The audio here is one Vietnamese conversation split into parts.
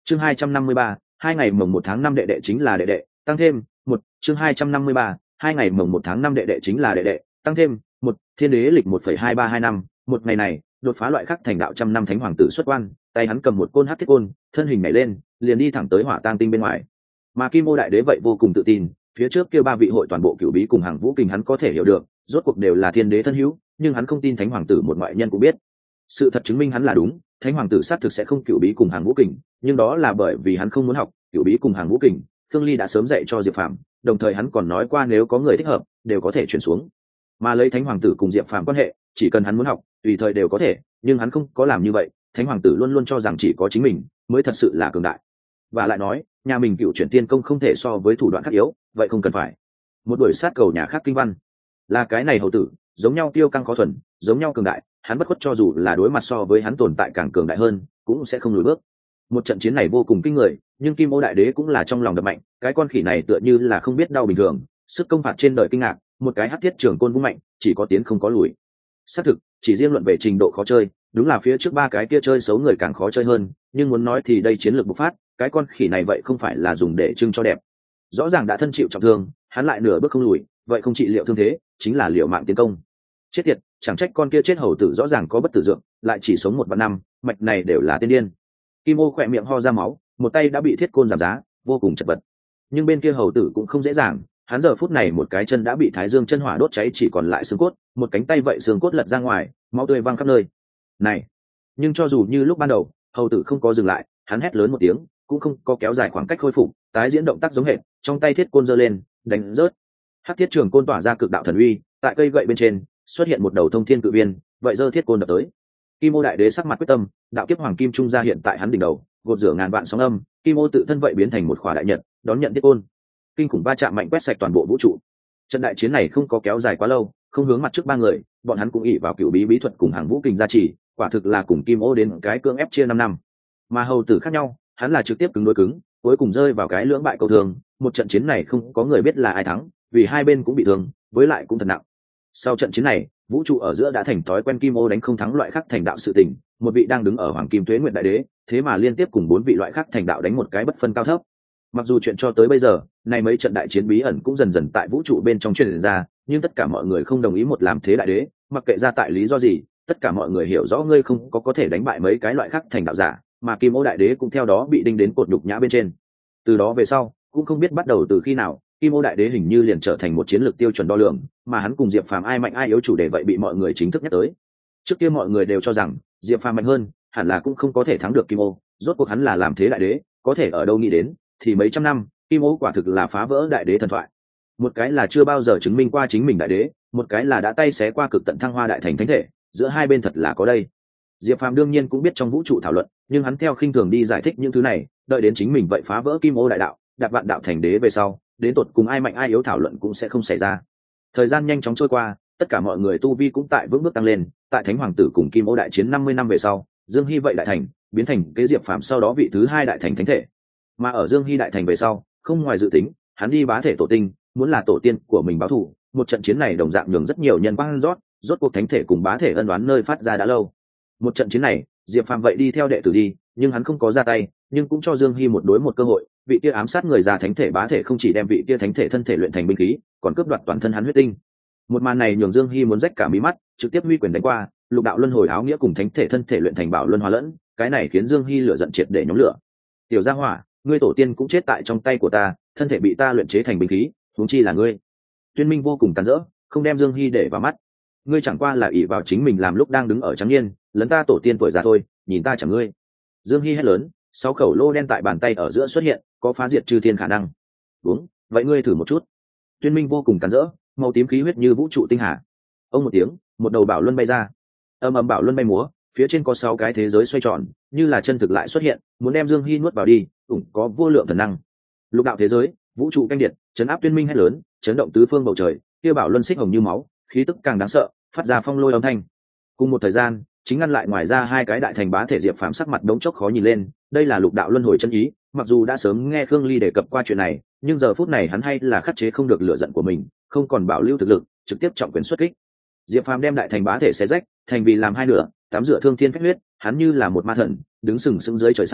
Chương 253, 2 ngày mồng 1 tháng 5 đệ đệ chính là đệ đệ, tăng thêm một. Chương 253, 2 ngày mồng 1 tháng 5 đệ đệ chính là đệ đệ, tăng thêm một. Thiên đế lịch 1,2325, một ngày này, đột phá loại khắc thành đạo trăm năm thánh hoàng tử xuất quan, tay hắn cầm một côn hắc thiết côn, thân hình nhảy lên, liền đi thẳng tới Hỏa Tang tinh bên ngoài. Mà Kim Ô đại đế vậy vô cùng tự tin, phía trước kia ba vị hội toàn bộ cửu bí cùng hàng vũ kình hắn có thể hiểu được, rốt cuộc đều là thiên đế thân hữu, nhưng hắn không tin thánh hoàng tử một ngoại nhân cũng biết. Sự thật chứng minh hắn là đúng, thánh hoàng tử xác thực sẽ không cửu bí cùng hàng vũ kình, nhưng đó là bởi vì hắn không muốn học cửu bí cùng hàng vũ kình. Khương Ly đã sớm dạy cho Diệp Phàm, đồng thời hắn còn nói qua nếu có người thích hợp, đều có thể chuyển xuống. Mà lấy thánh hoàng tử cùng Diệp Phàm quan hệ, chỉ cần hắn muốn học, tùy thời đều có thể, nhưng hắn không có làm như vậy. Thánh hoàng tử luôn luôn cho rằng chỉ có chính mình mới thật sự là cường đại, và lại nói nhà mình cựu chuyển tiên công không thể so với thủ đoạn khác yếu, vậy không cần phải một đuổi sát cầu nhà khác kinh văn. Là cái này hầu tử giống nhau tiêu căng khó thuần, giống nhau cường đại, hắn bất khuất cho dù là đối mặt so với hắn tồn tại càng cường đại hơn cũng sẽ không lùi bước. Một trận chiến này vô cùng kinh người, nhưng Kim Ô đại đế cũng là trong lòng đập mạnh, cái con khỉ này tựa như là không biết đau bình thường, sức công phạt trên đời kinh ngạc, một cái hắc thiết trường côn vung mạnh, chỉ có tiến không có lùi. Xác thực, chỉ riêng luận về trình độ khó chơi, đúng là phía trước ba cái kia chơi xấu người càng khó chơi hơn, nhưng muốn nói thì đây chiến lược bộc phát, cái con khỉ này vậy không phải là dùng để trưng cho đẹp. Rõ ràng đã thân chịu trọng thương, hắn lại nửa bước không lùi, vậy không trị liệu thương thế, chính là liệu mạng tiến công. Chết tiệt, chẳng trách con kia chết hầu tử rõ ràng có bất tử dược, lại chỉ sống 1 vạn năm, mạch này đều là tiên điên. Kim Ô khỏe miệng ho ra máu, một tay đã bị thiết côn giảm giá, vô cùng chật vật. Nhưng bên kia hầu tử cũng không dễ dàng, hắn giờ phút này một cái chân đã bị thái dương chân hỏa đốt cháy chỉ còn lại xương cốt, một cánh tay vậy xương cốt lật ra ngoài, máu tươi văng khắp nơi. Này! Nhưng cho dù như lúc ban đầu, hầu tử không có dừng lại, hắn hét lớn một tiếng, cũng không có kéo dài khoảng cách khôi phục, tái diễn động tác giống hệt, trong tay thiết côn giơ lên, đánh rớt. Hắc thiết trường côn tỏa ra cực đạo thần uy, tại cây gậy bên trên xuất hiện một đầu thông thiên cự viên, vậy giơ thiết côn đập tới. Kim Ô đại đế sắc mặt quyết tâm, đạo kiếp hoàng kim trung ra hiện tại hắn đỉnh đầu, gột rửa ngàn vạn sóng âm, Kim Ô tự thân vậy biến thành một khỏa đại nhật, đón nhận thiết côn. Kinh khủng va chạm mạnh quét sạch toàn bộ vũ trụ. Trận đại chiến này không có kéo dài quá lâu, không hướng mặt trước ba người, bọn hắn cũng ỷ vào cửu bí bí thuật cùng hàng vũ kình gia trì, quả thực là cùng Kim Ô đến cái cưỡng ép chia 5 năm. Mà hầu tử khác nhau, hắn là trực tiếp cứng đối cứng, cuối cùng rơi vào cái lưỡng bại câu thường. Một trận chiến này không có người biết là ai thắng, vì hai bên cũng bị thương, với lại cũng thật nặng. Sau trận chiến này, vũ trụ ở giữa đã thành thói quen Kim Ô đánh không thắng loại khác thành đạo sự tình, một vị đang đứng ở hoàng kim tuế nguyệt đại đế, thế mà liên tiếp cùng 4 vị loại khác thành đạo đánh một cái bất phân cao thấp. Mặc dù chuyện cho tới bây giờ, này mấy trận đại chiến bí ẩn cũng dần dần tại vũ trụ bên trong truyền ra, nhưng tất cả mọi người không đồng ý một làm thế đại đế, mặc kệ ra tại lý do gì, tất cả mọi người hiểu rõ ngươi không có thể đánh bại mấy cái loại khác thành đạo giả, mà Kim Ô đại đế cũng theo đó bị đinh đến cột nhục nhã bên trên. Từ đó về sau, cũng không biết bắt đầu từ khi nào, Kim Ô đại đế hình như liền trở thành một chiến lược tiêu chuẩn đo lường, mà hắn cùng Diệp Phàm ai mạnh ai yếu chủ đề vậy bị mọi người chính thức nhắc tới. Trước kia mọi người đều cho rằng Diệp Phàm mạnh hơn, hẳn là cũng không có thể thắng được Kim Ô, rốt cuộc hắn là làm thế đại đế, có thể ở đâu nghĩ đến, thì mấy trăm năm, Kim Ô quả thực là phá vỡ đại đế thần thoại. Một cái là chưa bao giờ chứng minh qua chính mình đại đế, một cái là đã tay xé qua cực tận thăng hoa đại thành thánh thể, giữa hai bên thật là có đây. Diệp Phàm đương nhiên cũng biết trong vũ trụ thảo luận, nhưng hắn theo khinh thường đi giải thích những thứ này, đợi đến chính mình vậy phá vỡ Kim Ô đại đạo, đạp vạn đạo thành đế về sau, đến tột cùng ai mạnh ai yếu thảo luận cũng sẽ không xảy ra. Thời gian nhanh chóng trôi qua, tất cả mọi người tu vi cũng tại vững bước tăng lên, tại thánh hoàng tử cùng Kim Ô đại chiến 50 năm về sau, Dương Hy vậy đại thành, biến thành kế Diệp Phàm sau đó vị thứ 2 đại thành thánh thể. Mà ở Dương Hy đại thành về sau, không ngoài dự tính, hắn đi bá thể tổ tinh, muốn là tổ tiên của mình báo thù. Một trận chiến này đồng dạng nhường rất nhiều nhân quang rốt cuộc thánh thể cùng bá thể ân oán nơi phát ra đã lâu. Một trận chiến này, Diệp Phàm vậy đi theo đệ tử đi, nhưng hắn không có ra tay, nhưng cũng cho Dương Hy một đối một cơ hội. Vị kia ám sát người già thánh thể bá thể không chỉ đem vị kia thánh thể thân thể luyện thành binh khí, còn cướp đoạt toàn thân hắn huyết tinh. Một màn này nhường Dương Hy muốn rách cả mí mắt, trực tiếp huy quyền đánh qua, lục đạo luân hồi áo nghĩa cùng thánh thể thân thể luyện thành bảo luân hòa lẫn, cái này khiến Dương Hy lửa giận triệt để nhóm lửa. Tiểu gia hỏa, ngươi tổ tiên cũng chết tại trong tay của ta, thân thể bị ta luyện chế thành binh khí, huống chi là ngươi. Tuyên Minh vô cùng cắn rỡ, không đem Dương Hy để vào mắt. Ngươi chẳng qua là ỷ vào chính mình làm lúc đang đứng ở trắng niên, lấn ta tổ tiên tuổi già thôi, nhìn ta chẳng ngươi. Dương Hy hét lớn, 6 khẩu lô đen tại bàn tay ở giữa xuất hiện, có phá diệt chư thiên khả năng. Đúng, vậy ngươi thử một chút. Tuyên Minh vô cùng cắn rỡ, màu tím khí huyết như vũ trụ tinh hà. Ông một tiếng, một đầu bảo luân bay ra. Âm ầm bảo luân bay múa, phía trên có 6 cái thế giới xoay tròn, như là chân thực lại xuất hiện, muốn đem Dương Hy nuốt vào đi, ủng có vô lượng thần năng. Lục đạo thế giới, vũ trụ canh điện, chấn áp Tuyên Minh hét lớn, chấn động tứ phương bầu trời, kia bảo luân xích hồng như máu, khí tức càng đáng sợ, phát ra phong lôi âm thanh. Cùng một thời gian, chính ngăn lại ngoài ra 2 cái đại thành bá thể Diệp Phàm sắc mặt đống chốc khó nhìn lên, đây là lục đạo luân hồi chân ý, mặc dù đã sớm nghe Khương Ly đề cập qua chuyện này, nhưng giờ phút này hắn hay là khắc chế không được lửa giận của mình, không còn bảo lưu thực lực, trực tiếp trọng quyền xuất kích. Diệp Phàm đem đại thành bá thể xé rách, thành vì làm 2 nửa, tắm rửa thương thiên phách huyết, hắn như là một ma thần, đứng sừng sững dưới trời sao,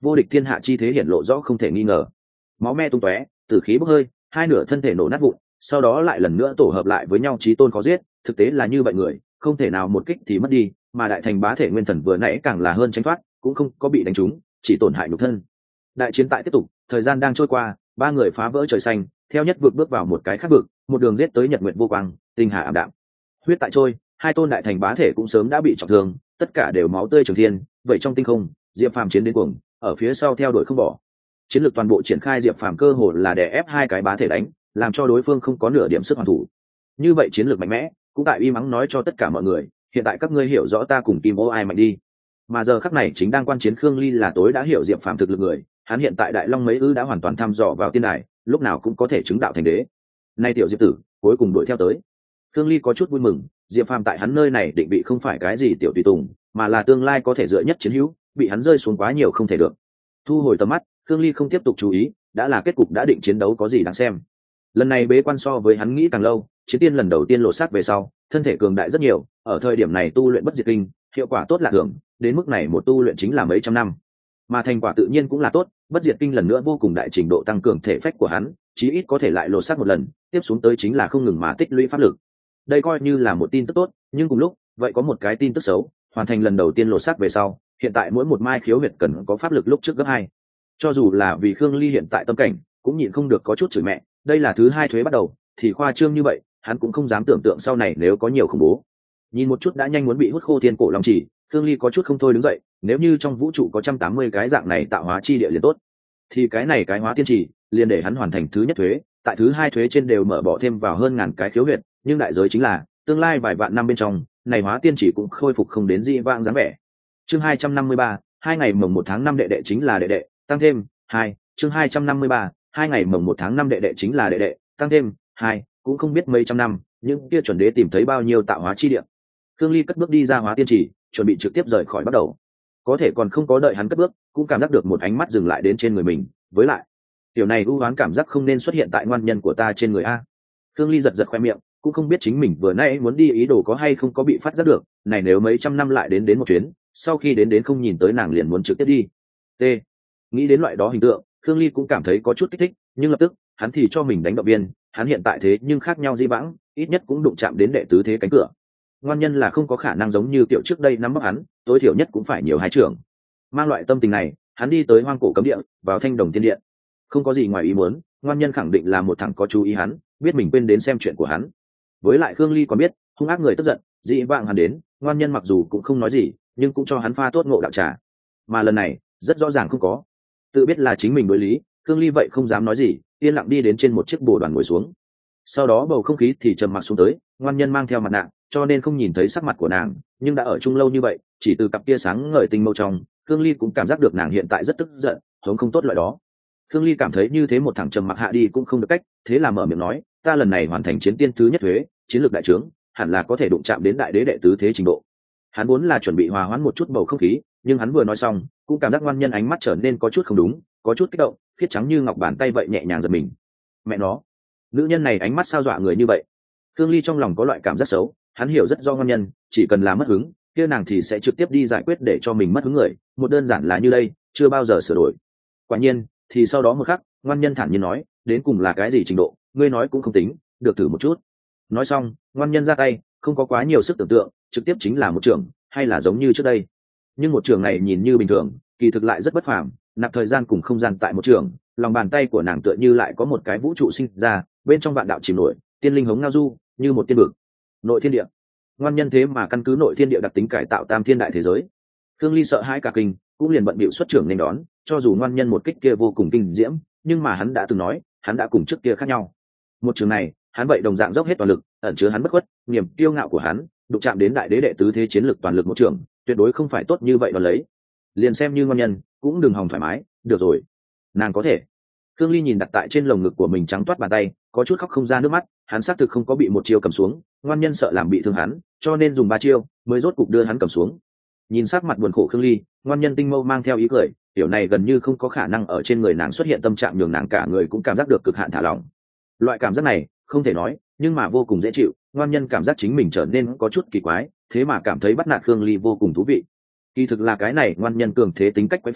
vô địch thiên hạ chi thế hiển lộ rõ không thể nghi ngờ. Máu me tung tóe, tử khí bốc hơi, hai nửa thân thể nổ nát vụn, sau đó lại lần nữa tổ hợp lại với nhau, chí tôn khó giết. Thực tế là như vậy, người không thể nào một kích thì mất đi, mà đại thành bá thể nguyên thần vừa nãy càng là hơn tránh thoát, cũng không có bị đánh trúng, chỉ tổn hại nhục thân. Đại chiến tại tiếp tục, thời gian đang trôi qua, ba người phá vỡ trời xanh, theo nhất vực bước vào một cái khác vực, một đường giết tới nhật nguyện vô quang, tinh hà ảm đạm, huyết tại trôi. Hai tôn đại thành bá thể cũng sớm đã bị trọng thương, tất cả đều máu tươi trường thiên. Vậy trong tinh không, Diệp Phàm chiến đến cuồng, ở phía sau theo đuổi không bỏ. Chiến lược toàn bộ triển khai, Diệp Phàm cơ hồ là đè ép hai cái bá thể đánh, làm cho đối phương không có nửa điểm sức hoàn thủ. Như vậy chiến lược mạnh mẽ, cũng tại uy mắng nói cho tất cả mọi người, hiện tại các ngươi hiểu rõ ta cùng Kim Ô ai mạnh đi. Mà giờ khắc này chính đang quan chiến Khương Ly là tối đã hiểu Diệp Phàm thực lực người, hắn hiện tại Đại Long mấy ư đã hoàn toàn thăm dò vào tiên đài, lúc nào cũng có thể chứng đạo thành đế. Nay tiểu Diệp tử cuối cùng đuổi theo tới. Khương Ly có chút vui mừng, Diệp Phàm tại hắn nơi này định vị không phải cái gì tiểu tùy tùng, mà là tương lai có thể dựa nhất chiến hữu, bị hắn rơi xuống quá nhiều không thể được. Thu hồi tầm mắt, Khương Ly không tiếp tục chú ý, đã là kết cục đã định, chiến đấu có gì đáng xem. Lần này bế quan so với hắn nghĩ càng lâu, chiến tiên lần đầu tiên lộ sát về sau, thân thể cường đại rất nhiều, ở thời điểm này tu luyện bất diệt kinh, hiệu quả tốt lạ thường, đến mức này một tu luyện chính là mấy trăm năm. Mà thành quả tự nhiên cũng là tốt, bất diệt kinh lần nữa vô cùng đại trình độ tăng cường thể phách của hắn, chí ít có thể lại lộ sát một lần, tiếp xuống tới chính là không ngừng mà tích lũy pháp lực. Đây coi như là một tin tức tốt, nhưng cùng lúc, vậy có một cái tin tức xấu, hoàn thành lần đầu tiên lộ sát về sau, hiện tại mỗi một mai khiếu huyệt cần có pháp lực lúc trước gấp 2. Cho dù là vì Khương Ly hiện tại tâm cảnh, cũng nhịn không được có chút chửi mẹ, đây là thứ 2 thuế bắt đầu, thì khoa trương như vậy, hắn cũng không dám tưởng tượng sau này nếu có nhiều khủng bố. Nhìn một chút đã nhanh muốn bị hút khô thiên cổ long chỉ, Khương Ly có chút không thôi đứng dậy, nếu như trong vũ trụ có 180 cái dạng này tạo hóa chi địa liền tốt, thì cái này cái hóa tiên chỉ, liền để hắn hoàn thành thứ nhất thuế, tại thứ 2 thuế trên đều mở bỏ thêm vào hơn ngàn cái khiếu huyệt, nhưng đại giới chính là tương lai vài vạn năm bên trong, này hóa tiên chỉ cũng khôi phục không đến dị vãng dáng vẻ. Chương 253, 2 ngày mồng 1 tháng 5 đệ đệ chính là đệ đệ, tăng thêm 2, chương 253, 2 ngày mồng 1 tháng 5 đệ đệ chính là đệ đệ, tăng thêm 2, cũng không biết mấy trăm năm, những kia chuẩn đế tìm thấy bao nhiêu tạo hóa chi địa. Khương Ly cất bước đi ra hóa tiên chỉ, chuẩn bị trực tiếp rời khỏi bắt đầu. Có thể còn không có đợi hắn cất bước, cũng cảm giác được một ánh mắt dừng lại đến trên người mình, với lại, tiểu này ưu ám cảm giác không nên xuất hiện tại ngoan nhân của ta trên người a. Khương Ly giật giật khoe miệng, cũng không biết chính mình vừa nãy muốn đi ý đồ có hay không có bị phát giác được, này nếu mấy trăm năm lại đến một chuyến, sau khi đến không nhìn tới nàng liền muốn trực tiếp đi. T. Nghĩ đến loại đó hình tượng, Khương Ly cũng cảm thấy có chút kích thích, nhưng lập tức, hắn thì cho mình đánh động viên, hắn hiện tại thế nhưng khác nhau di vãng, ít nhất cũng đụng chạm đến đệ tứ thế cánh cửa. Ngoan nhân là không có khả năng giống như kiểu trước đây nắm bắt hắn, tối thiểu nhất cũng phải nhiều 2 trưởng. Mang loại tâm tình này, hắn đi tới hoang cổ cấm địa, vào Thanh Đồng Tiên Điện. Không có gì ngoài ý muốn, ngoan nhân khẳng định là một thằng có chú ý hắn, biết mình quên đến xem chuyện của hắn. Với lại Khương Ly còn biết, hung ác người tức giận, dị vãng hắn đến, ngoan nhân mặc dù cũng không nói gì, nhưng cũng cho hắn pha tốt ngộ đạo trà. Mà lần này, rất rõ ràng không có. Tự biết là chính mình đối lý, Khương Ly vậy không dám nói gì, yên lặng đi đến trên một chiếc bồ đoàn ngồi xuống. Sau đó bầu không khí thì trầm mặc xuống tới, ngoan nhân mang theo mặt nạ, cho nên không nhìn thấy sắc mặt của nàng, nhưng đã ở chung lâu như vậy, chỉ từ cặp tia sáng ngời tinh mâu trong, Khương Ly cũng cảm giác được nàng hiện tại rất tức giận, hống không tốt loại đó. Khương Ly cảm thấy như thế một thằng trầm mặc hạ đi cũng không được cách, thế là mở miệng nói, ta lần này hoàn thành chiến tiên thứ nhất thuế, chiến lược đại trướng, hẳn là có thể đụng chạm đến đại đế đệ tứ thế trình độ. Hắn vốn là chuẩn bị hòa hoãn một chút bầu không khí, nhưng hắn vừa nói xong, cũng cảm giác ngoan nhân ánh mắt trở nên có chút không đúng, có chút kích động, khiết trắng như ngọc bàn tay vậy nhẹ nhàng giật mình. Mẹ nó, nữ nhân này ánh mắt sao dọa người như vậy. Khương Ly trong lòng có loại cảm giác xấu, hắn hiểu rất do ngoan nhân, chỉ cần là mất hứng, kia nàng thì sẽ trực tiếp đi giải quyết để cho mình mất hứng người, một đơn giản là như đây, chưa bao giờ sửa đổi. Quả nhiên, thì sau đó một khắc, ngoan nhân thản nhiên nói, đến cùng là cái gì trình độ, ngươi nói cũng không tính, được thử một chút. Nói xong, ngoan nhân ra tay, không có quá nhiều sức tưởng tượng, trực tiếp chính là một trường, hay là giống như trước đây. Nhưng một trường này nhìn như bình thường, kỳ thực lại rất bất phàm, nạp thời gian cùng không gian tại một trường, lòng bàn tay của nàng tựa như lại có một cái vũ trụ sinh ra, bên trong vạn đạo chìm nổi, tiên linh hống ngao du, như một tiên vực. Nội thiên địa. Ngoan nhân thế mà căn cứ nội thiên địa đặc tính cải tạo tam thiên đại thế giới. Khương Ly sợ hãi cả kinh, cũng liền bận bịu xuất trưởng nên đón, cho dù ngoan nhân một kích kia vô cùng kinh diễm, nhưng mà hắn đã từng nói, hắn đã cùng trước kia khác nhau. Một trường này, hắn vậy đồng dạng dốc hết toàn lực, ẩn chứa hắn bất khuất, niềm kiêu ngạo của hắn, đụng chạm đến đại đế đệ tứ thế chiến lực toàn lực một trường, tuyệt đối không phải tốt như vậy đón lấy. Liền xem như ngoan nhân, cũng đừng hòng thoải mái, được rồi. Nàng có thể. Khương Ly nhìn đặt tại trên lồng ngực của mình trắng toát bàn tay, có chút khóc không ra nước mắt, hắn xác thực không có bị một chiêu cầm xuống, ngoan nhân sợ làm bị thương hắn, cho nên dùng 3 chiêu mới rốt cục đưa hắn cầm xuống. Nhìn sắc mặt buồn khổ Khương Ly, ngoan nhân tinh mâu mang theo ý cười, tiểu này gần như không có khả năng ở trên người nàng xuất hiện tâm trạng nhường nàng cả người cũng cảm giác được cực hạn thả lỏng. Loại cảm giác này, không thể nói, nhưng mà vô cùng dễ chịu, ngoan nhân cảm giác chính mình trở nên có chút kỳ quái, thế mà cảm thấy bắt nạt Khương Ly vô cùng thú vị. Kỳ thực là cái này ngoan nhân cường thế tính cách quấy phá,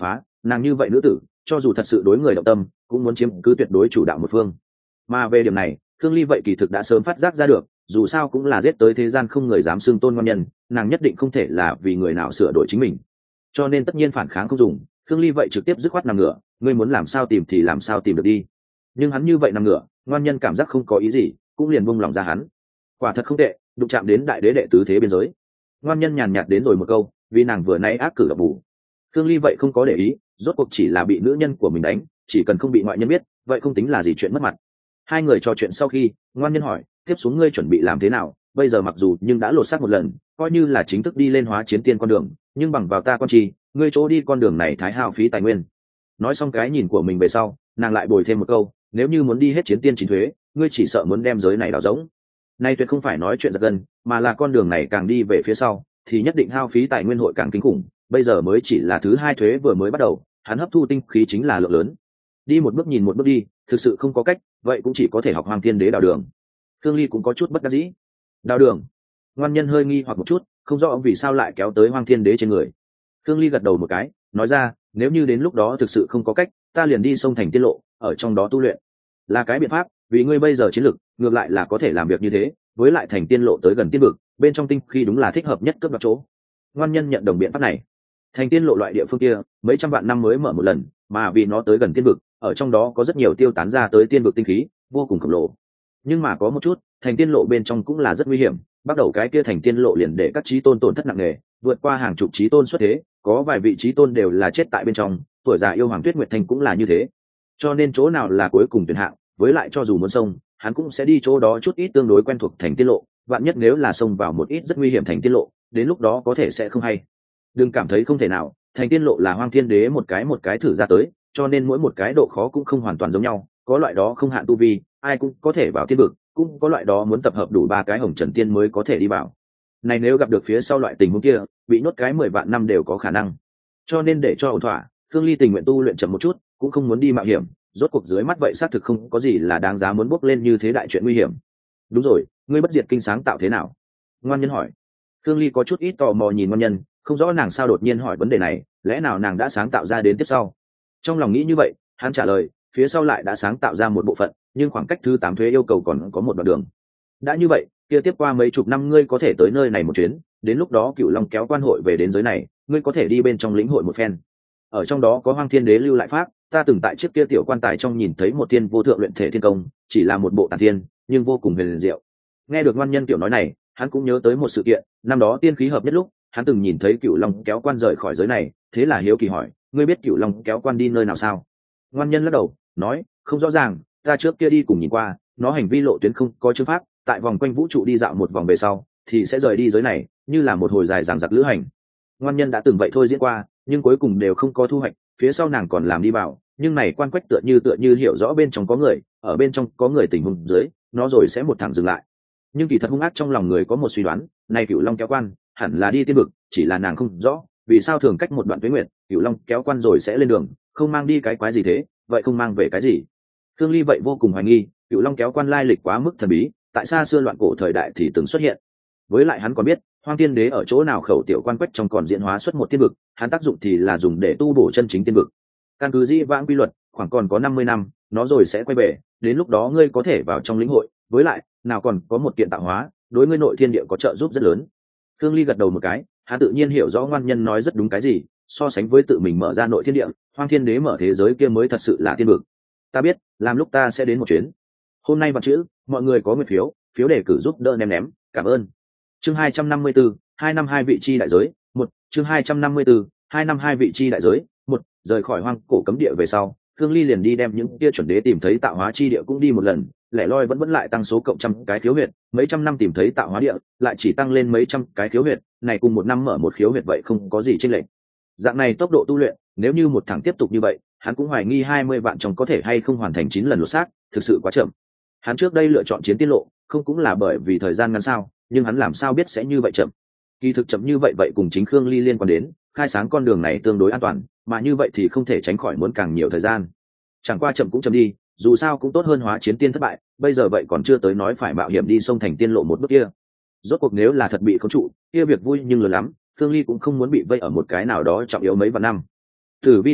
nàng như vậy nữ tử cho dù thật sự đối người động tâm cũng muốn chiếm cứ tuyệt đối chủ đạo một phương. Mà về điểm này Khương Ly vậy kỳ thực đã sớm phát giác ra được, dù sao cũng là giết tới thế gian không người dám xưng tôn ngon nhân, nàng nhất định không thể là vì người nào sửa đổi chính mình, cho nên tất nhiên phản kháng không dùng. Khương Ly vậy trực tiếp dứt khoát nằm ngửa, ngươi muốn làm sao tìm thì làm sao tìm được đi. Nhưng hắn như vậy nằm ngửa, ngoan nhân cảm giác không có ý gì, cũng liền buông lòng ra hắn. Quả thật không tệ, đụng chạm đến đại đế đệ tứ thế biên giới. Ngoan nhân nhàn nhạt đến rồi một câu, vì nàng vừa nãy ác cử độc bù. Khương Ly vậy không có để ý, rốt cuộc chỉ là bị nữ nhân của mình đánh, chỉ cần không bị ngoại nhân biết, vậy không tính là gì chuyện mất mặt. Hai người trò chuyện sau khi, ngoan nhân hỏi, tiếp xuống ngươi chuẩn bị làm thế nào? Bây giờ mặc dù nhưng đã lột xác một lần, coi như là chính thức đi lên hóa chiến tiên con đường, nhưng bằng vào ta con chi, ngươi chỗ đi con đường này thái hao phí tài nguyên. Nói xong cái nhìn của mình về sau, nàng lại bồi thêm một câu, nếu như muốn đi hết chiến tiên chính thuế, ngươi chỉ sợ muốn đem giới này đào rỗng. Nay tuyệt không phải nói chuyện giật gân, mà là con đường này càng đi về phía sau, thì nhất định hao phí tài nguyên hội càng kinh khủng. Bây giờ mới chỉ là thứ hai thuế vừa mới bắt đầu, hắn hấp thu tinh khí chính là lượng lớn. Đi một bước nhìn một bước đi, thực sự không có cách, vậy cũng chỉ có thể học Hoàng Thiên Đế đào đường. Khương Ly cũng có chút bất đắc dĩ. Đào đường? Ngoan nhân hơi nghi hoặc một chút, không rõ vì sao lại kéo tới Hoàng Thiên Đế trên người. Khương Ly gật đầu một cái, nói ra, nếu như đến lúc đó thực sự không có cách, ta liền đi sông thành tiên lộ, ở trong đó tu luyện. Là cái biện pháp, vì ngươi bây giờ chiến lực, ngược lại là có thể làm việc như thế, với lại thành tiên lộ tới gần tiên vực, bên trong tinh khi đúng là thích hợp nhất cướp đoạt chỗ. Ngoan nhân nhận đồng biện pháp này. Thành tiên lộ loại địa phương kia, mấy trăm vạn năm mới mở một lần, mà vì nó tới gần tiên vực, ở trong đó có rất nhiều tiêu tán ra tới tiên vực tinh khí, vô cùng khổng lồ. Nhưng mà có một chút, thành tiên lộ bên trong cũng là rất nguy hiểm, bắt đầu cái kia thành tiên lộ liền để các chí tôn tổn thất nặng nề, vượt qua hàng chục chí tôn xuất thế, có vài vị chí tôn đều là chết tại bên trong, tuổi già yêu Hoàng Tuyết Nguyệt Thành cũng là như thế. Cho nên chỗ nào là cuối cùng tuyển hạng, với lại cho dù muốn xông, hắn cũng sẽ đi chỗ đó chút ít tương đối quen thuộc thành tiên lộ, vạn nhất nếu là xông vào một ít rất nguy hiểm thành tiên lộ, đến lúc đó có thể sẽ không hay. Đừng cảm thấy không thể nào, thành tiên lộ là Hoang Thiên Đế một cái thử ra tới, cho nên mỗi một cái độ khó cũng không hoàn toàn giống nhau, có loại đó không hạn tu vi, ai cũng có thể vào tiên vực, cũng có loại đó muốn tập hợp đủ 3 cái hồng trần tiên mới có thể đi vào. Này nếu gặp được phía sau loại tình huống kia, bị nhốt cái 10 vạn năm đều có khả năng. Cho nên để cho ổn thỏa, Khương Ly tình nguyện tu luyện chậm một chút, cũng không muốn đi mạo hiểm, rốt cuộc dưới mắt vậy xác thực không có gì là đáng giá muốn bước lên như thế đại chuyện nguy hiểm. Đúng rồi, ngươi bất diệt kinh sáng tạo thế nào? Ngoan nhân hỏi. Khương Ly có chút ít tò mò nhìn ngoan nhân, không rõ nàng sao đột nhiên hỏi vấn đề này, lẽ nào nàng đã sáng tạo ra đến tiếp sau. Trong lòng nghĩ như vậy, hắn trả lời, phía sau lại đã sáng tạo ra một bộ phận, nhưng khoảng cách thứ 8 thuế yêu cầu còn có một đoạn đường. Đã như vậy, kia tiếp qua mấy chục năm ngươi có thể tới nơi này một chuyến, đến lúc đó Cửu Long kéo quan hội về đến giới này, ngươi có thể đi bên trong lĩnh hội một phen. Ở trong đó có Hoang Thiên Đế lưu lại pháp, ta từng tại chiếc kia tiểu quan tài trong nhìn thấy một thiên vô thượng luyện thể thiên công, chỉ là một bộ tản thiên, nhưng vô cùng huyền diệu. Nghe được ngoan nhân tiểu nói này, hắn cũng nhớ tới một sự kiện, năm đó tiên khí hợp nhất lúc, hắn từng nhìn thấy Cửu Long kéo quan rời khỏi giới này, thế là hiếu kỳ hỏi, ngươi biết Cửu Long kéo quan đi nơi nào sao? Ngoan nhân lắc đầu, nói, không rõ ràng, ta trước kia đi cùng nhìn qua, nó hành vi lộ tuyến không có chương pháp, tại vòng quanh vũ trụ đi dạo một vòng về sau, thì sẽ rời đi giới này, như là một hồi dài dằng dặc lữ hành. Ngoan nhân đã từng vậy thôi diễn qua, nhưng cuối cùng đều không có thu hoạch, phía sau nàng còn làm đi vào, nhưng này quan quách tựa như hiểu rõ bên trong có người, ở bên trong có người tình huống dưới, nó rồi sẽ một thẳng dừng lại. Nhưng kỳ thật hung ác trong lòng người có một suy đoán, này Cửu Long kéo quan hẳn là đi tiên vực, chỉ là nàng không rõ vì sao thường cách một đoạn tuế nguyệt, Cửu Long kéo quan rồi sẽ lên đường, không mang đi cái quái gì thế, vậy không mang về cái gì? Khương Ly vậy vô cùng hoài nghi, Cửu Long kéo quan lai lịch quá mức thần bí, tại xa xưa loạn cổ thời đại thì từng xuất hiện. Với lại hắn còn biết, Hoang Thiên Đế ở chỗ nào khẩu tiểu quan quách trong còn diễn hóa xuất một tiên vực, hắn tác dụng thì là dùng để tu bổ chân chính tiên vực. Căn cứ dĩ vãng quy luật, khoảng còn có 50 năm, nó rồi sẽ quay về, đến lúc đó ngươi có thể vào trong lĩnh hội, với lại, nào còn có một kiện tạo hóa, đối ngươi nội thiên địa có trợ giúp rất lớn. Khương Ly gật đầu một cái, hắn tự nhiên hiểu rõ ngoan nhân nói rất đúng cái gì, so sánh với tự mình mở ra nội thiên địa, Hoang Thiên Đế mở thế giới kia mới thật sự là tiên vực. Ta biết, làm lúc ta sẽ đến một chuyến. Hôm nay vào chữ, mọi người có nguyện phiếu đề cử giúp đỡ ném, cảm ơn. Chương 254, 2 năm 2 vị chi đại giới, 1, chương 254, 2 năm 2 vị chi đại giới, 1, rời khỏi hoang cổ cấm địa về sau, Khương Ly liền đi đem những kia chuẩn đế tìm thấy tạo hóa chi địa cũng đi một lần, lẻ loi vẫn lại tăng số cộng trăm cái khiếu huyệt, mấy trăm năm tìm thấy tạo hóa địa, lại chỉ tăng lên mấy trăm cái khiếu huyệt, này cùng một năm mở một khiếu huyệt vậy không có gì chênh lệch. Dạng này tốc độ tu luyện, nếu như một thằng tiếp tục như vậy, hắn cũng hoài nghi 20 vạn trong có thể hay không hoàn thành 9 lần lột xác, thực sự quá chậm. Hắn trước đây lựa chọn chiến tiên lộ, không cũng là bởi vì thời gian ngắn sao, nhưng hắn làm sao biết sẽ như vậy chậm. Kỳ thực chậm như vậy cùng chính Khương Ly liên quan đến, khai sáng con đường này tương đối an toàn, mà như vậy thì không thể tránh khỏi muốn càng nhiều thời gian. Chẳng qua chậm cũng chậm đi, dù sao cũng tốt hơn hóa chiến tiên thất bại, bây giờ vậy còn chưa tới nói phải mạo hiểm đi sông thành tiên lộ một bước kia. Rốt cuộc nếu là thật bị khống trụ, kia việc vui nhưng lớn lắm, Khương Ly cũng không muốn bị vây ở một cái nào đó trọng yếu mấy vạn năm. Tử vi tinh vực,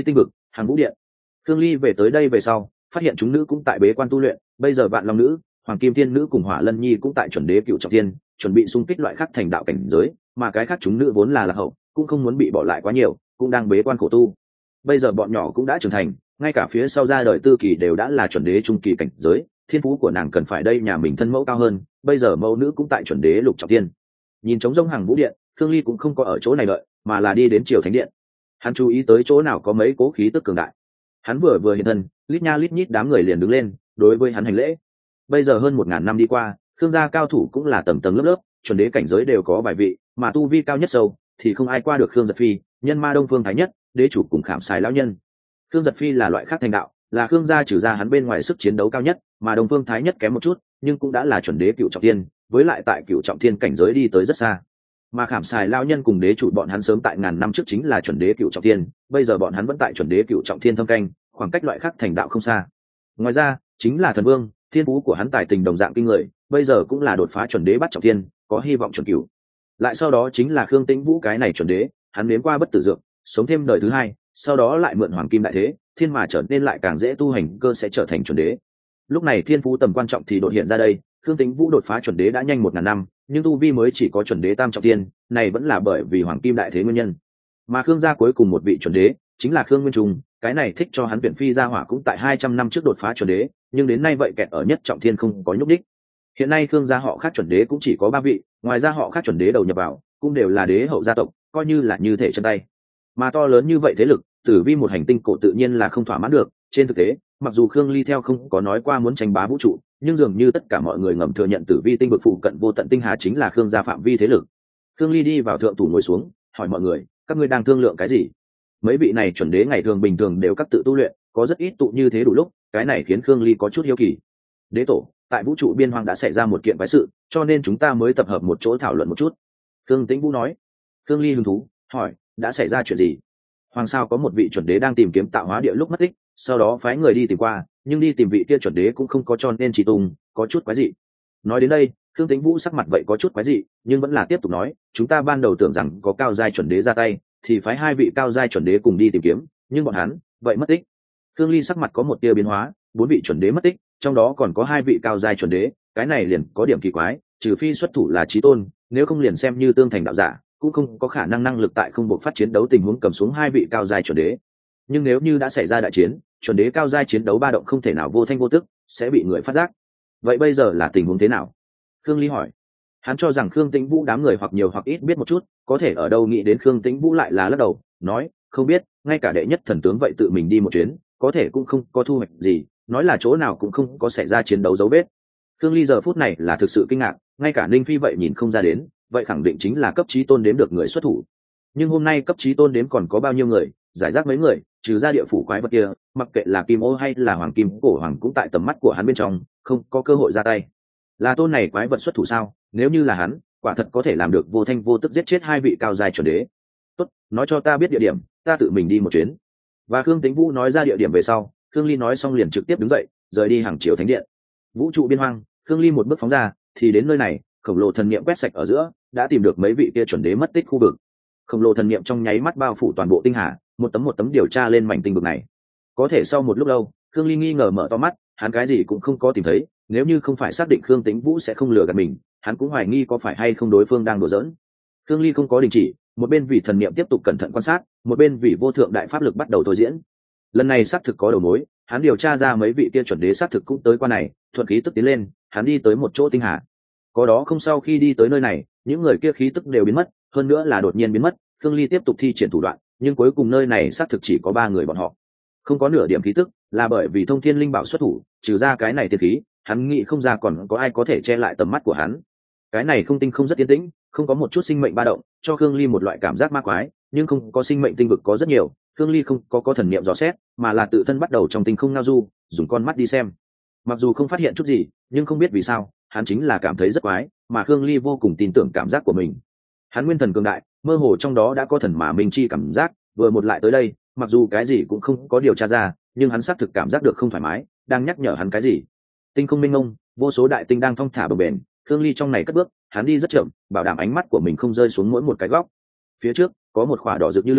Hàng Vũ Điện. Khương Ly về tới đây về sau, phát hiện chúng nữ cũng tại bế quan tu luyện, bây giờ Vạn Long nữ, Hoàng Kim Tiên nữ cùng Hỏa Lân Nhi cũng tại chuẩn đế cựu trọng thiên, chuẩn bị xung kích loại khác thành đạo cảnh giới, mà cái khác chúng nữ vốn là lạc hậu, cũng không muốn bị bỏ lại quá nhiều, cũng đang bế quan khổ tu. Bây giờ bọn nhỏ cũng đã trưởng thành, ngay cả phía sau ra đời Tư Kỳ đều đã là chuẩn đế trung kỳ cảnh giới, thiên phú của nàng cần phải đây nhà mình thân mẫu cao hơn, bây giờ mẫu nữ cũng tại chuẩn đế lục trọng thiên. Nhìn trống rỗng Hàng Vũ Điện, Khương Ly cũng không có ở chỗ này đợi, mà là đi đến Triều Thánh Điện. Hắn chú ý tới chỗ nào có mấy cố khí tức cường đại. Hắn vừa hiện thân, lít nha lít nhít đám người liền đứng lên, đối với hắn hành lễ. Bây giờ hơn 1000 năm đi qua, Khương gia cao thủ cũng là tầng tầng lớp lớp, chuẩn đế cảnh giới đều có vài vị, mà tu vi cao nhất sâu thì không ai qua được Khương Giật Phi, nhân ma Đông Phương Thái Nhất, đế chủ cùng Khảm Sài lão nhân. Khương Giật Phi là loại khác thành đạo, là Khương gia trừ ra hắn bên ngoài sức chiến đấu cao nhất, mà Đông Phương Thái Nhất kém một chút, nhưng cũng đã là chuẩn đế cựu trọng thiên, với lại tại cựu trọng thiên cảnh giới đi tới rất xa. Mà Khảm Sài lão nhân cùng đế chủ bọn hắn sớm tại ngàn năm trước chính là chuẩn đế cựu trọng thiên, bây giờ bọn hắn vẫn tại chuẩn đế cựu trọng thiên thâm canh, khoảng cách loại khác thành đạo không xa. Ngoài ra, chính là Thần Vương, thiên phú của hắn tài tình đồng dạng kinh người, bây giờ cũng là đột phá chuẩn đế bắt trọng thiên, có hy vọng chuẩn cửu. Lại sau đó chính là Khương Tĩnh Vũ, cái này chuẩn đế, hắn nếm qua bất tử dược, sống thêm đời thứ hai, sau đó lại mượn hoàng kim đại thế, thiên mà trở nên lại càng dễ tu hành, cơ sẽ trở thành chuẩn đế. Lúc này thiên phú tầm quan trọng thì đột hiện ra đây, Khương Tĩnh Vũ đột phá chuẩn đế đã nhanh 1000 năm, nhưng tu vi mới chỉ có chuẩn đế tam trọng thiên, này vẫn là bởi vì hoàng kim đại thế nguyên nhân. Mà Khương gia cuối cùng một vị chuẩn đế chính là Khương Nguyên Trung, cái này thích cho hắn tuyển phi gia hỏa cũng tại 200 năm trước đột phá chuẩn đế, nhưng đến nay vậy kẹt ở nhất trọng thiên không có nhúc đích. Hiện nay Khương gia họ khác chuẩn đế cũng chỉ có 3 vị, ngoài ra họ khác chuẩn đế đầu nhập vào cũng đều là đế hậu gia tộc, coi như là như thể chân tay. Mà to lớn như vậy thế lực, Tử Vi một hành tinh cổ tự nhiên là không thỏa mãn được. Trên thực tế, mặc dù Khương Ly theo không có nói qua muốn tranh bá vũ trụ, nhưng dường như tất cả mọi người ngầm thừa nhận Tử Vi tinh vực phụ cận vô tận tinh hà chính là Khương gia phạm vi thế lực. Khương Ly đi vào thượng thủ ngồi xuống, hỏi mọi người, các ngươi đang thương lượng cái gì? Mấy vị này chuẩn đế ngày thường bình thường đều các tự tu luyện, có rất ít tụ như thế đủ lúc, cái này khiến Khương Ly có chút hiếu kỳ. Đế tổ, tại vũ trụ biên hoang đã xảy ra một kiện quái sự, cho nên chúng ta mới tập hợp một chỗ thảo luận một chút. Khương Tĩnh Vũ nói. Khương Ly hứng thú hỏi, đã xảy ra chuyện gì? Hoàng sao có một vị chuẩn đế đang tìm kiếm tạo hóa địa lúc mất tích, sau đó phái người đi tìm qua, nhưng đi tìm vị kia chuẩn đế cũng không có cho nên chỉ tung, có chút quái dị. Nói đến đây, Khương Tĩnh Vũ sắc mặt vậy có chút quái dị, nhưng vẫn là tiếp tục nói, chúng ta ban đầu tưởng rằng có cao giai chuẩn đế ra tay, thì phái 2 vị cao giai chuẩn đế cùng đi tìm kiếm, nhưng bọn hắn vậy mất tích. Khương Ly sắc mặt có một tia biến hóa, 4 vị chuẩn đế mất tích, trong đó còn có 2 vị cao giai chuẩn đế, cái này liền có điểm kỳ quái, trừ phi xuất thủ là chí tôn, nếu không liền xem như tương thành đạo giả, cũng không có khả năng năng lực tại không buộc phát chiến đấu tình huống cầm xuống 2 vị cao giai chuẩn đế. Nhưng nếu như đã xảy ra đại chiến, chuẩn đế cao giai chiến đấu ba động không thể nào vô thanh vô tức, sẽ bị người phát giác. Vậy bây giờ là tình huống thế nào? Khương Ly hỏi. Hắn cho rằng Khương Tĩnh Vũ đám người hoặc nhiều hoặc ít biết một chút, có thể ở đâu nghĩ đến Khương Tĩnh Vũ lại là lắc đầu, nói, không biết, ngay cả đệ nhất thần tướng vậy tự mình đi một chuyến, có thể cũng không có thu hoạch gì, nói là chỗ nào cũng không có xảy ra chiến đấu dấu vết. Khương Ly giờ phút này là thực sự kinh ngạc, ngay cả Ninh Phi vậy nhìn không ra đến, vậy khẳng định chính là cấp chí tôn đếm được người xuất thủ. Nhưng hôm nay cấp chí tôn đếm còn có bao nhiêu người, giải rác mấy người, trừ ra địa phủ quái vật kia, mặc kệ là Kim Ô hay là Hoàng Kim Cổ Hoàng cũng tại tầm mắt của hắn bên trong, không có cơ hội ra tay. Là tôn này quái vật xuất thủ sao? Nếu như là hắn, quả thật có thể làm được vô thanh vô tức giết chết 2 vị cao giai chuẩn đế. Tốt, nói cho ta biết địa điểm, ta tự mình đi một chuyến. Và Khương Tĩnh Vũ nói ra địa điểm về sau, Khương Ly nói xong liền trực tiếp đứng dậy, rời đi hàng Triều Thánh Điện. Vũ trụ biên hoang, Khương Ly một bước phóng ra, thì đến nơi này, khổng lồ thần niệm quét sạch ở giữa, đã tìm được mấy vị kia chuẩn đế mất tích khu vực. Khổng lồ thần niệm trong nháy mắt bao phủ toàn bộ tinh hà, một tấm điều tra lên mảnh tinh vực này. Có thể sau một lúc lâu, Khương Ly nghi ngờ mở to mắt, hắn cái gì cũng không có tìm thấy, nếu như không phải xác định Khương Tĩnh Vũ sẽ không lừa gạt mình, hắn cũng hoài nghi có phải hay không đối phương đang đùa giỡn. Khương Ly không có đình chỉ, một bên vì thần niệm tiếp tục cẩn thận quan sát, một bên vì vô thượng đại pháp lực bắt đầu thôi diễn. Lần này xác thực có đầu mối, hắn điều tra ra mấy vị kia chuẩn đế xác thực cũng tới qua này, thuận khí tức tiến lên, hắn đi tới một chỗ tinh hà. Có đó không, sau khi đi tới nơi này, những người kia khí tức đều biến mất, hơn nữa là đột nhiên biến mất. Khương Ly tiếp tục thi triển thủ đoạn, nhưng cuối cùng nơi này xác thực chỉ có 3 người bọn họ, không có nửa điểm khí tức, là bởi vì Thông Thiên Linh Bảo xuất thủ, trừ ra cái này tiên khí, hắn nghĩ không ra còn có ai có thể che lại tầm mắt của hắn. Cái này không tinh không rất yên tĩnh, không có một chút sinh mệnh ba động, cho Khương Ly một loại cảm giác ma quái, nhưng không có sinh mệnh tinh vực có rất nhiều, Khương Ly không có thần niệm dò xét, mà là tự thân bắt đầu trong tinh không ngao du, dùng con mắt đi xem. Mặc dù không phát hiện chút gì, nhưng không biết vì sao, hắn chính là cảm thấy rất quái, mà Khương Ly vô cùng tin tưởng cảm giác của mình. Hắn nguyên thần cường đại, mơ hồ trong đó đã có thần mà minh chi cảm giác, vừa một lại tới đây, mặc dù cái gì cũng không có điều tra ra, nhưng hắn xác thực cảm giác được không thoải mái, đang nhắc nhở hắn cái gì. Tinh không minh mông, vô số đại tinh đang thong thả bồng bềnh, Khương Ly trong này cất bước, hắn đi rất chậm, bảo đảm ánh mắt của mình không rơi xuống mỗi một cái góc. Phía trước có một khỏa đỏ rực như lửa,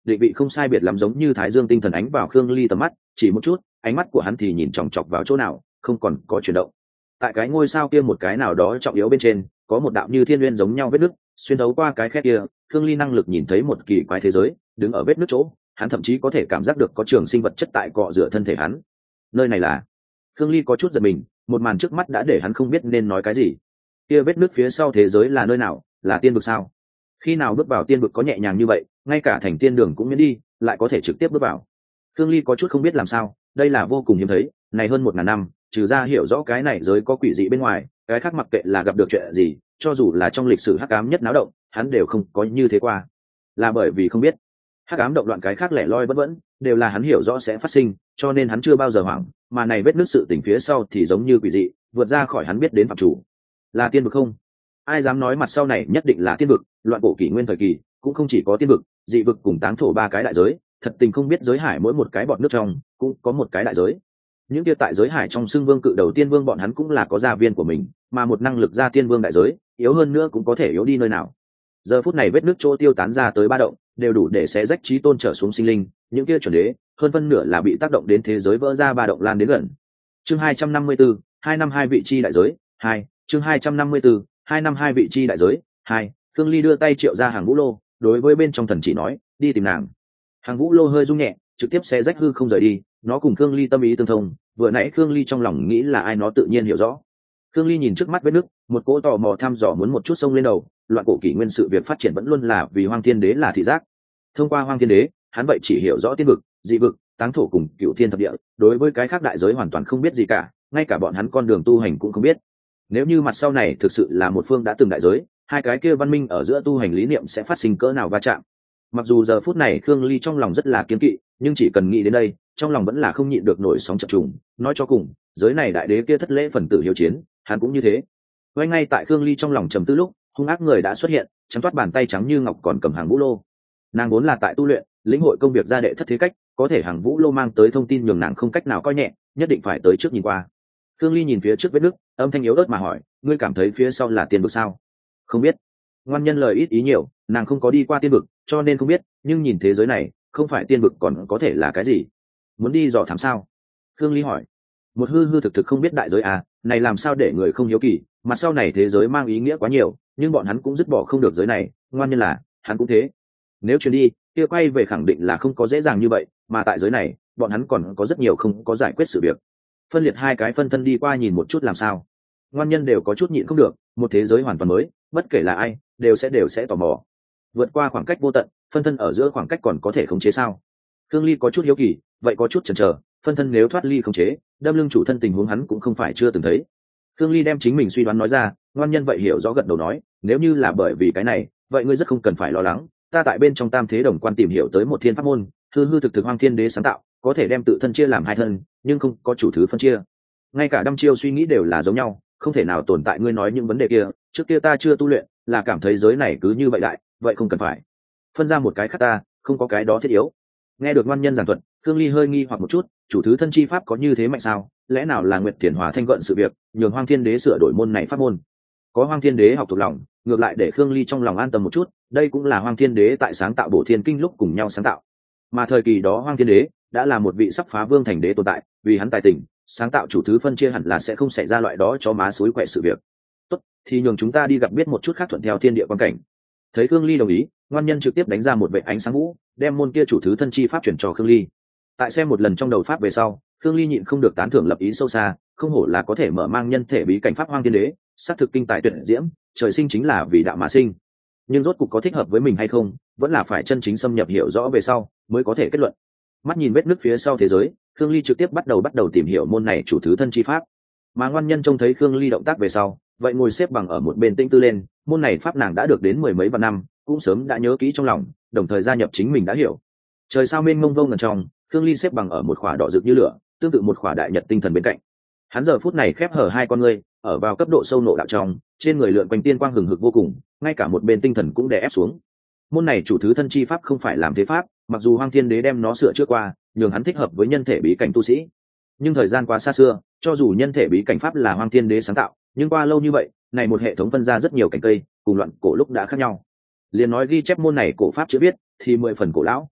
định vị không sai biệt lắm, giống như thái dương tinh thần ánh vào Khương Ly tầm mắt, chỉ một chút, ánh mắt của hắn thì nhìn chòng chọc vào chỗ nào, không còn có chuyển động. Tại cái ngôi sao kia một cái nào đó trọng yếu bên trên, có một đạo như thiên uyên giống nhau vết nứt, xuyên thấu qua cái khe kia, Khương Ly năng lực nhìn thấy một kỳ quái thế giới, đứng ở vết nứt chỗ, hắn thậm chí có thể cảm giác được có trường sinh vật chất tại cọ rửa thân thể hắn. Nơi này là... Khương Ly có chút giật mình, một màn trước mắt đã để hắn không biết nên nói cái gì. Kia vết nứt phía sau thế giới là nơi nào, là tiên vực sao? Khi nào bước vào tiên vực có nhẹ nhàng như vậy, ngay cả thành tiên đường cũng miễn đi, lại có thể trực tiếp bước vào. Khương Ly có chút không biết làm sao, đây là vô cùng hiếm thấy, này hơn 1000 năm, trừ ra hiểu rõ cái này giới có quỷ dị bên ngoài, cái khác mặc kệ là gặp được chuyện gì, cho dù là trong lịch sử hắc ám nhất náo động, hắn đều không có như thế qua. Là bởi vì không biết, hắc ám động loạn cái khác lẻ loi bất vẫn, đều là hắn hiểu rõ sẽ phát sinh, cho nên hắn chưa bao giờ hoảng, mà này vết nứt sự tình phía sau thì giống như quỷ dị, vượt ra khỏi hắn biết đến phạm chủ. Là tiên vực không? Ai dám nói mặt sau này nhất định là tiên vực, loạn cổ kỷ nguyên thời kỳ, cũng không chỉ có tiên vực, dị vực cùng táng thổ ba cái đại giới, thật tình không biết giới hải mỗi một cái bọt nước trong, cũng có một cái đại giới. Những kia tại giới hải trong xưng vương cự đầu tiên vương bọn hắn cũng là có gia viên của mình, mà một năng lực gia tiên vương đại giới, yếu hơn nữa cũng có thể yếu đi nơi nào. Giờ phút này vết nước chỗ tiêu tán ra tới ba động, đều đủ để xé rách chí tôn trở xuống sinh linh, những kia chuẩn đế, hơn phân nửa là bị tác động đến thế giới vỡ ra ba động lan đến gần. Chương 254, 252 vị chi đại giới, 2, chương 254, 252 vị chi đại giới, 2. Khương Ly đưa tay triệu ra Hàng Vũ Lô, đối với bên trong thần chỉ nói, đi tìm nàng. Hàng Vũ Lô hơi rung nhẹ, trực tiếp xé rách hư không rời đi, nó cùng Khương Ly tâm ý tương thông, vừa nãy Khương Ly trong lòng nghĩ là ai nó tự nhiên hiểu rõ. Khương Ly nhìn trước mắt vết nứt, một cỗ tò mò thăm dò muốn một chút xông lên đầu, loạn cổ kỷ nguyên sự việc phát triển vẫn luôn là vì Hoang Thiên Đế là thị giác. Thông qua Hoang Thiên Đế, hắn vậy chỉ hiểu rõ tiên vực, dị vực, táng thổ cùng cựu thiên thập địa, đối với cái khác đại giới hoàn toàn không biết gì cả, ngay cả bọn hắn con đường tu hành cũng không biết. Nếu như mặt sau này thực sự là một phương đã từng đại giới, hai cái kia văn minh ở giữa tu hành lý niệm sẽ phát sinh cỡ nào va chạm. Mặc dù giờ phút này Khương Ly trong lòng rất là kiên kỵ, nhưng chỉ cần nghĩ đến đây, trong lòng vẫn là không nhịn được nổi sóng chập trùng. Nói cho cùng, giới này đại đế kia thất lễ phần tử hiếu chiến, hắn cũng như thế. Ngay ngay tại Khương Ly trong lòng trầm tư lúc, hung ác người đã xuất hiện, trắng toát bàn tay trắng như ngọc còn cầm Hàng Vũ Lô. Nàng vốn là tại tu luyện, lĩnh hội công việc gia đệ thất thế cách, có thể Hàng Vũ Lô mang tới thông tin nhường nàng không cách nào coi nhẹ, nhất định phải tới trước nhìn qua. Khương Ly nhìn phía trước vết nứt, âm thanh yếu ớt mà hỏi, ngươi cảm thấy phía sau là tiên vực sao? Không biết. Ngoan nhân lời ít ý nhiều, nàng không có đi qua tiên vực, cho nên không biết, nhưng nhìn thế giới này, không phải tiên vực còn có thể là cái gì? Muốn đi dò thám sao? Khương Ly hỏi. Một hư hư thực thực không biết đại giới à, này làm sao để người không hiếu kỳ, mặt sau này thế giới mang ý nghĩa quá nhiều, nhưng bọn hắn cũng dứt bỏ không được giới này, ngoan nhân là, hắn cũng thế. Nếu chuyến đi, kia quay về khẳng định là không có dễ dàng như vậy, mà tại giới này, bọn hắn còn có rất nhiều không có giải quyết sự việc. Phân liệt hai cái phân thân đi qua nhìn một chút làm sao. Ngoan nhân đều có chút nhịn không được, một thế giới hoàn toàn mới, bất kể là ai, đều sẽ tò mò. Vượt qua khoảng cách vô tận, phân thân ở giữa khoảng cách còn có thể khống chế sao? Khương Ly có chút hiếu kỳ, vậy có chút chần chờ, phân thân nếu thoát ly khống chế, đâm lưng chủ thân tình huống hắn cũng không phải chưa từng thấy. Khương Ly đem chính mình suy đoán nói ra, ngoan nhân vậy hiểu rõ gật đầu nói, nếu như là bởi vì cái này, vậy ngươi rất không cần phải lo lắng, ta tại bên trong Tam Thế Đồng Quan tìm hiểu tới một thiên pháp môn, hư hư thực thực Hoang Thiên Đế sáng tạo, có thể đem tự thân chia làm hai thân, nhưng không có chủ thứ phân chia. Ngay cả đăm chiêu suy nghĩ đều là giống nhau, không thể nào tồn tại ngươi nói những vấn đề kia, trước kia ta chưa tu luyện, là cảm thấy giới này cứ như vậy đại, vậy không cần phải phân ra một cái khác ta, không có cái đó thiết yếu. Nghe được ngoan nhân giảng thuật, Khương Ly hơi nghi hoặc một chút, chủ thứ thân chi pháp có như thế mạnh sao? Lẽ nào là Nguyệt Thiền Hòa thanh gợn sự việc, nhường Hoang Thiên Đế sửa đổi môn này pháp môn? Có Hoang Thiên Đế học thuộc lòng, ngược lại để Khương Ly trong lòng an tâm một chút, đây cũng là Hoang Thiên Đế tại sáng tạo Bổ Thiên Kinh lúc cùng nhau sáng tạo. Mà thời kỳ đó Hoang Thiên Đế đã là một vị sắp phá vương thành đế tồn tại, vì hắn tài tình, sáng tạo chủ thứ phân chia hẳn là sẽ không xảy ra loại đó cho má suối quậy sự việc. Tốt, thì nhường chúng ta đi gặp biết một chút khác thuận theo thiên địa quan cảnh. Thấy Khương Ly đồng ý, ngoan nhân trực tiếp đánh ra một vệ ánh sáng vũ, đem môn kia chủ thứ thân chi pháp chuyển cho Khương Ly. Tại xem một lần trong đầu pháp về sau, Khương Ly nhịn không được tán thưởng lập ý sâu xa, không hổ là có thể mở mang nhân thể bí cảnh pháp Hoang Thiên Đế, sát thực kinh tài tuyệt diễm, trời sinh chính là vì đạo mà sinh. Nhưng rốt cục có thích hợp với mình hay không, vẫn là phải chân chính xâm nhập hiểu rõ về sau mới có thể kết luận. Mắt nhìn vết nứt phía sau thế giới, Khương Ly trực tiếp bắt đầu tìm hiểu môn này chủ thứ thân chi pháp. Mà ngoan nhân trông thấy Khương Ly động tác về sau, vậy ngồi xếp bằng ở một bên tinh tư lên, môn này pháp nàng đã được đến 10 mấy vạn năm, cũng sớm đã nhớ kỹ trong lòng, đồng thời gia nhập chính mình đã hiểu. Trời sao mênh mông vô ngần trong, Khương Ly xếp bằng ở một khỏa đỏ rực như lửa, tương tự một khỏa đại nhật tinh thần bên cạnh. Hắn giờ phút này khép hở hai con ngươi, ở vào cấp độ sâu nộ đạo trong, trên người lượn quanh tiên quang hừng hực vô cùng, ngay cả một bên tinh thần cũng đè ép xuống. Môn này chủ thứ thân chi pháp không phải làm thế pháp, mặc dù Hoang Thiên Đế đem nó sửa chữa qua, nhường hắn thích hợp với nhân thể bí cảnh tu sĩ, nhưng thời gian quá xa xưa, cho dù nhân thể bí cảnh pháp là Hoang Thiên Đế sáng tạo, nhưng qua lâu như vậy, này một hệ thống phân ra rất nhiều cảnh cây, cùng loạn cổ lúc đã khác nhau. Liền nói ghi chép môn này cổ pháp chữ viết thì 10 phần cổ lão,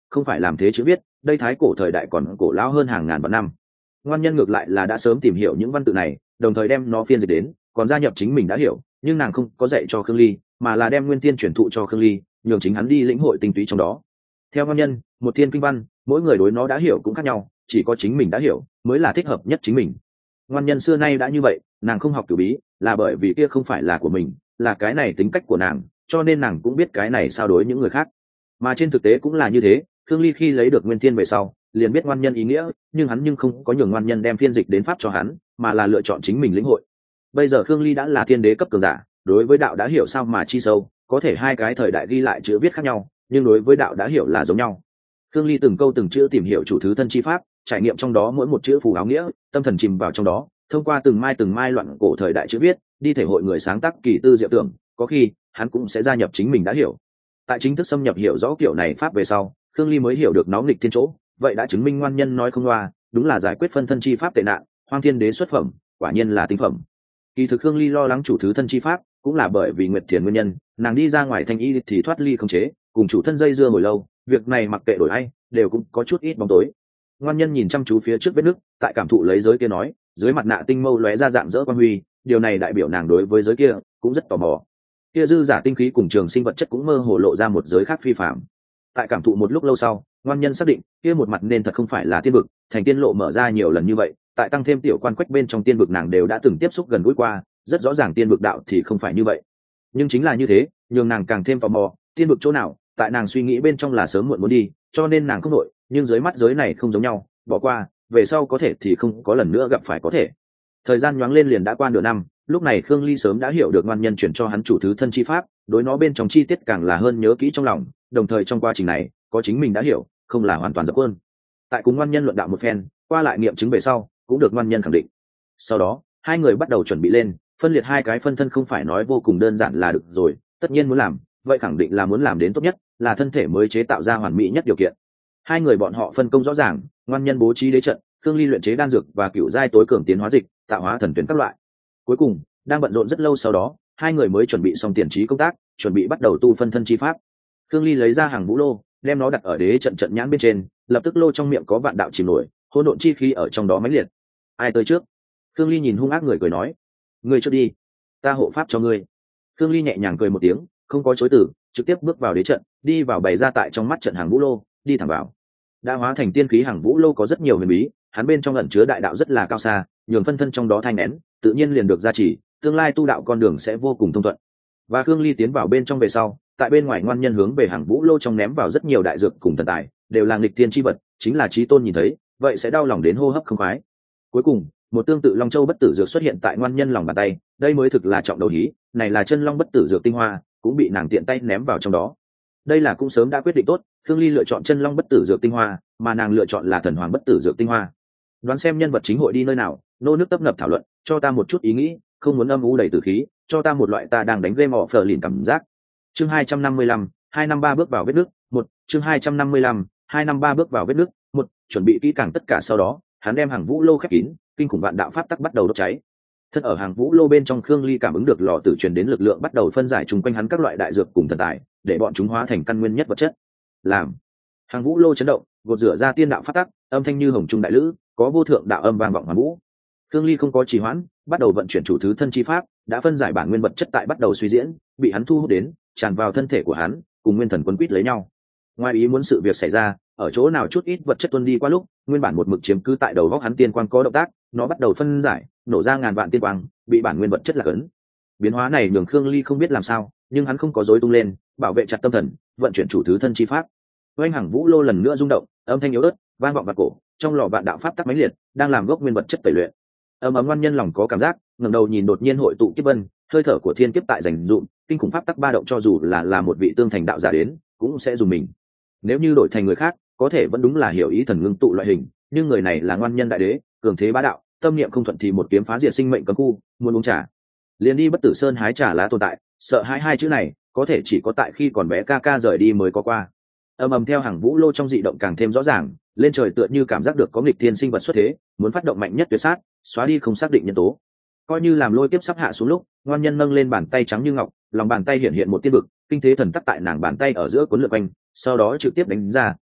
không phải làm thế chữ viết, đây thái cổ thời đại còn cổ lão hơn hàng ngàn vạn năm. Ngoan nhân ngược lại là đã sớm tìm hiểu những văn tự này, đồng thời đem nó phiên dịch đến, còn gia nhập chính mình đã hiểu, nhưng nàng không có dạy cho Khương Ly, mà là đem nguyên tiên truyền thụ cho Khương Ly, nhường chính hắn đi lĩnh hội tinh túy trong đó. Theo ngoan nhân, một thiên kinh văn, mỗi người đối nó đã hiểu cũng khác nhau, chỉ có chính mình đã hiểu mới là thích hợp nhất chính mình. Ngoan nhân xưa nay đã như vậy, nàng không học cửu bí là bởi vì kia không phải là của mình, là cái này tính cách của nàng, cho nên nàng cũng biết cái này sao đối những người khác. Mà trên thực tế cũng là như thế, Khương Ly khi lấy được nguyên tiên về sau liền biết ngoan nhân ý nghĩa, nhưng hắn không có nhường ngoan nhân đem phiên dịch đến pháp cho hắn, mà là lựa chọn chính mình lĩnh hội. Bây giờ Khương Ly đã là thiên đế cấp cường giả, đối với đạo đã hiểu sao mà chi sâu, có thể hai cái thời đại ghi lại chữ viết khác nhau, nhưng đối với đạo đã hiểu là giống nhau. Khương Ly từng câu từng chữ tìm hiểu chủ thứ thân chi pháp, trải nghiệm trong đó mỗi một chữ phù áo nghĩa, tâm thần chìm vào trong đó, thông qua từng mai loạn cổ thời đại chữ viết, đi thể hội người sáng tác kỳ tư diệu tưởng, có khi hắn cũng sẽ gia nhập chính mình đã hiểu. Tại chính thức xâm nhập hiểu rõ kiểu này pháp về sau, Khương Ly mới hiểu được nó nghịch thiên chỗ, vậy đã chứng minh ngoan nhân nói không loa, đúng là giải quyết phân thân chi pháp tệ nạn, hoang thiên đế xuất phẩm, quả nhiên là tinh phẩm. Kỳ thực Khương Ly lo lắng chủ thứ thân chi pháp, cũng là bởi vì Nguyệt Thiền nguyên nhân, nàng đi ra ngoài thanh y thì thoát ly không chế, cùng chủ thân dây dưa hồi lâu, việc này mặc kệ đổi ai, đều cũng có chút ít bóng tối. Ngoan nhân nhìn chăm chú phía trước vết nước, tại cảm thụ lấy giới kia nói, dưới mặt nạ tinh mâu lóe ra dạng dỡ quang huy, điều này đại biểu nàng đối với giới kia cũng rất tò mò. Kia dư giả tinh khí cùng trường sinh vật chất cũng mơ hồ lộ ra một giới khác phi phàm. Tại cảm thụ một lúc lâu sau, ngoan nhân xác định kia một mặt nên thật không phải là tiên vực, thành tiên lộ mở ra nhiều lần như vậy, tại tăng thêm tiểu quan quách bên trong tiên vực nàng đều đã từng tiếp xúc gần gũi qua, rất rõ ràng tiên vực đạo thì không phải như vậy. Nhưng chính là như thế, nhường nàng càng thêm tò mò, tiên vực chỗ nào, tại nàng suy nghĩ bên trong là sớm muộn muốn đi, cho nên nàng không đội, nhưng dưới mắt giới này không giống nhau, bỏ qua, về sau có thể thì không có lần nữa gặp phải có thể. Thời gian nhoáng lên liền đã qua nửa năm, lúc này Khương Ly sớm đã hiểu được ngoan nhân chuyển cho hắn chủ thứ thân chi pháp, đối nó bên trong chi tiết càng là hơn nhớ kỹ trong lòng, đồng thời trong quá trình này, có chính mình đã hiểu, không là hoàn toàn dập khuôn. Tại cùng ngoan nhân luận đạo một phen, qua lại nghiệm chứng về sau, cũng được ngoan nhân khẳng định. Sau đó, hai người bắt đầu chuẩn bị lên, phân liệt hai cái phân thân không phải nói vô cùng đơn giản là được rồi, tất nhiên muốn làm, vậy khẳng định là muốn làm đến tốt nhất, là thân thể mới chế tạo ra hoàn mỹ nhất điều kiện. Hai người bọn họ phân công rõ ràng, ngoan nhân bố trí đế trận, Khương Ly luyện chế đan dược và cựu giai tối cường tiến hóa dịch, tạo hóa thần tuyển các loại. Cuối cùng, đang bận rộn rất lâu sau đó, hai người mới chuẩn bị xong tiền trí công tác, chuẩn bị bắt đầu tu phân thân chi pháp. Khương Ly lấy ra hàng vũ lô, đem nó đặt ở đế trận trận nhãn bên trên, lập tức lô trong miệng có vạn đạo chìm nổi, hỗn độn chi khí ở trong đó mãnh liệt. Ai tới trước? Khương Ly nhìn hung ác người cười nói, ngươi trước đi, ta hộ pháp cho ngươi. Khương Ly nhẹ nhàng cười một tiếng, không có chối từ, trực tiếp bước vào đế trận, đi vào bày ra tại trong mắt trận hàng vũ lô, đi thẳng vào. Đã hóa thành tiên khí hàng vũ lô có rất nhiều huyền bí, hắn bên trong ẩn chứa đại đạo rất là cao xa, nhường phân thân trong đó thanh nén, tự nhiên liền được gia trì, tương lai tu đạo con đường sẽ vô cùng thông thuận. Và Khương Ly tiến vào bên trong về sau, tại bên ngoài ngoan nhân hướng về hàng vũ lô trong ném vào rất nhiều đại dược cùng thần tài, đều là nghịch tiên chi vật, chính là chí tôn nhìn thấy, vậy sẽ đau lòng đến hô hấp không khoái. Cuối cùng, một tương tự long châu bất tử dược xuất hiện tại ngoan nhân lòng bàn tay, đây mới thực là trọng đầu hí, này là chân long bất tử dược tinh hoa, cũng bị nàng tiện tay ném vào trong đó. Đây là cũng sớm đã quyết định tốt, Khương Ly lựa chọn chân long bất tử dược tinh hoa, mà nàng lựa chọn là thần hoàng bất tử dược tinh hoa. Đoán xem nhân vật chính hội đi nơi nào, nô nước tấp nập thảo luận, cho ta một chút ý nghĩ, không muốn âm u đầy tử khí, cho ta một loại ta đang đánh game of lìn cảm giác. Chương 255, 253 bước vào vết nước, một chương 255, 253 bước vào vết nước, một chuẩn bị kỹ càng tất cả sau đó, hắn đem hàng vũ lô khép kín, kinh khủng vạn đạo pháp tắc bắt đầu đốt cháy. Thân ở hàng vũ lô bên trong, Khương Ly cảm ứng được lò tử truyền đến lực lượng bắt đầu phân giải chung quanh hắn các loại đại dược cùng thần tài, để bọn chúng hóa thành căn nguyên nhất vật chất. Làm hàng vũ lô chấn động, gột rửa ra tiên đạo pháp tắc, âm thanh như hồng trung đại lữ, có vô thượng đạo âm vang vọng hoàn vũ. Khương Ly không có trì hoãn, bắt đầu vận chuyển chủ thứ thân chi pháp, đã phân giải bản nguyên vật chất tại bắt đầu suy diễn, bị hắn thu hút đến, tràn vào thân thể của hắn, cùng nguyên thần quấn quýt lấy nhau. Ngoài ý muốn sự việc xảy ra, ở chỗ nào chút ít vật chất tuôn đi qua lúc, nguyên bản một mực chiếm cứ tại đầu góc hắn tiên quang có động tác, nó bắt đầu phân giải, nổ ra ngàn vạn tiên quang, bị bản nguyên vật chất lạc ấn. Biến hóa này nhường Khương Ly không biết làm sao, nhưng hắn không có rối tung lên, bảo vệ chặt tâm thần, vận chuyển chủ thứ thân chi pháp. Oanh hàng vũ lô lần nữa rung động, âm thanh yếu ớt, vang vọng vào cổ, trong lò vạn đạo pháp tắc mãnh liệt, đang làm gốc nguyên vật chất tẩy luyện. Ấm ngoan nhân lòng có cảm giác, ngẩng đầu nhìn đột nhiên hội tụ kiếp vân, hơi thở của thiên kiếp tại rành rụm, kinh khủng pháp tắc ba động, cho dù là một vị tương thành đạo giả đến, cũng sẽ dùng mình. Nếu như đổi thành người khác, có thể vẫn đúng là hiểu ý thần ngưng tụ loại hình, nhưng người này là ngoan nhân đại đế, cường thế bá đạo, tâm niệm không thuận thì một kiếm phá diệt sinh mệnh cấm khu, muốn uống trà, liền đi Bất Tử Sơn hái trà lá tồn tại, sợ hai chữ này, có thể chỉ có tại khi còn bé ca ca rời đi mới có qua. Theo hàng vũ lô trong dị động càng thêm rõ ràng, lên trời tựa như cảm giác được có nghịch thiên sinh vật xuất thế, muốn phát động mạnh nhất tuyệt sát, xóa đi không xác định nhân tố. Coi như làm lôi kiếp sắp hạ xuống lúc, ngoan nhân nâng lên bàn tay trắng như ngọc, lòng bàn tay hiện hiện một tiên vực, kinh thế thần tắc tại nàng bàn tay ở giữa cuốn lượn quanh, sau đó trực tiếp đánh ra,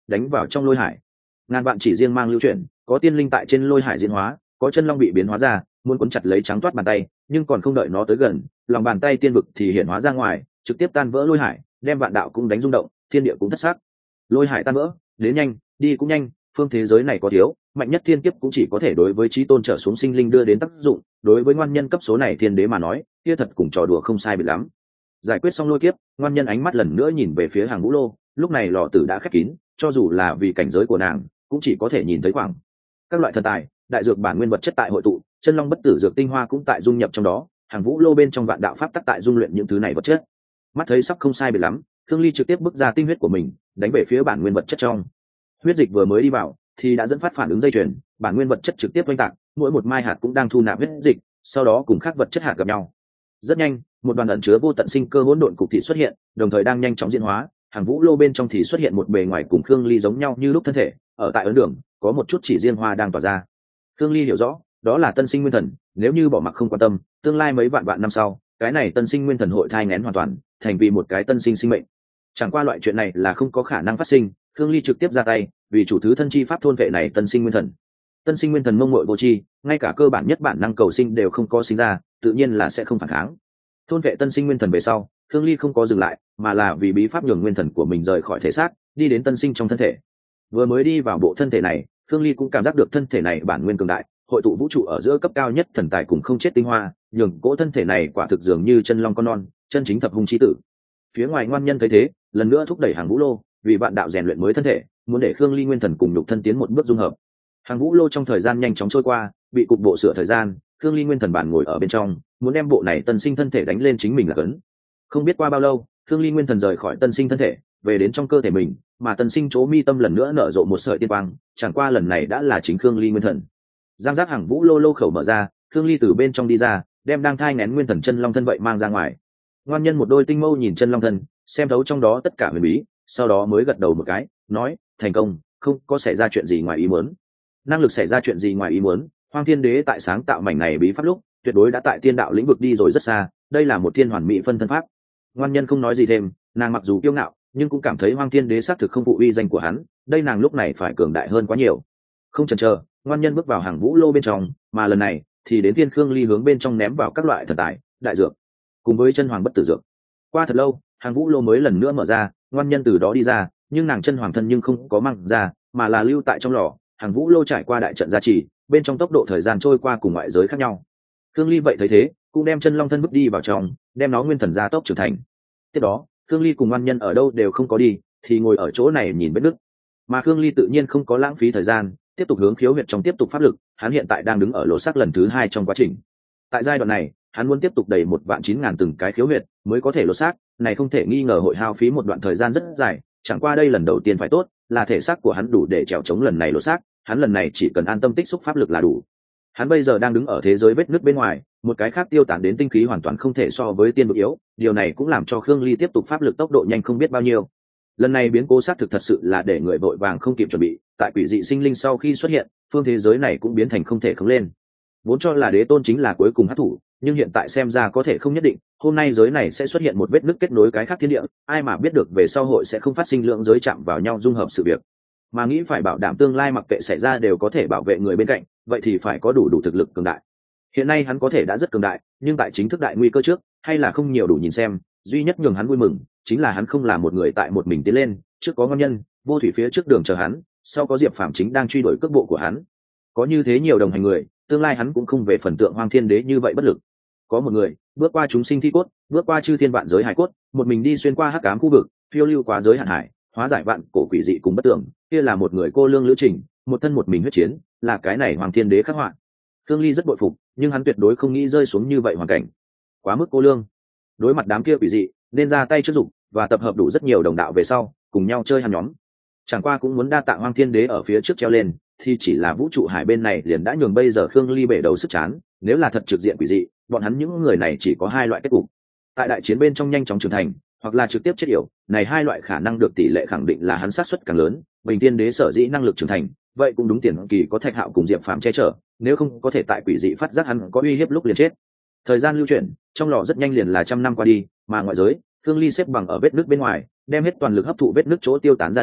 đánh vào trong lôi hải. Ngàn vạn chỉ riêng mang lưu chuyển, có tiên linh tại trên lôi hải diễn hóa, có chân long bị biến hóa ra, muốn cuốn chặt lấy trắng toát bàn tay, nhưng còn không đợi nó tới gần, lòng bàn tay tiên vực thì hiện hóa ra ngoài, trực tiếp tan vỡ lôi hải, đem vạn đạo cũng đánh rung động, thiên địa cũng thất sắc. Lôi hải tan vỡ, đến nhanh, đi cũng nhanh, phương thế giới này có thiếu, mạnh nhất thiên kiếp cũng chỉ có thể đối với chí tôn trở xuống sinh linh đưa đến tác dụng, đối với ngoan nhân cấp số này thiên đế mà nói, kia thật cùng trò đùa không sai biệt lắm. Giải quyết xong lôi kiếp, ngoan nhân ánh mắt lần nữa nhìn về phía Hàng Vũ Lô, lúc này lò tử đã khép kín, cho dù là vì cảnh giới của nàng, cũng chỉ có thể nhìn thấy khoảng các loại thần tài, đại dược bản nguyên vật chất tại hội tụ, chân long bất tử dược tinh hoa cũng tại dung nhập trong đó, Hàng Vũ Lô bên trong vạn đạo pháp tắc tại dung luyện những thứ này vật chất. Mắt thấy sắp không sai biệt lắm, Thương Ly trực tiếp bước ra tinh huyết của mình, đánh về phía bản nguyên vật chất trong. Huyết dịch vừa mới đi vào, thì đã dẫn phát phản ứng dây chuyền, bản nguyên vật chất trực tiếp oanh tạc, mỗi một mai hạt cũng đang thu nạp huyết dịch, sau đó cùng các vật chất hạt gặp nhau. Rất nhanh, một đoàn ẩn chứa vô tận sinh cơ hỗn độn cục thị xuất hiện, đồng thời đang nhanh chóng diễn hóa, Hàng Vũ Lô bên trong thì xuất hiện một bề ngoài cùng Khương Ly giống nhau như lúc thân thể, ở tại ấn đường, có một chút chỉ riêng hoa đang tỏa ra. Khương Ly hiểu rõ, đó là tân sinh nguyên thần, nếu như bỏ mặc không quan tâm, tương lai mấy vạn vạn năm sau, cái này tân sinh nguyên thần hội thai nghén hoàn toàn, thành vì một cái tân sinh sinh mệnh. Chẳng qua loại chuyện này là không có khả năng phát sinh, Khương Ly trực tiếp ra tay, vì chủ thứ thân chi pháp thôn vệ này tân sinh nguyên thần. Tân sinh nguyên thần mông muội vô tri, ngay cả cơ bản nhất bản năng cầu sinh đều không có sinh ra, tự nhiên là sẽ không phản kháng. Thôn vệ tân sinh nguyên thần về sau, Khương Ly không có dừng lại, mà là vì bí pháp nhường nguyên thần của mình rời khỏi thể xác, đi đến tân sinh trong thân thể. Vừa mới đi vào bộ thân thể này, Khương Ly cũng cảm giác được thân thể này bản nguyên cường đại, hội tụ vũ trụ ở giữa cấp cao nhất thần tài cùng không chết tinh hoa, nhường cỗ thân thể này quả thực dường như chân long con non, chân chính thập hung chi tử. Phía ngoài ngoan nhân thấy thế, lần nữa thúc đẩy Hàng Vũ Lô, vì vạn đạo rèn luyện mới thân thể, muốn để Khương Ly nguyên thần cùng nhục thân tiến một bước dung hợp. Hàng Vũ Lô trong thời gian nhanh chóng trôi qua, bị cục bộ sửa thời gian, Khương Ly nguyên thần bản ngồi ở bên trong, muốn đem bộ này tân sinh thân thể đánh lên chính mình là cấn. Không biết qua bao lâu, Khương Ly nguyên thần rời khỏi tân sinh thân thể, về đến trong cơ thể mình, mà tân sinh chỗ mi tâm lần nữa nở rộ một sợi tiên quang, chẳng qua lần này đã là chính Khương Ly nguyên thần. Giang giác Hàng Vũ Lô lô khẩu mở ra, Khương Ly từ bên trong đi ra, đem đang thai nghén nguyên thần chân long thân vậy mang ra ngoài. Ngoan nhân một đôi tinh mâu nhìn chân long thân, xem thấu trong đó tất cả huyền bí, sau đó mới gật đầu một cái, nói: thành công, không có xảy ra chuyện gì ngoài ý muốn. Năng lực xảy ra chuyện gì ngoài ý muốn, Hoang Thiên Đế tại sáng tạo mảnh này bí pháp lúc, tuyệt đối đã tại tiên đạo lĩnh vực đi rồi rất xa, đây là một thiên hoàn mỹ phân thân pháp. Ngoan nhân không nói gì thêm, nàng mặc dù kiêu ngạo, nhưng cũng cảm thấy Hoang Thiên Đế xác thực không phụ uy danh của hắn, đây nàng lúc này phải cường đại hơn quá nhiều. Không chần chờ, ngoan nhân bước vào Hàng Vũ Lô bên trong, mà lần này thì đến Thiên Khương Ly hướng bên trong ném vào các loại thần tài, đại dược, cùng với chân hoàng bất tử dược. Qua thật lâu, Hàng Vũ Lô mới lần nữa mở ra, ngoan nhân từ đó đi ra, nhưng nàng chân hoàng thân nhưng không có mang ra, mà là lưu tại trong lò. Hàng Vũ Lô trải qua đại trận gia trì, bên trong tốc độ thời gian trôi qua cùng ngoại giới khác nhau. Khương Ly vậy thấy thế, cũng đem chân long thân bước đi vào trong, đem nó nguyên thần gia tốc trưởng thành. Tiếp đó, Khương Ly cùng ngoan nhân ở đâu đều không có đi, thì ngồi ở chỗ này nhìn vết nứt. Mà Khương Ly tự nhiên không có lãng phí thời gian, tiếp tục hướng khiếu huyệt trong tiếp tục pháp lực, hắn hiện tại đang đứng ở lỗ sắc lần thứ 2 trong quá trình. Tại giai đoạn này, hắn muốn tiếp tục đầy 1.900.000 từng cái khiếu huyệt mới có thể lỗ xác, này không thể nghi ngờ hội hao phí một đoạn thời gian rất dài, chẳng qua đây lần đầu tiên phải tốt, là thể xác của hắn đủ để trèo chống lần này lỗ xác, hắn lần này chỉ cần an tâm tích xúc pháp lực là đủ. Hắn bây giờ đang đứng ở thế giới vết nứt bên ngoài, một cái khác tiêu tán đến tinh khí hoàn toàn không thể so với tiên vực yếu, điều này cũng làm cho Khương Ly tiếp tục pháp lực tốc độ nhanh không biết bao nhiêu. Lần này biến cố xác thực thật sự là để người vội vàng không kịp chuẩn bị, tại quỷ dị sinh linh sau khi xuất hiện, phương thế giới này cũng biến thành không thể khống lên. Vốn cho là đế tôn chính là cuối cùng hắc thủ, nhưng hiện tại xem ra có thể không nhất định, hôm nay giới này sẽ xuất hiện một vết nứt kết nối cái khác thiên địa, ai mà biết được về sau hội sẽ không phát sinh lượng giới chạm vào nhau dung hợp sự việc. Mà nghĩ phải bảo đảm tương lai mặc kệ xảy ra đều có thể bảo vệ người bên cạnh, vậy thì phải có đủ thực lực cường đại. Hiện nay hắn có thể đã rất cường đại, nhưng tại chính thức đại nguy cơ trước, hay là không nhiều đủ nhìn xem, duy nhất nhường hắn vui mừng, chính là hắn không là một người tại một mình tiến lên, trước có ngon nhân, vô thủy phía trước đường chờ hắn, sau có Diệp Phàm chính đang truy đuổi cước bộ của hắn. Có như thế nhiều đồng hành người, tương lai hắn cũng không về phần tượng Hoang Thiên Đế như vậy bất lực. Có một người, bước qua chúng sinh thi cốt, bước qua chư thiên vạn giới hải cốt, một mình đi xuyên qua hắc ám khu vực, phiêu lưu qua giới hạn hải, hóa giải vạn cổ quỷ dị cùng bất tưởng, kia là một người cô lương lữ trình, một thân một mình huyết chiến, là cái này Hoàng Thiên Đế khắc họa. Khương Ly rất bội phục, nhưng hắn tuyệt đối không nghĩ rơi xuống như vậy hoàn cảnh, quá mức cô lương. Đối mặt đám kia quỷ dị, nên ra tay trước dục và tập hợp đủ rất nhiều đồng đạo về sau, cùng nhau chơi hắn nhóm. Chẳng qua cũng muốn đa tạ Hoàng Thiên Đế ở phía trước treo lên, thì chỉ là vũ trụ hải bên này liền đã nhường bây giờ Khương Ly bể đầu sức chán, nếu là thật trực diện quỷ dị, bọn hắn những người này chỉ có hai loại kết cục. Tại đại chiến bên trong nhanh chóng trưởng thành, hoặc là trực tiếp chết yểu, này hai loại khả năng được tỷ lệ khẳng định là hắn sát suất càng lớn. Bình Tiên Đế sở dĩ năng lực trưởng thành, vậy cũng đúng tiền kỳ có Thạch Hạo cùng Diệp Phàm che chở, nếu không có thể tại quỷ dị phát giác hắn có uy hiếp lúc liền chết. Thời gian lưu chuyển, trong lò rất nhanh liền là 100 năm qua đi, mà ngoại giới, Khương Ly xếp bằng ở vết nước bên ngoài, đem hết toàn lực hấp thụ vết nước chỗ tiêu tán ra đây,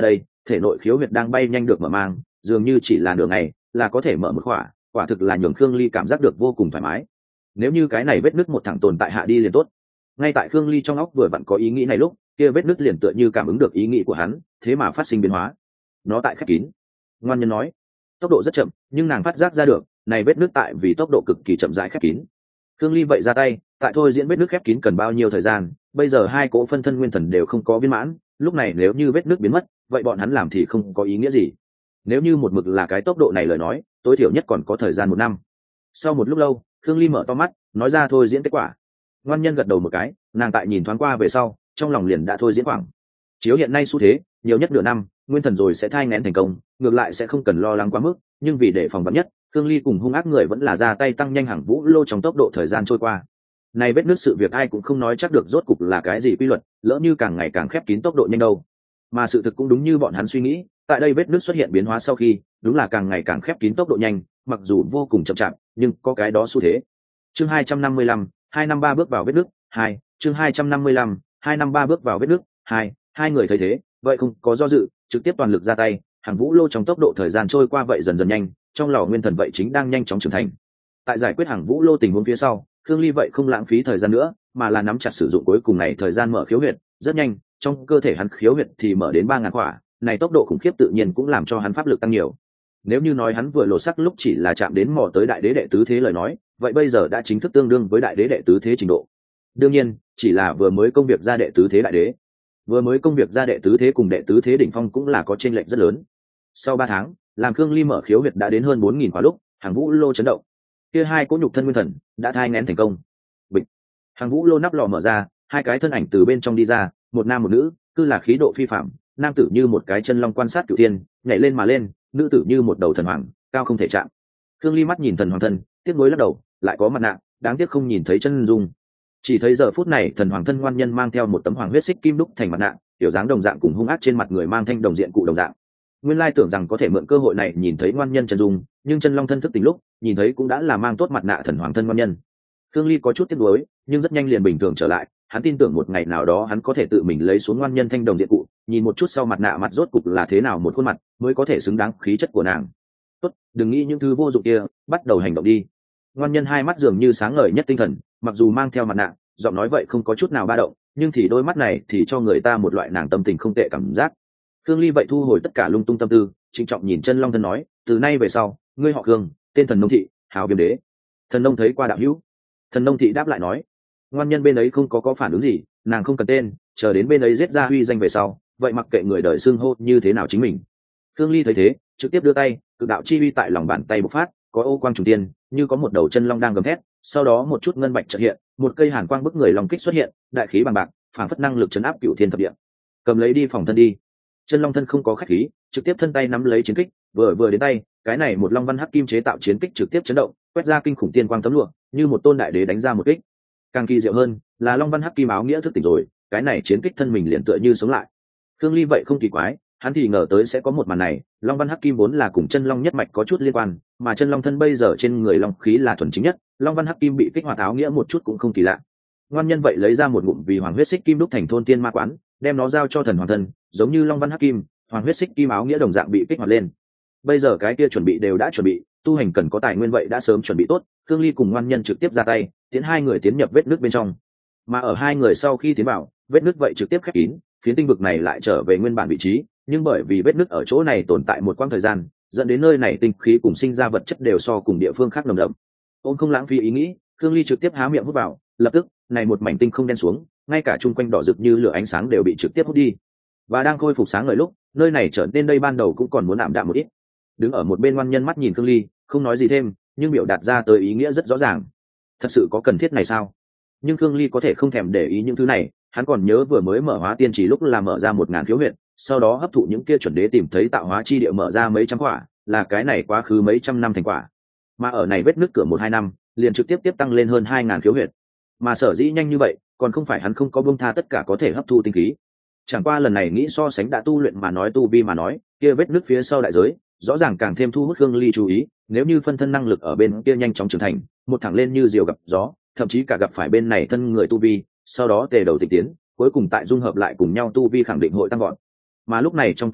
thể nội khiếu huyệt đang bay nhanh được mở mang, dường như chỉ là nửa ngày là có thể mở một khỏa, quả thực là nhường Khương Ly cảm giác được vô cùng thoải mái. Nếu như cái này vết nứt một thẳng tồn tại hạ đi liền tốt. Ngay tại Khương Ly trong óc vừa vặn có ý nghĩ này lúc, kia vết nứt liền tựa như cảm ứng được ý nghĩ của hắn, thế mà phát sinh biến hóa. Nó tại khép kín. Ngoan nhân nói, tốc độ rất chậm, nhưng nàng phát giác ra được, này vết nứt tại vì tốc độ cực kỳ chậm rãi khép kín. Khương Ly vậy ra tay, tại thôi diễn vết nứt khép kín cần bao nhiêu thời gian, bây giờ hai cỗ phân thân nguyên thần đều không có viên mãn, lúc này nếu như vết nứt biến mất, vậy bọn hắn làm thì không có ý nghĩa gì. Nếu như một mực là cái tốc độ này lời nói, tối thiểu nhất còn có thời gian 1 năm. Sau một lúc lâu, Khương Ly mở to mắt, nói ra thôi diễn kết quả. Ngoan nhân gật đầu một cái, nàng tại nhìn thoáng qua về sau, trong lòng liền đã thôi diễn khoảng. Chiếu hiện nay xu thế, nhiều nhất nửa năm, nguyên thần rồi sẽ thai nghén thành công, ngược lại sẽ không cần lo lắng quá mức, nhưng vì để phòng vạn nhất, Khương Ly cùng hung ác người vẫn là ra tay tăng nhanh hàng vũ lô trong tốc độ thời gian trôi qua. Này vết nứt sự việc ai cũng không nói chắc được rốt cục là cái gì quy luật, lỡ như càng ngày càng khép kín tốc độ nhanh đâu. Mà sự thực cũng đúng như bọn hắn suy nghĩ, tại đây vết nứt xuất hiện biến hóa sau khi, đúng là càng ngày càng khép kín tốc độ nhanh, mặc dù vô cùng chậm chạp, nhưng có cái đó xu thế. Chương 255, 253 bước vào vết nứt, 2, chương 255, 253 bước vào vết nứt, 2, hai người thấy thế, vậy không có do dự, trực tiếp toàn lực ra tay, hàng vũ lô trong tốc độ thời gian trôi qua vậy dần dần nhanh, trong lò nguyên thần vậy chính đang nhanh chóng trưởng thành. Tại giải quyết hàng vũ lô tình huống phía sau, Khương Ly vậy không lãng phí thời gian nữa, mà là nắm chặt sử dụng cuối cùng này thời gian mở khiếu huyệt, rất nhanh, trong cơ thể hắn khiếu huyệt thì mở đến 3000 quả, này tốc độ khủng khiếp tự nhiên cũng làm cho hắn pháp lực tăng nhiều. Nếu như nói hắn vừa lộ sắc lúc chỉ là chạm đến mò tới đại đế đệ tứ thế lời nói, vậy bây giờ đã chính thức tương đương với đại đế đệ tứ thế trình độ. Đương nhiên, chỉ là vừa mới công việc ra đệ tứ thế đại đế. Vừa mới công việc ra đệ tứ thế cùng đệ tứ thế đỉnh phong cũng là có chênh lệch rất lớn. Sau 3 tháng, làm Khương Ly mở khiếu huyệt đã đến hơn 4000 quả lúc, hàng vũ lô chấn động. Kia hai cỗ nhục thân nguyên thần đã thai nghén thành công. Bịch. Hàng vũ lô nắp lò mở ra, hai cái thân ảnh từ bên trong đi ra, một nam một nữ, cứ là khí độ phi phạm, nam tử như một cái chân long quan sát cửu thiên, nhảy lên mà lên, nữ tử như một đầu thần hoàng, cao không thể chạm. Khương Ly mắt nhìn thần hoàng thân, tiếc nuối lắc đầu, lại có mặt nạ, đáng tiếc không nhìn thấy chân dung. Chỉ thấy giờ phút này thần hoàng thân ngoan nhân mang theo một tấm hoàng huyết xích kim đúc thành mặt nạ, tiểu dáng đồng dạng cùng hung ác trên mặt người mang thanh đồng diện cụ đồng dạng. Nguyên lai tưởng rằng có thể mượn cơ hội này nhìn thấy ngoan nhân chân dung, nhưng chân long thân thức tỉnh lúc nhìn thấy cũng đã là mang tốt mặt nạ thần hoàng thân ngoan nhân. Khương Ly có chút tiếc nuối, nhưng rất nhanh liền bình thường trở lại, hắn tin tưởng một ngày nào đó hắn có thể tự mình lấy xuống ngoan nhân thanh đồng diện cụ, nhìn một chút sau mặt nạ mặt rốt cục là thế nào một khuôn mặt mới có thể xứng đáng khí chất của nàng. Tốt, đừng nghĩ những thứ vô dụng kia, bắt đầu hành động đi. Ngoan nhân hai mắt dường như sáng ngời nhất tinh thần, mặc dù mang theo mặt nạ, giọng nói vậy không có chút nào ba động, nhưng thì đôi mắt này thì cho người ta một loại nàng tâm tình không tệ cảm giác. Khương Ly vậy thu hồi tất cả lung tung tâm tư, trịnh trọng nhìn chân long thân nói, từ nay về sau, ngươi họ Khương, tên thần nông thị, hào viêm đế. Thần nông thấy qua đạo hữu. Thần nông thị đáp lại nói, ngoan nhân bên ấy không có phản ứng gì, nàng không cần tên, chờ đến bên ấy giết ra huy danh về sau, vậy mặc kệ người đời xưng hô như thế nào chính mình. Khương Ly thấy thế, trực tiếp đưa tay, cực đạo chi uy tại lòng bàn tay bộc phát, có ô quang trùng tiên, như có một đầu chân long đang gầm thét, sau đó một chút ngân bạch chợt hiện, một cây hàn quang bức người long kích xuất hiện, đại khí bằng bạc, phản phất năng lực chấn áp cửu thiên thập địa. Cầm lấy đi phòng thân đi. Chân long thân không có khách khí, trực tiếp thân tay nắm lấy chiến kích, vừa đến tay, cái này một long văn hắc kim chế tạo chiến kích trực tiếp chấn động, quét ra kinh khủng tiên quang tấm lụa, như một tôn đại đế đánh ra một kích. Càng kỳ diệu hơn, là long văn hắc kim áo nghĩa thức tỉnh rồi, cái này chiến kích thân mình liền tựa như sống lại. Khương Ly vậy không kỳ quái, hắn thì ngờ tới sẽ có một màn này, long văn hắc kim vốn là cùng chân long nhất mạch có chút liên quan, mà chân long thân bây giờ trên người long khí là thuần chính nhất, long văn hắc kim bị kích hoạt áo nghĩa một chút cũng không kỳ lạ. Ngoan nhân vậy lấy ra một ngụm vì hoàng huyết xích kim đúc thành thôn tiên ma quán, đem nó giao cho thần hoàng thân, giống như long văn hắc kim, hoàng huyết xích kim áo nghĩa đồng dạng bị kích hoạt lên. Bây giờ cái kia chuẩn bị đều đã chuẩn bị, tu hành cần có tài nguyên vậy đã sớm chuẩn bị tốt. Khương Ly cùng ngoan nhân trực tiếp ra tay, tiến hai người tiến nhập vết nước bên trong. Mà ở hai người sau khi tiến vào, vết nước vậy trực tiếp khép kín, phiến tinh vực này lại trở về nguyên bản vị trí, nhưng bởi vì vết nước ở chỗ này tồn tại một quãng thời gian, dẫn đến nơi này tinh khí cùng sinh ra vật chất đều so cùng địa phương khác nồng đậm. Ôn không lãng phí ý nghĩ, Khương Ly trực tiếp há miệng hút vào, lập tức, này một mảnh tinh không đen xuống, ngay cả chung quanh đỏ rực như lửa ánh sáng đều bị trực tiếp hút đi. Và đang khôi phục sáng ngời lúc, nơi này trở nên đây ban đầu cũng còn muốn ảm đạm một ít. Đứng ở một bên ngoan nhân mắt nhìn Khương Ly, không nói gì thêm, nhưng biểu đạt ra tới ý nghĩa rất rõ ràng. Thật sự có cần thiết này sao? Nhưng Khương Ly có thể không thèm để ý những thứ này, hắn còn nhớ vừa mới mở hóa tiên chỉ lúc là mở ra 1000 khiếu huyệt, sau đó hấp thụ những kia chuẩn đế tìm thấy tạo hóa chi địa mở ra mấy trăm quả, là cái này quá khứ mấy trăm năm thành quả. Mà ở này vết nứt cửa 1-2 năm, liền trực tiếp tăng lên hơn 2000 khiếu huyệt. Mà sở dĩ nhanh như vậy, còn không phải hắn không có buông tha tất cả có thể hấp thu tinh khí. Chẳng qua lần này nghĩ so sánh đã tu luyện mà nói tu vi mà nói, kia vết nứt phía sau đại giới, rõ ràng càng thêm thu hút Khương Ly chú ý, nếu như phân thân năng lực ở bên kia nhanh chóng trưởng thành, một thẳng lên như diều gặp gió, thậm chí cả gặp phải bên này thân người tu vi, sau đó tề đầu tịch tiến, cuối cùng tại dung hợp lại cùng nhau tu vi khẳng định hội tăng gọn. Mà lúc này trong cái khe,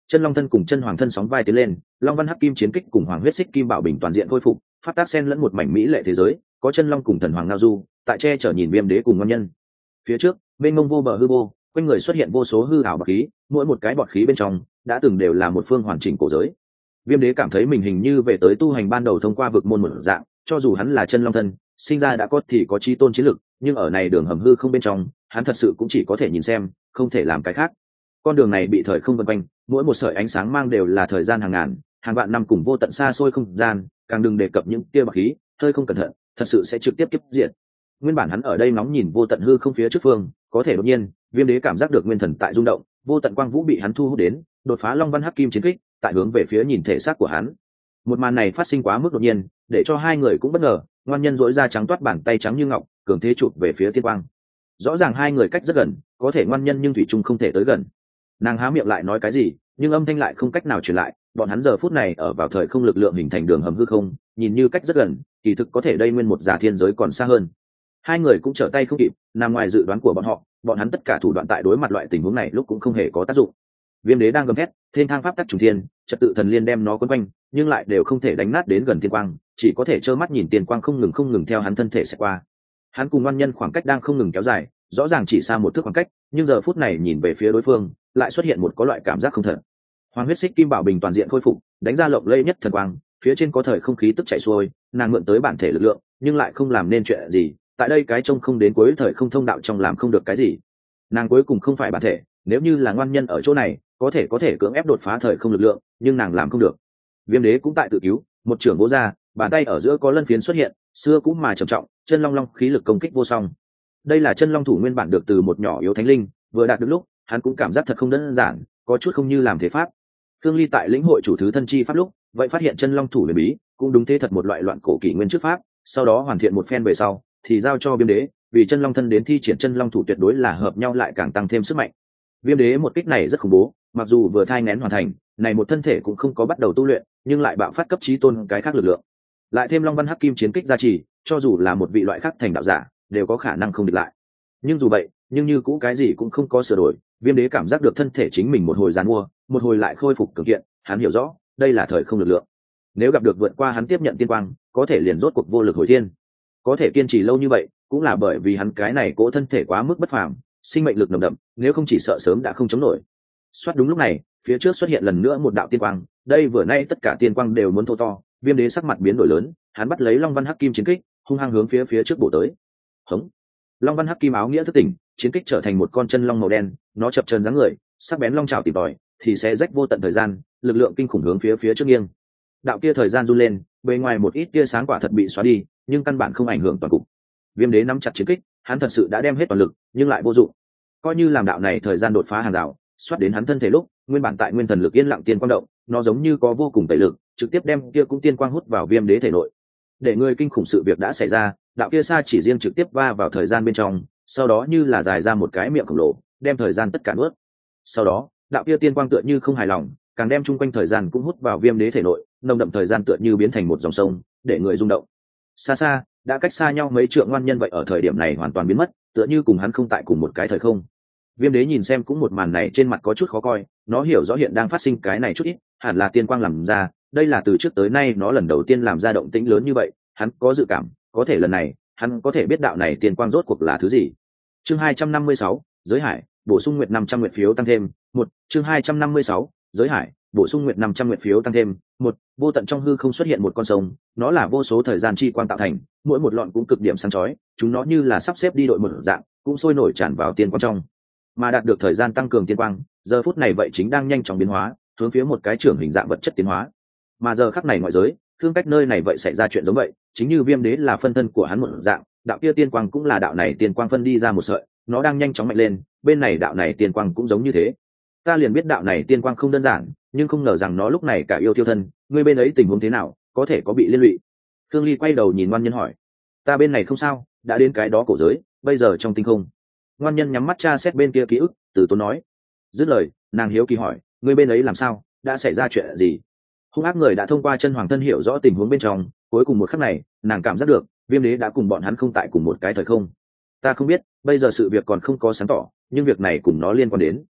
chân long thân cùng chân hoàng thân sóng vai tiến lên, long văn hắc kim chiến kích cùng hoàng huyết xích kim bảo bình toàn diện khôi phục, phát tác sen lẫn một mảnh mỹ lệ thế giới, có chân long cùng thần hoàng ngao du tại che chở nhìn viêm đế cùng ngon nhân. Phía trước bên ngông vô bờ hư vô, quanh người xuất hiện vô số hư ảo bọt khí, mỗi một cái bọt khí bên trong đã từng đều là một phương hoàn chỉnh cổ giới. Viêm đế cảm thấy mình hình như về tới tu hành ban đầu thông qua vực môn một dạng, cho dù hắn là chân long thân, sinh ra đã có thì có chi tôn chiến lực, nhưng ở này đường hầm hư không bên trong, hắn thật sự cũng chỉ có thể nhìn xem, không thể làm cái khác. Con đường này bị thời không vần quanh, mỗi một sợi ánh sáng mang đều là thời gian hàng ngàn, hàng vạn năm cùng vô tận xa xôi không gian, càng đừng đề cập những tia bọt khí, hơi không cẩn thận, thật sự sẽ trực tiếp kiếp diệt. Nguyên bản hắn ở đây nóng nhìn vô tận hư không phía trước phương, có thể đột nhiên, Viêm đế cảm giác được nguyên thần tại rung động, vô tận quang vũ bị hắn thu hút đến, đột phá long văn hắc kim chiến kích, tại hướng về phía nhìn thể xác của hắn. Một màn này phát sinh quá mức đột nhiên, để cho hai người cũng bất ngờ. Ngoan nhân dỗi ra trắng toát bàn tay trắng như ngọc, cường thế chụp về phía tiên quang. Rõ ràng hai người cách rất gần, có thể ngoan nhân nhưng thủy trung không thể tới gần. Nàng há miệng lại nói cái gì, nhưng âm thanh lại không cách nào truyền lại. Bọn hắn giờ phút này ở vào thời không lực lượng hình thành đường hầm hư không, nhìn như cách rất gần, kỳ thực có thể đây nguyên một giả thiên giới còn xa hơn. Hai người cũng trở tay không kịp, nằm ngoài dự đoán của bọn họ, bọn hắn tất cả thủ đoạn tại đối mặt loại tình huống này lúc cũng không hề có tác dụng. Viêm đế đang gầm thét, thiên thang pháp tắc trùng thiên, trật tự thần liên đem nó quấn quanh, nhưng lại đều không thể đánh nát đến gần tiên quang, chỉ có thể trơ mắt nhìn tiên quang không ngừng theo hắn thân thể sẽ qua. Hắn cùng ngoan nhân khoảng cách đang không ngừng kéo dài, rõ ràng chỉ xa một thước khoảng cách, nhưng giờ phút này nhìn về phía đối phương, lại xuất hiện một có loại cảm giác không thật. Hoàng huyết xích kim bảo bình toàn diện khôi phục, đánh ra lộng lẫy nhất thần quang, phía trên có thời không khí tức chảy xuôi, nàng mượn tới bản thể lực lượng, nhưng lại không làm nên chuyện gì. Tại đây cái trông không đến cuối thời không thông đạo trong làm không được cái gì. Nàng cuối cùng không phải bản thể, nếu như là ngoan nhân ở chỗ này, có thể cưỡng ép đột phá thời không lực lượng, nhưng nàng làm không được. Viêm đế cũng tại tự cứu, một trưởng vỗ ra, bàn tay ở giữa có lân phiến xuất hiện, xưa cũ mà trầm trọng, chân long long khí lực công kích vô song. Đây là chân long thủ nguyên bản được từ một nhỏ yếu thánh linh, vừa đạt được lúc, hắn cũng cảm giác thật không đơn giản, có chút không như làm thế pháp. Thương Ly tại lĩnh hội chủ thứ thân chi pháp lúc, vậy phát hiện chân long thủ huyền bí, cũng đúng thế thật một loại loạn cổ kỷ nguyên trước pháp, sau đó hoàn thiện một phen về sau, thì giao cho Viêm đế, vì chân long thân đến thi triển chân long thủ tuyệt đối là hợp nhau lại càng tăng thêm sức mạnh. Viêm đế một kích này rất khủng bố, mặc dù vừa thai nghén hoàn thành, này một thân thể cũng không có bắt đầu tu luyện, nhưng lại bạo phát cấp chí tôn cái khác lực lượng. Lại thêm long văn hắc kim chiến kích gia trì, cho dù là một vị loại khác thành đạo giả, đều có khả năng không địch lại. Nhưng dù vậy, nhưng như cũ cái gì cũng không có sửa đổi, Viêm đế cảm giác được thân thể chính mình một hồi giàn mua, một hồi lại khôi phục cường kiện, hắn hiểu rõ, đây là thời không lực lượng. Nếu gặp được vượt qua hắn tiếp nhận tiên quang, có thể liền rốt cuộc vô lực hồi thiên. Có thể kiên trì lâu như vậy, cũng là bởi vì hắn cái này cỗ thân thể quá mức bất phàm, sinh mệnh lực nồng đậm, nếu không chỉ sợ sớm đã không chống nổi. Soát đúng lúc này, phía trước xuất hiện lần nữa một đạo tiên quang, đây vừa nay tất cả tiên quang đều muốn thô to, Viêm đế sắc mặt biến đổi lớn, hắn bắt lấy long văn hắc kim chiến kích, hung hăng hướng phía trước bổ tới. Hống! Long văn hắc kim áo nghĩa thức tỉnh, chiến kích trở thành một con chân long màu đen, nó chập chờn dáng người, sắc bén long chảo tìm tòi, thì sẽ rách vô tận thời gian, lực lượng kinh khủng hướng phía trước nghiêng. Đạo kia thời gian run lên, bề ngoài một ít tia sáng quả thật bị xóa đi, nhưng căn bản không ảnh hưởng toàn cục. Viêm đế nắm chặt chiến kích, hắn thật sự đã đem hết toàn lực, nhưng lại vô dụng. Coi như làm đạo này thời gian đột phá hàng rào, xoát đến hắn thân thể lúc, nguyên bản tại nguyên thần lực yên lặng tiên quang động, nó giống như có vô cùng tẩy lực, trực tiếp đem kia cũng tiên quang hút vào Viêm đế thể nội. Để người kinh khủng sự việc đã xảy ra, đạo kia xa chỉ riêng trực tiếp va vào thời gian bên trong, sau đó như là dài ra một cái miệng khổng lồ, đem thời gian tất cả nuốt. Sau đó, đạo kia tiên quang tựa như không hài lòng, càng đem chung quanh thời gian cũng hút vào Viêm đế thể nội, nồng đậm thời gian tựa như biến thành một dòng sông, để người rung động. Xa xa, đã cách xa nhau mấy trượng ngoan nhân vậy ở thời điểm này hoàn toàn biến mất, tựa như cùng hắn không tại cùng một cái thời không. Viêm đế nhìn xem cũng một màn này trên mặt có chút khó coi, nó hiểu rõ hiện đang phát sinh cái này chút ít, hẳn là tiên quang làm ra, đây là từ trước tới nay nó lần đầu tiên làm ra động tĩnh lớn như vậy, hắn có dự cảm, có thể lần này, hắn có thể biết đạo này tiên quang rốt cuộc là thứ gì. Chương 256, giới hải, bổ sung nguyệt 500 nguyệt phiếu tăng thêm, một chương 256, giới hải, bổ sung nguyệt 500 nguyệt phiếu tăng thêm, một vô tận trong hư không xuất hiện một con sông, nó là vô số thời gian chi quang tạo thành, mỗi một lọn cũng cực điểm sáng chói, chúng nó như là sắp xếp đi đội một dạng, cũng sôi nổi tràn vào tiên quang trong. Mà đạt được thời gian tăng cường tiên quang, giờ phút này vậy chính đang nhanh chóng biến hóa, hướng phía một cái trưởng hình dạng vật chất tiến hóa. Mà giờ khắc này ngoại giới, thương cách nơi này vậy xảy ra chuyện giống vậy, chính như Viêm đế là phân thân của hắn một dạng, đạo kia tiên quang cũng là đạo này tiên quang phân đi ra một sợi, nó đang nhanh chóng mạnh lên, bên này đạo này tiên quang cũng giống như thế. Ta liền biết đạo này tiên quang không đơn giản, nhưng không ngờ rằng nó lúc này cả yêu tiêu thân, ngươi bên ấy tình huống thế nào, có thể có bị liên lụy. Thương Ly quay đầu nhìn ngoan nhân hỏi. Ta bên này không sao, đã đến cái đó cổ giới, bây giờ trong tinh không. Ngoan nhân nhắm mắt tra xét bên kia ký ức, từ tốn nói. Dứt lời, nàng hiếu kỳ hỏi, ngươi bên ấy làm sao, đã xảy ra chuyện gì? Hung ác người đã thông qua chân hoàng thân hiểu rõ tình huống bên trong, cuối cùng một khắc này, nàng cảm giác được, Viêm đế đã cùng bọn hắn không tại cùng một cái thời không. Ta không biết, bây giờ sự việc còn không có sáng tỏ, nhưng việc này cùng nó liên quan đến.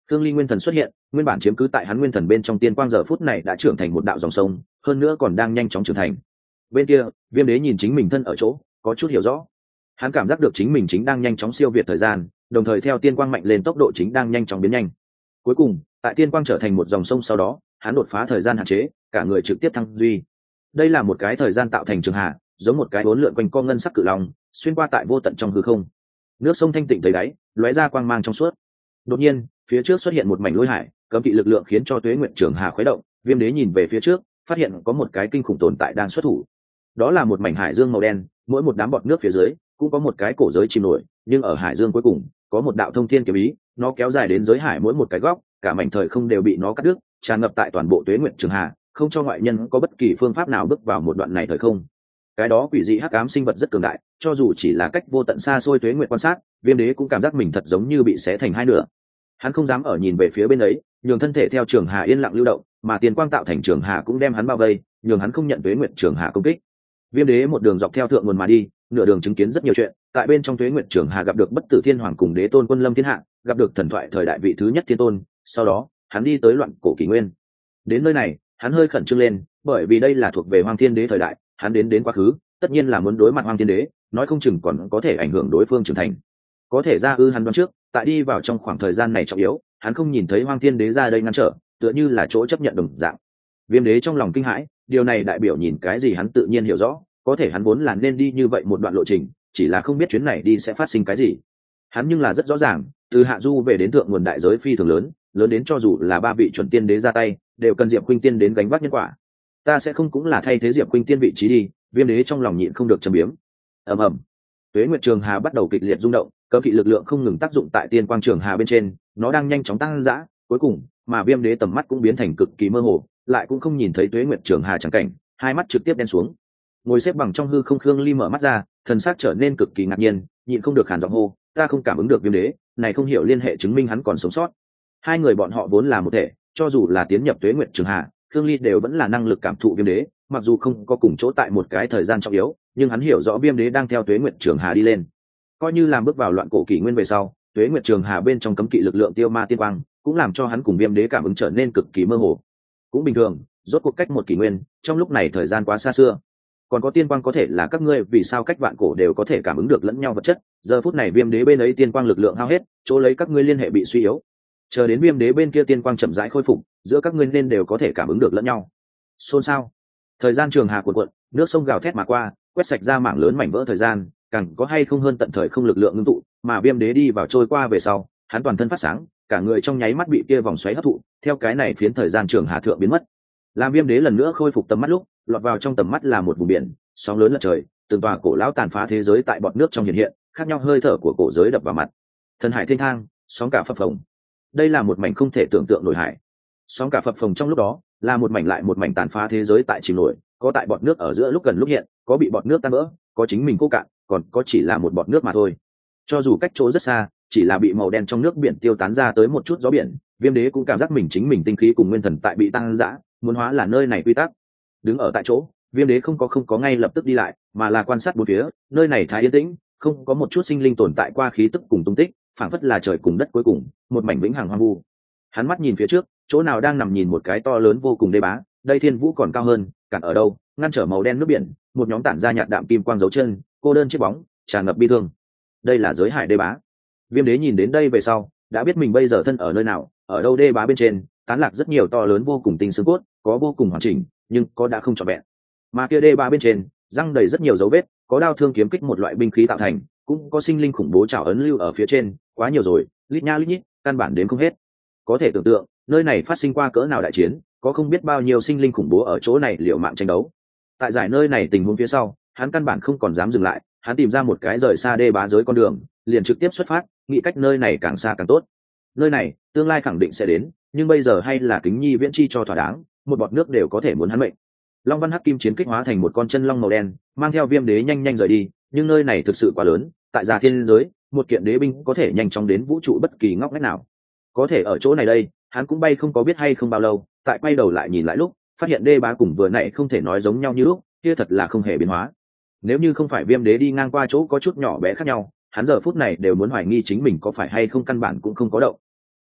Khương Ly nguyên thần xuất hiện, nguyên bản chiếm cứ tại hắn nguyên thần bên trong tiên quang giờ phút này đã trưởng thành một đạo dòng sông, hơn nữa còn đang nhanh chóng trưởng thành. Bên kia, Viêm Đế nhìn chính mình thân ở chỗ, có chút hiểu rõ. Hắn cảm giác được chính mình chính đang nhanh chóng siêu việt thời gian, đồng thời theo tiên quang mạnh lên tốc độ chính đang nhanh chóng biến nhanh. Cuối cùng, tại tiên quang trở thành một dòng sông sau đó, hắn đột phá thời gian hạn chế, cả người trực tiếp thăng duy. Đây là một cái thời gian tạo thành trường hạ, giống một cái uốn lượn quanh co ngân sắc cự long, xuyên qua tại vô tận trong hư không. Nước sông thanh tịnh thấy đáy, lóe ra quang mang trong suốt. Đột nhiên, phía trước xuất hiện một mảnh lôi hải, cấm kỵ lực lượng khiến cho Tuế Nguyệt Trường Hà khuấy động. Viêm Đế nhìn về phía trước, phát hiện có một cái kinh khủng tồn tại đang xuất thủ. Đó là một mảnh hải dương màu đen, mỗi một đám bọt nước phía dưới cũng có một cái cổ giới chìm nổi, nhưng ở hải dương cuối cùng có một đạo thông thiên kiếm ý, nó kéo dài đến giới hải mỗi một cái góc, cả mảnh thời không đều bị nó cắt đứt, tràn ngập tại toàn bộ Tuế Nguyệt Trường Hà, không cho ngoại nhân có bất kỳ phương pháp nào bước vào một đoạn này thời không. Cái đó quỷ dị hắc ám sinh vật rất cường đại, cho dù chỉ là cách vô tận xa xôi Tuế Nguyệt quan sát, Viêm Đế cũng cảm giác mình thật giống như bị xé thành hai nửa. Hắn không dám ở nhìn về phía bên ấy, nhường thân thể theo Trường Hà yên lặng lưu động, mà tiền quang tạo thành Trường Hà cũng đem hắn bao vây, nhường hắn không nhận Tuế Nguyệt Trường Hà công kích. Viêm Đế một đường dọc theo thượng nguồn mà đi, nửa đường chứng kiến rất nhiều chuyện, tại bên trong Tuế Nguyệt Trường Hà gặp được Bất Tử Thiên Hoàng cùng Đế Tôn Quân Lâm Thiên Hạ, gặp được thần thoại thời đại vị thứ nhất Thiên Tôn, sau đó, hắn đi tới loạn cổ kỷ nguyên. Đến nơi này, hắn hơi khẩn trương lên, bởi vì đây là thuộc về Hoang Thiên Đế thời đại, hắn đến quá khứ, tất nhiên là muốn đối mặt Hoang Thiên Đế, nói không chừng còn có thể ảnh hưởng đối phương trưởng thành. Có thể ra hắn đoán trước, tại đi vào trong khoảng thời gian này trọng yếu, hắn không nhìn thấy Hoang Thiên Đế ra đây ngăn trở, tựa như là chỗ chấp nhận đồng dạng. Viêm Đế trong lòng kinh hãi, điều này đại biểu nhìn cái gì hắn tự nhiên hiểu rõ, có thể hắn vốn là nên đi như vậy một đoạn lộ trình, chỉ là không biết chuyến này đi sẽ phát sinh cái gì. Hắn nhưng là rất rõ ràng, từ hạ du về đến thượng nguồn đại giới phi thường lớn, lớn đến cho dù là ba vị chuẩn tiên đế ra tay, đều cần Diệp Khuynh Tiên đến gánh vác nhân quả. Ta sẽ không cũng là thay thế Diệp Khuynh Tiên vị trí đi, Viêm Đế trong lòng nhịn không được châm biếm. Ầm ầm. Tuế Nguyệt Trường Hà bắt đầu kịch liệt rung động, cấm kỵ lực lượng không ngừng tác dụng tại tiên quang trường hà bên trên, nó đang nhanh chóng tăng dã, cuối cùng, mà Viêm Đế tầm mắt cũng biến thành cực kỳ mơ hồ, lại cũng không nhìn thấy Tuế Nguyệt Trường Hà chẳng cảnh, hai mắt trực tiếp đen xuống. Ngồi xếp bằng trong hư không Khương Ly mở mắt ra, thần sắc trở nên cực kỳ ngạc nhiên, nhịn không được khàn giọng hô, ta không cảm ứng được Viêm Đế, này không hiểu liên hệ chứng minh hắn còn sống sót. Hai người bọn họ vốn là một thể, cho dù là tiến nhập Tuế Nguyệt Trường Hà, Khương Ly đều vẫn là năng lực cảm thụ Viêm Đế, mặc dù không có cùng chỗ tại một cái thời gian trọng yếu, nhưng hắn hiểu rõ Viêm Đế đang theo Tuế Nguyệt Trường Hà đi lên. Coi như làm bước vào loạn cổ kỷ nguyên về sau, Tuế Nguyệt Trường Hà bên trong cấm kỵ lực lượng tiêu ma tiên quang, cũng làm cho hắn cùng Viêm Đế cảm ứng trở nên cực kỳ mơ hồ. Cũng bình thường, rốt cuộc cách một kỷ nguyên, trong lúc này thời gian quá xa xưa. Còn có tiên quang có thể là các ngươi vì sao cách vạn cổ đều có thể cảm ứng được lẫn nhau vật chất, giờ phút này Viêm Đế bên ấy tiên quang lực lượng hao hết, chỗ lấy các ngươi liên hệ bị suy yếu. Chờ đến Viêm Đế bên kia tiên quang chậm rãi khôi phục, giữa các ngươi nên đều có thể cảm ứng được lẫn nhau. Xôn xao. Thời gian trường hà cuộn cuộn, nước sông gào thét mà qua, quét sạch ra mảng lớn mảnh vỡ thời gian, càng có hay không hơn tận thời không lực lượng ngưng tụ, mà Viêm Đế đi vào trôi qua về sau, hắn toàn thân phát sáng, cả người trong nháy mắt bị kia vòng xoáy hấp thụ, theo cái này phiến thời gian trường hà thượng biến mất. Làm Viêm Đế lần nữa khôi phục tầm mắt lúc, lọt vào trong tầm mắt là một vùng biển, sóng lớn lật trời, từng tòa cổ lão tàn phá thế giới tại bọt nước trong hiện hiện, khác nhau hơi thở của cổ giới đập vào mặt. Thần hải thênh thang, sóng cả phập phồng. Đây là một mảnh không thể tưởng tượng nổi hải. Sóng cả phập phồng trong lúc đó, là một mảnh lại một mảnh tàn phá thế giới tại chìm nổi, có tại bọt nước ở giữa lúc gần lúc hiện, có bị bọt nước tan vỡ, có chính mình khô cạn, còn có chỉ là một bọt nước mà thôi. Cho dù cách chỗ rất xa, chỉ là bị màu đen trong nước biển tiêu tán ra tới một chút gió biển, Viêm Đế cũng cảm giác mình chính mình tinh khí cùng nguyên thần tại bị tăng dã, muốn hóa là nơi này quy tắc. Đứng ở tại chỗ, Viêm Đế không có ngay lập tức đi lại, mà là quan sát bốn phía, nơi này thái yên tĩnh, không có một chút sinh linh tồn tại qua khí tức cùng tung tích, phảng phất là trời cùng đất cuối cùng, một mảnh vĩnh hằng hoang vu. Hắn mắt nhìn phía trước, chỗ nào đang nằm nhìn một cái to lớn vô cùng đê bá, đây thiên vũ còn cao hơn, cản ở đâu, ngăn trở màu đen nước biển, một nhóm tản ra nhạt đạm kim quang dấu chân, cô đơn chiếc bóng, tràn ngập bi thương. Đây là giới hải đê bá. Viêm Đế nhìn đến đây về sau, đã biết mình bây giờ thân ở nơi nào, ở đâu đê bá bên trên, tán lạc rất nhiều to lớn vô cùng tinh xương cốt, có vô cùng hoàn chỉnh, nhưng có đã không trọn vẹn. Mà kia đê bá bên trên, răng đầy rất nhiều dấu vết, có đao thương kiếm kích một loại binh khí tạo thành, cũng có sinh linh khủng bố trảo ấn lưu ở phía trên, quá nhiều rồi, lít nha lít nhít, căn bản đến không hết. Có thể tưởng tượng, nơi này phát sinh qua cỡ nào đại chiến, có không biết bao nhiêu sinh linh khủng bố ở chỗ này liều mạng tranh đấu. Tại giải nơi này tình huống phía sau, hắn căn bản không còn dám dừng lại, hắn tìm ra một cái rời xa đê bá giới con đường, liền trực tiếp xuất phát, nghĩ cách nơi này càng xa càng tốt. Nơi này, tương lai khẳng định sẽ đến, nhưng bây giờ hay là kính nhi viễn chi cho thỏa đáng, một bọt nước đều có thể muốn hắn mệnh. Long Văn Hắc Kim chiến kích hóa thành một con chân long màu đen, mang theo Viêm Đế nhanh nhanh rời đi, nhưng nơi này thực sự quá lớn, tại Già Thiên giới, một kiện đế binh có thể nhanh chóng đến vũ trụ bất kỳ ngóc ngách nào. Có thể ở chỗ này đây, hắn cũng bay không có biết hay không bao lâu, tại quay đầu lại nhìn lại lúc, phát hiện đê bá cùng vừa nãy không thể nói giống nhau như lúc, kia thật là không hề biến hóa. Nếu như không phải Viêm Đế đi ngang qua chỗ có chút nhỏ bé khác nhau, hắn giờ phút này đều muốn hoài nghi chính mình có phải hay không căn bản cũng không có động.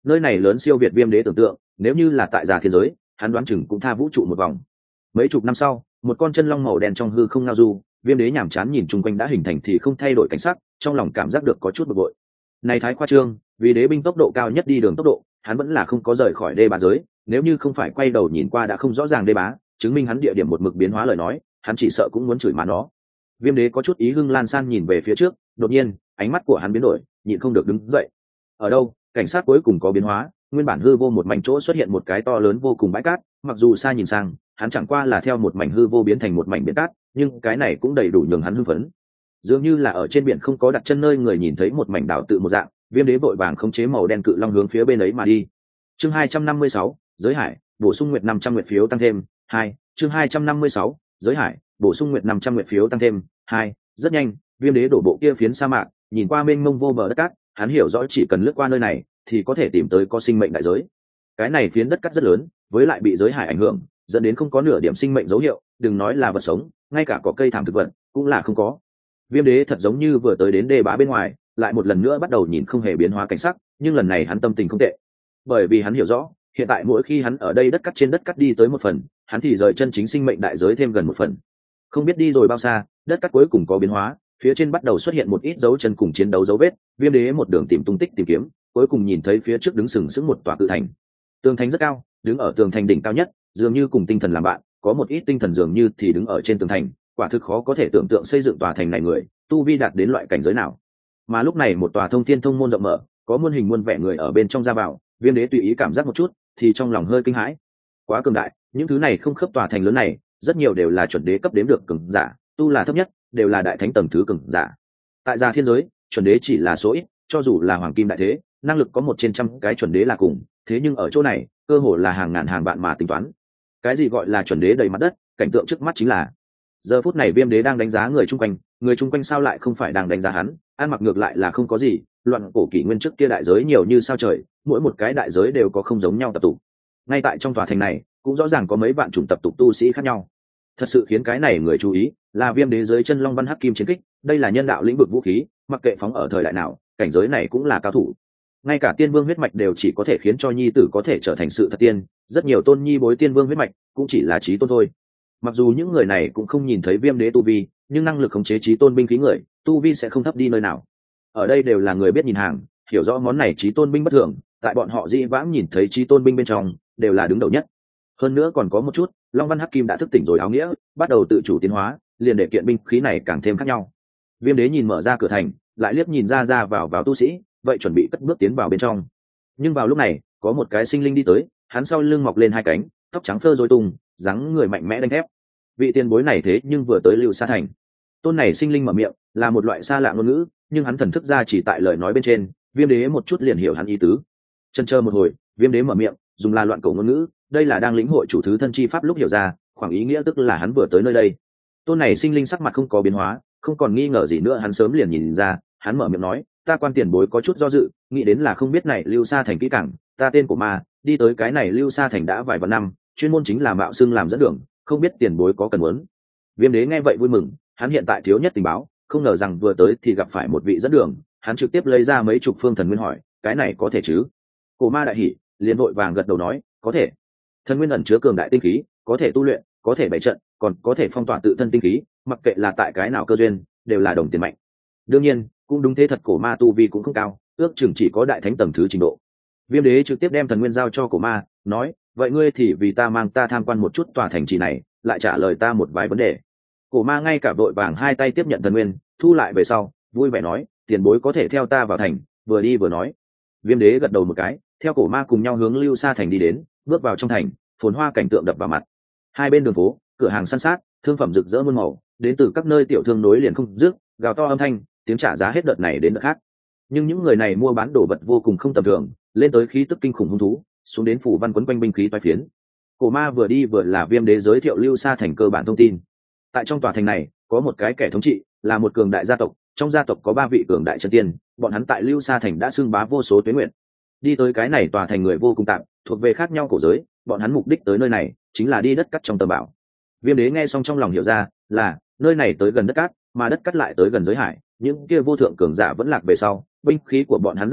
nơi này lớn siêu việt viêm đế tưởng tượng, nếu như là tại già thiên giới hắn đoán chừng cũng tha vũ trụ một vòng. Mấy chục năm sau, một con chân long màu đen trong hư không ngao du, viêm đế nhàm chán nhìn chung quanh đã hình thành thì không thay đổi cảnh sắc, trong lòng cảm giác được có chút bực bội. Này thái khoa trương, vì đế binh tốc độ cao nhất đi đường tốc độ, hắn vẫn là không có rời khỏi đê bá giới, nếu như không phải quay đầu nhìn qua đã không rõ ràng đê bá, chứng minh hắn địa điểm một mực biến hóa lời nói, hắn chỉ sợ cũng muốn chửi má nó. Viêm đế có chút ý hưng lan san nhìn về phía trước, đột nhiên ánh mắt của hắn biến đổi, nhịn không được đứng dậy. Ở đâu, cảnh sát cuối cùng có biến hóa, nguyên bản hư vô một mảnh chỗ xuất hiện một cái to lớn vô cùng bãi cát, mặc dù xa nhìn sang hắn chẳng qua là theo một mảnh hư vô biến thành một mảnh biển cát, nhưng cái này cũng đầy đủ nhường hắn hưng phấn. Dường như là ở trên biển không có đặt chân nơi người nhìn thấy một mảnh đảo tự một dạng, viêm đế vội vàng khống chế màu đen cự long hướng phía bên ấy mà đi. Chương 256, giới hải, bổ sung nguyệt 500 nguyệt phiếu tăng thêm 2. Chương 256, giới hải, bổ sung nguyệt 500 nguyệt phiếu tăng thêm 2. Rất nhanh, viêm đế đổ bộ kia phiến sa mạc, nhìn qua mênh mông vô bờ đất cát, hắn hiểu rõ chỉ cần lướt qua nơi này thì có thể tìm tới có sinh mệnh đại giới. Cái này phiến đất cát rất lớn, với lại bị giới hải ảnh hưởng, dẫn đến không có nửa điểm sinh mệnh dấu hiệu, đừng nói là vật sống, ngay cả có cây thảm thực vật cũng là không có. Viêm đế thật giống như vừa tới đến đê bá bên ngoài, lại một lần nữa bắt đầu nhìn không hề biến hóa cảnh sắc, nhưng lần này hắn tâm tình không tệ, bởi vì hắn hiểu rõ hiện tại mỗi khi hắn ở đây đất cắt trên đất cắt đi tới một phần, hắn thì rời chân chính sinh mệnh đại giới thêm gần một phần. Không biết đi rồi bao xa, đất cắt cuối cùng có biến hóa, phía trên bắt đầu xuất hiện một ít dấu chân cùng chiến đấu dấu vết. Viêm đế một đường tìm tung tích tìm kiếm, cuối cùng nhìn thấy phía trước đứng sừng sững một tòa cự thành. Tường thành rất cao, đứng ở tường thành đỉnh cao nhất, dường như cùng tinh thần làm bạn, có một ít tinh thần dường như thì đứng ở trên tường thành, quả thực khó có thể tưởng tượng xây dựng tòa thành này người tu vi đạt đến loại cảnh giới nào. Mà lúc này một tòa thông thiên thông môn rộng mở, có muôn hình muôn vẻ người ở bên trong ra vào. Viêm đế tùy ý cảm giác một chút thì trong lòng hơi kinh hãi, quá cường đại, những thứ này không khớp tòa thành lớn này rất nhiều đều là chuẩn đế cấp đếm được cường giả, tu là thấp nhất đều là đại thánh tầng thứ cường giả. Tại gia thiên giới chuẩn đế chỉ là số ít, cho dù là hoàng kim đại thế năng lực có 1/100 cái chuẩn đế là cùng, thế nhưng ở chỗ này cơ hồ là hàng ngàn hàng vạn mà tính toán. Cái gì gọi là chuẩn đế đầy mặt đất, cảnh tượng trước mắt chính là giờ phút này viêm đế đang đánh giá người chung quanh, người chung quanh sao lại không phải đang đánh giá hắn, ăn mặc ngược lại là không có gì, loạn cổ kỷ nguyên trước kia đại giới nhiều như sao trời, mỗi một cái đại giới đều có không giống nhau tập tục. Ngay tại trong tòa thành này cũng rõ ràng có mấy vạn chủng tập tục tu sĩ khác nhau. Thật sự khiến cái này người chú ý là viêm đế dưới chân long văn hắc kim chiến kích, đây là nhân đạo lĩnh vực vũ khí, mặc kệ phóng ở thời đại nào cảnh giới này cũng là cao thủ. Ngay cả tiên vương huyết mạch đều chỉ có thể khiến cho nhi tử có thể trở thành sự thật tiên, rất nhiều tôn nhi bối tiên vương huyết mạch cũng chỉ là trí tôn thôi. Mặc dù những người này cũng không nhìn thấy viêm đế tu vi, nhưng năng lực khống chế trí tôn binh khí người tu vi sẽ không thấp đi nơi nào. Ở đây đều là người biết nhìn hàng, hiểu rõ món này trí tôn binh bất thường, tại bọn họ dĩ vãng nhìn thấy trí tôn binh bên trong đều là đứng đầu nhất. Hơn nữa còn có một chút, long văn hắc kim đã thức tỉnh rồi áo nghĩa, bắt đầu tự chủ tiến hóa, liền để kiện binh khí này càng thêm khác nhau. Viêm đế nhìn mở ra cửa thành, lại liếc nhìn ra vào tu sĩ, vậy chuẩn bị cất bước tiến vào bên trong. Nhưng vào lúc này có một cái sinh linh đi tới, hắn sau lưng mọc lên hai cánh, tóc trắng phơ rối tung, dáng người mạnh mẽ đánh thép. Vị tiền bối này thế nhưng vừa tới Lưu Sa thành. Tôn này sinh linh mở miệng là một loại xa lạ ngôn ngữ, nhưng hắn thần thức ra chỉ tại lời nói bên trên, viêm đế một chút liền hiểu hắn ý tứ. Chần chờ một hồi, viêm đế mở miệng dùng là loạn cổ ngôn ngữ, đây là đang lĩnh hội chủ thứ thân chi pháp lúc hiểu ra, khoảng ý nghĩa tức là hắn vừa tới nơi đây. Tôn này sinh linh sắc mặt không có biến hóa, không còn nghi ngờ gì nữa, hắn sớm liền nhìn ra. Hắn mở miệng nói, ta quan tiền bối có chút do dự, nghĩ đến là không biết này Lưu Sa thành kỹ càng, ta tên của ma, đi tới cái này Lưu Sa thành đã vài vạn năm, chuyên môn chính là mạo xưng làm dẫn đường, không biết tiền bối có cần muốn. Viêm đế nghe vậy vui mừng, hắn hiện tại thiếu nhất tình báo, không ngờ rằng vừa tới thì gặp phải một vị dẫn đường, hắn trực tiếp lấy ra mấy chục phương thần nguyên hỏi, cái này có thể chứ? Cổ ma đại hỉ, liền vội vàng gật đầu nói, có thể. Thần nguyên ẩn chứa cường đại tinh khí, có thể tu luyện, có thể bày trận, còn có thể phong tỏa tự thân tinh khí, mặc kệ là tại cái nào cơ duyên, đều là đồng tiền mạnh. Đương nhiên, cũng đúng thế thật, cổ ma tu vi cũng không cao, ước chừng chỉ có đại thánh tầng thứ trình độ. Viêm đế trực tiếp đem thần nguyên giao cho cổ ma, nói, vậy ngươi thì vì ta mang ta tham quan một chút tòa thành trì này, lại trả lời ta một vài vấn đề. Cổ ma ngay cả vội vàng hai tay tiếp nhận thần nguyên, thu lại về sau vui vẻ nói, tiền bối có thể theo ta vào thành. Vừa đi vừa nói. Viêm đế gật đầu một cái, theo cổ ma cùng nhau hướng Lưu Sa thành đi đến. Bước vào trong thành, phồn hoa cảnh tượng đập vào mặt. Hai bên đường phố, cửa hàng săn sát, thương phẩm rực rỡ muôn màu, đến từ các nơi tiểu thương nối liền không dứt, gào to âm thanh, tiếng trả giá hết đợt này đến đợt khác. Nhưng những người này mua bán đồ vật vô cùng không tầm thường, lên tới khí tức kinh khủng hung thú, xuống đến phủ văn quấn quanh binh khí toái phiến. Cổ ma vừa đi vừa là Viêm đế giới thiệu Lưu Sa thành cơ bản thông tin. Tại trong tòa thành này có một cái kẻ thống trị, là một cường đại gia tộc, trong gia tộc có 3 vị cường đại chân tiên, bọn hắn tại Lưu Sa thành đã xưng bá vô số tuế nguyện. Đi tới cái này tòa thành người vô cùng tạm, thuộc về khác nhau cổ giới, bọn hắn mục đích tới nơi này chính là đi đất cắt trong tầm bảo. Viêm đế nghe xong trong lòng hiểu ra, là nơi này tới gần đất cát, mà đất cát lại tới gần giới hải, những kia vô thượng cường giả vẫn lạc về sau, binh khí của bọn hắn giáp trụ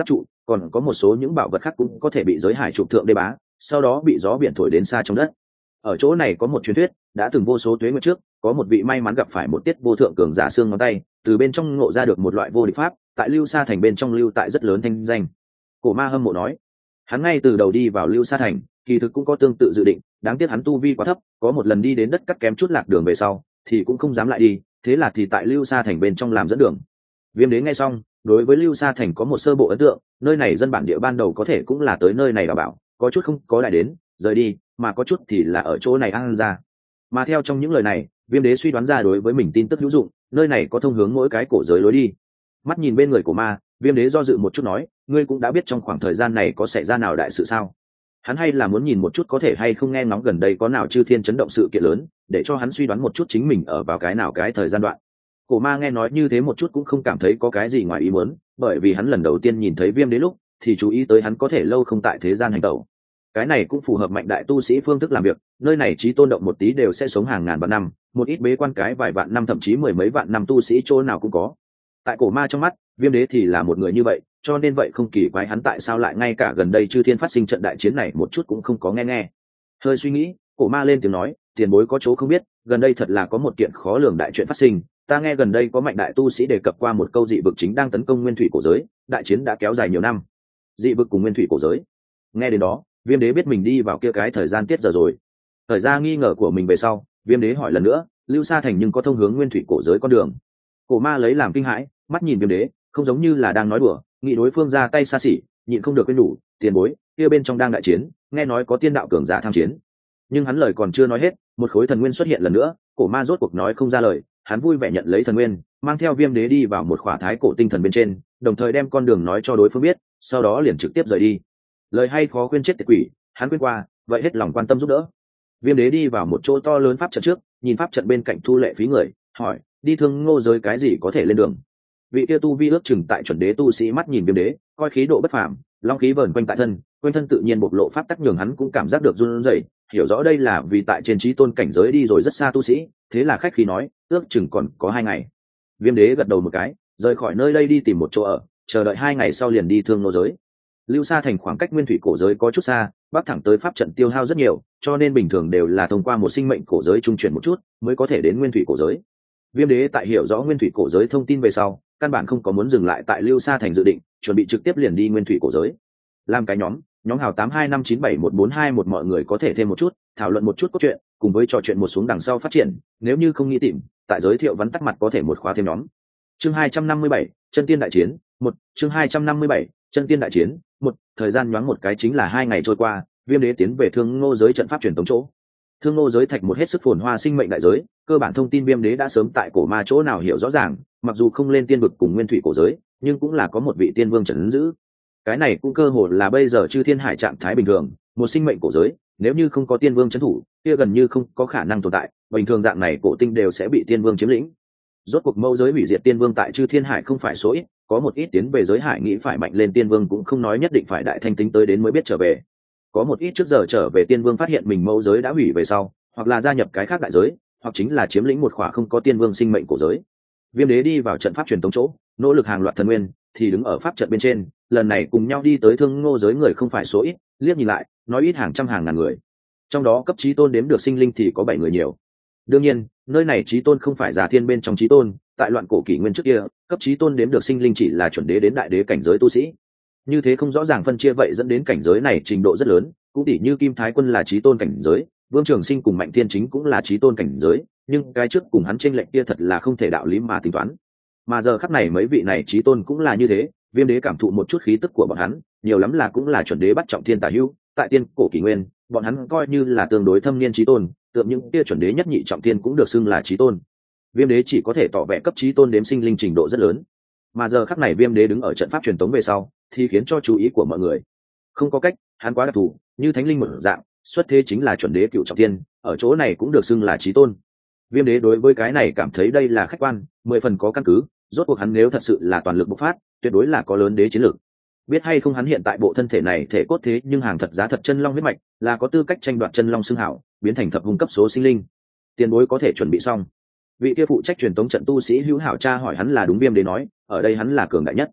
còn có một số những bảo vật khác cũng có thể bị giới hải chụp thượng đê bá, sau đó bị gió biển thổi đến xa trong đất. Ở chỗ này có một truyền thuyết, đã từng vô số tuế nguyệt trước, có một vị may mắn gặp phải một tiết vô thượng cường giả xương ngón tay, từ bên trong ngộ ra được một loại vô địch pháp, tại Lưu Sa thành bên trong lưu tại rất lớn thanh danh. Cổ Ma hâm mộ nói, hắn ngay từ đầu đi vào Lưu Sa thành, kỳ thực cũng có tương tự dự định, đáng tiếc hắn tu vi quá thấp, có một lần đi đến đất cắt kém chút lạc đường về sau, thì cũng không dám lại đi, thế là thì tại Lưu Sa thành bên trong làm dẫn đường. Viêm Đế nghe xong, đối với Lưu Sa thành có một sơ bộ ấn tượng, nơi này dân bản địa ban đầu có thể cũng là tới nơi này bảo, có chút không có lại đến, rời đi, mà có chút thì là ở chỗ này ăn ra. Mà theo trong những lời này, Viêm Đế suy đoán ra đối với mình tin tức hữu dụng, nơi này có thông hướng mỗi cái cổ giới lối đi. Mắt nhìn bên người của ma, Viêm Đế do dự một chút nói, ngươi cũng đã biết trong khoảng thời gian này có xảy ra nào đại sự sao? Hắn hay là muốn nhìn một chút có thể hay không nghe ngóng gần đây có nào chư thiên chấn động sự kiện lớn, để cho hắn suy đoán một chút chính mình ở vào cái nào cái thời gian đoạn. Cổ Ma nghe nói như thế một chút cũng không cảm thấy có cái gì ngoài ý muốn, bởi vì hắn lần đầu tiên nhìn thấy Viêm Đế lúc thì chú ý tới hắn có thể lâu không tại thế gian hành tẩu. Cái này cũng phù hợp mạnh đại tu sĩ phương thức làm việc, nơi này chí tôn động một tí đều sẽ sống hàng ngàn vạn năm, một ít bế quan cái vài vạn năm thậm chí mười mấy vạn năm tu sĩ chỗ nào cũng có. Tại Cổ Ma trong mắt, Viêm Đế thì là một người như vậy, cho nên vậy không kỳ quái hắn tại sao lại ngay cả gần đây chư thiên phát sinh trận đại chiến này một chút cũng không có nghe. Hơi suy nghĩ, Cổ Ma lên tiếng nói, tiền bối có chỗ không biết, gần đây thật là có một kiện khó lường đại chuyện phát sinh, ta nghe gần đây có mạnh đại tu sĩ đề cập qua một câu dị vực chính đang tấn công nguyên thủy cổ giới, đại chiến đã kéo dài nhiều năm. Dị vực cùng nguyên thủy cổ giới. Nghe đến đó, Viêm Đế biết mình đi vào kia cái thời gian tiết giờ rồi. Thời ra nghi ngờ của mình về sau, Viêm Đế hỏi lần nữa, Lưu Sa thành nhưng có thông hướng nguyên thủy cổ giới con đường? Cổ Ma lấy làm kinh hãi, mắt nhìn Viêm Đế, không giống như là đang nói đùa, nghĩ đối phương ra tay xa xỉ, nhịn không được quên đủ, tiền bối, kia bên trong đang đại chiến, nghe nói có tiên đạo cường giả tham chiến. Nhưng hắn lời còn chưa nói hết, một khối thần nguyên xuất hiện lần nữa, Cổ Ma rốt cuộc nói không ra lời, hắn vui vẻ nhận lấy thần nguyên, mang theo Viêm Đế đi vào một khỏa thái cổ tinh thần bên trên, đồng thời đem con đường nói cho đối phương biết, sau đó liền trực tiếp rời đi. Lời hay khó khuyên chết tiệt quỷ, hắn quên qua, vậy hết lòng quan tâm giúp đỡ. Viêm Đế đi vào một chỗ to lớn pháp trận trước, nhìn pháp trận bên cạnh thu lệ phí người, hỏi, đi Thương Ngô giới cái gì có thể lên đường? Vị kia tu vi ước chừng tại chuẩn đế tu sĩ mắt nhìn Viêm Đế, coi khí độ bất phàm, long khí vờn quanh tại thân, quanh thân tự nhiên bộc lộ pháp tắc nhường hắn cũng cảm giác được run rẩy, hiểu rõ đây là vì tại trên chí tôn cảnh giới đi rồi rất xa tu sĩ, thế là khách khí nói, ước chừng còn có 2 ngày. Viêm Đế gật đầu một cái, rời khỏi nơi đây đi tìm một chỗ ở, chờ đợi 2 ngày sau liền đi Thương Ngô giới. Lưu Sa thành khoảng cách nguyên thủy cổ giới có chút xa, bắc thẳng tới pháp trận tiêu hao rất nhiều, cho nên bình thường đều là thông qua một sinh mệnh cổ giới trung chuyển một chút mới có thể đến nguyên thủy cổ giới. Viêm Đế tại hiểu rõ nguyên thủy cổ giới thông tin về sau, căn bản không có muốn dừng lại tại Lưu Sa thành dự định, chuẩn bị trực tiếp liền đi nguyên thủy cổ giới. Làm cái nhóm hào 82597142 mọi người có thể thêm một chút, thảo luận một chút cốt truyện, cùng với trò chuyện một xuống đằng sau phát triển, nếu như không nghĩ tìm, tại giới thiệu vắn tắt mặt có thể một khóa thêm nhóm. Chương 257, chân tiên đại chiến, 1, chương 257, chân tiên đại chiến, 1, thời gian nhoáng một cái chính là 2 ngày trôi qua, Viêm Đế tiến về Thương Ngô giới trận pháp truyền tống chỗ. Thương Ngô giới thạch một hết sức phồn hoa sinh mệnh đại giới, cơ bản thông tin Viêm Đế đã sớm tại Cổ Ma chỗ nào hiểu rõ ràng, mặc dù không lên tiên vực cùng nguyên thủy cổ giới, nhưng cũng là có một vị tiên vương trấn giữ. Cái này cũng cơ hồ là bây giờ chư thiên hải trạng thái bình thường, một sinh mệnh cổ giới, nếu như không có tiên vương trấn thủ, kia gần như không có khả năng tồn tại, bình thường dạng này cổ tinh đều sẽ bị tiên vương chiếm lĩnh. Rốt cuộc mâu giới hủy diệt tiên vương tại chư thiên hải không phải số ít, có một ít tiến về giới hải nghĩ phải mạnh lên tiên vương cũng không nói nhất định phải đại thanh tính tới đến mới biết trở về. Có một ít trước giờ trở về tiên vương phát hiện mình mâu giới đã hủy về sau, hoặc là gia nhập cái khác đại giới, hoặc chính là chiếm lĩnh một khỏa không có tiên vương sinh mệnh cổ giới. Viêm Đế đi vào trận pháp truyền tống chỗ, nỗ lực hàng loạt thần nguyên, thì đứng ở pháp trận bên trên, lần này cùng nhau đi tới Thương Ngô giới người không phải số ít, liếc nhìn lại, nói ít hàng trăm hàng ngàn người. Trong đó cấp chí tôn đếm được sinh linh thì có 7 người nhiều. Đương nhiên, nơi này chí tôn không phải giả thiên bên trong chí tôn, tại loạn cổ kỷ nguyên trước kia, cấp chí tôn đếm được sinh linh chỉ là chuẩn đế đến đại đế cảnh giới tu sĩ. Như thế không rõ ràng phân chia vậy dẫn đến cảnh giới này trình độ rất lớn, cũng tỉ như Kim Thái Quân là chí tôn cảnh giới, Vương Trường Sinh cùng Mạnh Thiên Chính cũng là chí tôn cảnh giới, nhưng cái trước cùng hắn chênh lệch kia thật là không thể đạo lý mà tính toán. Mà giờ khắc này mấy vị này chí tôn cũng là như thế, Viêm Đế cảm thụ một chút khí tức của bọn hắn, nhiều lắm là cũng là chuẩn đế bắt trọng thiên tả hữu, tại tiên cổ kỷ nguyên, bọn hắn coi như là tương đối thâm niên chí tôn, tượng những kia chuẩn đế nhất nhị trọng thiên cũng được xưng là chí tôn. Viêm Đế chỉ có thể tỏ vẻ cấp chí tôn đếm sinh linh trình độ rất lớn. Mà giờ khắc này Viêm Đế đứng ở trận pháp truyền tống về sau, thì khiến cho chú ý của mọi người. Không có cách, hắn quá đặc thù, như thánh linh một dạng, xuất thế chính là chuẩn đế cựu trọng thiên, ở chỗ này cũng được xưng là chí tôn. Viêm Đế đối với cái này cảm thấy đây là khách quan, 10 phần có căn cứ, rốt cuộc hắn nếu thật sự là toàn lực bộc phát, tuyệt đối là có lớn đế chiến lược. Biết hay không hắn hiện tại bộ thân thể này thể cốt thế nhưng hàng thật giá thật chân long huyết mạch, là có tư cách tranh đoạt chân long xưng hảo, biến thành thập hung cấp số sinh linh. Tiền bối có thể chuẩn bị xong. Vị kia phụ trách truyền tống trận tu sĩ Hữu Hảo cha hỏi hắn là đúng Viêm Đế nói, ở đây hắn là cường đại nhất.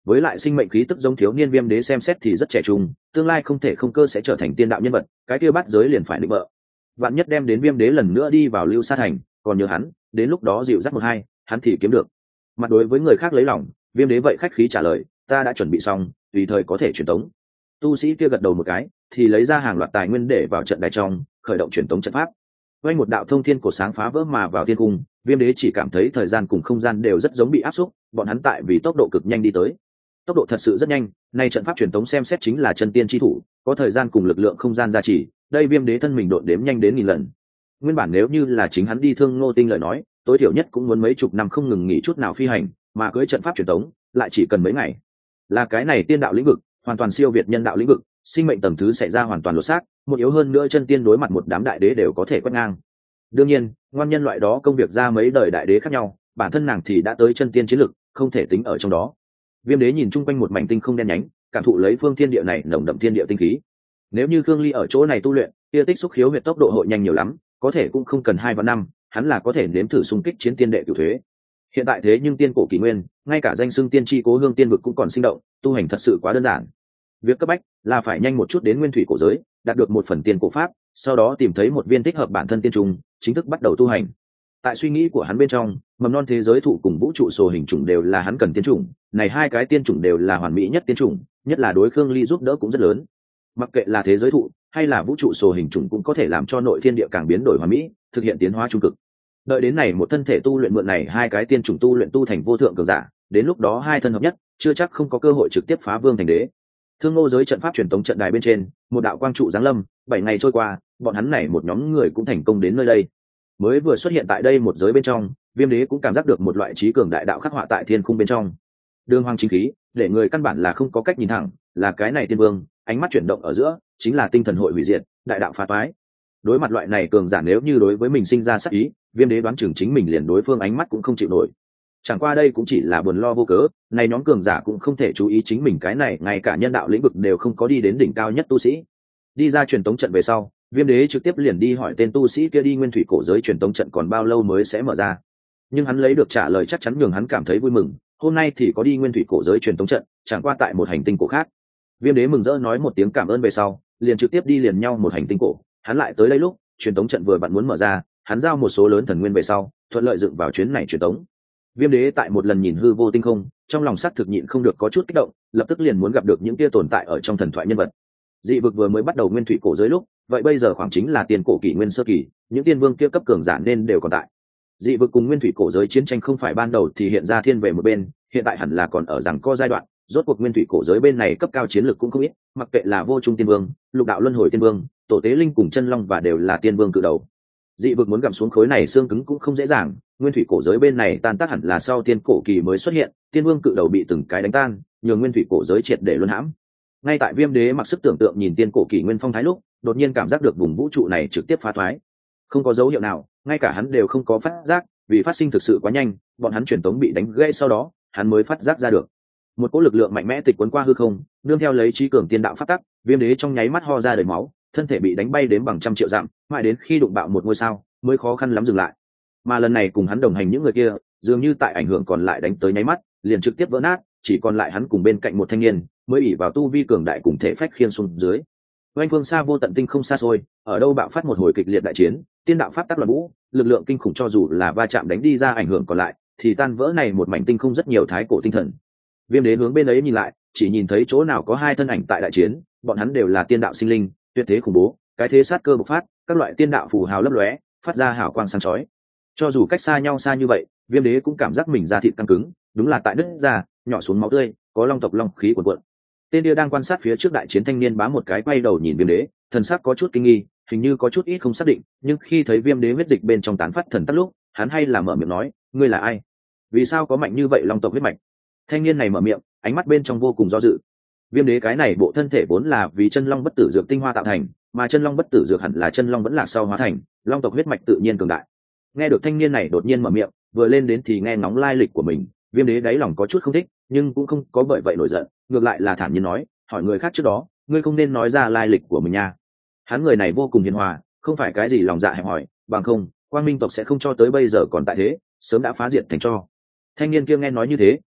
với lại sinh mệnh khí tức giống thiếu niên viêm đế xem xét thì rất trẻ trung, tương lai không thể không cơ sẽ trở thành tiên đạo nhân vật, cái kia bắt giới liền phải định vợ. Vạn nhất đem đến viêm đế lần nữa đi vào Lưu Sa Thành, còn nhớ hắn, đến lúc đó dịu dắt một hai, hắn thì kiếm được. Mặt đối với người khác lấy lòng, viêm đế vậy khách khí trả lời, ta đã chuẩn bị xong, tùy thời có thể truyền tống. Tu sĩ kia gật đầu một cái, thì lấy ra hàng loạt tài nguyên để vào trận đài trong, khởi động truyền tống trận pháp. Quanh một đạo thông thiên cổ sáng phá vỡ mà vào thiên cung, viêm đế chỉ cảm thấy thời gian cùng không gian đều rất giống bị áp xúc, bọn hắn tại vì tốc độ cực nhanh đi tới. Tốc độ thật sự rất nhanh, nay trận pháp truyền tống xem xét chính là chân tiên chi thủ, có thời gian cùng lực lượng không gian gia trì, đây viêm đế thân mình độn đếm nhanh đến 1000 lần. Nguyên bản nếu như là chính hắn đi Thương Ngô Tinh lời nói, tối thiểu nhất cũng muốn mấy chục năm không ngừng nghỉ chút nào phi hành, mà cưới trận pháp truyền tống lại chỉ cần mấy ngày. Là cái này tiên đạo lĩnh vực, hoàn toàn siêu việt nhân đạo lĩnh vực, sinh mệnh tầng thứ xảy ra hoàn toàn lột xác, một yếu hơn nữa chân tiên đối mặt một đám đại đế đều có thể quét ngang. Đương nhiên, ngoan nhân loại đó công việc ra mấy đời đại đế khác nhau, bản thân nàng thì đã tới chân tiên chiến lực, không thể tính ở trong đó. Viêm đế nhìn chung quanh một mảnh tinh không đen nhánh, cảm thụ lấy phương thiên địa này nồng đậm thiên địa tinh khí. Nếu như Khương Ly ở chỗ này tu luyện, kia tích xúc khiếu huyệt tốc độ hội nhanh nhiều lắm, có thể cũng không cần 2 và 5, hắn là có thể nếm thử xung kích chiến tiên đệ cửu thuế. Hiện tại thế nhưng tiên cổ kỷ nguyên, ngay cả danh xưng tiên tri cố hương tiên vực cũng còn sinh động, tu hành thật sự quá đơn giản. Việc cấp bách là phải nhanh một chút đến nguyên thủy cổ giới, đạt được một phần tiên cổ pháp, sau đó tìm thấy một viên thích hợp bản thân tiên trùng, chính thức bắt đầu tu hành. Tại suy nghĩ của hắn bên trong, mầm non thế giới thụ cùng vũ trụ sồ hình trùng đều là hắn cần tiên trùng, này hai cái tiên trùng đều là hoàn mỹ nhất tiên trùng, nhất là đối Khương Ly giúp đỡ cũng rất lớn. Mặc kệ là thế giới thụ hay là vũ trụ sồ hình trùng cũng có thể làm cho nội thiên địa càng biến đổi hoàn mỹ, thực hiện tiến hóa trung cực. Đợi đến này một thân thể tu luyện mượn này hai cái tiên trùng tu luyện tu thành vô thượng cường giả, đến lúc đó hai thân hợp nhất, chưa chắc không có cơ hội trực tiếp phá vương thành đế. Thương Ngô giới trận pháp truyền tống trận đài bên trên, một đạo quang trụ giáng lâm, 7 ngày trôi qua, bọn hắn này một nhóm người cũng thành công đến nơi đây. Mới vừa xuất hiện tại đây một giới bên trong, Viêm Đế cũng cảm giác được một loại trí cường đại đạo khắc họa tại thiên khung bên trong. Đường hoàng chính khí, để người căn bản là không có cách nhìn thẳng, là cái này tiên vương, ánh mắt chuyển động ở giữa, chính là tinh thần hội hủy diệt, đại đạo phá toái. Đối mặt loại này cường giả nếu như đối với mình sinh ra sát ý, Viêm Đế đoán chừng chính mình liền đối phương ánh mắt cũng không chịu nổi. Chẳng qua đây cũng chỉ là buồn lo vô cớ, này nhóm cường giả cũng không thể chú ý chính mình cái này, ngay cả nhân đạo lĩnh vực đều không có đi đến đỉnh cao nhất tu sĩ. Đi ra truyền tống trận về sau, Viêm Đế trực tiếp liền đi hỏi tên tu sĩ kia đi nguyên thủy cổ giới truyền tống trận còn bao lâu mới sẽ mở ra. Nhưng hắn lấy được trả lời chắc chắn nhường hắn cảm thấy vui mừng, hôm nay thì có đi nguyên thủy cổ giới truyền tống trận, chẳng qua tại một hành tinh cổ khác. Viêm Đế mừng rỡ nói một tiếng cảm ơn về sau, liền trực tiếp đi liền nhau một hành tinh cổ, hắn lại tới đây lúc truyền tống trận vừa vặn muốn mở ra, hắn giao một số lớn thần nguyên về sau, thuận lợi dựng vào chuyến này truyền tống. Viêm Đế tại một lần nhìn hư vô tinh không, trong lòng xác thực nhịn không được có chút kích động, lập tức liền muốn gặp được những kia tồn tại ở trong thần thoại nhân vật. Dị vực vừa mới bắt đầu nguyên thủy cổ giới lúc, vậy bây giờ khoảng chính là tiền cổ kỷ nguyên sơ kỳ, những tiên vương kia cấp cường giả nên đều còn tại. Dị vực cùng nguyên thủy cổ giới chiến tranh không phải ban đầu thì hiện ra thiên về một bên, hiện tại hẳn là còn ở rằng co giai đoạn, rốt cuộc nguyên thủy cổ giới bên này cấp cao chiến lược cũng không ít, mặc kệ là vô trung tiên vương, lục đạo luân hồi tiên vương, tổ tế linh cùng chân long và đều là tiên vương cự đầu. Dị vực muốn gặm xuống khối này xương cứng cũng không dễ dàng, nguyên thủy cổ giới bên này tan tác hẳn là sau tiên cổ kỳ mới xuất hiện, tiên vương cự đầu bị từng cái đánh tan, nhường nguyên thủy cổ giới triệt để luân hãm. Ngay tại Viêm Đế mặc sức tưởng tượng nhìn tiên cổ kỷ nguyên phong thái lúc, đột nhiên cảm giác được vùng vũ trụ này trực tiếp phá thoái. Không có dấu hiệu nào, ngay cả hắn đều không có phát giác, vì phát sinh thực sự quá nhanh, bọn hắn truyền tống bị đánh gãy sau đó, hắn mới phát giác ra được. Một cỗ lực lượng mạnh mẽ tịch cuốn qua hư không, nương theo lấy trí cường tiên đạo phát tắc, Viêm Đế trong nháy mắt ho ra đầy máu, thân thể bị đánh bay đến bằng 100 triệu dặm, mãi đến khi đụng bạo một ngôi sao, mới khó khăn lắm dừng lại. Mà lần này cùng hắn đồng hành những người kia, dường như tại ảnh hưởng còn lại đánh tới nháy mắt, liền trực tiếp vỡ nát, chỉ còn lại hắn cùng bên cạnh một thanh niên, mới ỷ vào tu vi cường đại cùng thể phách khiên xuống dưới. Oanh phương xa vô tận tinh không xa xôi, ở đâu bạo phát một hồi kịch liệt đại chiến, tiên đạo pháp tắc loạn vũ, lực lượng kinh khủng cho dù là va chạm đánh đi ra ảnh hưởng còn lại, thì tan vỡ này một mảnh tinh không rất nhiều thái cổ tinh thần. Viêm Đế hướng bên ấy nhìn lại, chỉ nhìn thấy chỗ nào có hai thân ảnh tại đại chiến, bọn hắn đều là tiên đạo sinh linh, tuyệt thế khủng bố, cái thế sát cơ bộc phát, các loại tiên đạo phù hào lấp lóe, phát ra hào quang sáng chói. Cho dù cách xa nhau xa như vậy, Viêm Đế cũng cảm giác mình da thịt căng cứng, đúng là tại đứt ra, nhỏ xuống máu tươi, có long tộc long khí cuồn cuộn. Tên kia đang quan sát phía trước đại chiến thanh niên bá một cái quay đầu nhìn Viêm Đế, thần sắc có chút kinh nghi, hình như có chút ít không xác định, nhưng khi thấy Viêm Đế huyết dịch bên trong tán phát thần tắc lúc, hắn hay là mở miệng nói, ngươi là ai? Vì sao có mạnh như vậy long tộc huyết mạch? Thanh niên này mở miệng, ánh mắt bên trong vô cùng do dự. Viêm Đế cái này bộ thân thể vốn là vì chân long bất tử dược tinh hoa tạo thành, mà chân long bất tử dược hẳn là chân long vẫn lạc sau hóa thành, long tộc huyết mạch tự nhiên cường đại. Nghe được thanh niên này đột nhiên mở miệng, vừa lên đến thì nghe ngóng lai lịch của mình, Viêm Đế đáy lòng có chút không thích, nhưng cũng không có bởi vậy nổi giận, ngược lại là thản nhiên nói, hỏi người khác trước đó, ngươi không nên nói ra lai lịch của mình nha. Hắn người này vô cùng hiền hòa, không phải cái gì lòng dạ hẹp hòi, bằng không, Quang Minh tộc sẽ không cho tới bây giờ còn tại thế, sớm đã phá diệt thành tro. Thanh niên kia nghe nói như thế,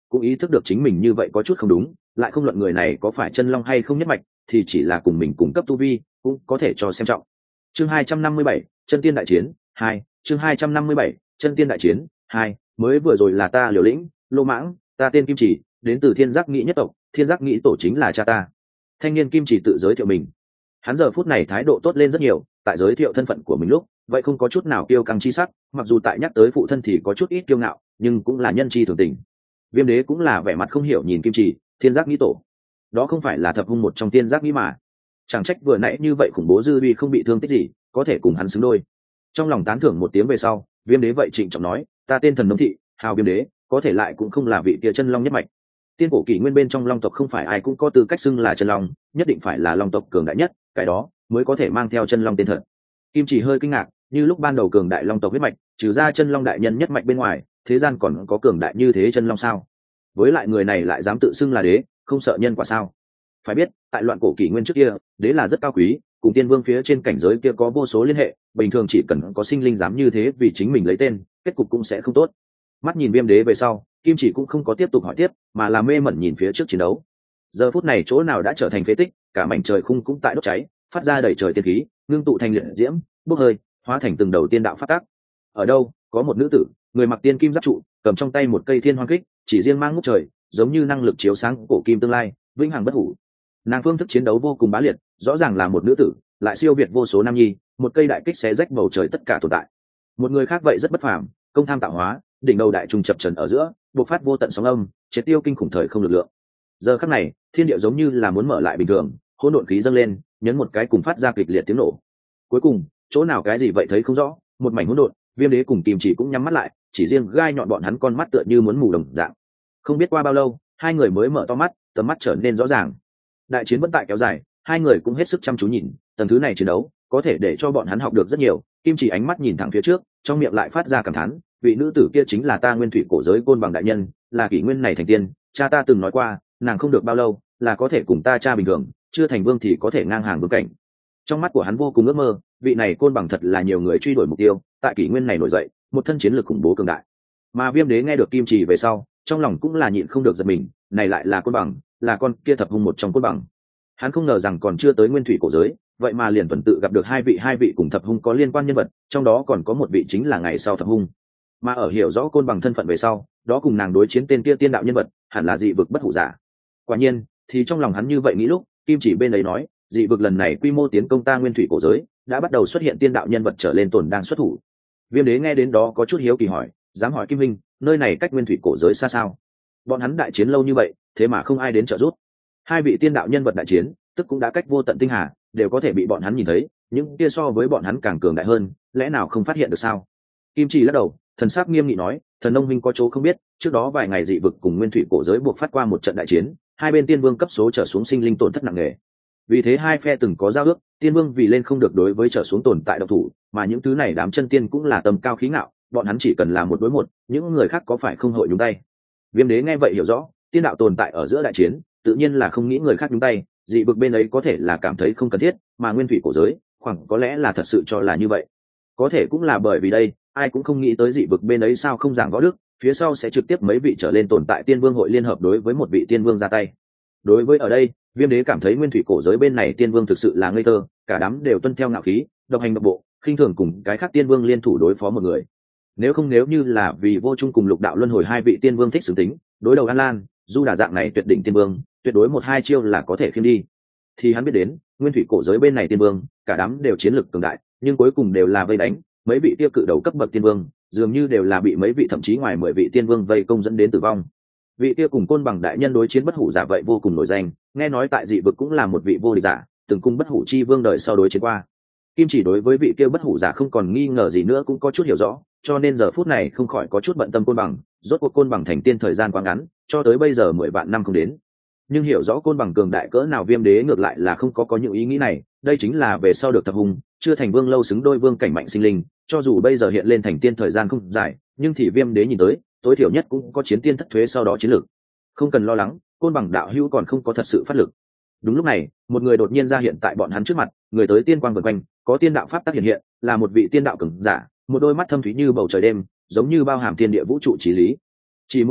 cũng ý thức được chính mình như vậy có chút không đúng, lại không luận người này có phải chân long hay không nhất mạch, thì chỉ là cùng mình cung cấp tu vi cũng có thể cho xem trọng. Chương 257, chân tiên đại chiến 2. Chương 257, chân tiên đại chiến 2. Mới vừa rồi là ta Liều Lĩnh, Lô Mãng, ta tên Kim Chỉ, đến từ Thiên Giác Nghĩ nhất tộc, Thiên Giác Nghĩ tổ chính là cha ta. Thanh niên Kim Chỉ tự giới thiệu mình. Hắn giờ phút này thái độ tốt lên rất nhiều, tại giới thiệu thân phận của mình lúc vậy không có chút nào kiêu căng chi sắc, mặc dù tại nhắc tới phụ thân thì có chút ít kiêu ngạo, nhưng cũng là nhân chi thường tình. Viêm Đế cũng là vẻ mặt không hiểu nhìn Kim Chỉ, Thiên Giác Nghĩ tổ, đó không phải là thập hung một trong Thiên Giác Nghĩ mà? Chẳng trách vừa nãy như vậy khủng bố dư uy không bị thương tích gì, có thể cùng hắn xứng đôi. Trong lòng tán thưởng một tiếng về sau, Viêm Đế vậy trịnh trọng nói, ta tên Thần Nông Thị, hào Viêm Đế, có thể lại cũng không là vị kia chân long nhất mạch. Tiên cổ kỷ nguyên bên trong long tộc không phải ai cũng có tư cách xưng là chân long, nhất định phải là long tộc cường đại nhất, cái đó mới có thể mang theo chân long tên thật. Kim Chỉ hơi kinh ngạc, như lúc ban đầu cường đại long tộc huyết mạch, trừ ra chân long đại nhân nhất mạch bên ngoài, thế gian còn có cường đại như thế chân long sao? Với lại người này lại dám tự xưng là đế, không sợ nhân quả sao? Phải biết, tại loạn cổ kỷ nguyên trước kia, đế là rất cao quý, cùng tiên vương phía trên cảnh giới kia có vô số liên hệ, bình thường chỉ cần có sinh linh dám như thế vì chính mình lấy tên, kết cục cũng sẽ không tốt. Mắt nhìn Viêm Đế về sau, Kim Chỉ cũng không có tiếp tục hỏi tiếp, mà là mê mẩn nhìn phía trước chiến đấu. Giờ phút này chỗ nào đã trở thành phế tích, cả mảnh trời khung cũng tại đốt cháy, phát ra đầy trời tiên khí, ngưng tụ thành liệt diễm, bốc hơi, hóa thành từng đầu tiên đạo phát tác. Ở đâu, có một nữ tử, người mặc tiên kim giáp trụ, cầm trong tay một cây thiên hoang kích, chỉ riêng mang ngút trời, giống như năng lực chiếu sáng cổ kim tương lai, vĩnh hằng bất hủ. Nàng phương thức chiến đấu vô cùng bá liệt, rõ ràng là một nữ tử, lại siêu việt vô số nam nhi, một cây đại kích xé rách bầu trời tất cả tồn tại. Một người khác vậy rất bất phàm, công tham tạo hóa, đỉnh đầu đại trùng chập trần ở giữa, bộc phát vô tận sóng âm, triệt tiêu kinh khủng thời không lực lượng. Giờ khắc này, thiên địa giống như là muốn mở lại bình thường, hỗn độn khí dâng lên, nhấn một cái cùng phát ra kịch liệt tiếng nổ. Cuối cùng, chỗ nào cái gì vậy thấy không rõ, một mảnh hỗn độn, Viêm Đế cùng Kim Chỉ cũng nhắm mắt lại, chỉ riêng gai nhọn bọn hắn con mắt tựa như muốn mù đồng dạng. Không biết qua bao lâu, hai người mới mở to mắt, tầm mắt trở nên rõ ràng. Đại chiến vẫn tại kéo dài, hai người cũng hết sức chăm chú nhìn, tầng thứ này chiến đấu có thể để cho bọn hắn học được rất nhiều. Kim Chỉ ánh mắt nhìn thẳng phía trước, trong miệng lại phát ra cảm thán, vị nữ tử kia chính là ta nguyên thủy cổ giới Côn Bằng đại nhân, là kỷ nguyên này thành tiên, cha ta từng nói qua, nàng không được bao lâu là có thể cùng ta cha bình thường, chưa thành vương thì có thể ngang hàng vương cảnh. Trong mắt của hắn vô cùng ước mơ, vị này Côn Bằng thật là nhiều người truy đuổi mục tiêu, tại kỷ nguyên này nổi dậy một thân chiến lược khủng bố cường đại. Mà Viêm Đế nghe được Kim Chỉ về sau, trong lòng cũng là nhịn không được giật mình, này lại là Côn Bằng, là con kia thập hung một trong Côn Bằng. Hắn không ngờ rằng còn chưa tới nguyên thủy cổ giới, vậy mà liền tuần tự gặp được hai vị cùng thập hung có liên quan nhân vật, trong đó còn có một vị chính là ngày sau thập hung. Mà ở hiểu rõ Côn Bằng thân phận về sau, đó cùng nàng đối chiến tên kia tiên đạo nhân vật, hẳn là dị vực bất hủ giả. Quả nhiên, thì trong lòng hắn như vậy nghĩ lúc, Kim Chỉ bên ấy nói, dị vực lần này quy mô tiến công ta nguyên thủy cổ giới, đã bắt đầu xuất hiện tiên đạo nhân vật trở lên tồn đang xuất thủ. Viêm Đế nghe đến đó có chút hiếu kỳ hỏi, dám hỏi Kim Minh, nơi này cách nguyên thủy cổ giới xa sao? Bọn hắn đại chiến lâu như vậy, thế mà không ai đến trợ giúp. Hai vị tiên đạo nhân vật đại chiến, tức cũng đã cách vô tận tinh hà, đều có thể bị bọn hắn nhìn thấy, những kia so với bọn hắn càng cường đại hơn, lẽ nào không phát hiện được sao? Kim Chỉ lắc đầu, thần sắc nghiêm nghị nói, thần nông minh có chỗ không biết, trước đó vài ngày dị vực cùng nguyên thủy cổ giới buộc phát qua một trận đại chiến, hai bên tiên vương cấp số trở xuống sinh linh tổn thất nặng nề. Vì thế hai phe từng có giao ước, tiên vương vì lên không được đối với trở xuống tồn tại độc thủ, mà những thứ này đám chân tiên cũng là tầm cao khí ngạo, bọn hắn chỉ cần làm một đối một, những người khác có phải không hội nhúng tay. Viêm Đế nghe vậy hiểu rõ, tiên đạo tồn tại ở giữa đại chiến, tự nhiên là không nghĩ người khác nhúng tay, dị vực bên ấy có thể là cảm thấy không cần thiết, mà nguyên thủy cổ giới, khoảng có lẽ là thật sự cho là như vậy. Có thể cũng là bởi vì đây, ai cũng không nghĩ tới dị vực bên ấy sao không giảng võ đức, phía sau sẽ trực tiếp mấy vị trở lên tồn tại tiên vương hội liên hợp đối với một vị tiên vương ra tay. Đối với ở đây, Viêm Đế cảm thấy nguyên thủy cổ giới bên này tiên vương thực sự là ngây thơ, cả đám đều tuân theo ngạo khí, độc hành độc bộ, khinh thường cùng cái khác tiên vương liên thủ đối phó một người. Nếu như là vì Vô Trung cùng Lục Đạo Luân Hồi hai vị tiên vương thích xử tính, đối đầu An Lan, Du Đà dạng này tuyệt đỉnh tiên vương, tuyệt đối một hai chiêu là có thể khiêm đi. Thì hắn biết đến, nguyên thủy cổ giới bên này tiên vương, cả đám đều chiến lực cường đại, nhưng cuối cùng đều là vây đánh, mấy vị tiêu cự đầu cấp bậc tiên vương, dường như đều là bị mấy vị thậm chí ngoài 10 vị tiên vương vây công dẫn đến tử vong. Vị kia cùng Côn Bằng đại nhân đối chiến bất hủ giả vậy vô cùng nổi danh, nghe nói tại dị vực cũng là một vị vô địch giả, từng cung bất hủ chi vương đời sau đối chiến qua. Kim Chỉ đối với vị kia bất hủ giả không còn nghi ngờ gì nữa, cũng có chút hiểu rõ, cho nên giờ phút này không khỏi có chút bận tâm Côn Bằng, rốt cuộc Côn Bằng thành tiên thời gian quá ngắn, cho tới bây giờ 10 vạn năm không đến. Nhưng hiểu rõ Côn Bằng cường đại cỡ nào Viêm Đế ngược lại là không có những ý nghĩ này, đây chính là về sau được thập hung, chưa thành vương lâu xứng đôi vương cảnh mạnh sinh linh, cho dù bây giờ hiện lên thành tiên thời gian không dài, nhưng thì Viêm Đế nhìn tới, tối thiểu nhất cũng có chiến tiên thất thuế sau đó chiến lược. Không cần lo lắng, Côn Bằng đạo hữu còn không có thật sự phát lực. Đúng lúc này, một người đột nhiên ra hiện tại bọn hắn trước mặt, người tới tiên quang vần quanh, có tiên đạo pháp tác hiện hiện, là một vị tiên đạo cường giả, một đôi mắt thâm thúy như bầu trời đêm, giống như bao hàm thiên địa vũ trụ chí lý. Chỉ một thoáng,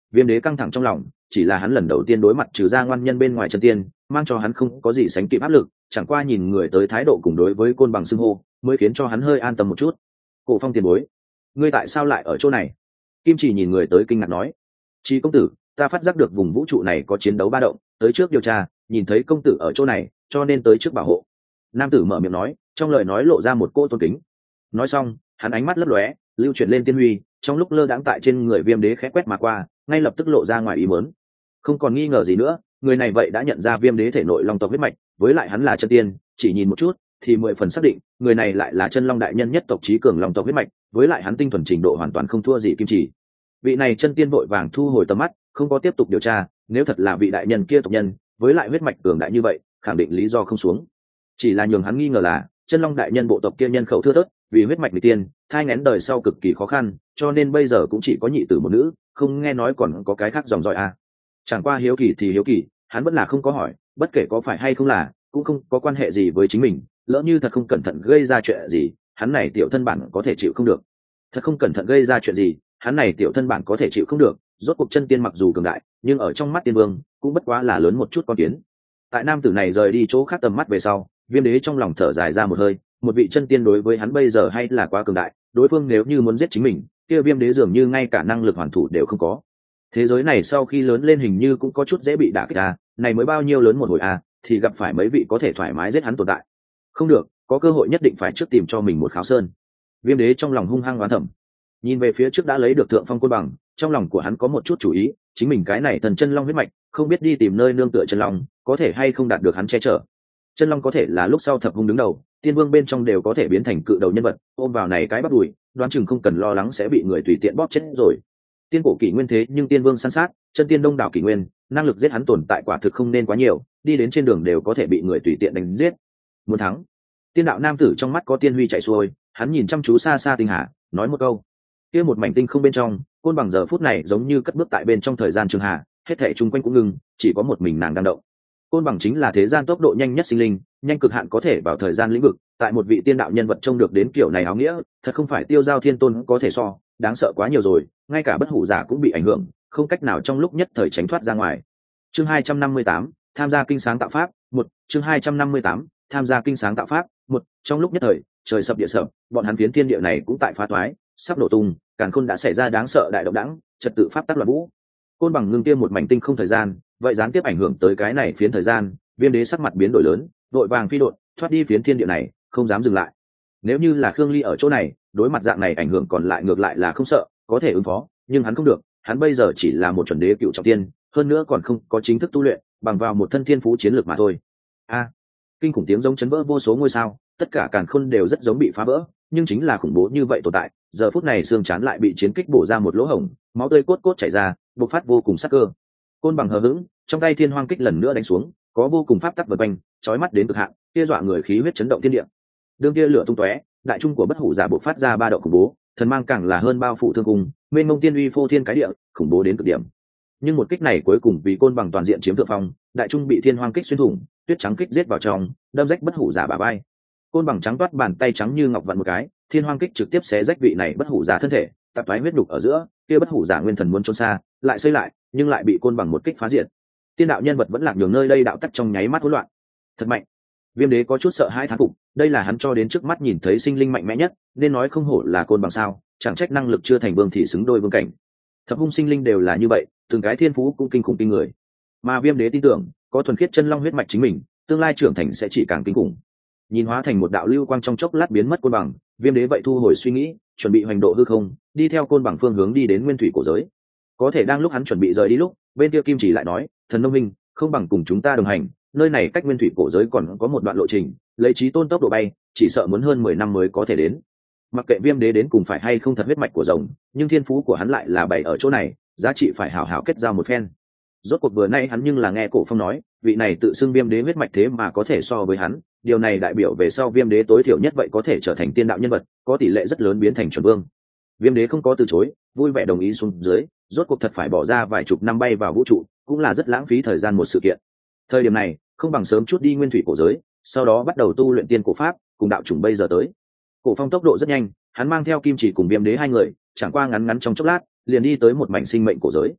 Viêm đế căng thẳng trong lòng, chỉ là hắn lần đầu tiên đối mặt trừ ra ngoan nhân bên ngoài chân tiên, mang cho hắn không có gì sánh kịp áp lực, chẳng qua nhìn người tới thái độ cùng đối với côn bằng xưng hô mới khiến cho hắn hơi an tâm một chút. Cổ Phong tiền bối, ngươi tại sao lại ở chỗ này? Kim Chỉ nhìn người tới kinh ngạc nói. Chí công tử, ta phát giác được vùng vũ trụ này có chiến đấu ba động, tới trước điều tra, nhìn thấy công tử ở chỗ này, cho nên tới trước bảo hộ. Nam tử mở miệng nói, trong lời nói lộ ra một cô tôn kính. Nói xong, hắn ánh mắt lấp lóe, lưu chuyển lên tiên huy, trong lúc lơ đãng tại trên người Viêm đế khẽ quét mà qua, ngay lập tức lộ ra ngoài ý muốn. Không còn nghi ngờ gì nữa, người này vậy đã nhận ra Viêm đế thể nội long tộc huyết mạch, với lại hắn là chân tiên, chỉ nhìn một chút thì 10 phần xác định, người này lại là chân long đại nhân nhất tộc chí cường long tộc huyết mạch, với lại hắn tinh thuần trình độ hoàn toàn không thua gì Kim Chỉ. Vị này chân tiên vội vàng thu hồi tầm mắt, không có tiếp tục điều tra, nếu thật là vị đại nhân kia tộc nhân, với lại huyết mạch cường đại như vậy, khẳng định lý do không xuống. Chỉ là nhường hắn nghi ngờ là, chân long đại nhân bộ tộc kia nhân khẩu thưa thớt, vì huyết mạch người tiên, thai nghén đời sau cực kỳ khó khăn, cho nên bây giờ cũng chỉ có nhị tử một nữ, không nghe nói còn có cái khác dòng dõi à. Chẳng qua hiếu kỳ thì hiếu kỳ, hắn vẫn là không có hỏi, bất kể có phải hay không là, cũng không có quan hệ gì với chính mình, lỡ như thật không cẩn thận gây ra chuyện gì, hắn này tiểu thân bản có thể chịu không được. Thật không cẩn thận gây ra chuyện gì, hắn này tiểu thân bản có thể chịu không được. Rốt cuộc chân tiên mặc dù cường đại, nhưng ở trong mắt tiên vương cũng bất quá là lớn một chút con kiến. Tại nam tử này rời đi chỗ khác tầm mắt về sau, Viêm đế trong lòng thở dài ra một hơi, một vị chân tiên đối với hắn bây giờ hay là quá cường đại, đối phương nếu như muốn giết chính mình, kia Viêm đế dường như ngay cả năng lực hoàn thủ đều không có. Thế giới này sau khi lớn lên hình như cũng có chút dễ bị đả kích à, này mới bao nhiêu lớn một hồi à, thì gặp phải mấy vị có thể thoải mái giết hắn tồn tại. Không được, có cơ hội nhất định phải trước tìm cho mình một kháo sơn. Viêm đế trong lòng hung hăng oán thầm, nhìn về phía trước đã lấy được thượng phong côn bằng, trong lòng của hắn có một chút chủ ý, chính mình cái này thần chân long huyết mạch, không biết đi tìm nơi nương tựa chân long, có thể hay không đạt được hắn che chở. Chân long có thể là lúc sau thập hung đứng đầu, tiên vương bên trong đều có thể biến thành cự đầu nhân vật, ôm vào này cái bắt đùi, đoán chừng không cần lo lắng sẽ bị người tùy tiện bóp chết rồi. Tiên cổ kỷ nguyên thế nhưng tiên vương săn sát, chân tiên đông đảo kỷ nguyên, năng lực giết hắn tồn tại quả thực không nên quá nhiều, đi đến trên đường đều có thể bị người tùy tiện đánh giết. Muốn thắng. Tiên đạo nam tử trong mắt có tiên huy chạy xuôi, hắn nhìn chăm chú xa xa tinh hà, nói một câu. Kia một mảnh tinh không bên trong, côn bằng giờ phút này giống như cất bước tại bên trong thời gian trường hạ, hết thảy chung quanh cũng ngừng, chỉ có một mình nàng đang động. Côn bằng chính là thế gian tốc độ nhanh nhất sinh linh, nhanh cực hạn có thể vào thời gian lĩnh vực, tại một vị tiên đạo nhân vật trông được đến kiểu này áo nghĩa, thật không phải Tiêu Giao Thiên Tôn có thể so, đáng sợ quá nhiều rồi, ngay cả bất hủ giả cũng bị ảnh hưởng, không cách nào trong lúc nhất thời tránh thoát ra ngoài. Chương 258, tham gia kinh sáng tạo pháp, 1, chương 258, tham gia kinh sáng tạo pháp, 1, trong lúc nhất thời, trời sập địa sập, bọn hắn phiến thiên địa này cũng tại phá toái, sắp nổ tung, càn khôn đã xảy ra đáng sợ đại động đãng, trật tự pháp tắc loạn vũ. Côn bằng ngưng kia một mảnh tinh không thời gian, vậy gián tiếp ảnh hưởng tới cái này phiến thời gian, Viêm đế sắc mặt biến đổi lớn, vội vàng phi độn, thoát đi phiến thiên địa này, không dám dừng lại. Nếu như là Khương Ly ở chỗ này, đối mặt dạng này ảnh hưởng còn lại ngược lại là không sợ, có thể ứng phó, nhưng hắn không được, hắn bây giờ chỉ là một chuẩn đế cựu trọng tiên, hơn nữa còn không có chính thức tu luyện, bằng vào một thân thiên phú chiến lược mà thôi. Kinh khủng tiếng giống chấn vỡ vô số ngôi sao, tất cả càn khôn đều rất giống bị phá vỡ, nhưng chính là khủng bố như vậy tồn tại, giờ phút này xương chán lại bị chiến kích bổ ra một lỗ hổng, máu tươi cốt cốt chảy ra, bộc phát vô cùng sắc cơ. Côn bằng hờ hững, trong tay thiên hoang kích lần nữa đánh xuống, có vô cùng pháp tắc vần quanh, chói mắt đến cực hạn, kia dọa người khí huyết chấn động thiên địa. Đường kia lửa tung tóe, đại trung của bất hủ giả bộc phát ra ba độ khủng bố, thần mang càng là hơn bao phủ thương cung, mênh mông tiên uy phô thiên cái địa, khủng bố đến cực điểm. Nhưng một kích này cuối cùng vì côn bằng toàn diện chiếm thượng phong, đại trung bị thiên hoang kích xuyên thủng, tuyết trắng kích giết vào trong, đâm rách bất hủ giả bả vai. Côn bằng trắng toát bàn tay trắng như ngọc vặn một cái, thiên hoang kích trực tiếp xé rách vị này bất hủ giả thân thể, tạp thoái huyết đục ở giữa, kia bất hủ giả nguyên thần muốn trốn xa, lại xây lại, nhưng lại bị côn bằng một kích phá diệt. Tiên đạo nhân vật vẫn lạc nhường nơi đây đạo tắc trong nháy mắt hỗn loạn. Thật mạnh. Viêm đế có chút sợ hãi thán phục, đây là hắn cho đến trước mắt nhìn thấy sinh linh mạnh mẽ nhất, nên nói không hổ là côn bằng sao, chẳng trách năng lực chưa thành vương thì xứng đôi vương cảnh. Thập hung sinh linh đều là như vậy, từng cái thiên phú cũng kinh khủng kinh người. Mà Viêm đế tin tưởng, có thuần khiết chân long huyết mạch chính mình, tương lai trưởng thành sẽ chỉ càng kinh khủng. Nhìn hóa thành một đạo lưu quang trong chốc lát biến mất côn bằng, Viêm đế vậy thu hồi suy nghĩ, chuẩn bị hoành độ hư không, đi theo côn bằng phương hướng đi đến nguyên thủy cổ giới. Có thể đang lúc hắn chuẩn bị rời đi lúc, bên kia Kim Chỉ lại nói, thần nông minh, không bằng cùng chúng ta đồng hành, nơi này cách nguyên thủy cổ giới còn có một đoạn lộ trình, lấy chí tôn tốc độ bay, chỉ sợ muốn hơn 10 năm mới có thể đến. Mặc kệ Viêm đế đến cùng phải hay không thật huyết mạch của rồng, nhưng thiên phú của hắn lại là bày ở chỗ này, giá trị phải hảo hảo kết giao một phen. Rốt cuộc vừa nay hắn nhưng là nghe Cổ Phong nói, vị này tự xưng Viêm đế huyết mạch thế mà có thể so với hắn, điều này đại biểu về sau Viêm đế tối thiểu nhất vậy có thể trở thành tiên đạo nhân vật, có tỷ lệ rất lớn biến thành chuẩn vương. Viêm đế không có từ chối, vui vẻ đồng ý xuống dưới, rốt cuộc thật phải bỏ ra vài chục năm bay vào vũ trụ, cũng là rất lãng phí thời gian một sự kiện. Thời điểm này, không bằng sớm chút đi nguyên thủy cổ giới, sau đó bắt đầu tu luyện tiên cổ pháp, cùng đạo chủng bây giờ tới. Cổ Phong tốc độ rất nhanh, hắn mang theo Kim Chỉ cùng Viêm đế hai người, chẳng qua ngắn ngắn trong chốc lát, liền đi tới một mảnh sinh mệnh cổ giới.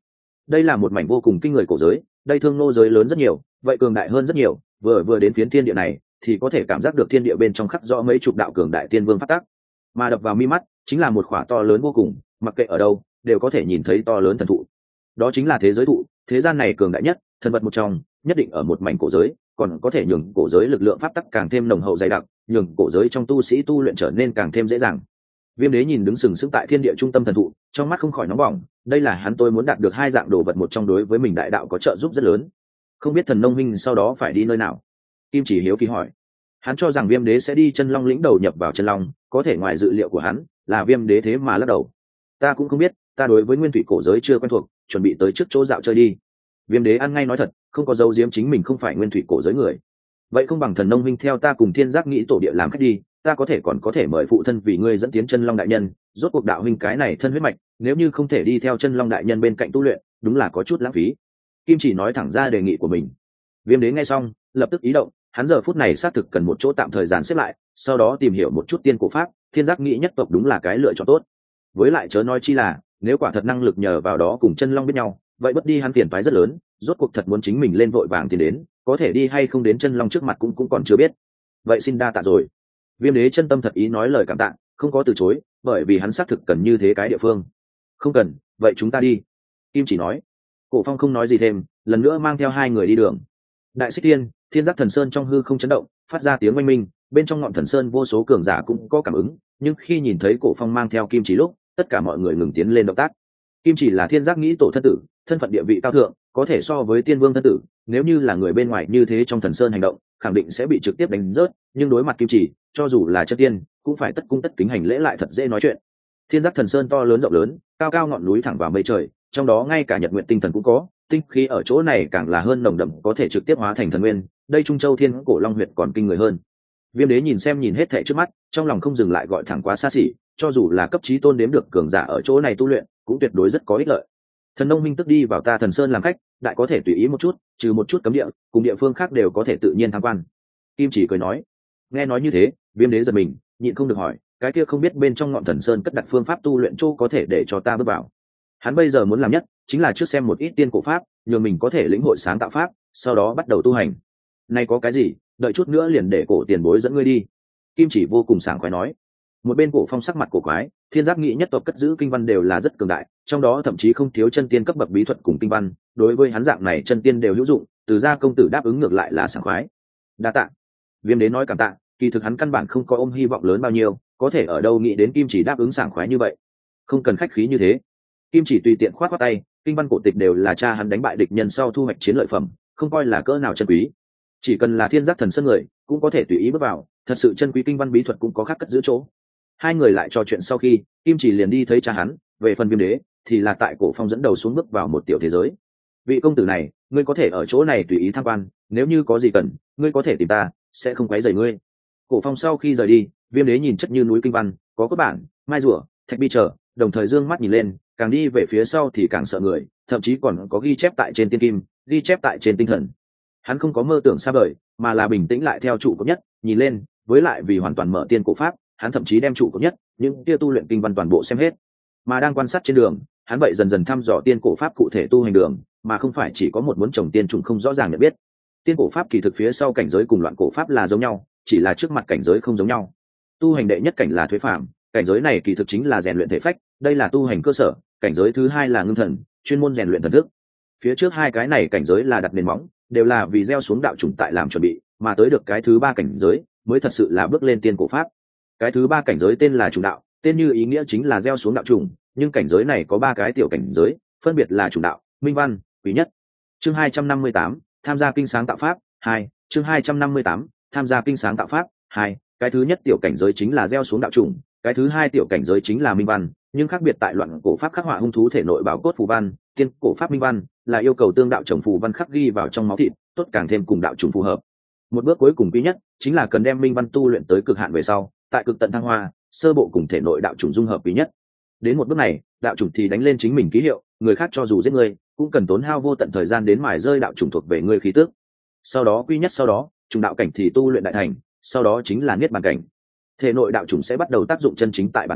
Đây là một mảnh vô cùng kinh người cổ giới, đây thương nô giới lớn rất nhiều, vậy cường đại hơn rất nhiều, vừa đến phiến thiên địa này thì có thể cảm giác được thiên địa bên trong khắc rõ mấy chục đạo cường đại tiên vương phát tác, mà đập vào mi mắt chính là một khỏa to lớn vô cùng, mặc kệ ở đâu đều có thể nhìn thấy to lớn thần thụ. Đó chính là thế giới thụ, thế gian này cường đại nhất thần vật một trong, nhất định ở một mảnh cổ giới, còn có thể nhường cổ giới lực lượng pháp tắc càng thêm nồng hậu dày đặc, nhường cổ giới trong tu sĩ tu luyện trở nên càng thêm dễ dàng. Viêm đế nhìn đứng sừng sững tại thiên địa trung tâm thần thụ, trong mắt không khỏi nóng bỏng, đây là hắn tôi muốn đạt được hai dạng đồ vật một trong, đối với mình đại đạo có trợ giúp rất lớn. Không biết thần nông minh sau đó phải đi nơi nào? Kim Chỉ hiếu kỳ hỏi. Hắn cho rằng Viêm đế sẽ đi Chân Long lĩnh đầu nhập vào Chân Long, có thể ngoài dự liệu của hắn là Viêm đế thế mà lắc đầu. Ta cũng không biết, ta đối với nguyên thủy cổ giới chưa quen thuộc, chuẩn bị tới trước chỗ dạo chơi đi. Viêm đế ăn ngay nói thật, không có dấu diếm chính mình không phải nguyên thủy cổ giới người. Vậy không bằng thần nông minh theo ta cùng Thiên Giác nghĩ tổ địa làm khách đi, ta còn có thể mời phụ thân vì ngươi dẫn tiến Chân Long đại nhân, rốt cuộc đạo huynh cái này thân huyết mạch, nếu như không thể đi theo Chân Long đại nhân bên cạnh tu luyện, đúng là có chút lãng phí. Kim Chỉ nói thẳng ra đề nghị của mình. Viêm đế nghe xong lập tức ý động, hắn giờ phút này xác thực cần một chỗ tạm thời dàn xếp lại, sau đó tìm hiểu một chút tiên cổ pháp. Thiên Giác nghĩ nhất tộc đúng là cái lựa chọn tốt, với lại chớ nói chi là nếu quả thật năng lực nhờ vào đó cùng Chân Long biết nhau, vậy bất đi hắn tiền phái rất lớn, rốt cuộc thật muốn chính mình lên vội vàng tiền đến, có thể đi hay không đến Chân Long trước mặt cũng còn chưa biết. Vậy xin đa tạ rồi. Viêm đế chân tâm thật ý nói lời cảm tạ, không có từ chối, bởi vì hắn xác thực cần như thế cái địa phương. Không cần, vậy chúng ta đi. Kim Chỉ nói. Cổ Phong không nói gì thêm, lần nữa mang theo hai người đi đường. Đại Xích Thiên, Thiên Giác Thần Sơn trong hư không chấn động, phát ra tiếng oanh minh, bên trong ngọn thần sơn vô số cường giả cũng có cảm ứng, nhưng khi nhìn thấy Cổ Phong mang theo Kim Chỉ lúc, tất cả mọi người ngừng tiến lên động tác. Kim Chỉ là Thiên Giác nghĩ tổ thân tử, thân phận địa vị cao thượng, có thể so với Tiên Vương thân tử, nếu như là người bên ngoài như thế trong thần sơn hành động, khẳng định sẽ bị trực tiếp đánh rớt, nhưng đối mặt Kim Chỉ, cho dù là chân tiên, cũng phải tất cung tất kính hành lễ lại thật dễ nói chuyện. Thiên Giác Thần Sơn to lớn rộng lớn, cao cao ngọn núi thẳng vào mây trời, trong đó ngay cả nhật nguyện tinh thần cũng có, tinh khí ở chỗ này càng là hơn nồng đậm, có thể trực tiếp hóa thành thần nguyên, đây Trung Châu Thiên Cổ Long huyệt còn kinh người hơn. Viêm đế nhìn hết thảy trước mắt, trong lòng không dừng lại gọi thẳng quá xa xỉ, cho dù là cấp chí tôn đếm được cường giả ở chỗ này tu luyện, cũng tuyệt đối rất có ích lợi. Thần nông minh tức đi vào ta thần sơn làm khách, đại có thể tùy ý một chút, trừ một chút cấm địa, cùng địa phương khác đều có thể tự nhiên tham quan. Kim Chỉ cười nói. Nghe nói như thế, Viêm đế giật mình, nhịn không được hỏi, cái kia không biết bên trong ngọn thần sơn cất đặt phương pháp tu luyện chỗ có thể để cho ta bước vào. Hắn bây giờ muốn làm nhất chính là trước xem một ít tiên cổ pháp, nhờ mình có thể lĩnh hội sáng tạo pháp, sau đó bắt đầu tu hành. Nay có cái gì, đợi chút nữa liền để cổ tiền bối dẫn ngươi đi. Kim Chỉ vô cùng sảng khoái nói. Một bên Cổ Phong sắc mặt cổ quái, Thiên Giác nghĩ nhất tộc cất giữ kinh văn đều là rất cường đại, trong đó thậm chí không thiếu chân tiên cấp bậc bí thuật cùng kinh văn, đối với hắn dạng này chân tiên đều hữu dụng, từ gia công tử đáp ứng ngược lại là sảng khoái. Đa tạ. Viêm đế nói cảm tạ, kỳ thực hắn căn bản không có ôm hy vọng lớn bao nhiêu, có thể ở đâu nghĩ đến Kim Chỉ đáp ứng sảng khoái như vậy. Không cần khách khí như thế. Kim Chỉ tùy tiện khoát khoát tay, kinh văn cổ tịch đều là cha hắn đánh bại địch nhân sau thu hoạch chiến lợi phẩm, không coi là cỡ nào chân quý. Chỉ cần là Thiên Giác Thần Sơn người, cũng có thể tùy ý bước vào, thật sự chân quý kinh văn bí thuật cũng có khác cất giữ chỗ. Hai người lại trò chuyện sau khi, Kim Chỉ liền đi thấy cha hắn, về phần Viêm đế thì là tại Cổ Phong dẫn đầu xuống bước vào một tiểu thế giới. Vị công tử này, ngươi có thể ở chỗ này tùy ý tham quan, nếu như có gì cần, ngươi có thể tìm ta, sẽ không quấy rầy ngươi. Cổ Phong sau khi rời đi, Viêm đế nhìn chất như núi kinh văn, có cốt bản, mai rùa, thạch bi chờ, đồng thời dương mắt nhìn lên, càng đi về phía sau thì càng sợ người, thậm chí còn có ghi chép tại trên tiên kim, ghi chép tại trên tinh thần. Hắn không có mơ tưởng xa vời, mà là bình tĩnh lại theo trụ cột nhất, nhìn lên, với lại vì hoàn toàn mở tiên cổ pháp, hắn thậm chí đem trụ cột nhất, những kia tu luyện kinh văn toàn bộ xem hết. Mà đang quan sát trên đường, hắn vậy dần dần thăm dò tiên cổ pháp cụ thể tu hành đường, mà không phải chỉ có một muốn trồng tiên trùng không rõ ràng nhận biết. Tiên cổ pháp kỳ thực phía sau cảnh giới cùng loạn cổ pháp là giống nhau, chỉ là trước mặt cảnh giới không giống nhau. Tu hành đệ nhất cảnh là thuế phàm, cảnh giới này kỳ thực chính là rèn luyện thể phách, đây là tu hành cơ sở. Cảnh giới thứ hai là ngưng thần, chuyên môn rèn luyện thần thức. Phía trước hai cái này cảnh giới là đặt nền móng, đều là vì gieo xuống đạo chủng tại làm chuẩn bị, mà tới được cái thứ ba cảnh giới mới thật sự là bước lên tiên cổ pháp. Cái thứ ba cảnh giới tên là chủng đạo, tên như ý nghĩa chính là gieo xuống đạo chủng, nhưng cảnh giới này có ba cái tiểu cảnh giới, phân biệt là chủng đạo, minh văn, quý nhất. Chương 258, tham gia kinh sáng tạo pháp 2. Chương 258, tham gia kinh sáng tạo pháp 2. Cái thứ nhất tiểu cảnh giới chính là gieo xuống đạo chủng, cái thứ hai tiểu cảnh giới chính là minh văn, nhưng khác biệt tại loạn cổ pháp khắc họa hung thú thể nội bảo cốt phù văn, tiên cổ pháp minh văn là yêu cầu tương đạo trồng phù văn khắc ghi vào trong máu thịt, tốt càng thêm cùng đạo chủng phù hợp. Một bước cuối cùng quý nhất chính là cần đem minh văn tu luyện tới cực hạn về sau, tại cực tận thăng hoa, sơ bộ cùng thể nội đạo chủng dung hợp quý nhất. Đến một bước này, đạo chủng thì đánh lên chính mình ký hiệu, người khác cho dù giết ngươi, cũng cần tốn hao vô tận thời gian đến mài rơi đạo chủng thuộc về ngươi khí tức. Sau đó quý nhất, sau đó trùng đạo cảnh thì tu luyện đại thành, sau đó chính là niết bàn cảnh. Thể nội đạo chủng sẽ bắt đầu tác dụng chân chính tại bản thân,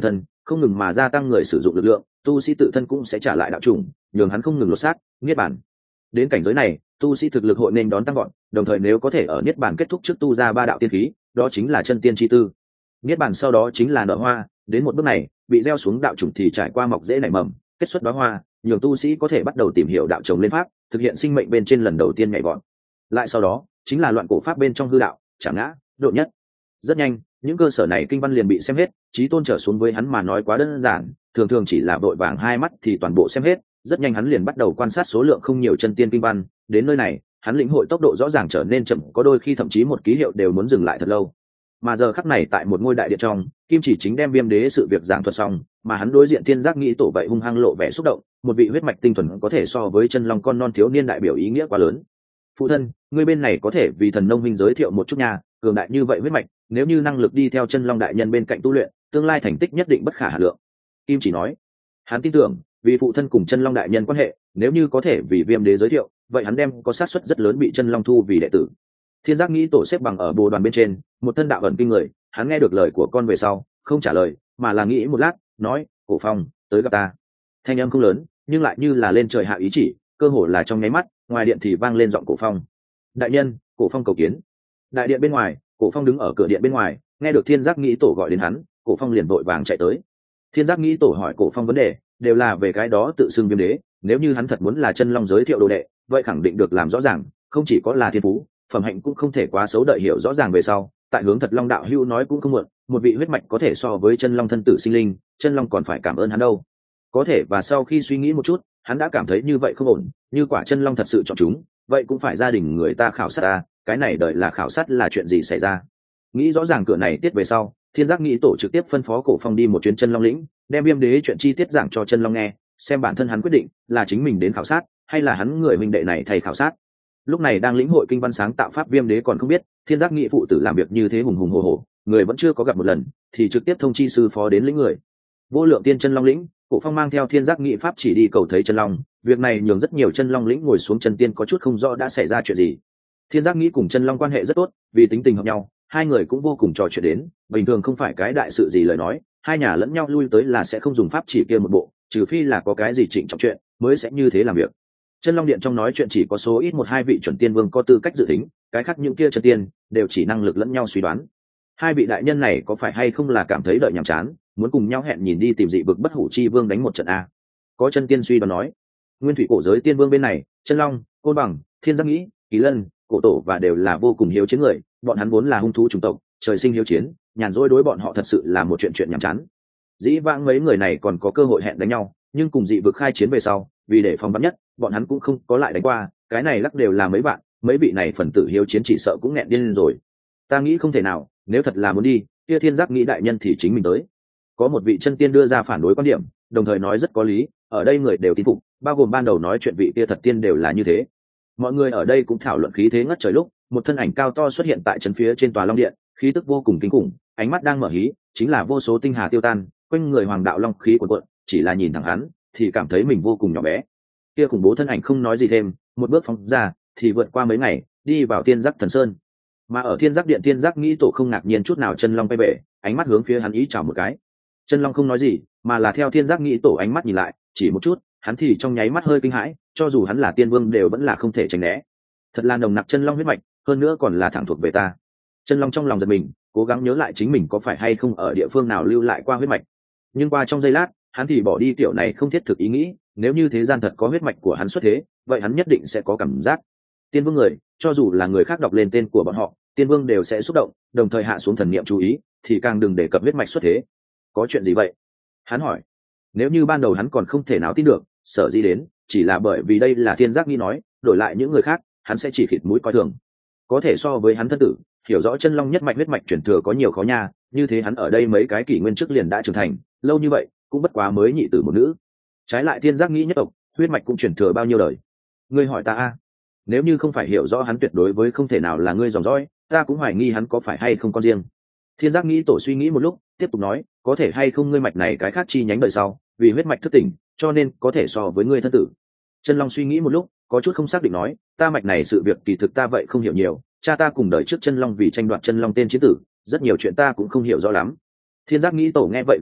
không ngừng mà gia tăng người sử dụng lực lượng, tu sĩ tự thân cũng sẽ trả lại đạo chủng, nhường hắn không ngừng lột xác niết bàn. Đến cảnh giới này, tu sĩ thực lực hội nên đón tăng gọn, đồng thời nếu có thể ở niết bàn kết thúc trước tu ra ba đạo tiên khí, đó chính là chân tiên chi tư. Niết bàn sau đó chính là nở hoa, đến một bước này, bị gieo xuống đạo chủng thì trải qua mọc rễ nảy mầm, kết xuất đóa hoa, nhường tu sĩ có thể bắt đầu tìm hiểu đạo trồng lên pháp, thực hiện sinh mệnh bên trên lần đầu tiên nhảy vọt. Lại sau đó, chính là loạn cổ pháp bên trong hư đạo, chả ngã, độ nhất. Rất nhanh, những cơ sở này kinh văn liền bị xem hết, chí tôn trở xuống với hắn mà nói quá đơn giản, thường thường chỉ là vội vàng hai mắt thì toàn bộ xem hết. Rất nhanh hắn liền bắt đầu quan sát số lượng không nhiều chân tiên kinh văn, đến nơi này, hắn lĩnh hội tốc độ rõ ràng trở nên chậm, có đôi khi thậm chí một ký hiệu đều muốn dừng lại thật lâu. Mà giờ khắc này tại một ngôi đại điện trong, Kim Chỉ chính đem Viêm Đế sự việc giảng thuật xong, mà hắn đối diện Thiên Giác nghĩ tổ vậy hung hăng lộ vẻ xúc động, một vị huyết mạch tinh thuần có thể so với chân long con non thiếu niên đại biểu ý nghĩa quá lớn. Phụ thân, ngươi bên này có thể vì thần nông minh giới thiệu một chút nha, cường đại như vậy huyết mạch, nếu như năng lực đi theo chân long đại nhân bên cạnh tu luyện, tương lai thành tích nhất định bất khả hà lượng. Kim Chỉ nói, hắn tin tưởng, vì phụ thân cùng chân long đại nhân quan hệ, nếu như có thể vì Viêm Đế giới thiệu, vậy hắn đem có xác suất rất lớn bị chân long thu vì đệ tử. Thiên Giác nghĩ tổ xếp bằng ở bồ đoàn bên trên, một thân đạo ẩn kinh người, hắn nghe được lời của con về sau, không trả lời, mà là nghĩ một lát, nói, Cổ Phong, tới gặp ta. Thanh âm không lớn, nhưng lại như là lên trời hạ ý chỉ, cơ hồ là trong nháy mắt, ngoài điện thì vang lên giọng Cổ Phong. Đại nhân, Cổ Phong cầu kiến. Đại điện bên ngoài, Cổ Phong đứng ở cửa điện bên ngoài, nghe được Thiên Giác nghĩ tổ gọi đến hắn, Cổ Phong liền vội vàng chạy tới. Thiên Giác nghĩ tổ hỏi Cổ Phong vấn đề, đều là về cái đó tự xưng Viêm Đế, nếu như hắn thật muốn là chân long giới thiệu đồ đệ, vậy khẳng định được làm rõ ràng, không chỉ có là thiên phú, phẩm hạnh cũng không thể quá xấu, đợi hiểu rõ ràng về sau, tại hướng Thật Long đạo hữu nói cũng không muộn, một vị huyết mạch có thể so với chân long thân tử sinh linh, chân long còn phải cảm ơn hắn đâu. Có thể, và sau khi suy nghĩ một chút, hắn đã cảm thấy như vậy không ổn, như quả chân long thật sự chọn chúng, vậy cũng phải gia đình người ta khảo sát ta, cái này đợi là khảo sát là chuyện gì xảy ra. Nghĩ rõ ràng cửa này tiết về sau, Thiên Giác nghĩ tổ trực tiếp phân phó Cổ Phong đi một chuyến chân long lĩnh, đem Viêm Đế chuyện chi tiết giảng cho chân long nghe, xem bản thân hắn quyết định là chính mình đến khảo sát hay là hắn người huynh đệ này thầy khảo sát. Lúc này đang lĩnh hội kinh văn sáng tạo pháp Viêm Đế còn không biết Thiên Giác nghị phụ tử làm việc như thế hùng hùng hồ hồ, người vẫn chưa có gặp một lần thì trực tiếp thông chi sư phó đến lĩnh người. Vô Lượng Tiên chân long lĩnh, Cổ Phong mang theo Thiên Giác nghị pháp chỉ đi cầu thấy chân long, việc này nhường rất nhiều chân long lĩnh ngồi xuống chân tiên có chút không rõ đã xảy ra chuyện gì. Thiên Giác nghĩ cùng chân long quan hệ rất tốt, vì tính tình hợp nhau, hai người cũng vô cùng trò chuyện đến, bình thường không phải cái đại sự gì lời nói, hai nhà lẫn nhau lui tới là sẽ không dùng pháp chỉ kia một bộ, trừ phi là có cái gì trịnh trọng chuyện mới sẽ như thế làm việc. Chân long điện trong nói chuyện chỉ có số ít một hai vị chuẩn tiên vương có tư cách dự tính, cái khác những kia chân tiên đều chỉ năng lực lẫn nhau suy đoán. Hai vị đại nhân này có phải hay không là cảm thấy đợi nhàm chán, muốn cùng nhau hẹn nhìn đi tìm dị vực bất hủ chi vương đánh một trận a? Có chân tiên suy đoán nói. Nguyên thủy cổ giới tiên vương bên này, chân long, côn bằng, Thiên Giác nghĩ, Kỳ Lân, cổ tổ và đều là vô cùng hiếu chiến người, bọn hắn vốn là hung thú chủng tộc, trời sinh hiếu chiến, nhàn rỗi đối bọn họ thật sự là một chuyện nhàm chán. Dĩ vãng mấy người này còn có cơ hội hẹn đánh nhau, nhưng cùng dị vực khai chiến về sau, vì để phòng vắn nhất, bọn hắn cũng không có lại đánh qua, cái này lắc đều là mấy bạn, mấy vị này phần tử hiếu chiến chỉ sợ cũng nghẹn điên rồi. Ta nghĩ không thể nào, nếu thật là muốn đi, kia Thiên Giác nghĩ đại nhân thì chính mình tới. Có một vị chân tiên đưa ra phản đối quan điểm, đồng thời nói rất có lý, ở đây người đều tin phục, bao gồm ban đầu nói chuyện vị kia thật tiên đều là như thế. Mọi người ở đây cũng thảo luận khí thế ngất trời lúc, một thân ảnh cao to xuất hiện tại chân phía trên tòa long điện, khí tức vô cùng kinh khủng, ánh mắt đang mở hí, chính là vô số tinh hà tiêu tan, quanh người hoàng đạo long khí cuộn cuộn, chỉ là nhìn thẳng hắn thì cảm thấy mình vô cùng nhỏ bé. Kia khủng bố thân ảnh không nói gì thêm, một bước phóng ra thì vượt qua mấy ngày, đi vào Thiên Giác thần sơn. Mà ở Thiên Giác điện, Thiên Giác nghĩ tổ không ngạc nhiên chút nào, chân long bay về, ánh mắt hướng phía hắn ý chào một cái. Chân long không nói gì, mà là theo Thiên Giác nghĩ tổ ánh mắt nhìn lại, chỉ một chút, hắn thì trong nháy mắt hơi kinh hãi, cho dù hắn là tiên vương đều vẫn là không thể tránh né. Thật là nồng nặc chân long huyết mạch, hơn nữa còn là thẳng thuộc về ta. Chân long trong lòng giật mình, cố gắng nhớ lại chính mình có phải hay không ở địa phương nào lưu lại qua huyết mạch, nhưng qua trong giây lát hắn thì bỏ đi kiểu này không thiết thực ý nghĩ, nếu như thế gian thật có huyết mạch của hắn xuất thế, vậy hắn nhất định sẽ có cảm giác. Tiên vương người, cho dù là người khác đọc lên tên của bọn họ, tiên vương đều sẽ xúc động, đồng thời hạ xuống thần niệm chú ý, thì càng đừng đề cập huyết mạch xuất thế. Có chuyện gì vậy? Hắn hỏi. Nếu như ban đầu hắn còn không thể nào tin được, sở dĩ đến chỉ là bởi vì đây là Thiên Giác nghĩ nói, đổi lại những người khác hắn sẽ chỉ khịt mũi coi thường. Có thể so với hắn thân tử, hiểu rõ chân long nhất mạch huyết mạch chuyển thừa có nhiều khó nha, như thế hắn ở đây mấy cái kỷ nguyên trước liền đã trưởng thành, lâu như vậy cũng bất quá mới nhị tử một nữ. Trái lại Thiên Giác nghĩ nhất tộc huyết mạch cũng chuyển thừa bao nhiêu đời? Ngươi hỏi ta a? Nếu như không phải hiểu rõ hắn tuyệt đối với không thể nào là ngươi dòng dõi, ta cũng hoài nghi hắn có phải hay không con riêng. Thiên Giác nghĩ tổ suy nghĩ một lúc, tiếp tục nói, có thể hay không ngươi mạch này cái khác chi nhánh đời sau, vì huyết mạch thức tỉnh, cho nên có thể so với ngươi thân tử. Chân long suy nghĩ một lúc, có chút không xác định nói, ta mạch này sự việc kỳ thực ta vậy không hiểu nhiều, cha ta cùng đời trước chân long vì tranh đoạt chân long tên chiến tử, rất nhiều chuyện ta cũng không hiểu rõ lắm. Thiên Giác nghĩ tổ nghe vậy gật đầu,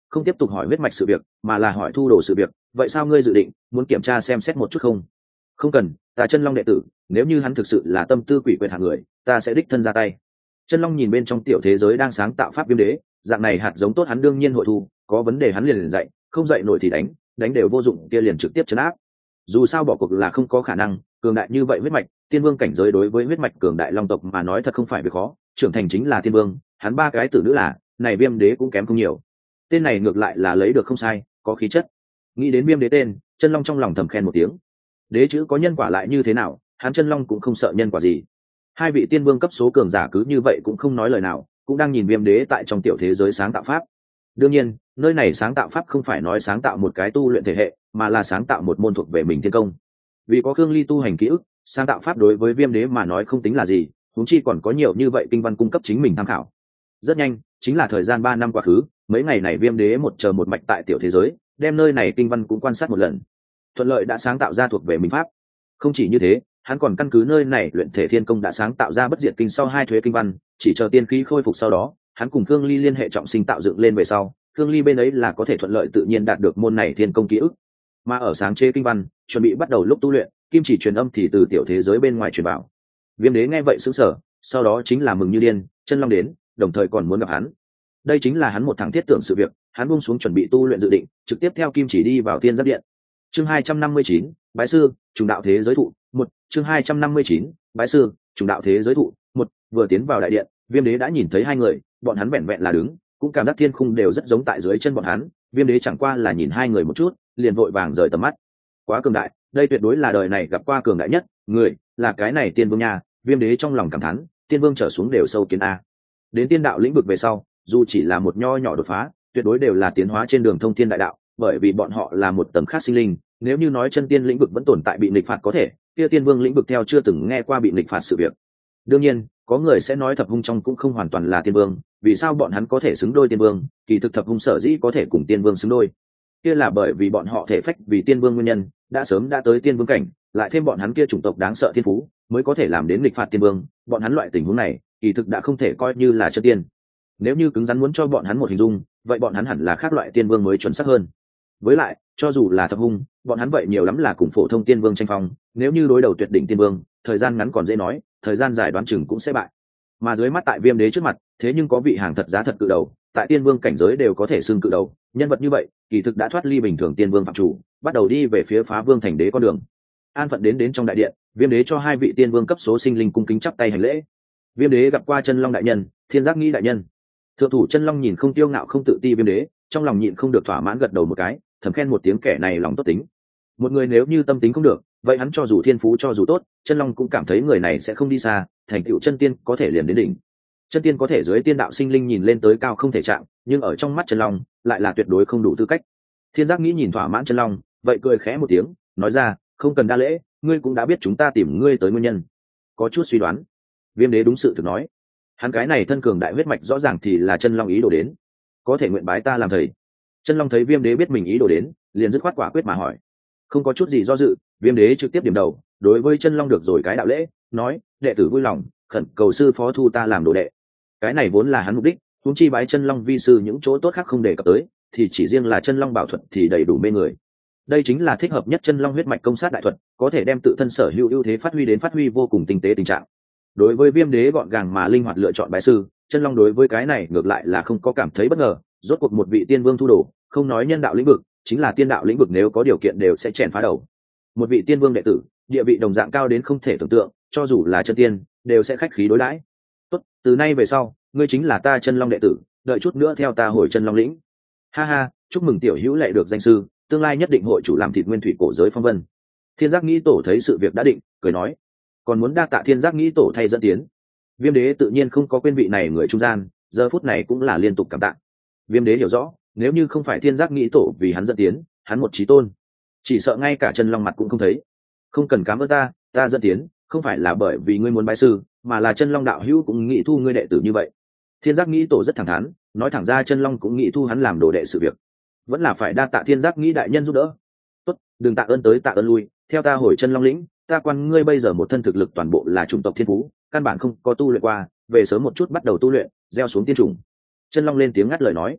không tiếp tục hỏi huyết mạch sự việc mà là hỏi thu đồ sự việc. Vậy sao ngươi dự định muốn kiểm tra xem xét một chút không? Không cần, ta chân long đệ tử, nếu như hắn thực sự là tâm tư quỷ quyệt hạng người, ta sẽ đích thân ra tay. Chân long nhìn bên trong tiểu thế giới đang sáng tạo pháp viêm đế, dạng này hạt giống tốt hắn đương nhiên hội thu, có vấn đề hắn liền dạy, không dạy nổi thì đánh, đánh đều vô dụng kia liền trực tiếp trấn áp. Dù sao bỏ cuộc là không có khả năng, cường đại như vậy huyết mạch, tiên vương cảnh giới đối với huyết mạch cường đại long tộc mà nói thật không phải việc khó, trưởng thành chính là tiên vương, hắn ba cái tử nữ là, này viêm đế cũng kém không nhiều. Tên này ngược lại là lấy được không sai, có khí chất. Nghĩ đến viêm đế tên, chân long trong lòng thầm khen một tiếng. Đế chữ có nhân quả lại như thế nào, hắn chân long cũng không sợ nhân quả gì. Hai vị tiên vương cấp số cường giả cứ như vậy cũng không nói lời nào, cũng đang nhìn viêm đế tại trong tiểu thế giới sáng tạo pháp. Đương nhiên, nơi này sáng tạo pháp không phải nói sáng tạo một cái tu luyện thể hệ, mà là sáng tạo một môn thuộc về mình thiên công. Vì có Khương Ly tu hành ký ức, sáng tạo pháp đối với viêm đế mà nói không tính là gì, huống chi còn có nhiều như vậy kinh văn cung cấp chính mình tham khảo. Rất nhanh, chính là thời gian 3 năm quá khứ, mấy ngày này viêm đế một chờ một mạch tại tiểu thế giới, đem nơi này kinh văn cũng quan sát một lần. Thuận lợi đã sáng tạo ra thuộc về mình pháp. Không chỉ như thế, hắn còn căn cứ nơi này luyện thể thiên công đã sáng tạo ra bất diệt kinh sau 2 thuế kinh văn, chỉ chờ tiên khí khôi phục sau đó, hắn cùng Khương Ly liên hệ trọng sinh tạo dựng lên về sau, Khương Ly bên ấy là có thể thuận lợi tự nhiên đạt được môn này thiên công ký ức. Mà ở sáng chế kinh văn, chuẩn bị bắt đầu lúc tu luyện, kim chỉ truyền âm thì từ tiểu thế giới bên ngoài truyền bảo. Viêm đế nghe vậy sững sờ, sau đó chính là mừng như điên, chân long đến, đồng thời còn muốn gặp hắn. Đây chính là hắn một thằng thiết tưởng sự việc, hắn buông xuống chuẩn bị tu luyện dự định, trực tiếp theo kim chỉ đi vào tiên giáp điện. Chương 259, bái sư, trùng đạo thế giới thụ, 1, chương 259, bái sư, trùng đạo thế giới thụ, 1, vừa tiến vào đại điện, viêm đế đã nhìn thấy hai người, bọn hắn vẹn vẹn là đứng, cũng cảm giác thiên khung đều rất giống tại dưới chân bọn hắn, viêm đế chẳng qua là nhìn hai người một chút, liền vội vàng rời tầm mắt. Quá cường đại, đây tuyệt đối là đời này gặp qua cường đại nhất, người, là cái này tiên vương nha, viêm đế trong lòng cảm thán, tiên vương trở xuống đều sâu kiến a. Đến tiên đạo lĩnh vực về sau, dù chỉ là một nho nhỏ đột phá, tuyệt đối đều là tiến hóa trên đường thông thiên đại đạo, bởi vì bọn họ là một tầng khác sinh linh, nếu như nói chân tiên lĩnh vực vẫn tồn tại bị nghịch phạt có thể, kia tiên vương lĩnh vực theo chưa từng nghe qua bị nghịch phạt sự việc. Đương nhiên, có người sẽ nói thập hung trong cũng không hoàn toàn là tiên vương, vì sao bọn hắn có thể xứng đôi tiên vương, kỳ thực thập hung sở dĩ có thể cùng tiên vương xứng đôi, kia là bởi vì bọn họ thể phách vì tiên vương nguyên nhân, đã sớm đã tới tiên vương cảnh, lại thêm bọn hắn kia chủng tộc đáng sợ thiên phú, mới có thể làm đến nghịch phạt tiên vương, bọn hắn loại tình huống này, kỳ thực đã không thể coi như là chân tiên. Nếu như cứng rắn muốn cho bọn hắn một hình dung, vậy bọn hắn hẳn là khác loại tiên vương mới chuẩn xác hơn. Với lại, cho dù là thập hung, bọn hắn vậy nhiều lắm là cùng phổ thông tiên vương tranh phong, nếu như đối đầu tuyệt đỉnh tiên vương, thời gian ngắn còn dễ nói, thời gian dài đoán chừng cũng sẽ bại. Mà dưới mắt tại viêm đế trước mặt, thế nhưng có vị hàng thật giá thật cự đầu, tại tiên vương cảnh giới đều có thể xưng cự đầu, nhân vật như vậy, kỳ thực đã thoát ly bình thường tiên vương phạm chủ, bắt đầu đi về phía phá vương thành đế con đường. An phận đến trong đại điện, viêm đế cho hai vị tiên vương cấp số sinh linh cung kính chắp tay hành lễ. Viêm đế gặp qua chân long đại nhân, thiên giác nghĩ đại nhân. Thượng thủ chân long nhìn không tiêu ngạo không tự ti viêm đế, trong lòng nhịn không được thỏa mãn gật đầu một cái, thầm khen một tiếng kẻ này lòng tốt tính. Một người nếu như tâm tính không được, vậy hắn cho dù thiên phú cho dù tốt, chân long cũng cảm thấy người này sẽ không đi xa, thành tựu chân tiên có thể liền đến đỉnh. Chân tiên có thể dưới tiên đạo sinh linh nhìn lên tới cao không thể chạm, nhưng ở trong mắt chân long lại là tuyệt đối không đủ tư cách. Thiên giác nghĩ nhìn thỏa mãn chân long, vậy cười khẽ một tiếng, nói ra, không cần đa lễ, ngươi cũng đã biết chúng ta tìm ngươi tới nguyên nhân. Có chút suy đoán. Viêm đế đúng sự thực nói, hắn cái này thân cường đại huyết mạch rõ ràng thì là chân long ý đồ đến, có thể nguyện bái ta làm thầy. Chân long thấy viêm đế biết mình ý đồ đến, liền dứt khoát quả quyết mà hỏi. Không có chút gì do dự, viêm đế trực tiếp điểm đầu, đối với chân long được rồi cái đạo lễ, nói, đệ tử vui lòng khẩn cầu sư phó thu ta làm đồ đệ. Cái này vốn là hắn mục đích, huống chi bái chân long vi sư những chỗ tốt khác không đề cập tới, thì chỉ riêng là chân long bảo thuật thì đầy đủ mê người. Đây chính là thích hợp nhất chân long huyết mạch công sát đại thuật, có thể đem tự thân sở hữu ưu thế phát huy đến phát huy vô cùng tinh tế tình trạng. Đối với viêm đế gọn gàng mà linh hoạt lựa chọn bái sư, chân long đối với cái này ngược lại là không có cảm thấy bất ngờ. Rốt cuộc một vị tiên vương thu đồ, không nói nhân đạo lĩnh vực, chính là tiên đạo lĩnh vực nếu có điều kiện đều sẽ chèn phá đầu. Một vị tiên vương đệ tử, địa vị đồng dạng cao đến không thể tưởng tượng, cho dù là chân tiên đều sẽ khách khí đối đãi. Tốt, từ nay về sau ngươi chính là ta chân long đệ tử, đợi chút nữa theo ta hồi chân long lĩnh. Ha ha, chúc mừng tiểu hữu lệ được danh sư, tương lai nhất định hội chủ làm thịt nguyên thủy cổ giới phong vân. Thiên giác nghĩ tổ thấy sự việc đã định, cười nói, còn muốn đa tạ thiên giác nghĩ tổ thay dẫn tiến. Viêm đế tự nhiên không có quên vị này người trung gian, giờ phút này cũng là liên tục cảm tạ. Viêm đế hiểu rõ, nếu như không phải thiên giác nghĩ tổ vì hắn dẫn tiến, hắn một chí tôn, chỉ sợ ngay cả chân long mặt cũng không thấy. Không cần cảm ơn ta dẫn tiến, không phải là bởi vì ngươi muốn bái sư, mà là chân long đạo hữu cũng nghĩ thu ngươi đệ tử như vậy. Thiên giác nghĩ tổ rất thẳng thắn, nói thẳng ra chân long cũng nghĩ thu hắn làm đồ đệ sự việc, vẫn là phải đa tạ thiên giác nghĩ đại nhân giúp đỡ. Tốt, đừng tạ ơn tới tạ ơn lui, theo ta hồi chân long lĩnh, ta quan ngươi bây giờ một thân thực lực toàn bộ là chủng tộc thiên phú, căn bản không có tu luyện qua, về sớm một chút bắt đầu tu luyện, gieo xuống tiên trùng. Chân long lên tiếng ngắt lời nói.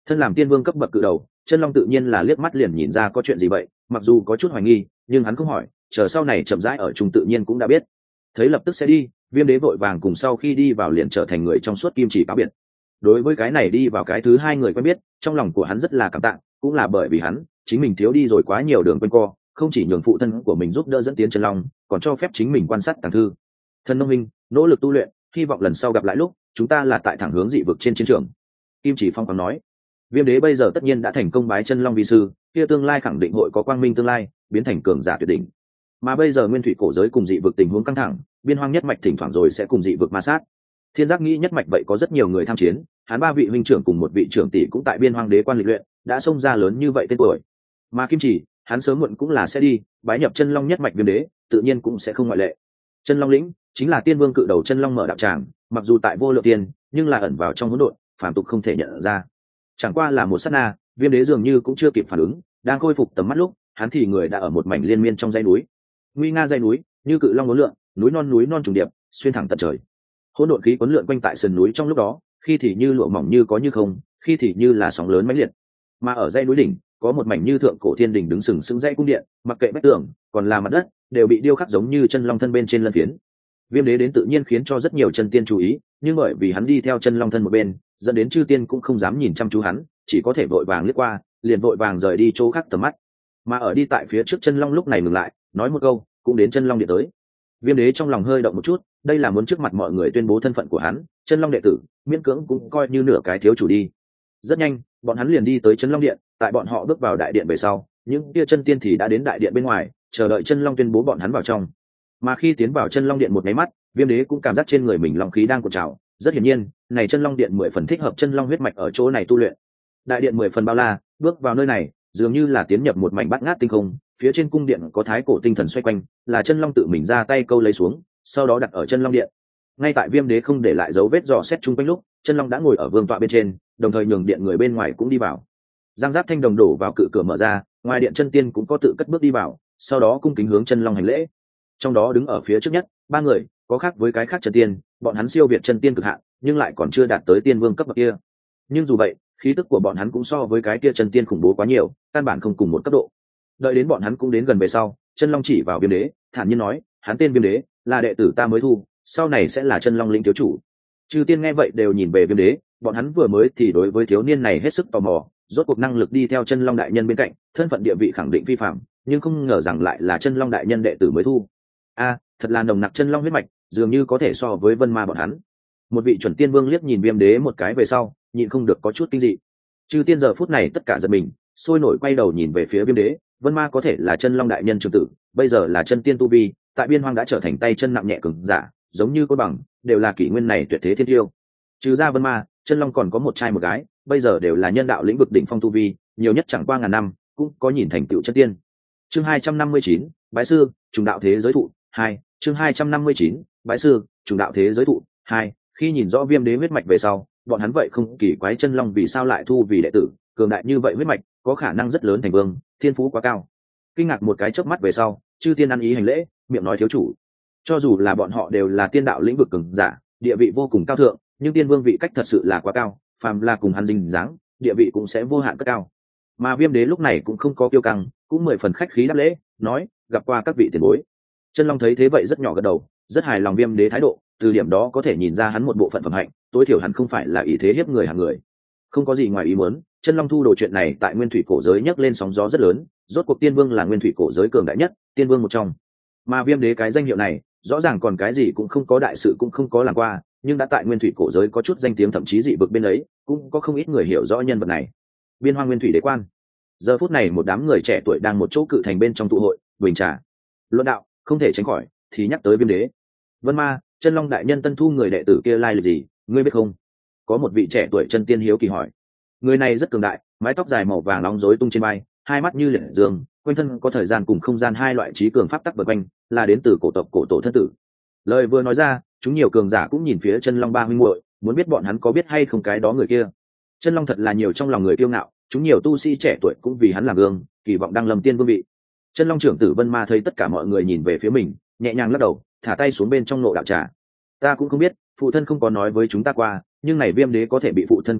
Thân làm tiên vương cấp bậc cự đầu, chân long tự nhiên là liếc mắt liền nhìn ra có chuyện gì vậy, mặc dù có chút hoài nghi nhưng hắn không hỏi, chờ sau này chậm rãi ở chung tự nhiên cũng đã biết. Thấy lập tức sẽ đi, Viêm Đế vội vàng cùng sau khi đi vào liền trở thành người trong suốt kim chỉ cáo biệt. Đối với cái này đi vào cái thứ hai người quen biết, trong lòng của hắn rất là cảm tạ, cũng là bởi vì hắn chính mình thiếu đi rồi quá nhiều đường quanh co, không chỉ nhường phụ thân của mình giúp đỡ dẫn tiến chân long, còn cho phép chính mình quan sát tàng thư. Thân nông minh nỗ lực tu luyện, hy vọng lần sau gặp lại lúc chúng ta là tại thẳng hướng dị vực trên chiến trường. Kim chỉ phong còn nói, Viêm Đế bây giờ tất nhiên đã thành công bái chân long vi sư, kia tương lai khẳng định hội có quang minh tương lai, biến thành cường giả tuyệt đỉnh. Mà bây giờ nguyên thủy cổ giới cùng dị vực tình huống căng thẳng, biên hoang nhất mạch thỉnh thoảng rồi sẽ cùng dị vực ma sát. Thiên Giác nghĩ nhất mạch vậy có rất nhiều người tham chiến, hắn ba vị huynh trưởng cùng một vị trưởng tỷ cũng tại biên hoang đế quan lịch luyện, đã xông ra lớn như vậy tên tuổi. Mà Kim Chỉ, hắn sớm muộn cũng là sẽ đi, bái nhập chân long nhất mạch Viêm Đế, tự nhiên cũng sẽ không ngoại lệ. Chân long lĩnh chính là tiên vương cự đầu chân long mở đạo tràng, mặc dù tại vô lượng tiên, nhưng là ẩn vào trong hỗn độn, phàm tục không thể nhận ra. Chẳng qua là một sát na, Viêm Đế dường như cũng chưa kịp phản ứng, đang khôi phục tầm mắt lúc, hắn thì người đã ở một mảnh liên miên trong dãy núi. Nguy nga dãy núi, như cự long uốn lượn, núi non trùng điệp, xuyên thẳng tận trời. Hỗn độn khí cuốn lượn quanh tại sườn núi trong lúc đó, khi thì như lụa mỏng như có như không, khi thì như là sóng lớn mãnh liệt. Mà ở dãy núi đỉnh, có một mảnh như thượng cổ thiên đình đứng sừng sững dãy cung điện, mặc kệ vách tường, còn là mặt đất, đều bị điêu khắc giống như chân long thân bên trên lân phiến. Viêm Đế đến tự nhiên khiến cho rất nhiều chân tiên chú ý, nhưng bởi vì hắn đi theo chân long thân một bên, dẫn đến chư tiên cũng không dám nhìn chăm chú hắn, chỉ có thể vội vàng lướt qua, liền vội vàng rời đi chỗ khác tầm mắt. Mà ở đi tại phía trước chân long lúc này ngừng lại, nói một câu, cũng đến chân long điện tới. Viêm Đế trong lòng hơi động một chút, đây là muốn trước mặt mọi người tuyên bố thân phận của hắn, chân long đệ tử, miễn cưỡng cũng coi như nửa cái thiếu chủ đi. Rất nhanh, bọn hắn liền đi tới chân long điện, tại bọn họ bước vào đại điện về sau, những kia chân tiên thì đã đến đại điện bên ngoài, chờ đợi chân long tuyên bố bọn hắn vào trong. Mà khi tiến vào chân long điện một cái mắt, Viêm Đế cũng cảm giác trên người mình long khí đang cuộn trào, rất hiển nhiên, này chân long điện 10 phần thích hợp chân long huyết mạch ở chỗ này tu luyện. Đại điện 10 phần bao la, bước vào nơi này, dường như là tiến nhập một mảnh bát ngát tinh không, phía trên cung điện có thái cổ tinh thần xoay quanh, là chân long tự mình ra tay câu lấy xuống, sau đó đặt ở chân long điện. Ngay tại Viêm Đế không để lại dấu vết dò xét chung quanh lúc, chân long đã ngồi ở vương tọa bên trên, đồng thời nhường điện người bên ngoài cũng đi vào. Giang giáp thanh đồng đổ vào cự cửa mở ra, ngoài điện chân tiên cũng có tự cất bước đi vào, sau đó cung kính hướng chân long hành lễ. Trong đó đứng ở phía trước nhất, ba người, có khác với cái khác chân tiên, bọn hắn siêu việt chân tiên cực hạn, nhưng lại còn chưa đạt tới tiên vương cấp bậc kia. Nhưng dù vậy, khí tức của bọn hắn cũng so với cái kia chân tiên khủng bố quá nhiều, căn bản không cùng một cấp độ. Đợi đến bọn hắn cũng đến gần về sau, chân long chỉ vào Viêm Đế, thản nhiên nói, hắn tên Viêm Đế, là đệ tử ta mới thu, sau này sẽ là chân long lĩnh thiếu chủ. Chư tiên nghe vậy đều nhìn về Viêm Đế, bọn hắn vừa mới thì đối với thiếu niên này hết sức tò mò, rốt cuộc năng lực đi theo chân long đại nhân bên cạnh, thân phận địa vị khẳng định phi phạm, nhưng không ngờ rằng lại là chân long đại nhân đệ tử mới thu. A, thật là nồng nặc chân long huyết mạch, dường như có thể so với vân ma bọn hắn. Một vị chuẩn tiên vương liếc nhìn Viêm Đế một cái về sau, nhịn không được có chút kinh dị. Chư tiên giờ phút này tất cả giật mình, sôi nổi quay đầu nhìn về phía Viêm Đế. Vân ma có thể là chân long đại nhân trường tử, bây giờ là chân tiên tu vi, tại biên hoang đã trở thành tay chân nặng nhẹ cường giả, giống như côn bằng, đều là kỷ nguyên này tuyệt thế thiên tiêu. Trừ ra Vân ma, chân long còn có một trai một gái, bây giờ đều là nhân đạo lĩnh vực đỉnh phong tu vi, nhiều nhất chẳng qua ngàn năm, cũng có nhìn thành tựu chân tiên. Chương 259, bái sư, trùng đạo thế giới thụ 2. Chương 259, bái sư, trùng đạo thế giới thụ 2. Khi nhìn rõ Viêm Đế huyết mạch về sau, bọn hắn vậy không kỳ quái chân long vì sao lại thu vì đệ tử, cường đại như vậy huyết mạch, có khả năng rất lớn thành vương, thiên phú quá cao. Kinh ngạc một cái chớp mắt về sau, chư tiên ăn ý hành lễ, miệng nói thiếu chủ. Cho dù là bọn họ đều là tiên đạo lĩnh vực cường giả, địa vị vô cùng cao thượng, nhưng tiên vương vị cách thật sự là quá cao, phàm là cùng hắn dinh dáng, địa vị cũng sẽ vô hạn cất cao. Mà Viêm Đế lúc này cũng không có kiêu căng, cũng 10 phần khách khí đáp lễ, nói, gặp qua các vị tiền bối. Chân long thấy thế vậy rất nhỏ gật đầu, rất hài lòng Viêm Đế thái độ, từ điểm đó có thể nhìn ra hắn một bộ phận phẩm hạnh, tối thiểu hắn không phải là ý thế hiếp người hàng người. Không có gì ngoài ý muốn, chân long thu đồ chuyện này tại nguyên thủy cổ giới nhấc lên sóng gió rất lớn, rốt cuộc tiên vương là nguyên thủy cổ giới cường đại nhất, tiên vương một trong. Mà Viêm Đế cái danh hiệu này, rõ ràng còn cái gì cũng không có, đại sự cũng không có làm qua, nhưng đã tại nguyên thủy cổ giới có chút danh tiếng, thậm chí dị vực bên ấy cũng có không ít người hiểu rõ nhân vật này. Biên hoang nguyên thủy đế quan, giờ phút này một đám người trẻ tuổi đang một chỗ cự thành bên trong tụ hội bình trà luận đạo, không thể tránh khỏi thì nhắc tới Viêm Đế. Vân ma, chân long đại nhân tân thu người đệ tử kia lai lịch gì, ngươi biết không? Có một vị trẻ tuổi chân tiên hiếu kỳ hỏi. Người này rất cường đại, mái tóc dài màu vàng nóng rối tung trên vai, hai mắt như liệt dương, quanh thân có thời gian cùng không gian hai loại trí cường pháp tắc vần quanh, là đến từ cổ tộc cổ tổ thân tử. Lời vừa nói ra, chúng nhiều cường giả cũng nhìn phía chân long ba huynh muội, muốn biết bọn hắn có biết hay không cái đó người kia. Chân long thật là nhiều trong lòng người kiêu ngạo, chúng nhiều tu sĩ trẻ tuổi cũng vì hắn làm gương, kỳ vọng đăng lâm tiên vương vị. Chân long trưởng tử Vân Ma thấy tất cả mọi người nhìn về phía mình, nhẹ nhàng lắc đầu, thả tay xuống bên trong nộ đạo trà. Ta cũng không biết, phụ thân không có nói với chúng ta qua, nhưng này Viêm Đế có thể bị phụ thân coi trọng,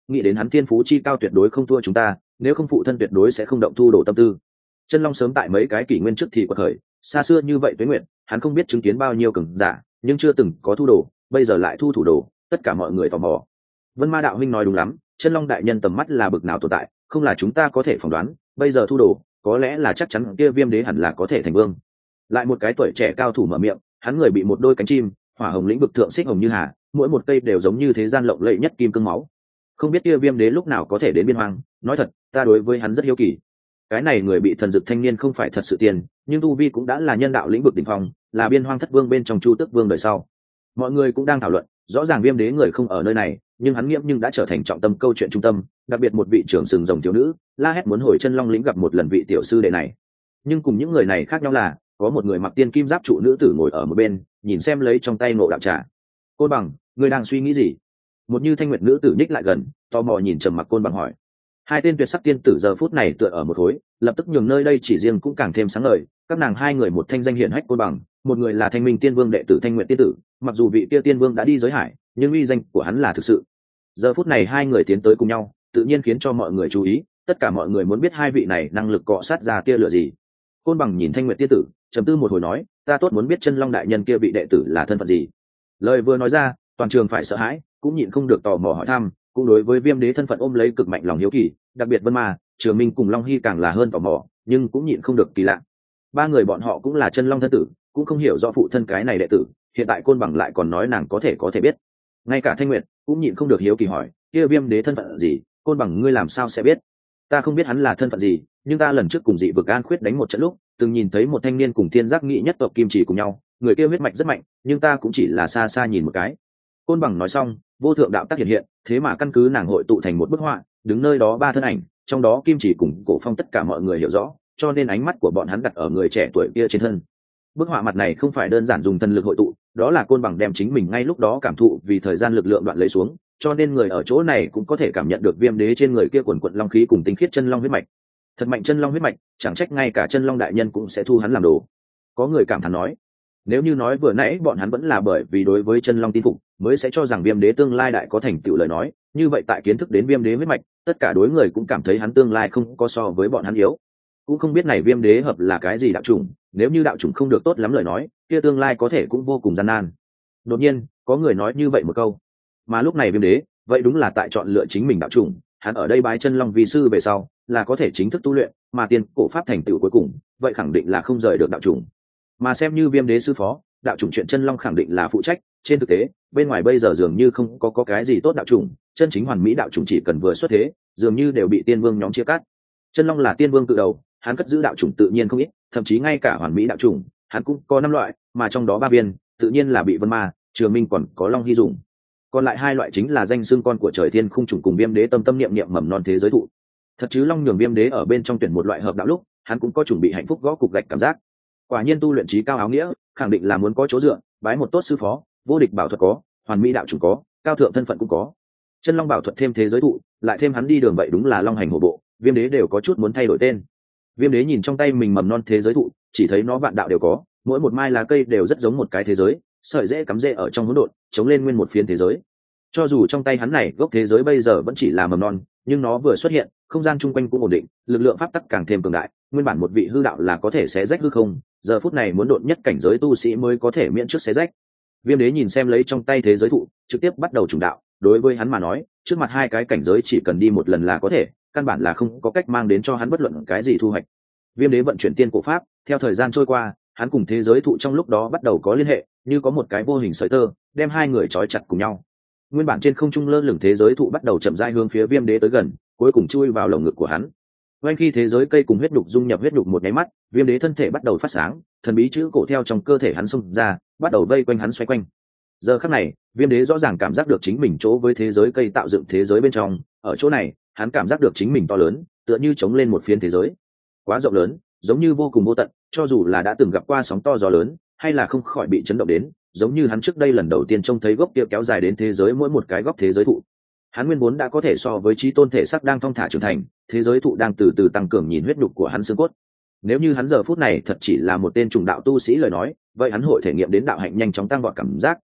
nghĩ đến hắn thiên phú chi cao tuyệt đối không thua chúng ta, nếu không phụ thân tuyệt đối sẽ không động thu đồ tâm tư. Chân Long sớm tại mấy cái kỷ nguyên trước thì quật khởi, xa xưa như vậy tuế nguyện, hắn không biết chứng kiến bao nhiêu cường giả, nhưng chưa từng có thu đồ, bây giờ lại thu thủ đồ, tất cả mọi người tò mò. Vân Ma đạo huynh nói đúng lắm, Chân Long đại nhân tầm mắt là bực nào tồn tại, không là chúng ta có thể phỏng đoán, bây giờ thu đồ, có lẽ là chắc chắn kia Viêm Đế hẳn là có thể thành vương. Lại một cái tuổi trẻ cao thủ mở miệng, hắn người bị một đôi cánh chim, hỏa hồng lĩnh vực thượng xích hồng như hà, mỗi một cây đều giống như thế gian lộng lẫy nhất kim cương máu. Không biết kia Viêm Đế lúc nào có thể đến biên hoang, nói thật, ta đối với hắn rất hiếu kỳ. Cái này người bị thần dực thanh niên không phải thật sự tiền, nhưng tu vi cũng đã là nhân đạo lĩnh vực đỉnh phong, là biên hoang thất vương bên trong Chu Tước vương đời sau. Mọi người cũng đang thảo luận, rõ ràng Viêm Đế người không ở nơi này, nhưng hắn nghiễm nhưng đã trở thành trọng tâm câu chuyện trung tâm, đặc biệt một vị trưởng sừng rồng thiếu nữ la hét muốn hồi Chân Long lĩnh gặp một lần vị tiểu sư đệ này. Nhưng cùng những người này khác nhau là, có một người mặc tiên kim giáp trụ nữ tử ngồi ở một bên, nhìn xem lấy trong tay ngộ đạo trà. Côn Bằng, ngươi đang suy nghĩ gì? Một như thanh nguyệt nữ tử nhích lại gần, tò mò nhìn trầm mặc Côn Bằng hỏi. Hai tên tuyệt sắc tiên tử giờ phút này tựa ở một khối, lập tức nhường nơi đây chỉ riêng cũng càng thêm sáng ngời. Các nàng hai người một thanh danh hiển hách Côn Bằng, một người là Thanh Minh Tiên Vương đệ tử Thanh Nguyệt tiên tử, mặc dù vị kia tiên vương đã đi giới hải, nhưng uy danh của hắn là thực sự. Giờ phút này hai người tiến tới cùng nhau, tự nhiên khiến cho mọi người chú ý, tất cả mọi người muốn biết hai vị này năng lực cọ sát ra tia lửa gì. Côn Bằng nhìn Thanh Nguyệt tiên tử, trầm tư một hồi nói, ta tốt muốn biết Chân Long đại nhân kia vị đệ tử là thân phận gì. Lời vừa nói ra, toàn trường phải sợ hãi, cũng nhịn không được tò mò hỏi thăm, cũng đối với Viêm Đế thân phận ôm lấy cực mạnh lòng hiếu kỳ, đặc biệt Vân Ma, Trường Minh cùng Long Hy càng là hơn tò mò, nhưng cũng nhịn không được kỳ lạ. Ba người bọn họ cũng là Chân Long thân tử, cũng không hiểu rõ phụ thân cái này đệ tử, hiện tại Côn Bằng lại còn nói nàng có thể biết. Ngay cả Thanh Nguyệt cũng nhịn không được hiếu kỳ hỏi, kia Viêm Đế thân phận gì, Côn Bằng ngươi làm sao sẽ biết? Ta không biết hắn là thân phận gì, nhưng ta lần trước cùng dị vực An Khuyết đánh một trận lúc, từng nhìn thấy một thanh niên cùng Thiên Giác Nghị nhất tộc Kim Chỉ cùng nhau, người kia huyết mạch rất mạnh, nhưng ta cũng chỉ là xa xa nhìn một cái. Côn Bằng nói xong, vô thượng đạo tác hiện hiện, thế mà căn cứ nàng hội tụ thành một bức họa, đứng nơi đó ba thân ảnh, trong đó Kim Chỉ cùng Cổ Phong tất cả mọi người hiểu rõ, cho nên ánh mắt của bọn hắn đặt ở người trẻ tuổi kia trên thân. Bức họa mặt này không phải đơn giản dùng thần lực hội tụ, đó là Côn Bằng đem chính mình ngay lúc đó cảm thụ vì thời gian lực lượng đoạn lấy xuống, cho nên người ở chỗ này cũng có thể cảm nhận được Viêm Đế trên người kia quần quận long khí cùng tinh khiết chân long huyết mạch. Thật mạnh chân long huyết mạch, chẳng trách ngay cả Chân Long đại nhân cũng sẽ thu hắn làm đồ. Có người cảm thán nói, nếu như nói vừa nãy bọn hắn vẫn là bởi vì đối với chân long tin phục, mới sẽ cho rằng Viêm Đế tương lai đại có thành tựu lời nói, như vậy tại kiến thức đến Viêm Đế huyết mạch, tất cả đối người cũng cảm thấy hắn tương lai không có so với bọn hắn yếu. Cũng không biết này Viêm Đế hợp là cái gì đạo chủng, nếu như đạo chủng không được tốt lắm lời nói, kia tương lai có thể cũng vô cùng gian nan. Đột nhiên, có người nói như vậy một câu. Mà lúc này Viêm Đế, vậy đúng là tại chọn lựa chính mình đạo chủng, hắn ở đây bái chân long vi sư về sau, là có thể chính thức tu luyện, mà tiên cổ pháp thành tựu cuối cùng, vậy khẳng định là không rời được đạo chủng. Mà xem như Viêm Đế sư phó, đạo chủng chuyện chân long khẳng định là phụ trách, trên thực tế, bên ngoài bây giờ dường như không có cái gì tốt đạo chủng, chân chính hoàn mỹ đạo chủng chỉ cần vừa xuất thế, dường như đều bị tiên vương nhóm chia cắt. Chân long là tiên vương cự đầu, hắn cất giữ đạo chủng tự nhiên không ít, thậm chí ngay cả hoàn mỹ đạo chủng, hắn cũng có 5 loại, mà trong đó 3 viên, tự nhiên là bị Vân Ma, Trường Minh còn có Long Hy dùng. Còn lại 2 loại chính là danh xưng con của trời thiên khung trùng cùng Viêm Đế tâm tâm niệm niệm mầm non thế giới thụ. Thật chứ Long nhường Viêm Đế ở bên trong tuyển một loại hợp đạo lúc, hắn cũng có chuẩn bị hạnh phúc gõ cục gạch cảm giác. Quả nhiên tu luyện trí cao áo nghĩa, khẳng định là muốn có chỗ dựa, bái một tốt sư phó, vô địch bảo thuật có, hoàn mỹ đạo chủng có, cao thượng thân phận cũng có. Chân long bảo thuật thêm thế giới thụ, lại thêm hắn đi đường vậy đúng là long hành hổ bộ, Viêm Đế đều có chút muốn thay đổi tên. Viêm Đế nhìn trong tay mình mầm non thế giới thụ, chỉ thấy nó vạn đạo đều có, mỗi một mai lá cây đều rất giống một cái thế giới, sợi rễ cắm rễ ở trong hỗn độn, chống lên nguyên một phiến thế giới. Cho dù trong tay hắn này gốc thế giới bây giờ vẫn chỉ là mầm non, nhưng nó vừa xuất hiện, không gian chung quanh cũng ổn định, lực lượng pháp tắc càng thêm cường đại, nguyên bản một vị hư đạo là có thể xé rách hư không, giờ phút này muốn đột nhất cảnh giới tu sĩ mới có thể miễn trước xé rách. Viêm Đế nhìn xem lấy trong tay thế giới thụ, trực tiếp bắt đầu trùng đạo, đối với hắn mà nói, trước mặt 2 cái cảnh giới chỉ cần đi một lần là có thể, căn bản là không có cách mang đến cho hắn bất luận cái gì thu hoạch. Viêm Đế vận chuyển tiên cổ pháp, theo thời gian trôi qua, hắn cùng thế giới thụ trong lúc đó bắt đầu có liên hệ, như có một cái vô hình sợi tơ, đem 2 người trói chặt cùng nhau. Nguyên bản trên không trung lơ lửng thế giới thụ bắt đầu chậm rãi hướng phía Viêm Đế tới gần, cuối cùng chui vào lồng ngực của hắn. Ngay khi thế giới cây cùng huyết đục dung nhập huyết đục một nháy mắt, Viêm Đế thân thể bắt đầu phát sáng, thần bí chữ cổ theo trong cơ thể hắn xông ra, bắt đầu vây quanh hắn xoay quanh. Giờ khắc này, Viêm Đế rõ ràng cảm giác được chính mình chỗ với thế giới cây tạo dựng thế giới bên trong, ở chỗ này, hắn cảm giác được chính mình to lớn, tựa như chống lên một phiến thế giới. Quá rộng lớn, giống như vô cùng vô tận, cho dù là đã từng gặp qua sóng to gió lớn, hay là không khỏi bị chấn động đến, giống như hắn trước đây lần đầu tiên trông thấy gốc kia kéo dài đến thế giới mỗi một cái góc thế giới thụ. Hắn nguyên vốn đã có thể so với trí tôn thể sắc đang thong thả trưởng thành, thế giới thụ đang từ từ tăng cường nhìn huyết nhục của hắn xương cốt. Nếu như hắn giờ phút này thật chỉ là một tên trùng đạo tu sĩ lời nói, vậy hắn hội thể nghiệm đến đạo hạnh nhanh chóng tăng vọt cảm giác,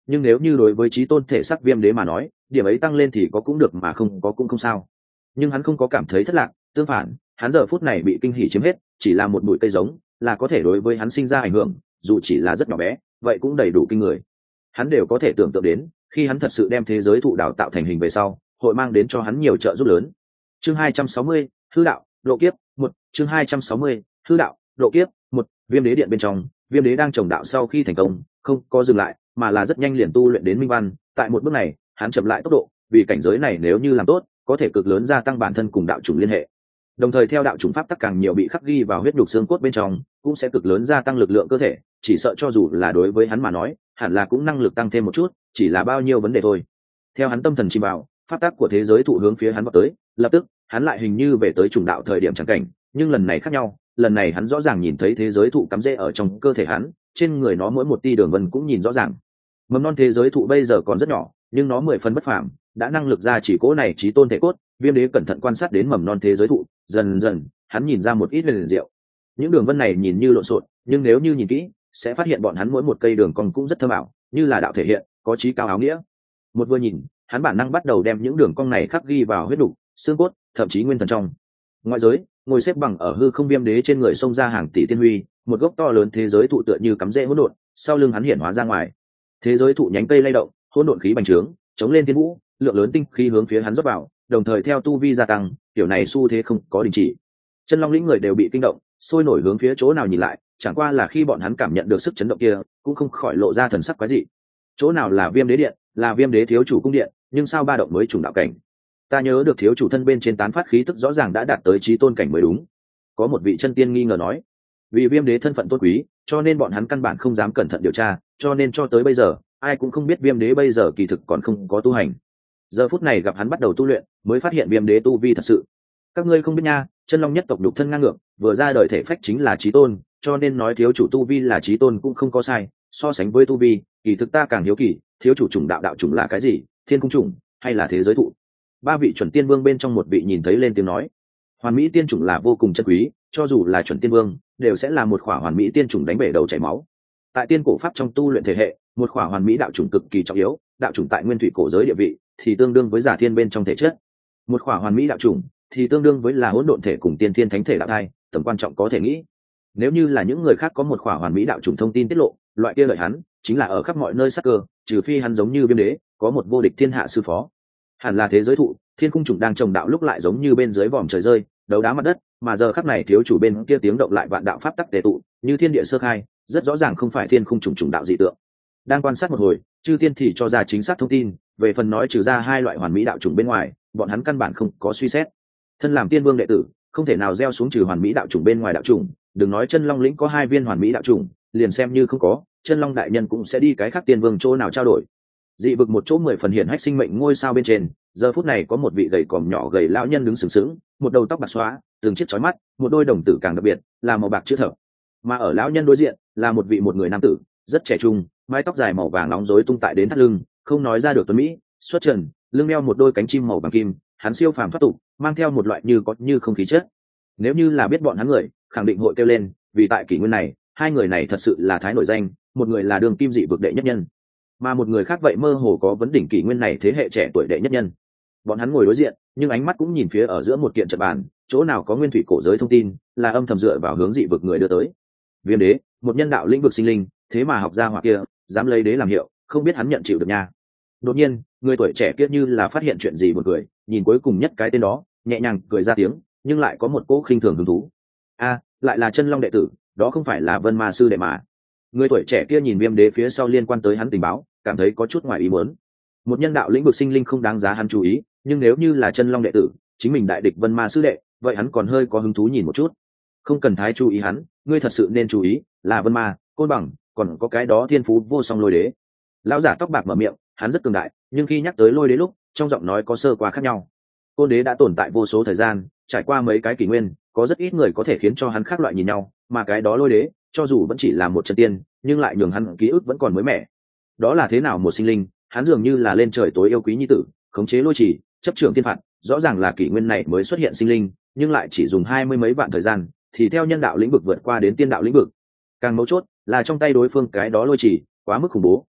nhưng nếu như đối với trí tôn thể sắc viêm đế mà nói, điểm ấy tăng lên thì có cũng được mà không có cũng không sao. Nhưng hắn không có cảm thấy thất lạc, tương phản, hắn giờ phút này bị kinh hỉ chiếm hết, chỉ là một bụi cây giống là có thể đối với hắn sinh ra ảnh hưởng, dù chỉ là rất nhỏ bé, vậy cũng đầy đủ kinh người. Hắn đều có thể tưởng tượng đến, khi hắn thật sự đem thế giới thụ đào tạo thành hình về sau, hội mang đến cho hắn nhiều trợ giúp lớn. Chương 260, hư đạo, độ kiếp, một. Chương 260, hư đạo, độ kiếp, một. Viêm đế điện bên trong, viêm đế đang trồng đạo sau khi thành công, không có dừng lại, mà là rất nhanh liền tu luyện đến minh văn. Tại một bước này, hắn chậm lại tốc độ, vì cảnh giới này nếu như làm tốt, có thể cực lớn gia tăng bản thân cùng đạo chủng liên hệ. Đồng thời theo đạo chủng pháp tắc càng nhiều bị khắc ghi vào huyết nhục xương cốt bên trong, cũng sẽ cực lớn gia tăng lực lượng cơ thể, chỉ sợ cho dù là đối với hắn mà nói, hẳn là cũng năng lực tăng thêm một chút, chỉ là bao nhiêu vấn đề thôi. Theo hắn tâm thần chìm vào, pháp tắc của thế giới thụ hướng phía hắn vọt tới, lập tức, hắn lại hình như về tới trùng đạo thời điểm chẳng cảnh, nhưng lần này khác nhau, lần này hắn rõ ràng nhìn thấy thế giới thụ cắm rễ ở trong cơ thể hắn, trên người nó mỗi một tia đường vân cũng nhìn rõ ràng. Mầm non thế giới thụ bây giờ còn rất nhỏ, nhưng nó 10 phần bất phàm, đã năng lực ra chỉ cố này chí tôn thể cốt. Viêm đế cẩn thận quan sát đến mầm non thế giới thụ, dần dần hắn nhìn ra một ít liền diệu. Những đường vân này nhìn như lộn xộn, nhưng nếu như nhìn kỹ, sẽ phát hiện bọn hắn mỗi một cây đường cong cũng rất thâm ảo, như là đạo thể hiện, có chí cao áo nghĩa. Một vừa nhìn, hắn bản năng bắt đầu đem những đường cong này khắc ghi vào huyết đục, xương cốt, thậm chí nguyên thần trong. Ngoại giới, ngồi xếp bằng ở hư không viêm đế trên người xông ra hàng tỷ tiên huy, một gốc to lớn thế giới thụ tựa như cắm rễ hỗn độn, sau lưng hắn hiện hóa ra ngoài. Thế giới thụ nhánh cây lay động, hỗn độn khí bành trướng, chống lên thiên vũ, lượng lớn tinh khí hướng phía hắn rót vào, đồng thời theo tu vi gia tăng, kiểu này xu thế không có đình chỉ. Chân long lĩnh người đều bị kinh động, sôi nổi hướng phía chỗ nào nhìn lại, chẳng qua là khi bọn hắn cảm nhận được sức chấn động kia, cũng không khỏi lộ ra thần sắc quái dị. Chỗ nào là viêm đế điện, là viêm đế thiếu chủ cung điện, nhưng sao ba động mới trùng đạo cảnh? Ta nhớ được thiếu chủ thân bên trên tán phát khí tức rõ ràng đã đạt tới chí tôn cảnh mới đúng. Có một vị chân tiên nghi ngờ nói, vì viêm đế thân phận tôn quý, cho nên bọn hắn căn bản không dám cẩn thận điều tra, cho nên cho tới bây giờ, ai cũng không biết viêm đế bây giờ kỳ thực còn không có tu hành. Giờ phút này gặp hắn bắt đầu tu luyện, mới phát hiện viêm đế tu vi thật sự. Các ngươi không biết nha, chân long nhất tộc đục thân ngang ngược, vừa ra đời thể phách chính là chí tôn, cho nên nói thiếu chủ tu vi là chí tôn cũng không có sai. So sánh với tu vi, kỳ thực ta càng hiếu kỳ, thiếu chủ chủng đạo đạo chủng là cái gì, thiên cung chủng hay là thế giới thụ? Ba vị chuẩn tiên vương bên trong một vị nhìn thấy lên tiếng nói, hoàn mỹ tiên chủng là vô cùng chân quý, cho dù là chuẩn tiên vương đều sẽ là một khỏa hoàn mỹ tiên chủng đánh bể đầu chảy máu. Tại tiên cổ pháp trong tu luyện thể hệ, một khỏa hoàn mỹ đạo chủng cực kỳ trọng yếu, đạo chủng tại nguyên thủy cổ giới địa vị thì tương đương với giả thiên bên trong thể chất. Một khỏa hoàn mỹ đạo chủng thì tương đương với là hỗn độn thể cùng tiên thiên thánh thể đạo thai, tầm quan trọng có thể nghĩ. Nếu như là những người khác có một khỏa hoàn mỹ đạo chủng thông tin tiết lộ, loại kia lợi hắn chính là ở khắp mọi nơi sắc cơ, trừ phi hắn giống như viêm đế có một vô địch thiên hạ sư phó. Hẳn là thế giới thụ, thiên cung chủng đang trồng đạo lúc lại giống như bên dưới vòm trời rơi, đấu đá mặt đất, mà giờ khắc này thiếu chủ bên kia tiếng động lại vạn đạo pháp tắc tề tụ, như thiên địa sơ khai, rất rõ ràng không phải thiên cung chủng chủng đạo dị tượng. Đang quan sát một hồi, chư tiên thì cho ra chính xác thông tin, về phần nói trừ ra hai loại hoàn mỹ đạo chủng bên ngoài, bọn hắn căn bản không có suy xét. Thân làm tiên vương đệ tử, không thể nào gieo xuống trừ hoàn mỹ đạo chủng bên ngoài đạo chủng, đừng nói chân long lĩnh có hai viên hoàn mỹ đạo chủng, liền xem như không có, chân long đại nhân cũng sẽ đi cái khác tiên vương chỗ nào trao đổi. Dị vực một chỗ 10 phần hiển hách sinh mệnh ngôi sao bên trên, giờ phút này có một vị gầy còm nhỏ gầy lão nhân đứng sừng sững, một đầu tóc bạc xóa, từng chiếc chói mắt, một đôi đồng tử càng đặc biệt, là màu bạc chữ thập. Mà ở lão nhân đối diện, là một người nam tử, rất trẻ trung, mái tóc dài màu vàng nóng rối tung tại đến thắt lưng, không nói ra được tuấn mỹ, xuất trần, lưng đeo một đôi cánh chim màu vàng kim, hắn siêu phàm thoát tục, mang theo một loại như có như không khí chất. Nếu như là biết bọn hắn người, khẳng định hội kêu lên, vì tại kỷ nguyên này, hai người này thật sự là thái nổi danh, một người là đường kim dị vực đệ nhất nhân, mà một người khác vậy mơ hồ có vấn đỉnh kỷ nguyên này thế hệ trẻ tuổi đệ nhất nhân. Bọn hắn ngồi đối diện, nhưng ánh mắt cũng nhìn phía ở giữa một kiện trận bàn, chỗ nào có nguyên thủy cổ giới thông tin, là âm thầm dựa vào hướng dị vực người đưa tới. Viêm đế, một nhân đạo lĩnh vực sinh linh, thế mà học ra hỏa kia, dám lấy đế làm hiệu, không biết hắn nhận chịu được nha. Đột nhiên, người tuổi trẻ kia như là phát hiện chuyện gì buồn cười, nhìn cuối cùng nhất cái tên đó, nhẹ nhàng cười ra tiếng, nhưng lại có một cỗ khinh thường hứng thú. A, lại là chân long đệ tử, đó không phải là Vân Ma sư đệ mà. Người tuổi trẻ kia nhìn viêm đế phía sau liên quan tới hắn tình báo, cảm thấy có chút ngoài ý muốn. Một nhân đạo lĩnh vực sinh linh không đáng giá hắn chú ý, nhưng nếu như là chân long đệ tử, chính mình đại địch Vân Ma sư đệ, vậy hắn còn hơi có hứng thú nhìn một chút. Không cần thái chú ý hắn, ngươi thật sự nên chú ý, là Vân Ma, Côn Bằng, còn có cái đó thiên phú vô song Lôi Đế. Lão giả tóc bạc mở miệng, hắn rất cường đại, nhưng khi nhắc tới Lôi Đế lúc, trong giọng nói có sơ qua khác nhau. Côn Đế đã tồn tại vô số thời gian, trải qua mấy cái kỷ nguyên, có rất ít người có thể khiến cho hắn khác loại nhìn nhau, mà cái đó Lôi Đế, cho dù vẫn chỉ là một chân tiên, nhưng lại nhường hắn ký ức vẫn còn mới mẻ. Đó là thế nào một sinh linh, hắn dường như là lên trời tối yêu quý nhi tử, khống chế lôi trì, chấp trưởng thiên phạt, rõ ràng là kỷ nguyên này mới xuất hiện sinh linh, nhưng lại chỉ dùng 20 mấy vạn thời gian, thì theo nhân đạo lĩnh vực vượt qua đến tiên đạo lĩnh vực. Càng mấu chốt là trong tay đối phương cái đó lôi trì quá mức khủng bố,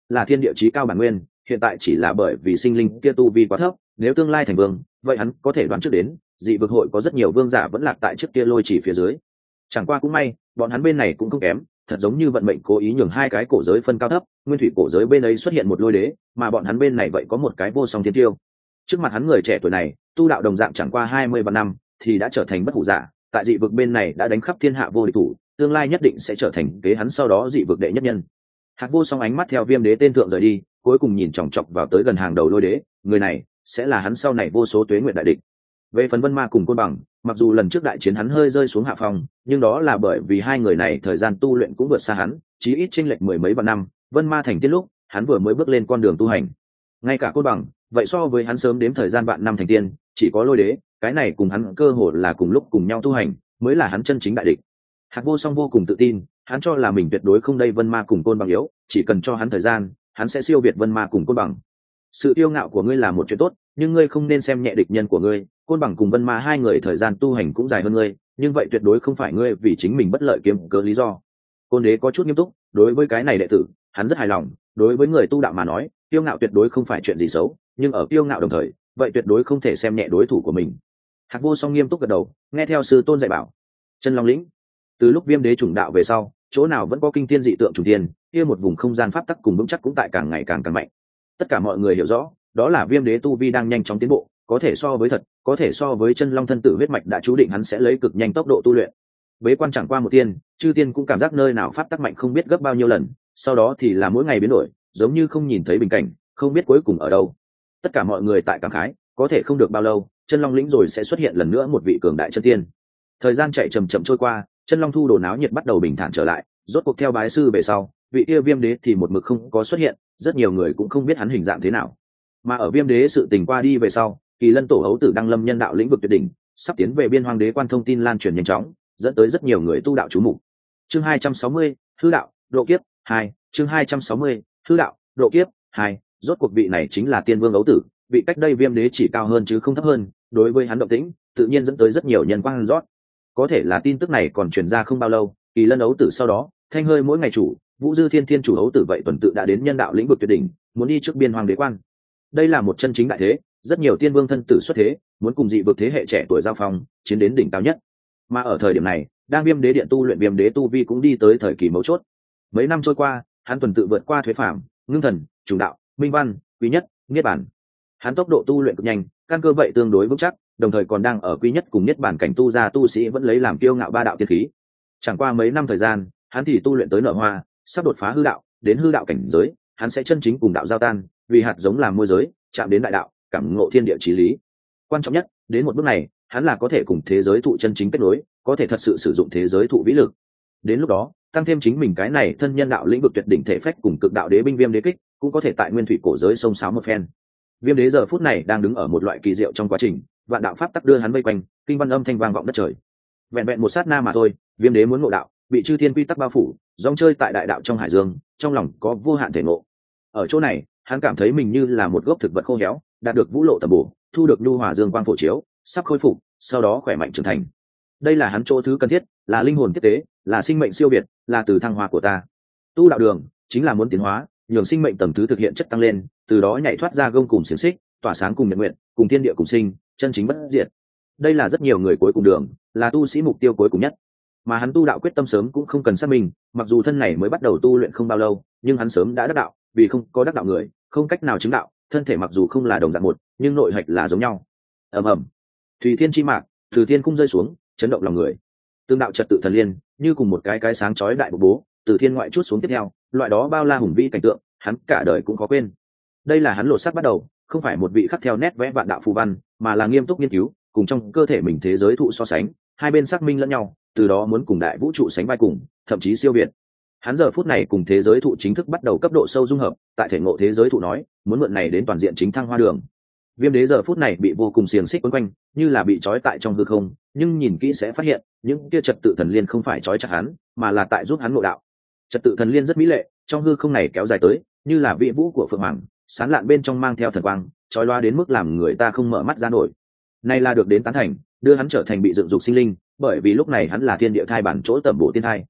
là thiên địa chí cao bản nguyên, hiện tại chỉ là bởi vì sinh linh kia tu vi quá thấp, nếu tương lai thành vương, vậy hắn có thể đoán trước đến, dị vực hội có rất nhiều vương giả vẫn lạc tại trước kia lôi chỉ phía dưới. Chẳng qua cũng may, bọn hắn bên này cũng không kém, thật giống như vận mệnh cố ý nhường hai cái cổ giới phân cao thấp, nguyên thủy cổ giới bên ấy xuất hiện một lôi đế, mà bọn hắn bên này vậy có một cái vô song thiên tiêu. Trước mặt hắn người trẻ tuổi này, tu đạo đồng dạng chẳng qua 20 vạn năm, thì đã trở thành bất hủ giả, tại dị vực bên này đã đánh khắp thiên hạ vô địch thủ, tương lai nhất định sẽ trở thành kế hắn sau đó dị vực đệ nhất nhân. Hạc Vô Song ánh mắt theo Viêm Đế tên thượng rời đi, cuối cùng nhìn chòng chọc vào tới gần hàng đầu lôi đế, người này sẽ là hắn sau này vô số tuế nguyện đại địch. Về phần Vân Ma cùng Côn Bằng, mặc dù lần trước đại chiến hắn hơi rơi xuống hạ phong, nhưng đó là bởi vì hai người này thời gian tu luyện cũng vượt xa hắn, chí ít chênh lệch mười mấy vạn năm. Vân Ma thành tiên lúc, hắn vừa mới bước lên con đường tu hành. Ngay cả Côn Bằng, vậy so với hắn sớm đếm thời gian vạn năm thành tiên, chỉ có lôi đế, cái này cùng hắn cơ hồ là cùng lúc cùng nhau tu hành, mới là hắn chân chính đại địch. Hạc Vô Song vô cùng tự tin, hắn cho là mình tuyệt đối không đây Vân Ma cùng Côn Bằng yếu, chỉ cần cho hắn thời gian, hắn sẽ siêu việt Vân Ma cùng Côn Bằng. Sự yêu ngạo của ngươi là một chuyện tốt, nhưng ngươi không nên xem nhẹ địch nhân của ngươi. Côn Bằng cùng Vân Ma hai người thời gian tu hành cũng dài hơn ngươi, nhưng vậy tuyệt đối không phải ngươi vì chính mình bất lợi kiếm cớ lý do. Côn Đế có chút nghiêm túc, đối với cái này đệ tử, hắn rất hài lòng. Đối với người tu đạo mà nói, kiêu ngạo tuyệt đối không phải chuyện gì xấu, nhưng ở kiêu ngạo đồng thời, vậy tuyệt đối không thể xem nhẹ đối thủ của mình. Hạc Vô Song nghiêm túc gật đầu, nghe theo sư tôn dạy bảo. Chân Long lĩnh, từ lúc Viêm Đế chủng đạo về sau, chỗ nào vẫn có kinh thiên dị tượng trùng thiên, kia một vùng không gian pháp tắc cùng vững chắc cũng tại càng ngày càng mạnh. Tất cả mọi người hiểu rõ, đó là Viêm Đế tu vi đang nhanh chóng tiến bộ, có thể so với thật, có thể so với Chân Long thân tử huyết mạch đã chú định hắn sẽ lấy cực nhanh tốc độ tu luyện. Bế quan chẳng qua một tiên, chư tiên cũng cảm giác nơi nào pháp tắc mạnh không biết gấp bao nhiêu lần, sau đó thì là mỗi ngày biến đổi, giống như không nhìn thấy bình cảnh, không biết cuối cùng ở đâu. Tất cả mọi người tại cảm khái, có thể không được bao lâu, Chân Long lĩnh rồi sẽ xuất hiện lần nữa một vị cường đại chân tiên. Thời gian chạy chậm chậm trôi qua, Chân Long thu đồ náo nhiệt bắt đầu bình thản trở lại, rốt cuộc theo bái sư về sau, vị kia Viêm Đế thì một mực không có xuất hiện, rất nhiều người cũng không biết hắn hình dạng thế nào. Mà ở Viêm Đế sự tình qua đi về sau, Kỳ Lân Tổ Hấu Tử đăng lâm nhân đạo lĩnh vực tuyệt đỉnh, sắp tiến về Biên Hoang Đế quan, thông tin lan truyền nhanh chóng, dẫn tới rất nhiều người tu đạo chú mục. Chương 260, hư đạo, độ kiếp 2, chương 260, hư đạo, độ kiếp 2, rốt cuộc vị này chính là Tiên Vương Ấu Tử, vị cách đây Viêm Đế chỉ cao hơn chứ không thấp hơn, đối với hắn động tĩnh, tự nhiên dẫn tới rất nhiều nhân quang rót. Có thể là tin tức này còn truyền ra không bao lâu, Kỳ Lân Ấu Tử sau đó, Thanh Hơi mỗi ngày chủ, Vũ Dư Thiên Thiên chủ Ấu Tử vậy tuần tự đã đến nhân đạo lĩnh vực tuyệt đỉnh, muốn đi trước Biên Hoang Đế quan. Đây là một chân chính đại thế, rất nhiều tiên vương thân tử xuất thế, muốn cùng dị vực thế hệ trẻ tuổi giao phong, chiến đến đỉnh cao nhất. Mà ở thời điểm này, đang Viêm Đế điện tu luyện Viêm Đế tu vi cũng đi tới thời kỳ mấu chốt. Mấy năm trôi qua, hắn tuần tự vượt qua thuế phàm, ngưng thần, trùng đạo, minh văn, quý nhất, niết bản. Hắn tốc độ tu luyện cực nhanh, căn cơ vậy tương đối vững chắc, đồng thời còn đang ở quý nhất cùng niết bản cảnh tu gia tu sĩ vẫn lấy làm kiêu ngạo ba đạo tiên khí. Chẳng qua mấy năm thời gian, hắn thì tu luyện tới nở hoa, sắp đột phá hư đạo, đến hư đạo cảnh giới, hắn sẽ chân chính cùng đạo giao tan, vì hạt giống làm môi giới, chạm đến đại đạo, cảm ngộ thiên địa chí lý. Quan trọng nhất, đến một bước này, hắn là có thể cùng thế giới thụ chân chính kết nối, có thể thật sự sử dụng thế giới thụ vĩ lực. Đến lúc đó, tăng thêm chính mình cái này thân nhân đạo lĩnh vực tuyệt đỉnh thể phách cùng cực đạo đế binh Viêm Đế kích, cũng có thể tại nguyên thủy cổ giới sông sáo một phen. Viêm Đế giờ phút này đang đứng ở một loại kỳ diệu trong quá trình, vạn đạo pháp tắc đưa hắn vây quanh, kinh văn âm thanh vang vọng đất trời. Vẹn vẹn một sát na mà thôi, Viêm Đế muốn ngộ đạo, bị chư thiên quy tắc bao phủ, dòng chơi tại đại đạo trong hải dương, trong lòng có vô hạn thể ngộ. Ở chỗ này, hắn cảm thấy mình như là một gốc thực vật khô héo, đạt được vũ lộ tầm bổ, thu được nhu hòa dương quang phổ chiếu, sắp khôi phục, sau đó khỏe mạnh trưởng thành. Đây là hắn chỗ thứ cần thiết, là linh hồn tiếp tế, là sinh mệnh siêu việt, là từ thăng hoa của ta. Tu đạo đường chính là muốn tiến hóa, nhường sinh mệnh tầng thứ thực hiện chất tăng lên, từ đó nhảy thoát ra gông cùng xiềng xích, tỏa sáng cùng nhật nguyện, cùng thiên địa cùng sinh, chân chính bất diệt. Đây là rất nhiều người cuối cùng đường, là tu sĩ mục tiêu cuối cùng nhất. Mà hắn tu đạo quyết tâm sớm cũng không cần xác minh, mặc dù thân này mới bắt đầu tu luyện không bao lâu, nhưng hắn sớm đã đắc đạo, vì không có đắc đạo người, không cách nào chứng đạo, thân thể mặc dù không là đồng dạng một, nhưng nội hạch là giống nhau. Ầm ầm, Thủy Thiên chi mạc, từ thiên cung rơi xuống, chấn động lòng người. Tương đạo trật tự thần liên, như cùng một cái sáng chói đại bố, từ thiên ngoại chút xuống tiếp theo, loại đó bao la hùng vĩ cảnh tượng, hắn cả đời cũng khó quên. Đây là hắn lột xác bắt đầu, không phải một vị khắc theo nét vẽ vạn đạo phù văn, mà là nghiêm túc nghiên cứu, cùng trong cơ thể mình thế giới thụ so sánh, hai bên xác minh lẫn nhau, từ đó muốn cùng đại vũ trụ sánh vai cùng, thậm chí siêu việt. Hắn giờ phút này cùng thế giới thụ chính thức bắt đầu cấp độ sâu dung hợp, tại thể ngộ thế giới thụ nói, muốn mượn này đến toàn diện chính thăng hoa đường. Viêm Đế giờ phút này bị vô cùng xiềng xích quấn quanh, như là bị trói tại trong hư không, nhưng nhìn kỹ sẽ phát hiện, những kia trật tự thần liên không phải trói chặt hắn, mà là tại giúp hắn ngộ đạo. Trật tự thần liên rất mỹ lệ, trong hư không này kéo dài tới, như là vị vũ của phượng hoàng, sáng lạn bên trong mang theo thần quang, trói loa đến mức làm người ta không mở mắt ra nổi. Này là được đến tán thành, đưa hắn trở thành bị dựng dục sinh linh, bởi vì lúc này hắn là thiên địa thai bản chỗ tẩm bổ tiên thai.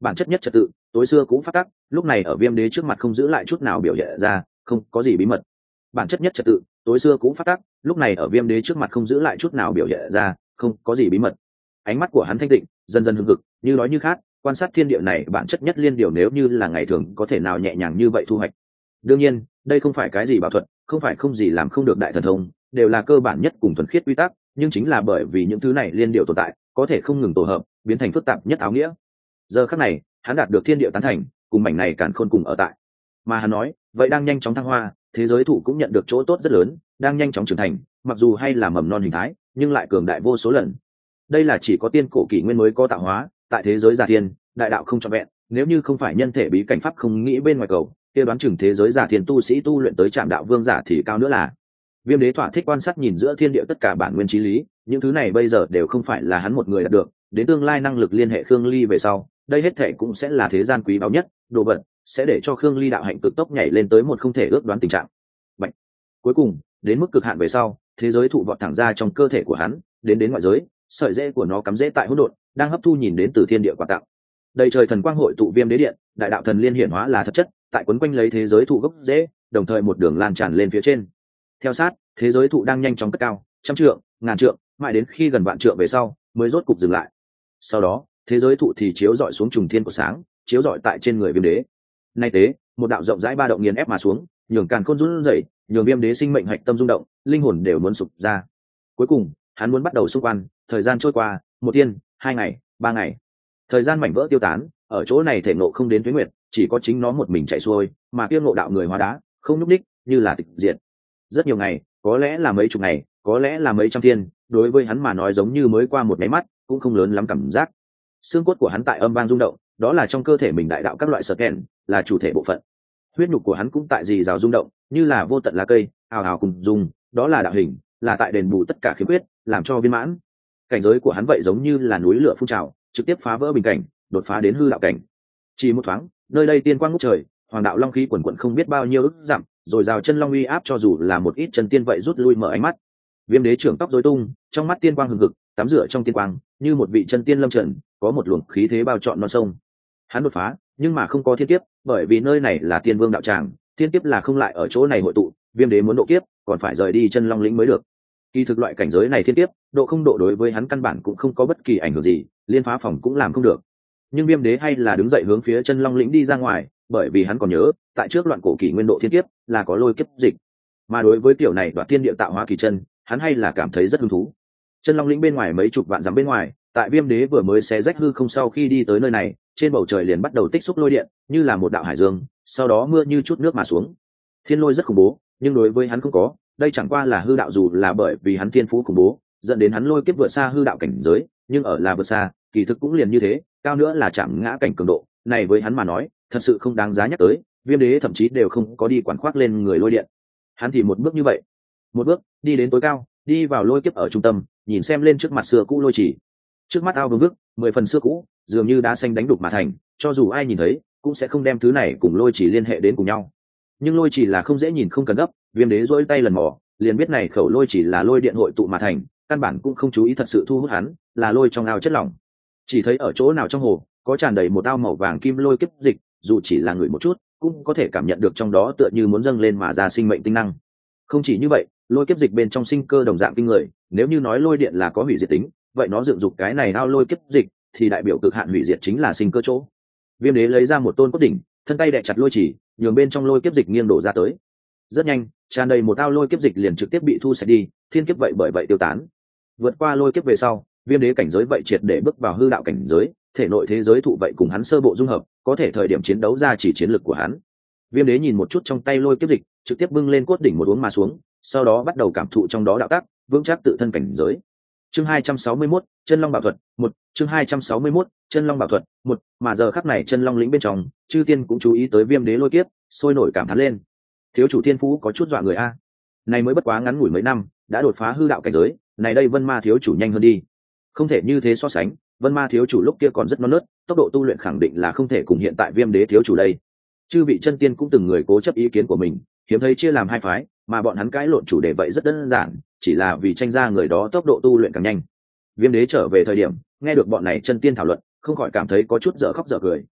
bản chất nhất trật tự tối xưa cũng phát tắc, lúc này ở viêm đế trước mặt không giữ lại chút nào biểu hiện ra, không có gì bí mật. Bản chất nhất trật tự tối xưa cũng phát tắc, lúc này ở viêm đế trước mặt không giữ lại chút nào biểu hiện ra, không có gì bí mật. Ánh mắt của hắn thanh tịnh, dần dần hưng hực, như đói như khát, quan sát thiên địa này bản chất nhất liên điều, nếu như là ngày thường có thể nào nhẹ nhàng như vậy thu hoạch. Đương nhiên đây không phải cái gì bảo thuật, không phải không gì làm không được đại thần thông, đều là cơ bản nhất cùng thuần khiết quy tắc, nhưng chính là bởi vì những thứ này liên điều tồn tại, có thể không ngừng tổ hợp biến thành phức tạp nhất áo nghĩa. Giờ khắc này hắn đạt được thiên địa tán thành, cùng mảnh này càn khôn cùng ở tại. Mà hắn nói vậy đang nhanh chóng thăng hoa, thế giới thụ cũng nhận được chỗ tốt rất lớn, đang nhanh chóng trưởng thành, mặc dù hay là mầm non hình thái nhưng lại cường đại vô số lần. Đây là chỉ có tiên cổ kỷ nguyên mới có tạo hóa, tại thế giới giả thiên đại đạo không trọn vẹn, nếu như không phải nhân thể bí cảnh pháp không nghĩ bên ngoài cầu, kia đoán chừng thế giới giả thiên tu sĩ tu luyện tới trạm đạo vương giả thì cao nữa là. Viêm đế thỏa thích quan sát nhìn giữa thiên địa tất cả bản nguyên trí lý, những thứ này bây giờ đều không phải là hắn một người đạt được, đến tương lai năng lực liên hệ Khương Ly về sau, đây hết thệ cũng sẽ là thế gian quý báu nhất đồ vật, sẽ để cho Khương Ly đạo hạnh cực tốc nhảy lên tới một không thể ước đoán tình trạng. Bệnh. Cuối cùng đến mức cực hạn về sau, thế giới thụ vọt thẳng ra trong cơ thể của hắn, đến ngoại giới, sợi rễ của nó cắm rễ tại hỗn độn, đang hấp thu nhìn đến từ thiên địa quà tặng. Đầy trời thần quang hội tụ viêm đế điện, đại đạo thần liên hiển hóa là thật chất, tại quấn quanh lấy thế giới thụ gốc rễ, đồng thời một đường lan tràn lên phía trên. Theo sát, thế giới thụ đang nhanh chóng cất cao, trăm trượng, ngàn trượng, mãi đến khi gần vạn trượng về sau, mới rốt cục dừng lại. Sau đó, thế giới thụ thì chiếu rọi xuống trùng thiên của sáng, chiếu rọi tại trên người viêm đế. Nay tế, một đạo rộng rãi ba động nghiền ép mà xuống, nhường càn khôn run rẩy, nhường viêm đế sinh mệnh hạch tâm rung động, linh hồn đều muốn sụp ra. Cuối cùng, hắn muốn bắt đầu xung quan, thời gian trôi qua, một tiên, 2 ngày, 3 ngày. Thời gian mảnh vỡ tiêu tán, ở chỗ này thể ngộ không đến tuế nguyệt, chỉ có chính nó một mình chạy xuôi, mà kia ngộ đạo người hóa đá, không nhúc nhích, như là tịch diệt. Rất nhiều ngày, có lẽ là mấy chục ngày, có lẽ là mấy trăm thiên, đối với hắn mà nói giống như mới qua một cái mắt, cũng không lớn lắm cảm giác. Xương cốt của hắn tại âm vang rung động, đó là trong cơ thể mình đại đạo các loại sở kèn, là chủ thể bộ phận. Huyết nhục của hắn cũng tại dì rào rung động, như là vô tận lá cây, ào ào cùng dùng, đó là đạo hình, là tại đền bù tất cả khiếm khuyết, làm cho viên mãn. Cảnh giới của hắn vậy giống như là núi lửa phun trào, trực tiếp phá vỡ bình cảnh, đột phá đến hư đạo cảnh. Chỉ một thoáng, nơi đây tiên quang ngút trời, hoàng đạo long khí quần quần không biết bao nhiêu ức dặm, rồi rào chân long uy áp cho dù là một ít chân tiên vậy rút lui mở ánh mắt. Viêm đế trưởng tóc rối tung, trong mắt tiên quang hừng hực, tắm rửa trong tiên quang, như một vị chân tiên lâm trần, có một luồng khí thế bao trọn non sông. Hắn đột phá, nhưng mà không có thiên kiếp, bởi vì nơi này là tiên vương đạo tràng, thiên kiếp là không lại ở chỗ này hội tụ, viêm đế muốn độ kiếp, còn phải rời đi chân long lĩnh mới được. Kỳ thực loại cảnh giới này thiên kiếp, độ không độ đối với hắn căn bản cũng không có bất kỳ ảnh hưởng gì, liên phá phòng cũng làm không được. Nhưng viêm đế hay là đứng dậy hướng phía chân long lĩnh đi ra ngoài, bởi vì hắn còn nhớ, tại trước loạn cổ kỷ nguyên độ thiên kiếp là có lôi kiếp dịch, mà đối với tiểu này đoạt thiên địa tạo hóa kỳ chân, hắn hay là cảm thấy rất hứng thú. Chân long lĩnh bên ngoài mấy chục vạn dặm bên ngoài, tại viêm đế vừa mới xé rách hư không sau khi đi tới nơi này, trên bầu trời liền bắt đầu tích xúc lôi điện, như là một đạo hải dương, sau đó mưa như chút nước mà xuống. Thiên lôi rất khủng bố, nhưng đối với hắn không có, đây chẳng qua là hư đạo, dù là bởi vì hắn thiên phú khủng bố, dẫn đến hắn lôi kiếp vượt xa hư đạo cảnh giới, nhưng ở là vượt xa, kỳ thực cũng liền như thế, cao nữa là chạm ngã cảnh cường độ, này với hắn mà nói, thật sự không đáng giá nhắc tới. Viêm đế thậm chí đều không có đi quản khoác lên người lôi điện, hắn thì một bước như vậy, một bước đi đến tối cao, đi vào lôi kiếp ở trung tâm, nhìn xem lên trước mặt xưa cũ lôi chỉ, trước mắt ao vương vức 10 phần xưa cũ, dường như đá xanh đánh đục mà thành, cho dù ai nhìn thấy cũng sẽ không đem thứ này cùng lôi chỉ liên hệ đến cùng nhau. Nhưng lôi chỉ là không dễ nhìn, không cần gấp, viêm đế dỗi tay lần mò liền biết này khẩu lôi chỉ là lôi điện hội tụ mà thành, căn bản cũng không chú ý thật sự thu hút hắn là lôi trong ao chất lỏng. Chỉ thấy ở chỗ nào trong hồ có tràn đầy một ao màu vàng kim lôi kiếp dịch, dù chỉ là người một chút cũng có thể cảm nhận được trong đó tựa như muốn dâng lên mà ra sinh mệnh tinh năng. Không chỉ như vậy, lôi kiếp dịch bên trong sinh cơ đồng dạng kinh người, nếu như nói lôi điện là có hủy diệt tính, vậy nó dựng dục cái này ao lôi kiếp dịch thì đại biểu cực hạn hủy diệt chính là sinh cơ chỗ. Viêm đế lấy ra một tôn cốt đỉnh, thân tay đè chặt lôi chỉ, nhường bên trong lôi kiếp dịch nghiêng đổ ra tới. Rất nhanh, tràn đầy một ao lôi kiếp dịch liền trực tiếp bị thu sạch đi, thiên kiếp vậy bởi vậy tiêu tán. Vượt qua lôi kiếp về sau, viêm đế cảnh giới vậy triệt để bước vào hư đạo cảnh giới, thể nội thế giới thụ vậy cùng hắn sơ bộ dung hợp, có thể thời điểm chiến đấu ra chỉ chiến lực của hắn. Viêm đế nhìn một chút trong tay lôi kiếp dịch, trực tiếp bưng lên cốt đỉnh một uống mà xuống, sau đó bắt đầu cảm thụ trong đó đạo tác, vững chắc tự thân cảnh giới. Chương 261, chân long bảo thuật 1, chương 261, chân long bảo thuật 1, mà giờ khắc này chân long lĩnh bên trong, chư tiên cũng chú ý tới viêm đế lôi kiếp, sôi nổi cảm thán lên. Thiếu chủ thiên phú có chút dọa người a. Này mới bất quá ngắn ngủi mấy năm, đã đột phá hư đạo cảnh giới, này đây Vân Ma thiếu chủ nhanh hơn đi. Không thể như thế so sánh, Vân Ma thiếu chủ lúc kia còn rất non nớt, tốc độ tu luyện khẳng định là không thể cùng hiện tại viêm đế thiếu chủ đây. Chư vị chân tiên cũng từng người cố chấp ý kiến của mình, hiếm thấy chia làm hai phái, mà bọn hắn cãi lộn chủ đề vậy rất đơn giản, chỉ là vì tranh ra người đó tốc độ tu luyện càng nhanh. Viêm đế trở về thời điểm nghe được bọn này chân tiên thảo luận, không khỏi cảm thấy có chút dở khóc dở cười,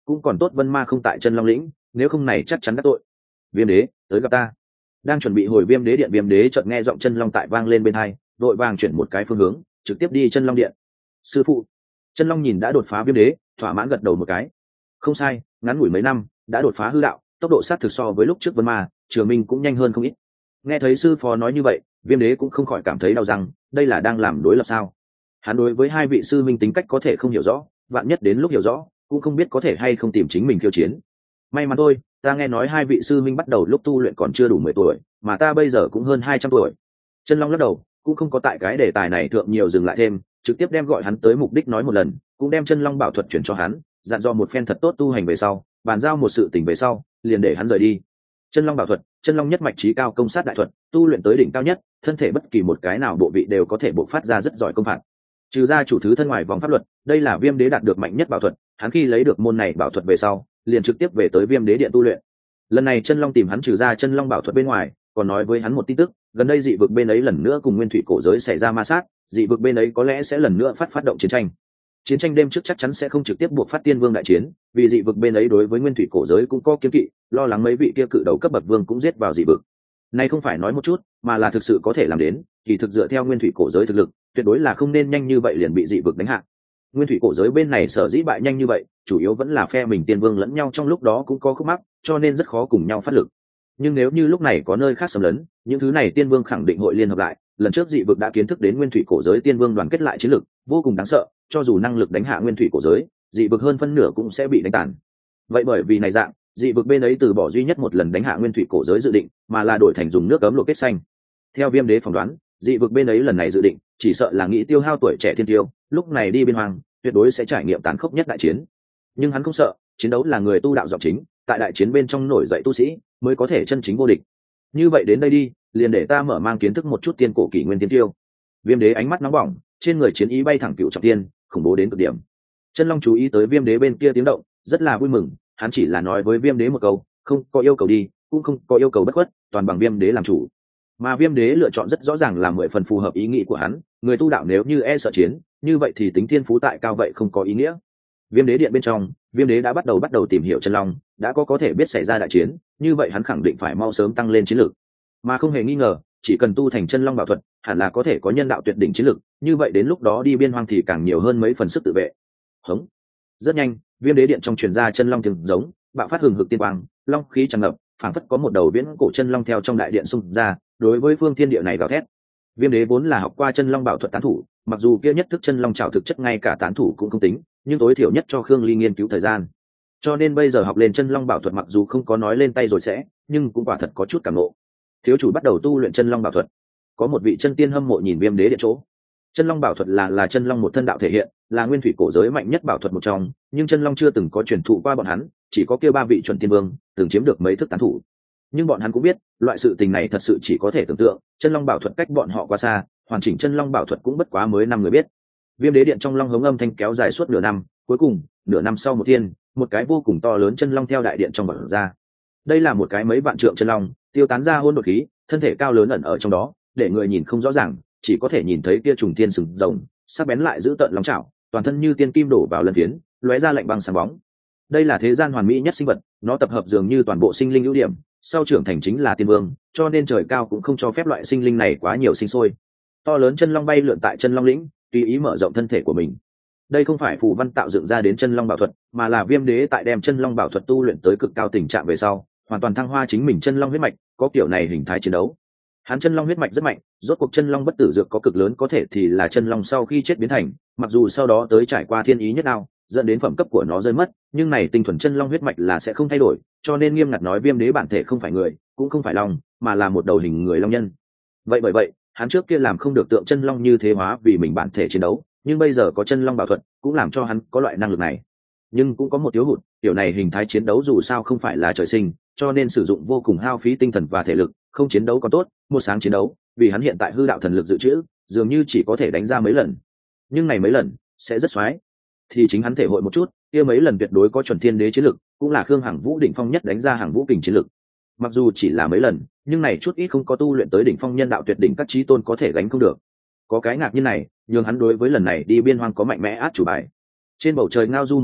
cũng còn tốt Vân Ma không tại chân long lĩnh, nếu không này chắc chắn đắc tội. Viêm đế tới gặp ta. Đang chuẩn bị hồi Viêm đế điện, Viêm đế chợt nghe giọng chân long tại vang lên bên tai, vội vàng chuyển một cái phương hướng, trực tiếp đi chân long điện. Sư phụ. Chân long nhìn đã đột phá Viêm đế, thỏa mãn gật đầu một cái. Không sai, ngắn ngủi mấy năm đã đột phá hư đạo, tốc độ sát thực so với lúc trước Vân Ma, Trường Minh cũng nhanh hơn không ít. Nghe thấy sư phó nói như vậy, Viêm đế cũng không khỏi cảm thấy đau răng, đây là đang làm đối lập sao? Hắn đối với hai vị sư minh tính cách có thể không hiểu rõ, vạn nhất đến lúc hiểu rõ cũng không biết có thể hay không tìm chính mình khiêu chiến. May mắn thôi, ta nghe nói hai vị sư minh bắt đầu lúc tu luyện còn chưa đủ 10 tuổi, mà ta bây giờ cũng hơn 200 tuổi. Chân long lắc đầu, cũng không có tại cái đề tài này thượng nhiều dừng lại thêm, trực tiếp đem gọi hắn tới mục đích nói một lần, cũng đem chân long bảo thuật chuyển cho hắn, dặn dò một phen thật tốt tu hành về sau, bàn giao một sự tình về sau, liền để hắn rời đi. Chân long bảo thuật, chân long nhất mạch trí cao công sát đại thuật, tu luyện tới đỉnh cao nhất, thân thể bất kỳ một cái nào bộ vị đều có thể bộc phát ra rất giỏi công phạt. Trừ ra chủ thứ thân ngoài vòng pháp luật, đây là Viêm đế đạt được mạnh nhất bảo thuật, hắn khi lấy được môn này bảo thuật về sau, liền trực tiếp về tới Viêm đế điện tu luyện. Lần này chân long tìm hắn trừ ra chân long bảo thuật bên ngoài, còn nói với hắn một tin tức, gần đây dị vực bên ấy lần nữa cùng nguyên thủy cổ giới xảy ra ma sát, dị vực bên ấy có lẽ sẽ lần nữa phát động chiến tranh. Chiến tranh đêm trước chắc chắn sẽ không trực tiếp buộc phát tiên vương đại chiến, vì dị vực bên ấy đối với nguyên thủy cổ giới cũng có kiêng kỵ, lo lắng mấy vị kia cự đầu cấp bậc vương cũng giết vào dị vực. Này không phải nói một chút, mà là thực sự có thể làm đến, kỳ thực dựa theo nguyên thủy cổ giới thực lực, tuyệt đối là không nên nhanh như vậy liền bị dị vực đánh hạ. Nguyên thủy cổ giới bên này sở dĩ bại nhanh như vậy, chủ yếu vẫn là phe mình tiên vương lẫn nhau trong lúc đó cũng có khúc mắc, cho nên rất khó cùng nhau phát lực. Nhưng nếu như lúc này có nơi khác xâm lấn, những thứ này tiên vương khẳng định hội liên hợp lại. Lần trước dị vực đã kiến thức đến nguyên thủy cổ giới tiên vương đoàn kết lại chiến lực, vô cùng đáng sợ, cho dù năng lực đánh hạ nguyên thủy cổ giới, dị vực hơn phân nửa cũng sẽ bị đánh tàn. Vậy bởi vì này dạng, dị vực bên ấy từ bỏ duy nhất một lần đánh hạ nguyên thủy cổ giới dự định, mà là đổi thành dùng nước cấm luộc kết xanh. Theo Viêm đế phỏng đoán, dị vực bên ấy lần này dự định chỉ sợ là nghĩ tiêu hao tuổi trẻ thiên tiêu, lúc này đi biên hoang tuyệt đối sẽ trải nghiệm tàn khốc nhất đại chiến. Nhưng hắn không sợ, chiến đấu là người tu đạo giọng chính, tại đại chiến bên trong nổi dậy tu sĩ mới có thể chân chính vô địch. Như vậy đến đây đi, liền để ta mở mang kiến thức một chút tiên cổ kỷ nguyên tiên tiêu. Viêm đế ánh mắt nóng bỏng, trên người chiến ý bay thẳng cựu trọng tiên, khủng bố đến cực điểm. Chân long chú ý tới Viêm đế bên kia tiếng động, rất là vui mừng, hắn chỉ là nói với Viêm đế một câu, không có yêu cầu đi, cũng không có yêu cầu bất khuất, toàn bằng Viêm đế làm chủ. Mà Viêm đế lựa chọn rất rõ ràng là 10 phần phù hợp ý nghĩ của hắn, người tu đạo nếu như e sợ chiến, như vậy thì tính thiên phú tại cao vậy không có ý nghĩa. Viêm đế điện bên trong, Viêm đế đã bắt đầu tìm hiểu chân long, đã có thể biết xảy ra đại chiến, như vậy hắn khẳng định phải mau sớm tăng lên chiến lược. Mà không hề nghi ngờ, chỉ cần tu thành chân long bảo thuật, hẳn là có thể có nhân đạo tuyệt đỉnh chiến lược, như vậy đến lúc đó đi biên hoang thì càng nhiều hơn mấy phần sức tự vệ. Hống. Rất nhanh, Viêm đế điện trong truyền ra chân long tiếng giống, bạo phát hừng hực tiên quang, long khí tràn ngập, phảng phất có một đầu viễn cổ chân long theo trong đại điện xung ra, đối với phương thiên địa này gào thét. Viêm đế vốn là học qua chân long bảo thuật tán thủ, mặc dù kia nhất thức chân long trảo thực chất ngay cả tán thủ cũng không tính, nhưng tối thiểu nhất cho Khương Ly nghiên cứu thời gian. Cho nên bây giờ học lên chân long bảo thuật mặc dù không có nói lên tay rồi sẽ, nhưng cũng quả thật có chút cảm ngộ. Thiếu chủ bắt đầu tu luyện chân long bảo thuật. Có một vị chân tiên hâm mộ nhìn Viêm đế điện chỗ. Chân long bảo thuật là chân long một thân đạo thể hiện, là nguyên thủy cổ giới mạnh nhất bảo thuật một trong, nhưng chân long chưa từng có truyền thụ qua bọn hắn, chỉ có kia 3 vị chuẩn tiên vương từng chiếm được mấy thức tán thủ. Nhưng bọn hắn cũng biết, loại sự tình này thật sự chỉ có thể tưởng tượng, chân long bảo thuật cách bọn họ quá xa, hoàn chỉnh chân long bảo thuật cũng bất quá mới 5 người biết. Viêm đế điện trong long hống âm thanh kéo dài suốt nửa năm, cuối cùng nửa năm sau một thiên, một cái vô cùng to lớn chân long theo đại điện trong bật ra. Đây là một cái mấy vạn trượng chân long, tiêu tán ra hỗn độn khí, thân thể cao lớn ẩn ở trong đó, để người nhìn không rõ ràng, chỉ có thể nhìn thấy kia trùng thiên sừng rồng, sắc bén lại giữ tợn long chảo, toàn thân như tiên kim đổ vào lần phiến, lóe ra lạnh băng sáng bóng. Đây là thế gian hoàn mỹ nhất sinh vật, nó tập hợp dường như toàn bộ sinh linh ưu điểm, sau trưởng thành chính là tiên vương, cho nên trời cao cũng không cho phép loại sinh linh này quá nhiều sinh sôi. To lớn chân long bay lượn tại chân long lĩnh, tùy ý mở rộng thân thể của mình. Đây không phải phù văn tạo dựng ra đến chân long bảo thuật, mà là Viêm đế tại đem chân long bảo thuật tu luyện tới cực cao tình trạng về sau, hoàn toàn thăng hoa chính mình chân long huyết mạch, có kiểu này hình thái chiến đấu. Hắn chân long huyết mạch rất mạnh, rốt cuộc chân long bất tử dược có cực lớn có thể thì là chân long sau khi chết biến thành, mặc dù sau đó tới trải qua thiên ý nhất nào, dẫn đến phẩm cấp của nó rơi mất, nhưng này tinh thuần chân long huyết mạch là sẽ không thay đổi, cho nên nghiêm ngặt nói Viêm đế bản thể không phải người, cũng không phải long, mà là một đầu hình người long nhân. Vậy bởi vậy, hắn trước kia làm không được tượng chân long như thế hóa vì mình bản thể chiến đấu, nhưng bây giờ có chân long bảo thuật, cũng làm cho hắn có loại năng lực này. Nhưng cũng có một thiếu hụt, kiểu này hình thái chiến đấu dù sao không phải là trời sinh, cho nên sử dụng vô cùng hao phí tinh thần và thể lực, không chiến đấu còn tốt, một sáng chiến đấu, vì hắn hiện tại hư đạo thần lực dự trữ, dường như chỉ có thể đánh ra mấy lần. Nhưng này mấy lần sẽ rất xoái, thì chính hắn thể hội một chút, kia mấy lần tuyệt đối có chuẩn thiên đế chiến lực, cũng là Khương Hằng Vũ đỉnh phong nhất đánh ra Hằng Vũ kình chiến lực. Mặc dù chỉ là mấy lần, nhưng này chút ít không có tu luyện tới đỉnh phong nhân đạo tuyệt đỉnh các chí tôn có thể gánh không được. Có cái ngạc nhiên này, nhường hắn đối với lần này đi biên hoang có mạnh mẽ át chủ bài. Trên bầu trời ngao du một hồi,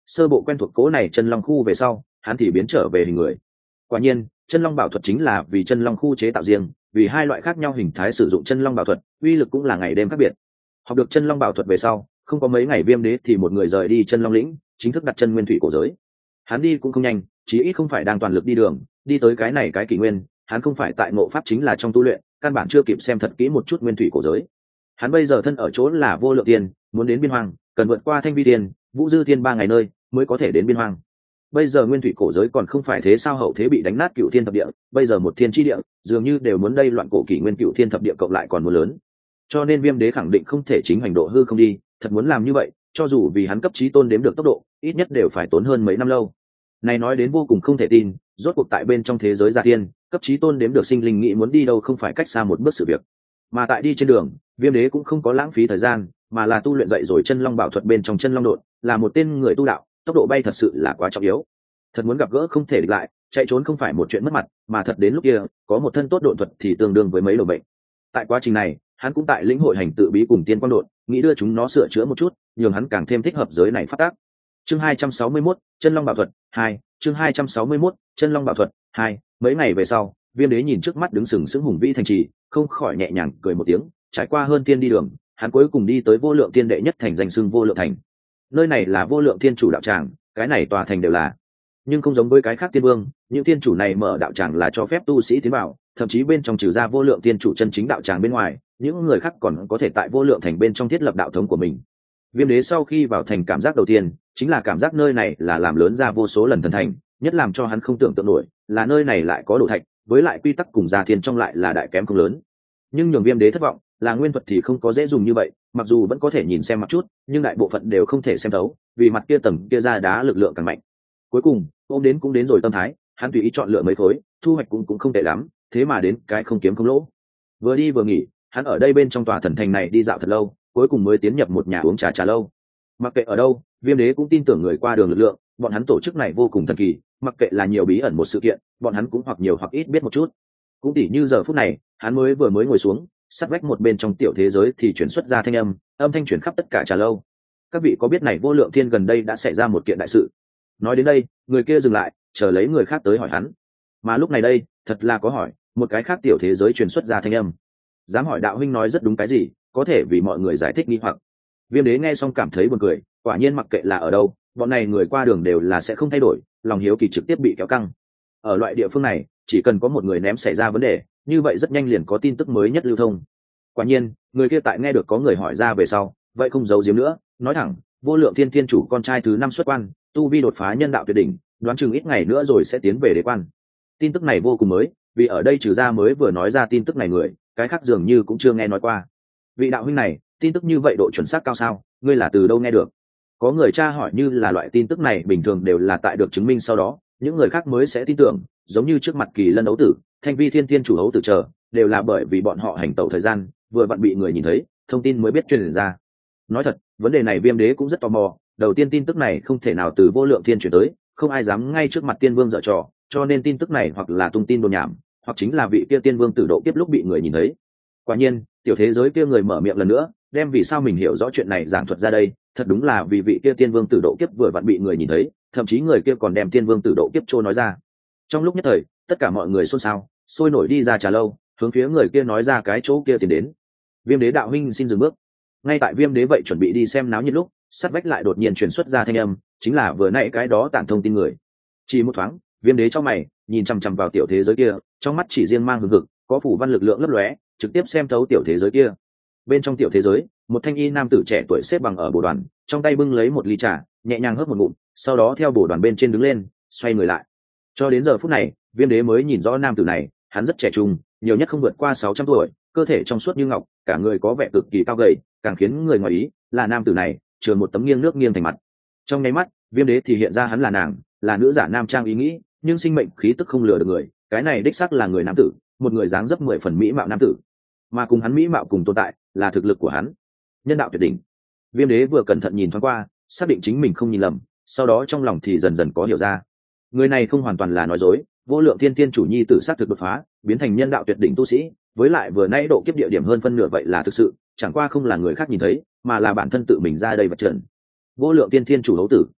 sơ bộ quen thuộc cố này chân long khu về sau hắn thì biến trở về hình người. Quả nhiên chân long bảo thuật chính là vì chân long khu chế tạo riêng, vì hai loại khác nhau hình thái sử dụng chân long bảo thuật, uy lực cũng là ngày đêm khác biệt. Học được chân long bảo thuật về sau, không có mấy ngày Viêm Đế thì một người rời đi chân long lĩnh, chính thức đặt chân nguyên thủy cổ giới. Hắn đi cũng không nhanh, chí ít không phải đang toàn lực đi đường, đi tới cái này cái kỷ nguyên, hắn không phải tại ngộ pháp chính là trong tu luyện, căn bản chưa kịp xem thật kỹ một chút nguyên thủy cổ giới. Hắn bây giờ thân ở chỗ là Vô Lượng Tiên, muốn đến biên hoang, cần vượt qua Thanh Vi Tiên, Vũ Dư Tiên 3 ngày nơi mới có thể đến biên hoang. Bây giờ nguyên thủy cổ giới còn không phải thế sao hậu thế bị đánh nát cựu thiên thập địa, bây giờ một thiên chi địa dường như đều muốn đây loạn cổ kỷ nguyên cựu thiên thập địa cộng lại còn muốn lớn. Cho nên Viêm Đế khẳng định không thể chính hành độ hư không đi, thật muốn làm như vậy, cho dù vì hắn cấp chí tôn đếm được tốc độ, ít nhất đều phải tốn hơn mấy năm lâu. Này nói đến vô cùng không thể tin, rốt cuộc tại bên trong thế giới gia tiên, cấp chí tôn đếm được sinh linh nghĩ muốn đi đâu không phải cách xa một bước sự việc. Mà tại đi trên đường, Viêm Đế cũng không có lãng phí thời gian, mà là tu luyện dậy rồi chân long bảo thuật bên trong chân long độn, là một tên người tu đạo, tốc độ bay thật sự là quá trọng yếu. Thật muốn gặp gỡ không thể địch lại, chạy trốn không phải một chuyện mất mặt, mà thật đến lúc kia, có một thân tốt độn thuật thì tương đương với mấy đầu bệnh. Tại quá trình này, hắn cũng tại lĩnh hội hành tự bí cùng tiên quang độn, nghĩ đưa chúng nó sửa chữa một chút, nhường hắn càng thêm thích hợp giới này phát tác. Chương 261, chân long bảo thuật 2, chương 261, chân long bảo thuật 2. Mấy ngày về sau, Viêm Đế nhìn trước mắt đứng sừng sững hùng vĩ thành trì, không khỏi nhẹ nhàng cười một tiếng, trải qua hơn tiên đi đường, hắn cuối cùng đi tới Vô Lượng Tiên đệ nhất thành danh xưng Vô Lượng thành. Nơi này là Vô Lượng Tiên chủ đạo tràng, cái này tòa thành đều là. Nhưng không giống với cái khác tiên vương, những tiên chủ này mở đạo tràng là cho phép tu sĩ tiến vào, thậm chí bên trong trừ ra Vô Lượng Tiên chủ chân chính đạo tràng bên ngoài, những người khác còn có thể tại Vô Lượng thành bên trong thiết lập đạo thống của mình. Viêm Đế sau khi vào thành cảm giác đầu tiên chính là cảm giác nơi này là làm lớn ra vô số lần thần thành, nhất làm cho hắn không tưởng tượng nổi là nơi này lại có đồ thạch, với lại quy tắc cùng gia thiên trong lại là đại kém không lớn. Nhưng nhường Viêm Đế thất vọng là nguyên thuật thì không có dễ dùng như vậy, mặc dù vẫn có thể nhìn xem mặt chút, nhưng đại bộ phận đều không thể xem thấu, vì mặt kia tầng kia ra đá lực lượng càng mạnh. Cuối cùng ôm đến cũng đến rồi tâm thái, hắn tùy ý chọn lựa mấy khối, thu hoạch cũng không tệ lắm, thế mà đến cái không kiếm không lỗ. Vừa đi vừa nghỉ, hắn ở đây bên trong tòa thần thành này đi dạo thật lâu, cuối cùng mới tiến nhập một nhà uống trà lâu. Mặc kệ ở đâu, Viêm Đế cũng tin tưởng người qua đường lực lượng, bọn hắn tổ chức này vô cùng thần kỳ, mặc kệ là nhiều bí ẩn một sự kiện, bọn hắn cũng hoặc nhiều hoặc ít biết một chút. Cũng tỉ như giờ phút này, hắn mới ngồi xuống, sát vách một bên trong tiểu thế giới thì chuyển xuất ra thanh âm thanh chuyển khắp tất cả trà lâu. Các vị có biết này Vô Lượng Thiên gần đây đã xảy ra một kiện đại sự? Nói đến đây, người kia dừng lại, chờ lấy người khác tới hỏi hắn. Mà lúc này đây, thật là có hỏi, một cái khác tiểu thế giới truyền xuất ra thanh âm. Dám hỏi đạo huynh nói rất đúng cái gì, có thể vì mọi người giải thích nghi hoặc. Viêm Đế nghe xong cảm thấy buồn cười, quả nhiên mặc kệ là ở đâu, bọn này người qua đường đều là sẽ không thay đổi, lòng hiếu kỳ trực tiếp bị kéo căng. Ở loại địa phương này, chỉ cần có một người ném xảy ra vấn đề, như vậy rất nhanh liền có tin tức mới nhất lưu thông. Quả nhiên, người kia tại nghe được có người hỏi ra về sau, vậy không giấu giếm nữa, nói thẳng, Vô Lượng Thiên Thiên chủ con trai thứ 5 xuất quan, tu vi đột phá nhân đạo tuyệt đỉnh, đoán chừng ít ngày nữa rồi sẽ tiến về đế quan. Tin tức này vô cùng mới, vì ở đây trừ ra mới vừa nói ra tin tức này người, cái khác dường như cũng chưa nghe nói qua. Vị đạo huynh này, tin tức như vậy độ chuẩn xác cao sao, ngươi là từ đâu nghe được? Có người tra hỏi, như là loại tin tức này bình thường đều là tại được chứng minh sau đó, những người khác mới sẽ tin tưởng, giống như trước mặt Kỳ Lân ấu tử, Thanh Vi Thiên Tiên chủ ấu tử chờ, đều là bởi vì bọn họ hành tẩu thời gian, vừa vặn bị người nhìn thấy, thông tin mới biết truyền ra. Nói thật, vấn đề này Viêm Đế cũng rất tò mò, đầu tiên tin tức này không thể nào từ Vô Lượng Thiên chuyển tới, không ai dám ngay trước mặt Tiên Vương giở trò, cho nên tin tức này hoặc là tung tin đồn nhảm, hoặc chính là vị kia Tiên Vương tử độ kiếp lúc bị người nhìn thấy. Quả nhiên, tiểu thế giới kia người mở miệng lần nữa, đem vì sao mình hiểu rõ chuyện này giảng thuật ra đây, thật đúng là vì vị kia Tiên Vương tử độ kiếp vừa vặn bị người nhìn thấy, thậm chí người kia còn đem Tiên Vương tử độ kiếp trô nói ra. Trong lúc nhất thời, tất cả mọi người xôn xao, sôi nổi đi ra trà lâu, hướng phía người kia nói ra cái chỗ kia tiến đến. Viêm Đế đạo huynh xin dừng bước. Ngay tại Viêm Đế vậy chuẩn bị đi xem náo nhiệt lúc, sát vách lại đột nhiên truyền xuất ra thanh âm, chính là vừa nãy cái đó tản thông tin người. Chỉ một thoáng, Viêm Đế trong mày nhìn chằm chằm vào tiểu thế giới kia, trong mắt chỉ riêng mang hừng hực, có phủ văn lực lượng lấp lóe, trực tiếp xem thấu tiểu thế giới kia. Bên trong tiểu thế giới, một thanh y nam tử trẻ tuổi xếp bằng ở bồ đoàn, trong tay bưng lấy một ly trà, nhẹ nhàng hớp một ngụm, sau đó theo bồ đoàn bên trên đứng lên, xoay người lại. Cho đến giờ phút này, Viêm Đế mới nhìn rõ nam tử này, hắn rất trẻ trung, nhiều nhất không vượt qua 600 tuổi, cơ thể trong suốt như ngọc, cả người có vẻ cực kỳ cao gầy, càng khiến người ngoài ý là nam tử này chừa một tấm nghiêng nước nghiêng thành mặt. Trong nháy mắt, Viêm Đế thì hiện ra hắn là nàng, là nữ giả nam trang ý nghĩ, nhưng sinh mệnh khí tức không lừa được người, cái này đích xác là người nam tử, một người dáng dấp 10 phần mỹ mạo nam tử, mà cùng hắn mỹ mạo cùng tồn tại là thực lực của hắn, nhân đạo tuyệt đỉnh. Viêm Đế vừa cẩn thận nhìn thoáng qua, xác định chính mình không nhìn lầm, sau đó trong lòng thì dần dần có hiểu ra, người này không hoàn toàn là nói dối. Vô Lượng Thiên Tiên chủ nhi tử sát thực đột phá, biến thành nhân đạo tuyệt đỉnh tu sĩ, với lại vừa nãy độ kiếp địa điểm hơn phân nửa vậy là thực sự, chẳng qua không là người khác nhìn thấy, mà là bản thân tự mình ra đây vật trận. Vô Lượng Tiên Thiên chủ hấu tử.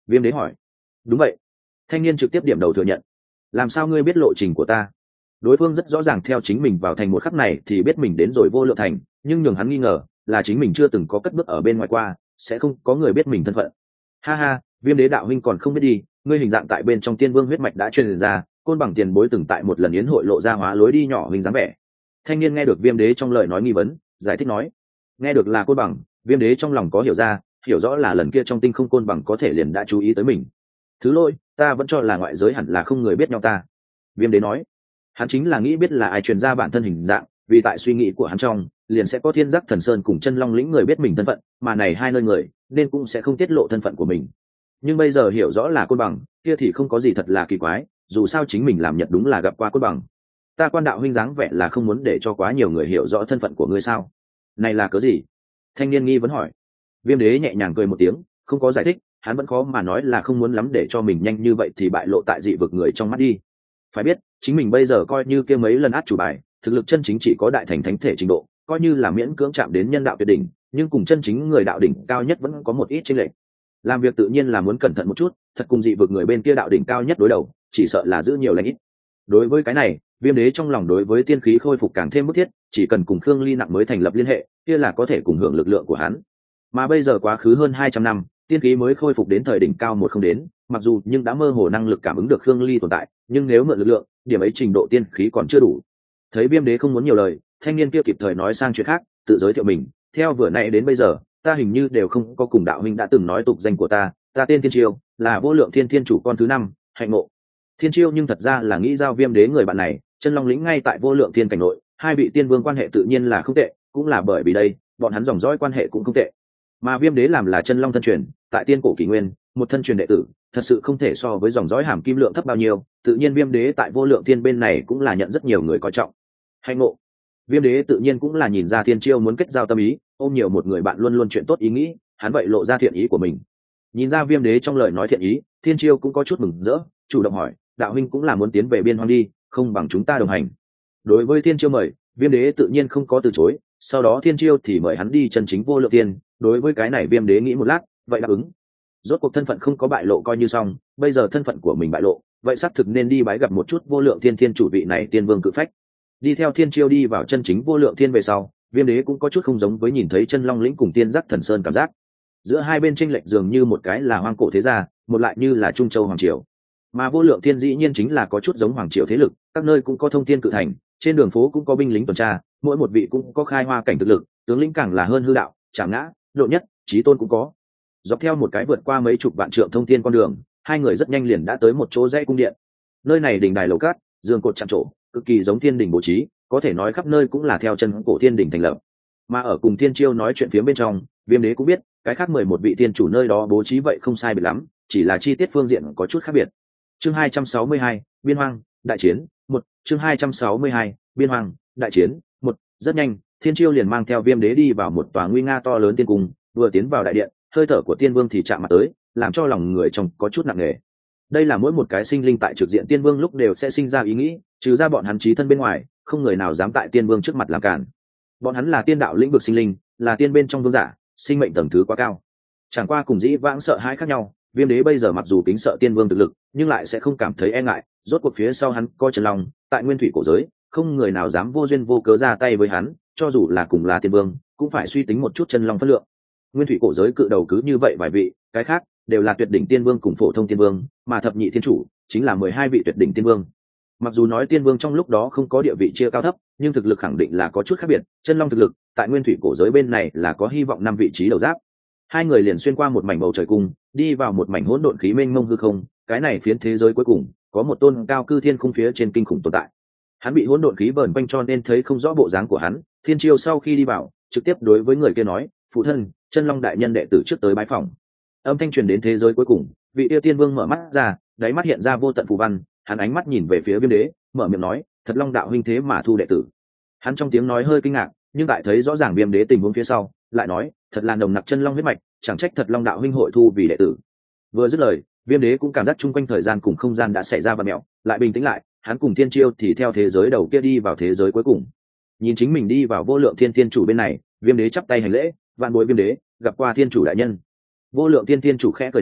Viêm đế hỏi. Đúng vậy. Thanh niên trực tiếp điểm đầu thừa nhận. Làm sao ngươi biết lộ trình của ta? Đối phương rất rõ ràng theo chính mình vào thành một khắc này thì biết mình đến rồi vô lượng thành, nhưng nhường hắn nghi ngờ là chính mình chưa từng có cất bước ở bên ngoài qua, sẽ không có người biết mình thân phận. Ha ha, Viêm đế đạo huynh còn không biết đi, ngươi hình dạng tại bên trong tiên vương huyết mạch đã truyền ra, côn bằng tiền bối từng tại một lần yến hội lộ ra hóa lối đi nhỏ hình dáng vẻ. Thanh niên nghe được Viêm đế trong lời nói nghi vấn, giải thích nói. Nghe được là côn bằng, Viêm đế trong lòng có hiểu ra, hiểu rõ là lần kia trong tinh không côn bằng có thể liền đã chú ý tới mình. Thứ lỗi, ta vẫn cho là ngoại giới hẳn là không người biết nhau ta. Viêm đế nói. Hắn chính là nghĩ biết là ai truyền ra bản thân hình dạng, vì tại suy nghĩ của hắn trong liền sẽ có thiên giác thần sơn cùng chân long lĩnh người biết mình thân phận, mà này hai nơi người nên cũng sẽ không tiết lộ thân phận của mình. Nhưng bây giờ hiểu rõ là côn bằng, kia thì không có gì thật là kỳ quái, dù sao chính mình làm nhật đúng là gặp qua côn bằng. Ta Quan đạo huynh dáng vẻ là không muốn để cho quá nhiều người hiểu rõ thân phận của ngươi sao? Này là cớ gì? Thanh niên nghi vấn hỏi. Viêm đế nhẹ nhàng cười một tiếng, không có giải thích, hắn vẫn khó mà nói là không muốn lắm để cho mình nhanh như vậy thì bại lộ tại dị vực người trong mắt đi. Phải biết, chính mình bây giờ coi như kia mấy lần át chủ bài, thực lực chân chính chỉ có đại thành thánh thể trình độ, coi như là miễn cưỡng chạm đến nhân đạo tuyệt đỉnh, nhưng cùng chân chính người đạo đỉnh cao nhất vẫn có một ít chênh lệch. Làm việc tự nhiên là muốn cẩn thận một chút, thật cùng dị vực người bên kia đạo đỉnh cao nhất đối đầu, chỉ sợ là giữ nhiều lành ít. Đối với cái này, Viêm đế trong lòng đối với tiên khí khôi phục càng thêm bức thiết, chỉ cần cùng Khương Ly nặng mới thành lập liên hệ, kia là có thể cùng hưởng lực lượng của hắn. Mà bây giờ quá khứ hơn 200 năm, tiên khí mới khôi phục đến thời đỉnh cao một không đến, mặc dù nhưng đã mơ hồ năng lực cảm ứng được Khương Ly tồn tại, nhưng nếu mượn lực lượng, điểm ấy trình độ tiên khí còn chưa đủ. Thấy Viêm đế không muốn nhiều lời, thanh niên kia kịp thời nói sang chuyện khác, tự giới thiệu mình, theo vừa nãy đến bây giờ, ta hình như đều không có cùng đạo huynh đã từng nói tục danh của ta tên Thiên Chiêu, là Vô Lượng Thiên Thiên chủ con thứ 5, hạnh ngộ. Thiên Chiêu nhưng thật ra là nghĩ giao Viêm đế người bạn này, chân long lĩnh ngay tại Vô Lượng Thiên cảnh nội, hai vị tiên vương quan hệ tự nhiên là không tệ, cũng là bởi vì đây, bọn hắn dòng dõi quan hệ cũng không tệ. Mà Viêm đế làm là chân long thân truyền, tại tiên cổ kỷ nguyên, một thân truyền đệ tử, thật sự không thể so với dòng dõi hàm kim lượng thấp bao nhiêu, tự nhiên Viêm đế tại Vô Lượng Thiên bên này cũng là nhận rất nhiều người coi trọng. Hạnh ngộ. Viêm đế tự nhiên cũng là nhìn ra Thiên Chiêu muốn kết giao tâm ý, ôm nhiều một người bạn luôn luôn chuyện tốt ý nghĩ, hắn vậy lộ ra thiện ý của mình. Nhìn ra Viêm đế trong lời nói thiện ý, Thiên Chiêu cũng có chút mừng rỡ, chủ động hỏi, đạo huynh cũng là muốn tiến về biên hoang đi, không bằng chúng ta đồng hành. Đối với Thiên Chiêu mời, Viêm đế tự nhiên không có từ chối, sau đó Thiên Chiêu thì mời hắn đi chân chính Vô Lượng Thiên, đối với cái này Viêm đế nghĩ một lát, vậy đáp ứng. Rốt cuộc thân phận không có bại lộ coi như xong, bây giờ thân phận của mình bại lộ, vậy xác thực nên đi bái gặp một chút Vô Lượng Thiên Thiên chủ vị này tiên vương cự phách. Đi theo Thiên Chiêu đi vào chân chính Vô Lượng Thiên về sau, Viêm đế cũng có chút không giống với nhìn thấy chân long lĩnh cùng tiên giác thần sơn cảm giác. Giữa hai bên chênh lệch dường như một cái là hoang cổ thế gia, một lại như là trung châu hoàng triều. Mà Vô Lượng Thiên dĩ nhiên chính là có chút giống hoàng triều thế lực, các nơi cũng có thông thiên cự thành, trên đường phố cũng có binh lính tuần tra, mỗi một vị cũng có khai hoa cảnh thực lực, tướng lĩnh càng là hơn hư đạo, chạm ngã, độ nhất, chí tôn cũng có. Dọc theo một cái vượt qua mấy chục vạn trượng thông thiên con đường, hai người rất nhanh liền đã tới một chỗ dãy cung điện. Nơi này đình đài lầu cát, giường cột chạm trổ, cực kỳ giống thiên đình bố trí, có thể nói khắp nơi cũng là theo chân cổ thiên đình thành lập. Mà ở cùng Thiên Chiêu nói chuyện phía bên trong, Viêm đế cũng biết, cái khác 11 vị tiên chủ nơi đó bố trí vậy không sai biệt lắm, chỉ là chi tiết phương diện có chút khác biệt. Chương 262, Biên Hoang, đại chiến, 1, chương 262, Biên Hoang, đại chiến, 1, rất nhanh, Thiên Chiêu liền mang theo Viêm đế đi vào một tòa nguy nga to lớn tiên cung, vừa tiến vào đại điện, hơi thở của tiên vương thì chạm mặt tới, làm cho lòng người trong có chút nặng nề. Đây là mỗi một cái sinh linh tại trực diện tiên vương lúc đều sẽ sinh ra ý nghĩ, trừ ra bọn hắn chí thân bên ngoài, không người nào dám tại tiên vương trước mặt làm cản. Bọn hắn là tiên đạo lĩnh vực sinh linh, là tiên bên trong vương giả, sinh mệnh tầng thứ quá cao. Chẳng qua cùng dĩ vãng sợ hãi khác nhau, Viêm đế bây giờ mặc dù kính sợ tiên vương thực lực, nhưng lại sẽ không cảm thấy e ngại, rốt cuộc phía sau hắn coi Trần Long, tại nguyên thủy cổ giới, không người nào dám vô duyên vô cớ ra tay với hắn, cho dù là cùng là tiên vương, cũng phải suy tính một chút Trần Long phân lượng. Nguyên thủy cổ giới cự đầu cứ như vậy vài vị, cái khác đều là tuyệt đỉnh tiên vương cùng phổ thông tiên vương, mà thập nhị thiên chủ chính là 12 vị tuyệt đỉnh tiên vương. Mặc dù nói tiên vương trong lúc đó không có địa vị chia cao thấp, nhưng thực lực khẳng định là có chút khác biệt. Chân long thực lực tại nguyên thủy cổ giới bên này là có hy vọng 5 vị trí đầu giáp. Hai người liền xuyên qua một mảnh bầu trời cung, đi vào một mảnh hỗn độn khí mênh mông hư không. Cái này phiến thế giới cuối cùng có một tôn cao cư thiên khung phía trên kinh khủng tồn tại. Hắn bị hỗn độn khí vờn quanh cho nên thấy không rõ bộ dáng của hắn. Thiên Chiêu sau khi đi vào, trực tiếp đối với người kia nói, phụ thân, chân long đại nhân đệ tử trước tới bái phòng. Âm thanh truyền đến thế giới cuối cùng, vị yêu tiên vương mở mắt ra, đáy mắt hiện ra vô tận phù văn, hắn ánh mắt nhìn về phía Viêm đế, mở miệng nói, thật long đạo huynh thế mà thu đệ tử. Hắn trong tiếng nói hơi kinh ngạc, nhưng tại thấy rõ ràng Viêm đế tình huống phía sau, lại nói, thật là nồng nặc chân long huyết mạch, chẳng trách thật long đạo huynh hội thu vì đệ tử. Vừa dứt lời, Viêm đế cũng cảm giác chung quanh thời gian cùng không gian đã xảy ra vặn mẹo, lại bình tĩnh lại, hắn cùng Thiên Chiêu thì theo thế giới đầu kia đi vào thế giới cuối cùng. Nhìn chính mình đi vào Vô Lượng Thiên Thiên chủ bên này, Viêm đế chắp tay hành lễ, vạn bối Viêm đế gặp qua thiên chủ đại nhân. Vô Lượng Thiên Thiên chủ khẽ cười nói,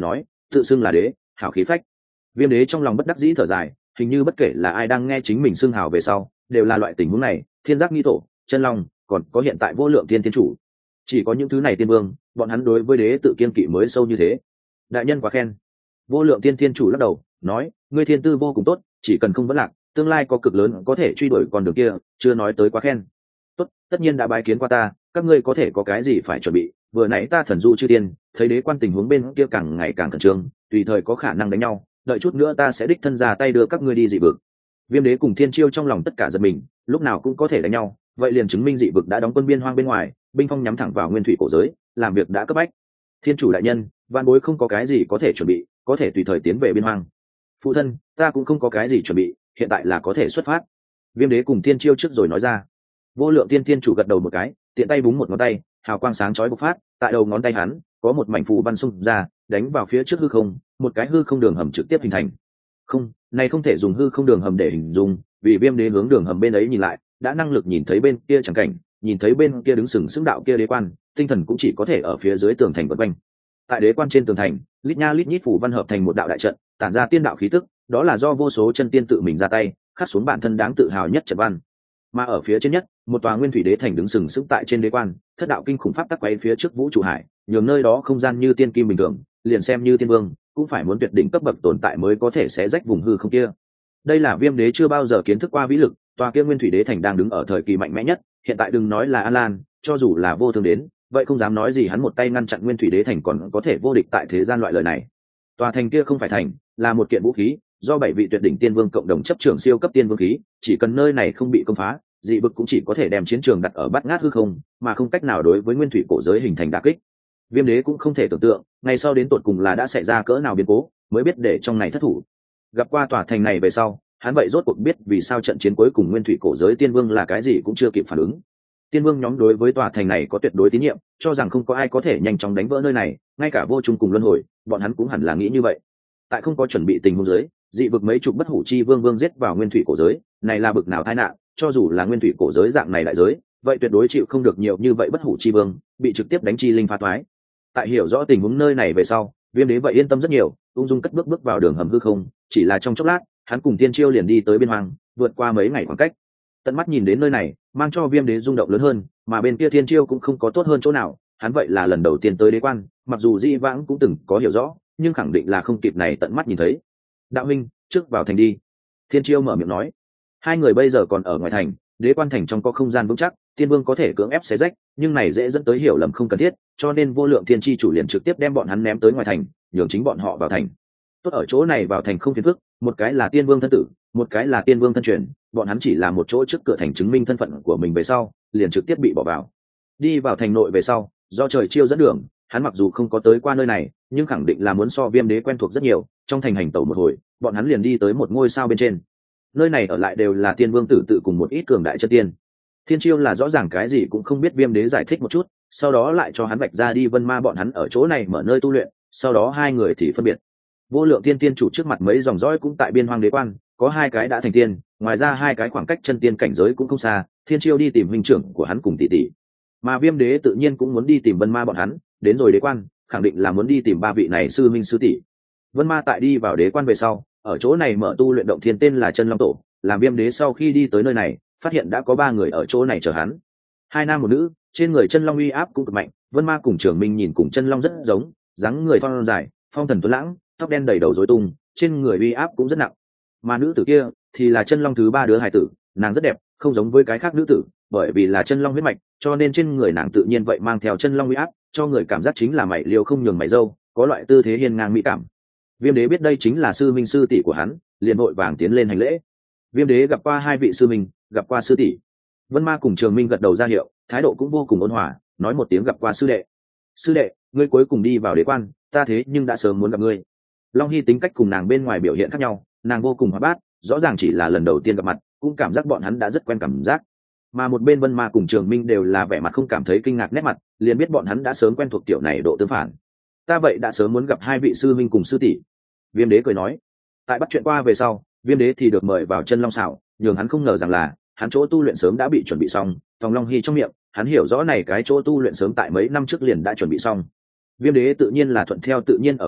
tự xưng là đế, hảo khí phách. Viêm đế trong lòng bất đắc dĩ thở dài, hình như bất kể là ai đang nghe chính mình xưng hào về sau đều là loại tình huống này. Thiên giác nghi tổ, chân long, còn có hiện tại vô lượng thiên thiên chủ, chỉ có những thứ này tiên vương, bọn hắn đối với đế tự kiên kỵ mới sâu như thế. Đại nhân quá khen. Vô lượng thiên thiên chủ lắc đầu nói, ngươi thiên tư vô cùng tốt, chỉ cần không vấn lạc, tương lai có cực lớn có thể truy đuổi con đường kia, chưa nói tới quá khen. Tốt, tất nhiên đã bái kiến qua ta, các ngươi có thể có cái gì phải chuẩn bị. Vừa nãy ta thần du chư tiên, thấy đế quan tình huống bên kia càng ngày càng khẩn trương, tùy thời có khả năng đánh nhau, đợi chút nữa ta sẽ đích thân ra tay đưa các ngươi đi dị vực. Viêm đế cùng thiên chiêu trong lòng tất cả giật mình, lúc nào cũng có thể đánh nhau, vậy liền chứng minh dị vực đã đóng quân biên hoang bên ngoài, binh phong nhắm thẳng vào nguyên thủy cổ giới, làm việc đã cấp bách. Thiên chủ đại nhân, vạn bối không có cái gì có thể chuẩn bị, có thể tùy thời tiến về biên hoang. Phụ thân, ta cũng không có cái gì chuẩn bị, hiện tại là có thể xuất phát. Viêm đế cùng thiên chiêu trước rồi nói ra. Vô lượng tiên thiên chủ gật đầu một cái, tiện tay búng một ngón tay, hào quang sáng chói bộc phát, tại đầu ngón tay hắn có một mảnh phù văn xung ra, đánh vào phía trước hư không, một cái hư không đường hầm trực tiếp hình thành. Không, này không thể dùng hư không đường hầm để hình dung, vì viêm đế hướng đường hầm bên ấy nhìn lại, đã năng lực nhìn thấy bên kia chẳng cảnh, nhìn thấy bên kia đứng sừng sững đạo kia đế quan, tinh thần cũng chỉ có thể ở phía dưới tường thành vân quanh. Tại đế quan trên tường thành, lít nha lít nhít phù văn hợp thành một đạo đại trận, tản ra tiên đạo khí tức, đó là do vô số chân tiên tự mình ra tay khắc xuống bản thân đáng tự hào nhất trận văn. Mà ở phía trên nhất, một tòa nguyên thủy đế thành đứng sừng sững tại trên đế quan, thất đạo kinh khủng pháp tắc quay phía trước vũ trụ hải, nhường nơi đó không gian như tiên kim bình thường, liền xem như tiên vương cũng phải muốn tuyệt đỉnh cấp bậc tồn tại mới có thể xé rách vùng hư không kia. Đây là viêm đế chưa bao giờ kiến thức qua vĩ lực, tòa kia nguyên thủy đế thành đang đứng ở thời kỳ mạnh mẽ nhất, hiện tại đừng nói là An Lan, cho dù là vô thương đến, vậy không dám nói gì hắn một tay ngăn chặn nguyên thủy đế thành còn có thể vô địch tại thế gian loại lời này. Tòa thành kia không phải thành, là một kiện vũ khí, do 7 vị tuyệt đỉnh tiên vương cộng đồng chấp trưởng siêu cấp tiên vương khí, chỉ cần nơi này không bị công phá, dị vực cũng chỉ có thể đem chiến trường đặt ở bát ngát hư không, mà không cách nào đối với nguyên thủy cổ giới hình thành đả kích. Viêm đế cũng không thể tưởng tượng, ngày sau đến tột cùng là đã xảy ra cỡ nào biến cố, mới biết để trong này thất thủ. Gặp qua tòa thành này về sau, hắn vậy rốt cuộc biết vì sao trận chiến cuối cùng nguyên thủy cổ giới tiên vương là cái gì cũng chưa kịp phản ứng. Tiên vương nhóm đối với tòa thành này có tuyệt đối tín nhiệm, cho rằng không có ai có thể nhanh chóng đánh vỡ nơi này, ngay cả vô trung cùng luân hồi, bọn hắn cũng hẳn là nghĩ như vậy. Tại không có chuẩn bị tình huống giới, dị vực mấy chục bất hủ chi vương giết vào nguyên thủy cổ giới, này là bực nào tai nạn, cho dù là nguyên thủy cổ giới dạng này đại giới, vậy tuyệt đối chịu không được nhiều như vậy bất hủ chi vương bị trực tiếp đánh chi linh phá toái. Tại hiểu rõ tình huống nơi này về sau, viêm đế vậy yên tâm rất nhiều, ung dung cất bước vào đường hầm hư không, chỉ là trong chốc lát, hắn cùng tiên chiêu liền đi tới biên hoang, vượt qua mấy ngày khoảng cách. Tận mắt nhìn đến nơi này, mang cho viêm đế rung động lớn hơn, mà bên kia thiên chiêu cũng không có tốt hơn chỗ nào, hắn vậy là lần đầu tiên tới đế quan, mặc dù di vãng cũng từng có hiểu rõ, nhưng khẳng định là không kịp này tận mắt nhìn thấy. Đạo huynh, trước vào thành đi. Thiên chiêu mở miệng nói. Hai người bây giờ còn ở ngoài thành, đế quan thành trong có không gian vững chắc, tiên vương có thể cưỡng ép xé rách, nhưng này dễ dẫn tới hiểu lầm không cần thiết, cho nên vô lượng thiên chi chủ liền trực tiếp đem bọn hắn ném tới ngoài thành, nhường chính bọn họ vào thành. Tốt ở chỗ này vào thành không phiền phức, một cái là tiên vương thân tử, một cái là tiên vương thân truyền, bọn hắn chỉ là một chỗ trước cửa thành chứng minh thân phận của mình về sau, liền trực tiếp bị bỏ vào. Đi vào thành nội về sau, do trời chiêu dẫn đường, hắn mặc dù không có tới qua nơi này, nhưng khẳng định là muốn so viêm đế quen thuộc rất nhiều. Trong thành hành tẩu một hồi, bọn hắn liền đi tới một ngôi sao bên trên. Nơi này ở lại đều là tiên vương tử tự cùng một ít cường đại chân tiên. Thiên chiêu là rõ ràng cái gì cũng không biết, viêm đế giải thích một chút, sau đó lại cho hắn vạch ra đi vân ma bọn hắn ở chỗ này mở nơi tu luyện, sau đó hai người thì phân biệt. Vô lượng tiên tiên chủ trước mặt mấy dòng dõi cũng tại biên hoang đế quan, có hai cái đã thành tiên, ngoài ra hai cái khoảng cách chân tiên cảnh giới cũng không xa. Thiên chiêu đi tìm huynh trưởng của hắn cùng tỷ tỷ, mà viêm đế tự nhiên cũng muốn đi tìm vân ma bọn hắn. Đến rồi đế quan, khẳng định là muốn đi tìm ba vị này sư minh sư tỷ. Vân ma tại đi vào đế quan về sau, ở chỗ này mở tu luyện động thiên tên là chân long tổ. Làm viêm đế sau khi đi tới nơi này, phát hiện đã có 3 người ở chỗ này chờ hắn, 2 nam 1 nữ, trên người chân long uy áp cũng cực mạnh. Vân ma cùng Trường Minh nhìn cùng chân long rất giống, dáng người thon dài, phong thần tuấn lãng, tóc đen đầy đầu rối tung, trên người uy áp cũng rất nặng. Mà nữ tử kia thì là chân long thứ 3 đứa hài tử, nàng rất đẹp, không giống với cái khác nữ tử, bởi vì là chân long huyết mạch, cho nên trên người nàng tự nhiên vậy mang theo chân long uy áp, cho người cảm giác chính là mày liều không nhường mày dâu, có loại tư thế hiên ngang mỹ cảm. Viêm đế biết đây chính là sư minh sư tỷ của hắn, liền vội vàng tiến lên hành lễ. Viêm đế gặp qua 2 vị sư minh, gặp qua sư tỷ. Vân ma cùng Trường Minh gật đầu ra hiệu, thái độ cũng vô cùng ôn hòa, nói một tiếng gặp qua sư đệ. Sư đệ, ngươi cuối cùng đi vào đế quan, ta thế nhưng đã sớm muốn gặp ngươi. Long Hy tính cách cùng nàng bên ngoài biểu hiện khác nhau, nàng vô cùng hoạt bát, rõ ràng chỉ là lần đầu tiên gặp mặt, cũng cảm giác bọn hắn đã rất quen cảm giác. Mà một bên Vân ma cùng Trường Minh đều là vẻ mặt không cảm thấy kinh ngạc nét mặt, liền biết bọn hắn đã sớm quen thuộc tiểu này độ tương phản. Ta vậy đã sớm muốn gặp 2 vị sư minh cùng sư tỷ. Viêm đế cười nói. Tại bắt chuyện qua về sau, Viêm đế thì được mời vào chân long xảo, nhường hắn không ngờ rằng là hắn chỗ tu luyện sớm đã bị chuẩn bị xong. Thòng Long Hy trong miệng, hắn hiểu rõ này cái chỗ tu luyện sớm tại mấy năm trước liền đã chuẩn bị xong. Viêm đế tự nhiên là thuận theo tự nhiên ở vào,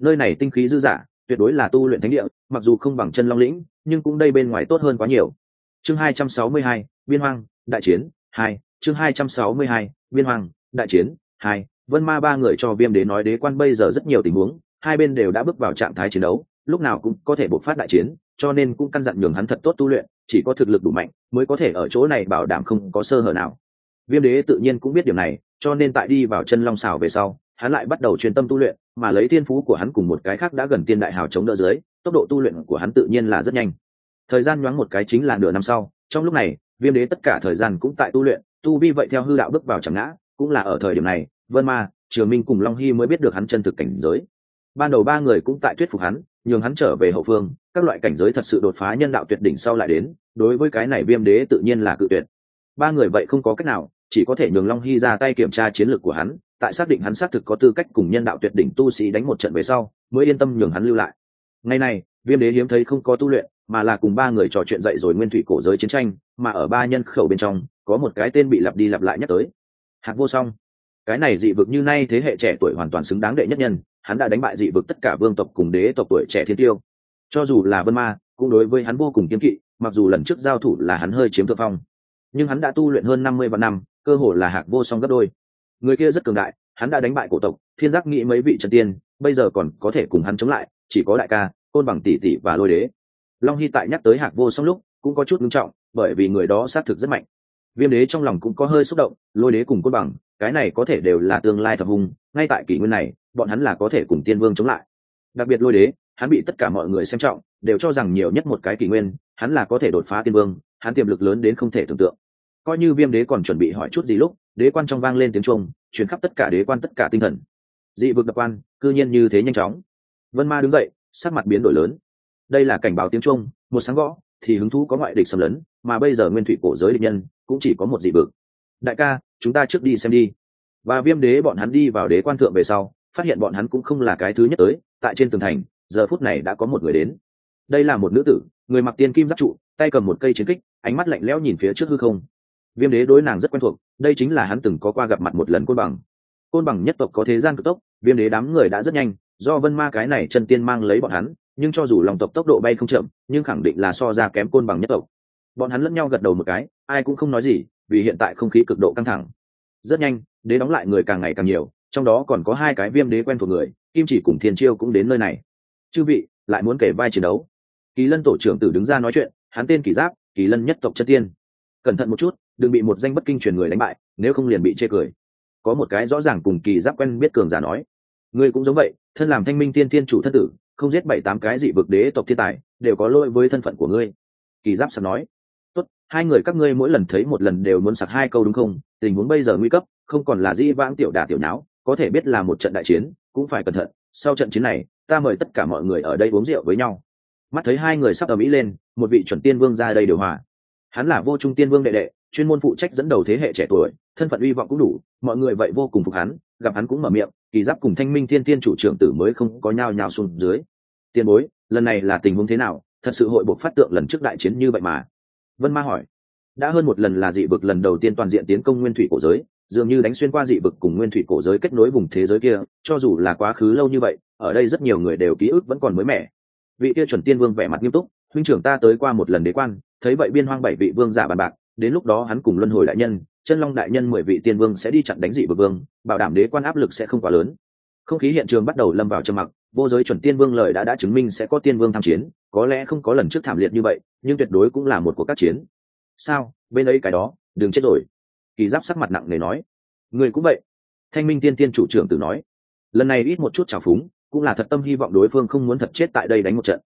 nơi này tinh khí dư dả, tuyệt đối là tu luyện thánh địa, mặc dù không bằng chân long lĩnh nhưng cũng đây bên ngoài tốt hơn quá nhiều. Chương 262, biên hoang đại chiến 2. Chương 262, biên hoang đại chiến 2. Vân Ma ba người cho Viêm Đế nói đế quan bây giờ rất nhiều tình huống, hai bên đều đã bước vào trạng thái chiến đấu, lúc nào cũng có thể bộc phát đại chiến, cho nên cũng căn dặn nhường hắn thật tốt tu luyện, chỉ có thực lực đủ mạnh mới có thể ở chỗ này bảo đảm không có sơ hở nào. Viêm Đế tự nhiên cũng biết điểm này, cho nên tại đi vào chân long xảo về sau, hắn lại bắt đầu chuyên tâm tu luyện, mà lấy thiên phú của hắn cùng một cái khác đã gần tiên đại hào chống đỡ dưới, tốc độ tu luyện của hắn tự nhiên là rất nhanh. Thời gian nhoáng một cái chính là nửa năm sau, trong lúc này, Viêm Đế tất cả thời gian cũng tại tu luyện, tu vi vậy theo hư đạo bước vào chẳng ngã, cũng là ở thời điểm này, Vân Ma, Trường Minh cùng Long Hy mới biết được hắn chân thực cảnh giới. Ban đầu ba người cũng tại thuyết phục hắn, nhường hắn trở về hậu phương, các loại cảnh giới thật sự đột phá nhân đạo tuyệt đỉnh sau lại đến, đối với cái này Viêm Đế tự nhiên là cự tuyệt. Ba người vậy không có cách nào, chỉ có thể nhường Long Hy ra tay kiểm tra chiến lược của hắn, tại xác định hắn xác thực có tư cách cùng nhân đạo tuyệt đỉnh tu sĩ đánh một trận về sau, mới yên tâm nhường hắn lưu lại. Ngày này, Viêm Đế hiếm thấy không có tu luyện, mà là cùng ba người trò chuyện dậy rồi nguyên thủy cổ giới chiến tranh, mà ở ba nhân khẩu bên trong, có một cái tên bị lặp đi lặp lại nhắc tới. Hạc Vô Song. Cái này dị vực như nay thế hệ trẻ tuổi hoàn toàn xứng đáng đệ nhất nhân, hắn đã đánh bại dị vực tất cả vương tộc cùng đế tộc tuổi trẻ thiên tiêu. Cho dù là Vân Ma, cũng đối với hắn vô cùng kiêng kỵ, mặc dù lần trước giao thủ là hắn hơi chiếm thượng phong, nhưng hắn đã tu luyện hơn 50 vạn năm, cơ hồ là Hạc Vô Song gấp đôi. Người kia rất cường đại, hắn đã đánh bại cổ tộc, thiên giác nghĩ mấy vị chân tiên, bây giờ còn có thể cùng hắn chống lại, chỉ có đại ca, Côn Bằng tỷ tỷ và Lôi Đế. Long Hy tại nhắc tới Hạc Vô Song lúc, cũng có chút nghiêm trọng, bởi vì người đó xác thực rất mạnh. Viêm Đế trong lòng cũng có hơi xúc động, Lôi Đế cùng Côn Bằng, cái này có thể đều là tương lai thập hùng, ngay tại kỷ nguyên này, bọn hắn là có thể cùng tiên vương chống lại. Đặc biệt Lôi Đế, hắn bị tất cả mọi người xem trọng, đều cho rằng nhiều nhất một cái kỷ nguyên, hắn là có thể đột phá tiên vương, hắn tiềm lực lớn đến không thể tưởng tượng. Coi như Viêm Đế còn chuẩn bị hỏi chút gì lúc, đế quan trong vang lên tiếng chuông, truyền khắp tất cả đế quan tất cả tinh thần. Dị vực đập quan, cư nhiên như thế nhanh chóng. Vân Ma đứng dậy, sắc mặt biến đổi lớn. Đây là cảnh báo tiếng chuông, một sáng gõ thì hứng thú có ngoại địch xâm lấn, mà bây giờ nguyên thủy cổ giới địch nhân cũng chỉ có một dị vực. Đại ca, chúng ta trước đi xem đi. Và Viêm Đế bọn hắn đi vào đế quan thượng về sau, phát hiện bọn hắn cũng không là cái thứ nhất tới, tại trên tường thành, giờ phút này đã có một người đến. Đây là một nữ tử, người mặc tiên kim giáp trụ, tay cầm một cây chiến kích, ánh mắt lạnh lẽo nhìn phía trước hư không. Viêm Đế đối nàng rất quen thuộc, đây chính là hắn từng có qua gặp mặt một lần Côn Bằng. Côn Bằng nhất tộc có thế gian cực tốc, Viêm Đế đám người đã rất nhanh, do Vân Ma cái này chân tiên mang lấy bọn hắn, nhưng cho dù lòng tộc tốc độ bay không chậm, nhưng khẳng định là so ra kém Côn Bằng nhất tộc. Bọn hắn lẫn nhau gật đầu một cái, ai cũng không nói gì, vì hiện tại không khí cực độ căng thẳng. Rất nhanh, đế đóng lại người càng ngày càng nhiều, trong đó còn có hai cái Viêm Đế quen thuộc người, Kim Chỉ cùng Thiên Chiêu cũng đến nơi này. Chư vị, lại muốn kể vai chiến đấu. Kỳ Lân tổ trưởng tử đứng ra nói chuyện, hắn tên Kỳ Giáp, Kỳ Lân nhất tộc chân tiên. Cẩn thận một chút, đừng bị một danh bất kinh truyền người đánh bại, nếu không liền bị chê cười. Có một cái rõ ràng cùng Kỳ Giáp quen biết cường giả nói, ngươi cũng giống vậy, thân làm Thanh Minh Tiên Tiên chủ thân tử, không giết 7-8 cái dị vực đế tộc thiên tài, đều có lỗi với thân phận của ngươi. Kỳ Giáp sẵn nói, tốt, hai người các ngươi mỗi lần thấy một lần đều muốn sặc hai câu đúng không? Tình huống bây giờ nguy cấp, không còn là dĩ vãng tiểu đả tiểu nháo, có thể biết là một trận đại chiến, cũng phải cẩn thận. Sau trận chiến này, ta mời tất cả mọi người ở đây uống rượu với nhau. Mắt thấy hai người sắp ầm ĩ lên, một vị chuẩn tiên vương ra đây điều hòa. Hắn là Vô Trung tiên vương đệ đệ, chuyên môn phụ trách dẫn đầu thế hệ trẻ tuổi, thân phận uy vọng cũng đủ, mọi người vậy vô cùng phục hắn, gặp hắn cũng mở miệng. Kỳ Giáp cùng Thanh Minh Tiên Tiên chủ trưởng tử mới không có nhao nhao xuống dưới. Tiên bối, lần này là tình huống thế nào? Thật sự hội buộc phát tượng lần trước đại chiến như vậy mà? Vân Ma hỏi. Đã hơn một lần là dị vực lần đầu tiên toàn diện tiến công nguyên thủy cổ giới, dường như đánh xuyên qua dị vực cùng nguyên thủy cổ giới kết nối vùng thế giới kia, cho dù là quá khứ lâu như vậy, ở đây rất nhiều người đều ký ức vẫn còn mới mẻ. Vị kia chuẩn tiên vương vẻ mặt nghiêm túc, huynh trưởng ta tới qua một lần đế quan, thấy vậy biên hoang 7 vị vương giả bàn bạc, đến lúc đó hắn cùng luân hồi đại nhân, chân long đại nhân 10 vị tiên vương sẽ đi chặn đánh dị vực vương, bảo đảm đế quan áp lực sẽ không quá lớn. Không khí hiện trường bắt đầu lâm vào trầm mặc, vô giới chuẩn tiên vương lời đã chứng minh sẽ có tiên vương tham chiến, có lẽ không có lần trước thảm liệt như vậy, nhưng tuyệt đối cũng là một cuộc các chiến. Sao, bên ấy cái đó, đừng chết rồi. Kỳ Giáp sắc mặt nặng nề nói. Người cũng vậy. Thanh Minh Tiên Tiên chủ trưởng tử nói. Lần này ít một chút trào phúng, cũng là thật tâm hy vọng đối phương không muốn thật chết tại đây đánh một trận.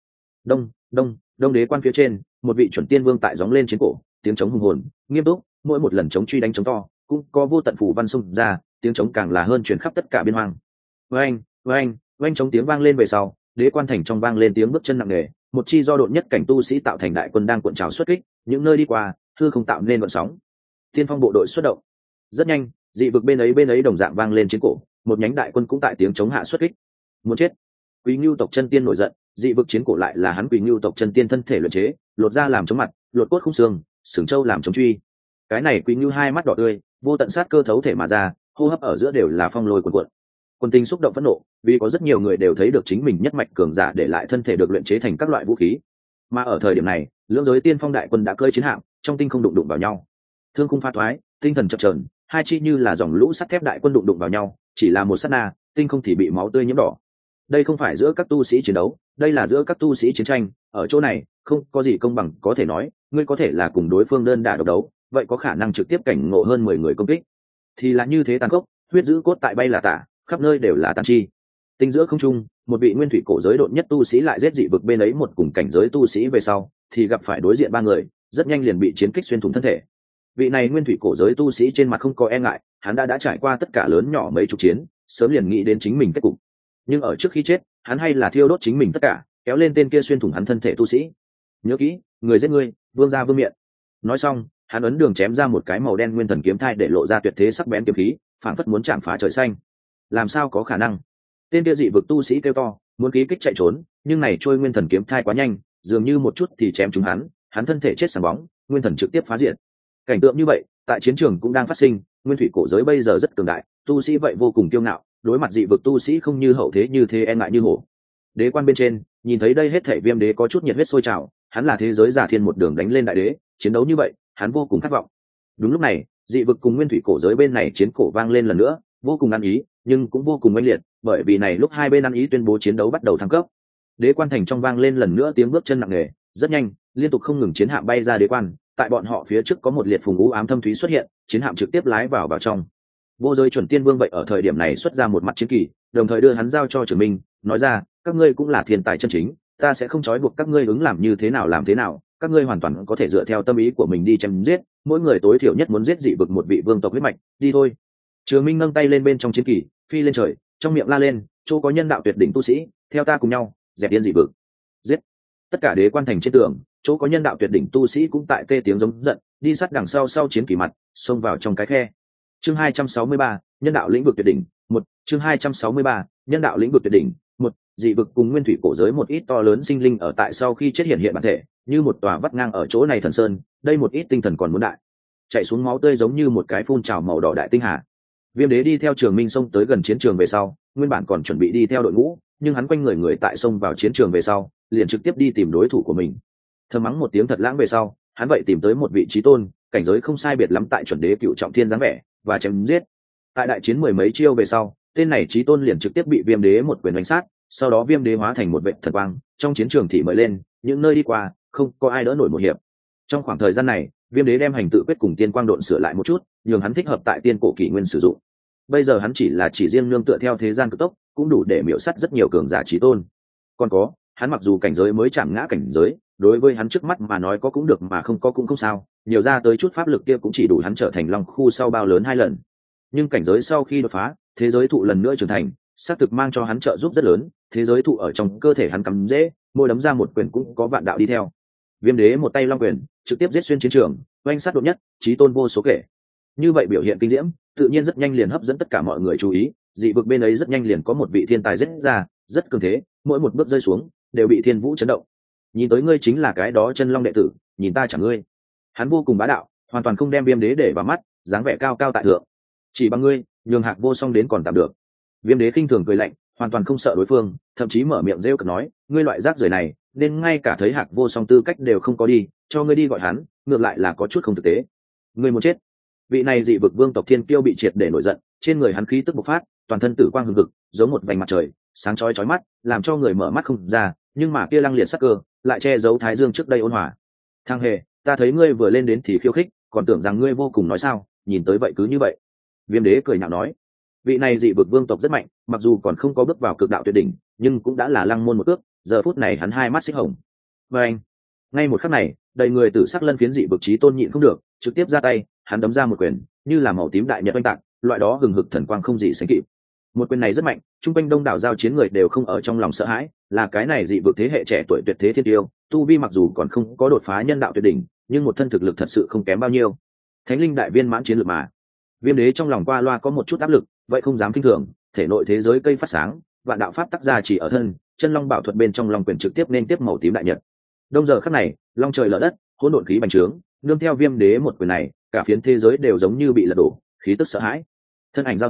Đông đế quan phía trên, một vị chuẩn tiên vương tại gióng lên chiến cổ, tiếng trống hùng hồn, nghiêm túc, mỗi một lần trống truy đánh trống to, cũng có vô tận phủ văn xung ra, tiếng trống càng là hơn truyền khắp tất cả biên hoang. Oanh trống tiếng vang lên về sau, đế quan thành trong vang lên tiếng bước chân nặng nề, một chi do độn nhất cảnh tu sĩ tạo thành đại quân đang cuộn trào xuất kích, những nơi đi qua, hư không tạo nên gợn sóng. Tiên phong bộ đội xuất động. Rất nhanh, dị vực bên ấy đồng dạng vang lên chiến cổ, một nhánh đại quân cũng tại tiếng chống hạ xuất kích. Muốn chết. Quý Ngưu tộc chân tiên nổi giận, dị vực chiến cổ lại là hắn Quý Ngưu tộc chân tiên thân thể luyện chế, lột da làm chống mặt, lột cốt khung xương, sừng châu làm chống truy. Cái này Quý Ngưu hai mắt đỏ tươi, vô tận sát cơ thấu thể mà ra, hô hấp ở giữa đều là phong lôi cuồn cuộn. Quân tinh xúc động phẫn nộ, vì có rất nhiều người đều thấy được chính mình nhất mạch cường giả để lại thân thể được luyện chế thành các loại vũ khí. Mà ở thời điểm này, lưỡng giới tiên phong đại quân đã cơi chiến hạm, trong tinh không đụng đụng vào nhau. Thương khung pha thoái, tinh thần chập chờn, hai chi như là dòng lũ sắt thép đại quân đụng đụng vào nhau, chỉ là một sát na, tinh không thì bị máu tươi nhiễm đỏ. Đây không phải giữa các tu sĩ chiến đấu, đây là giữa các tu sĩ chiến tranh. Ở chỗ này không có gì công bằng có thể nói, ngươi có thể là cùng đối phương đơn đả độc đấu, vậy có khả năng trực tiếp cảnh ngộ hơn 10 người công kích, thì là như thế tàn khốc, huyết giữ cốt tại bay là tả, khắp nơi đều là tàn chi. Tinh giữa không trung, một vị nguyên thủy cổ giới độn nhất tu sĩ lại giết dị vực bên ấy một cùng cảnh giới tu sĩ về sau, thì gặp phải đối diện ba người, rất nhanh liền bị chiến kích xuyên thủng thân thể. Vị này nguyên thủy cổ giới tu sĩ trên mặt không có e ngại, hắn đã trải qua tất cả lớn nhỏ mấy chục chiến, sớm liền nghĩ đến chính mình kết cục. Nhưng ở trước khi chết, hắn hay là thiêu đốt chính mình tất cả, kéo lên tên kia xuyên thủng hắn thân thể tu sĩ. Nhớ kỹ, người giết ngươi, vương gia vương miện. Nói xong, hắn ấn đường chém ra một cái màu đen nguyên thần kiếm thai để lộ ra tuyệt thế sắc bén kiếm khí, phảng phất muốn chạm phá trời xanh. Làm sao có khả năng? Tên kia dị vực tu sĩ kêu to, muốn ký kích chạy trốn, nhưng này trôi nguyên thần kiếm thai quá nhanh, dường như một chút thì chém trúng hắn thân thể chết sáng bóng, nguyên thần trực tiếp phá diệt. Cảnh tượng như vậy, tại chiến trường cũng đang phát sinh, nguyên thủy cổ giới bây giờ rất cường đại, tu sĩ vậy vô cùng kiêu ngạo, đối mặt dị vực tu sĩ không như hậu thế như thế e ngại như hổ. Đế quan bên trên, nhìn thấy đây hết thảy Viêm Đế có chút nhiệt huyết sôi trào, hắn là thế giới giả thiên một đường đánh lên đại đế, chiến đấu như vậy, hắn vô cùng khát vọng. Đúng lúc này, dị vực cùng nguyên thủy cổ giới bên này chiến cổ vang lên lần nữa, vô cùng ăn ý, nhưng cũng vô cùng oanh liệt, bởi vì này lúc hai bên ăn ý tuyên bố chiến đấu bắt đầu thăng cấp. Đế quan thành trong vang lên lần nữa tiếng bước chân nặng nề, rất nhanh, liên tục không ngừng chiến hạm bay ra đế quan, tại bọn họ phía trước có một liệt phùng u ám thâm thúy xuất hiện, chiến hạm trực tiếp lái vào trong. Vô giới chuẩn tiên vương vậy ở thời điểm này xuất ra một mặt chiến kỳ, đồng thời đưa hắn giao cho Trường Minh, nói ra, các ngươi cũng là thiên tài chân chính, ta sẽ không trói buộc các ngươi ứng làm như thế nào làm thế nào, các ngươi hoàn toàn có thể dựa theo tâm ý của mình đi chém giết, mỗi người tối thiểu nhất muốn giết dị vực một vị vương tộc huyết mạch, đi thôi. Trường Minh nâng tay lên bên trong chiến kỳ, phi lên trời, trong miệng la lên, chỗ có nhân đạo tuyệt đỉnh tu sĩ, theo ta cùng nhau dẹp điên dị vực. Giết! Tất cả đế quan thành trên tường, chỗ có nhân đạo tuyệt đỉnh tu sĩ cũng tại tê tiếng giống giận, đi sát đằng sau chiến kỳ mặt, xông vào trong cái khe. Chương 263, nhân đạo lĩnh vực tuyệt đỉnh, 1, chương 263, nhân đạo lĩnh vực tuyệt đỉnh, 1, dị vực cùng nguyên thủy cổ giới một ít to lớn sinh linh ở tại sau khi chết hiện bản thể, như một tòa vắt ngang ở chỗ này thần sơn, đây một ít tinh thần còn muốn đại. Chạy xuống máu tươi giống như một cái phun trào màu đỏ đại tinh hà. Viêm Đế đi theo Trường Minh xông tới gần chiến trường về sau, nguyên bản còn chuẩn bị đi theo đội ngũ, nhưng hắn quanh người tại xông vào chiến trường về sau, liền trực tiếp đi tìm đối thủ của mình. Thầm mắng một tiếng thật lãng về sau, hắn vậy tìm tới một vị trí tôn, cảnh giới không sai biệt lắm tại chuẩn đế cựu trọng thiên dáng vẻ, và chém giết. Tại đại chiến mười mấy chiêu về sau, tên này chí tôn liền trực tiếp bị Viêm Đế một quyền đánh sát, sau đó Viêm Đế hóa thành một vệ thần quang, trong chiến trường thì mời lên, những nơi đi qua, không có ai đỡ nổi một hiệp. Trong khoảng thời gian này, Viêm Đế đem hành tự quyết cùng tiên quang độn sửa lại một chút, nhường hắn thích hợp tại tiên cổ kỷ nguyên sử dụng. Bây giờ hắn chỉ riêng nương tựa theo thế gian cực tốc, cũng đủ để miểu sát rất nhiều cường giả chí tôn. Còn có, hắn mặc dù cảnh giới mới chạm ngã cảnh giới, đối với hắn trước mắt mà nói có cũng được mà không có cũng không sao, nhiều ra tới chút pháp lực kia cũng chỉ đủ hắn trở thành long khu sau bao lớn 2 lần. Nhưng cảnh giới sau khi đột phá, thế giới thụ lần nữa trưởng thành, xác thực mang cho hắn trợ giúp rất lớn, thế giới thụ ở trong cơ thể hắn cắm dễ, môi đấm ra một quyền cũng có vạn đạo đi theo. Viêm Đế một tay long quyền, trực tiếp giết xuyên chiến trường, oanh sát đột nhất, chí tôn vô số kể. Như vậy biểu hiện kinh diễm, tự nhiên rất nhanh liền hấp dẫn tất cả mọi người chú ý, dị vực bên ấy rất nhanh liền có một vị thiên tài giết ra, rất cường thế, mỗi một bước rơi xuống đều bị thiên vũ chấn động. Nhìn tới ngươi chính là cái đó chân long đệ tử, nhìn ta chẳng ngươi. Hắn vô cùng bá đạo, hoàn toàn không đem Viêm Đế để vào mắt, dáng vẻ cao cao tại thượng. Chỉ bằng ngươi, nhường Hạc Vô Song đến còn tạm được. Viêm Đế khinh thường cười lạnh, hoàn toàn không sợ đối phương, thậm chí mở miệng rêu cợt nói, ngươi loại rác rưởi này, nên ngay cả thấy Hạc Vô Song tư cách đều không có đi, cho ngươi đi gọi hắn, ngược lại là có chút không thực tế. Ngươi muốn chết. Vị này dị vực vương tộc thiên kiêu bị triệt để nổi giận, trên người hắn khí tức bộc phát, toàn thân tử quang hừng hực, giống một vành mặt trời, sáng chói chói mắt, làm cho người mở mắt không ra, nhưng mà kia lăng liệt sắc cơ, lại che giấu thái dương trước đây ôn hòa. Thang Hề, ta thấy ngươi vừa lên đến thì khiêu khích, còn tưởng rằng ngươi vô cùng nói sao, nhìn tới vậy cứ như vậy. Viêm Đế cười nhạo nói, vị này dị vực vương tộc rất mạnh, mặc dù còn không có bước vào cực đạo tuyệt đỉnh, nhưng cũng đã là lăng môn một cước, giờ phút này hắn hai mắt xích hồng. Và anh, ngay một khắc này, đầy người tử sắc lân phiến dị vực chí tôn nhịn không được, trực tiếp ra tay, hắn đấm ra một quyền, như là màu tím đại nhật oanh tạc, loại đó hừng hực thần quang không gì sánh kịp. Một quyền này rất mạnh, trung quanh đông đảo giao chiến người đều không ở trong lòng sợ hãi, là cái này dị vực thế hệ trẻ tuổi tuyệt thế thiên tiêu, tu vi mặc dù còn không có đột phá nhân đạo tuyệt đỉnh, nhưng một thân thực lực thật sự không kém bao nhiêu. Thánh linh đại viên mãn chiến lược mà. Viêm Đế trong lòng qua loa có một chút áp lực, vậy không dám kinh thường, thể nội thế giới cây phát sáng, vạn đạo pháp tác ra chỉ ở thân, chân long bảo thuật bên trong long quyền trực tiếp nên tiếp màu tím đại nhật. Đông giờ khắc này, long trời lở đất, hỗn độn khí bành trướng, nương theo Viêm Đế một quyền này, cả phiến thế giới đều giống như bị lật đổ, khí tức sợ hãi. Thân ảnh giao thoa,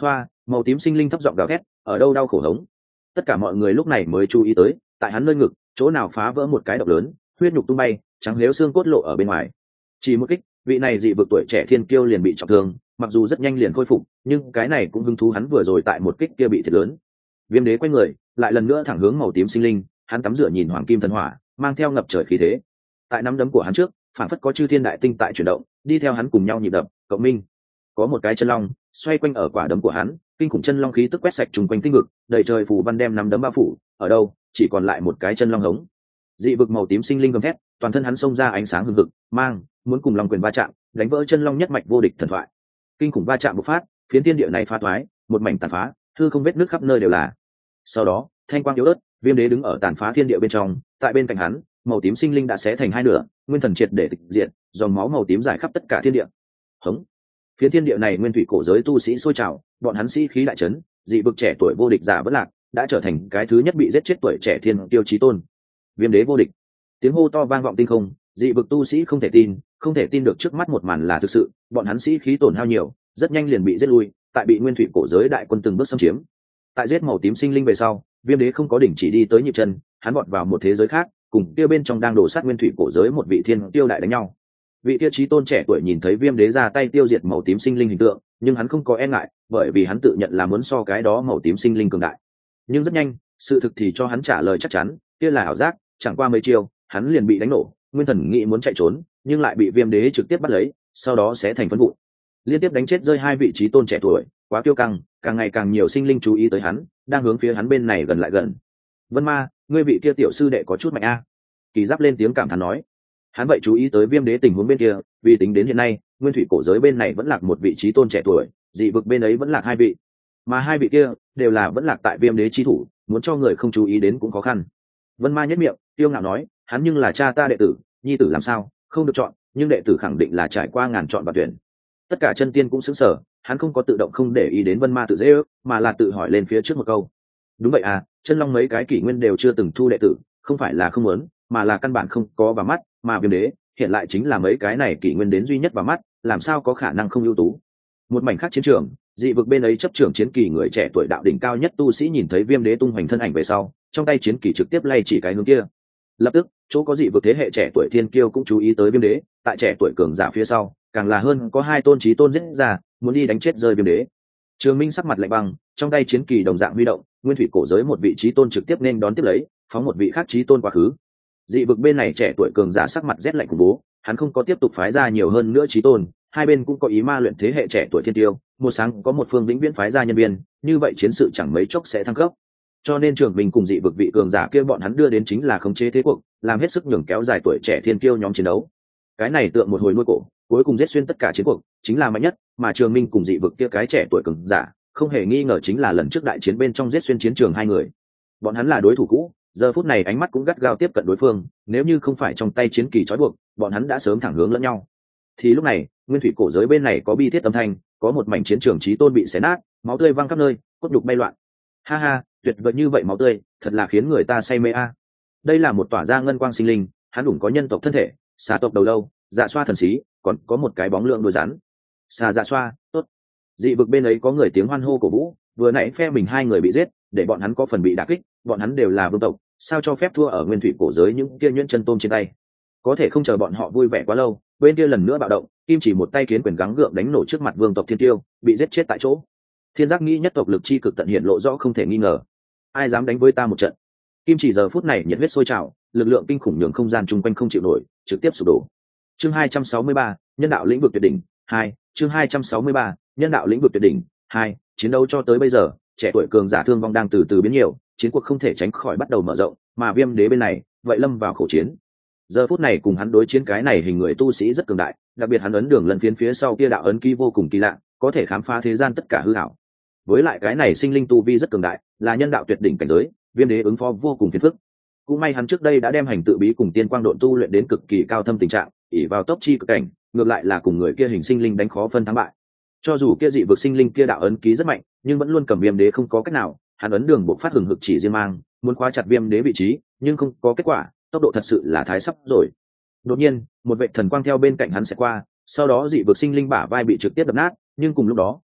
Màu tím sinh linh thấp giọng gào thét, ở đâu đau khổ hống. Tất cả mọi người lúc này mới chú ý tới, tại hắn nơi ngực chỗ nào phá vỡ một cái độc lớn, huyết nhục tung bay, trắng liếu xương cốt lộ ở bên ngoài. Chỉ một kích, vị này dị vực tuổi trẻ thiên kiêu liền bị trọng thương, mặc dù rất nhanh liền khôi phục, nhưng cái này cũng hứng thú hắn vừa rồi tại một kích kia bị thiệt lớn. Viêm đế quay người, lại lần nữa thẳng hướng màu tím sinh linh, hắn tắm rửa nhìn hoàng kim thần hỏa, mang theo ngập trời khí thế. Tại nắm đấm của hắn trước, phản phất có chư thiên đại tinh tại chuyển động, đi theo hắn cùng nhau nhịp đập, cộng minh. Có một cái chân long xoay quanh ở quả đấm của hắn, kinh khủng chân long khí tức quét sạch trùng quanh tinh vực, đầy trời phù văn đem nắm đấm bao phủ, ở đâu chỉ còn lại một cái chân long hống. Dị vực màu tím sinh linh gầm thét, toàn thân hắn xông ra ánh sáng hừng hực, mang muốn cùng long quyền va chạm, đánh vỡ chân long nhất mạch vô địch thần thoại. Kinh khủng va chạm bộc phát, phiến thiên địa này phá toái, một mảnh tàn phá, hư không vết nước khắp nơi đều là. Sau đó, thanh quang yếu ớt, viêm đế đứng ở tàn phá thiên địa bên trong, tại bên cạnh hắn, màu tím sinh linh đã xé thành hai nửa, nguyên thần triệt để tịch diệt, dòng máu màu tím rải khắp tất cả thiên địa. Hống. Phiến thiên địa này nguyên thủy cổ giới tu sĩ sôi trào, bọn hắn sĩ khí đại chấn, dị vực trẻ tuổi vô địch giả bất lạc, đã trở thành cái thứ nhất bị giết chết tuổi trẻ thiên tiêu chí tôn. Viêm đế vô địch. Tiếng hô to vang vọng tinh không, dị vực tu sĩ không thể tin được trước mắt một màn là thực sự, bọn hắn sĩ khí tổn hao nhiều, rất nhanh liền bị giết lui, tại bị nguyên thủy cổ giới đại quân từng bước xâm chiếm. Tại giết màu tím sinh linh về sau, viêm đế không có đỉnh chỉ đi tới nhịp chân, hắn vọt vào một thế giới khác, cùng kia bên trong đang đổ sát nguyên thủy cổ giới một vị thiên tiêu đại đánh nhau. Vị tiêu chí tôn trẻ tuổi nhìn thấy viêm đế ra tay tiêu diệt màu tím sinh linh hình tượng, nhưng hắn không có e ngại, bởi vì hắn tự nhận là muốn so cái đó màu tím sinh linh cường đại. Nhưng rất nhanh, sự thực thì cho hắn trả lời chắc chắn, kia là ảo giác, chẳng qua mấy chiêu, hắn liền bị đánh nổ, nguyên thần nghĩ muốn chạy trốn, nhưng lại bị viêm đế trực tiếp bắt lấy, sau đó sẽ thành phấn vụ. Liên tiếp đánh chết rơi hai vị trí tôn trẻ tuổi, quá kiêu căng, càng ngày càng nhiều sinh linh chú ý tới hắn, đang hướng phía hắn bên này gần lại gần. Vân Ma, ngươi vị kia tiểu sư đệ có chút mạnh a. Kỳ Giáp lên tiếng cảm thán nói. Hắn vậy chú ý tới viêm đế tình huống bên kia, vì tính đến hiện nay, nguyên thủy cổ giới bên này vẫn lạc một vị trí tôn trẻ tuổi, dị vực bên ấy vẫn lạc hai vị, mà hai vị kia đều là vẫn lạc tại viêm đế chi thủ, muốn cho người không chú ý đến cũng khó khăn. Vân Ma nhất miệng, tiêu ngạo nói, hắn nhưng là cha ta đệ tử, nhi tử làm sao không được chọn, nhưng đệ tử khẳng định là trải qua ngàn chọn và tuyển. Tất cả chân tiên cũng sững sờ, hắn không có tự động không để ý đến Vân Ma tự dễ ước, mà là tự hỏi lên phía trước một câu. Đúng vậy à, chân long mấy cái kỷ nguyên đều chưa từng thu đệ tử, không phải là không muốn, mà là căn bản không có vào mắt, mà viêm đế hiện lại chính là mấy cái này kỷ nguyên đến duy nhất vào mắt, làm sao có khả năng không ưu tú. Một mảnh khác chiến trường, dị vực bên ấy chấp trưởng chiến kỳ người trẻ tuổi đạo đỉnh cao nhất tu sĩ nhìn thấy viêm đế tung hoành thân ảnh về sau, trong tay chiến kỳ trực tiếp lay chỉ cái hướng kia. Lập tức, chỗ có dị vực thế hệ trẻ tuổi thiên kiêu cũng chú ý tới viêm đế, tại trẻ tuổi cường giả phía sau, càng là hơn có hai tôn chí tôn giết ra, muốn đi đánh chết rơi viêm đế. Trường Minh sắc mặt lạnh băng, trong tay chiến kỳ đồng dạng huy động, nguyên thủy cổ giới một vị chí tôn trực tiếp nên đón tiếp lấy, phóng một vị khác chí tôn quá khứ. Dị vực bên này trẻ tuổi cường giả sắc mặt rét lạnh khủng bố, hắn không có tiếp tục phái ra nhiều hơn nữa chí tôn, hai bên cũng có ý ma luyện thế hệ trẻ tuổi thiên tiêu, một sáng có một phương vĩnh viễn phái ra nhân viên, như vậy chiến sự chẳng mấy chốc sẽ thăng cấp. Cho nên Trường Minh cùng dị vực vị cường giả kia bọn hắn đưa đến chính là khống chế thế cuộc, làm hết sức nhường kéo dài tuổi trẻ thiên kiêu nhóm chiến đấu. Cái này tượng một hồi nuôi cổ, cuối cùng giết xuyên tất cả chiến cuộc, chính là mạnh nhất, mà Trường Minh cùng dị vực kia cái trẻ tuổi cường giả, không hề nghi ngờ chính là lần trước đại chiến bên trong giết xuyên chiến trường hai người. Bọn hắn là đối thủ cũ, giờ phút này ánh mắt cũng gắt gao tiếp cận đối phương, nếu như không phải trong tay chiến kỳ trói buộc, bọn hắn đã sớm thẳng hướng lẫn nhau. Thì lúc này, nguyên thủy cổ giới bên này có bi thiết âm thanh, có một mảnh chiến trường chí tôn bị xé nát, máu tươi văng khắp nơi, cốt nhục bay loạn. Ha ha, tuyệt vời như vậy máu tươi, thật là khiến người ta say mê a. Đây là một tỏa ra ngân quang sinh linh, hắn đủ có nhân tộc thân thể, xà tộc đầu lâu, dạ xoa thần xí, còn có một cái bóng lượng đôi rắn. Xà dạ xoa, tốt. Dị vực bên ấy có người tiếng hoan hô cổ vũ, vừa nãy phe mình hai người bị giết, để bọn hắn có phần bị đả kích, bọn hắn đều là vương tộc, sao cho phép thua ở nguyên thủy cổ giới những kia nhuyễn chân tôm trên tay. Có thể không chờ bọn họ vui vẻ quá lâu, bên kia lần nữa bạo động, kim chỉ một tay kiến quyền gắng gượng đánh nổ trước mặt vương tộc thiên tiêu, bị giết chết tại chỗ. Thiên giác nghĩ nhất tộc lực chi cực tận hiện lộ rõ không thể nghi ngờ. Ai dám đánh với ta một trận? Kim chỉ giờ phút này nhiệt huyết sôi trào, lực lượng kinh khủng nhường không gian chung quanh không chịu nổi, trực tiếp sụp đổ. Chương 263, nhân đạo lĩnh vực tuyệt đỉnh 2, chương 263, nhân đạo lĩnh vực tuyệt đỉnh 2, chiến đấu cho tới bây giờ, trẻ tuổi cường giả thương vong đang từ từ biến nhiều, chiến cuộc không thể tránh khỏi bắt đầu mở rộng, mà Viêm Đế bên này, vậy lâm vào khổ chiến. Giờ phút này cùng hắn đối chiến cái này hình người tu sĩ rất cường đại, đặc biệt hắn ấn đường lần phiến phía sau kia đạo ấn ký vô cùng kỳ lạ, có thể khám phá thế gian tất cả hư ảo. Với lại cái này sinh linh tu vi rất cường đại, là nhân đạo tuyệt đỉnh cảnh giới, Viêm Đế ứng phó vô cùng phiền phức. Cũng may hắn trước đây đã đem hành tự bí cùng tiên quang độn tu luyện đến cực kỳ cao thâm tình trạng, ỷ vào tốc chi cực cảnh, ngược lại là cùng người kia hình sinh linh đánh khó phân thắng bại. Cho dù kia dị vực sinh linh kia đạo ấn ký rất mạnh, nhưng vẫn luôn cầm Viêm Đế không có cách nào, hắn ấn đường bộ phát hừng hực chỉ riêng mang, muốn khóa chặt Viêm Đế vị trí, nhưng không có kết quả, tốc độ thật sự là thái sắp rồi. Đột nhiên, một vệ thần quang theo bên cạnh hắn sẽ qua, sau đó dị vực sinh linh bả vai bị trực tiếp đập nát, nhưng cùng lúc đó,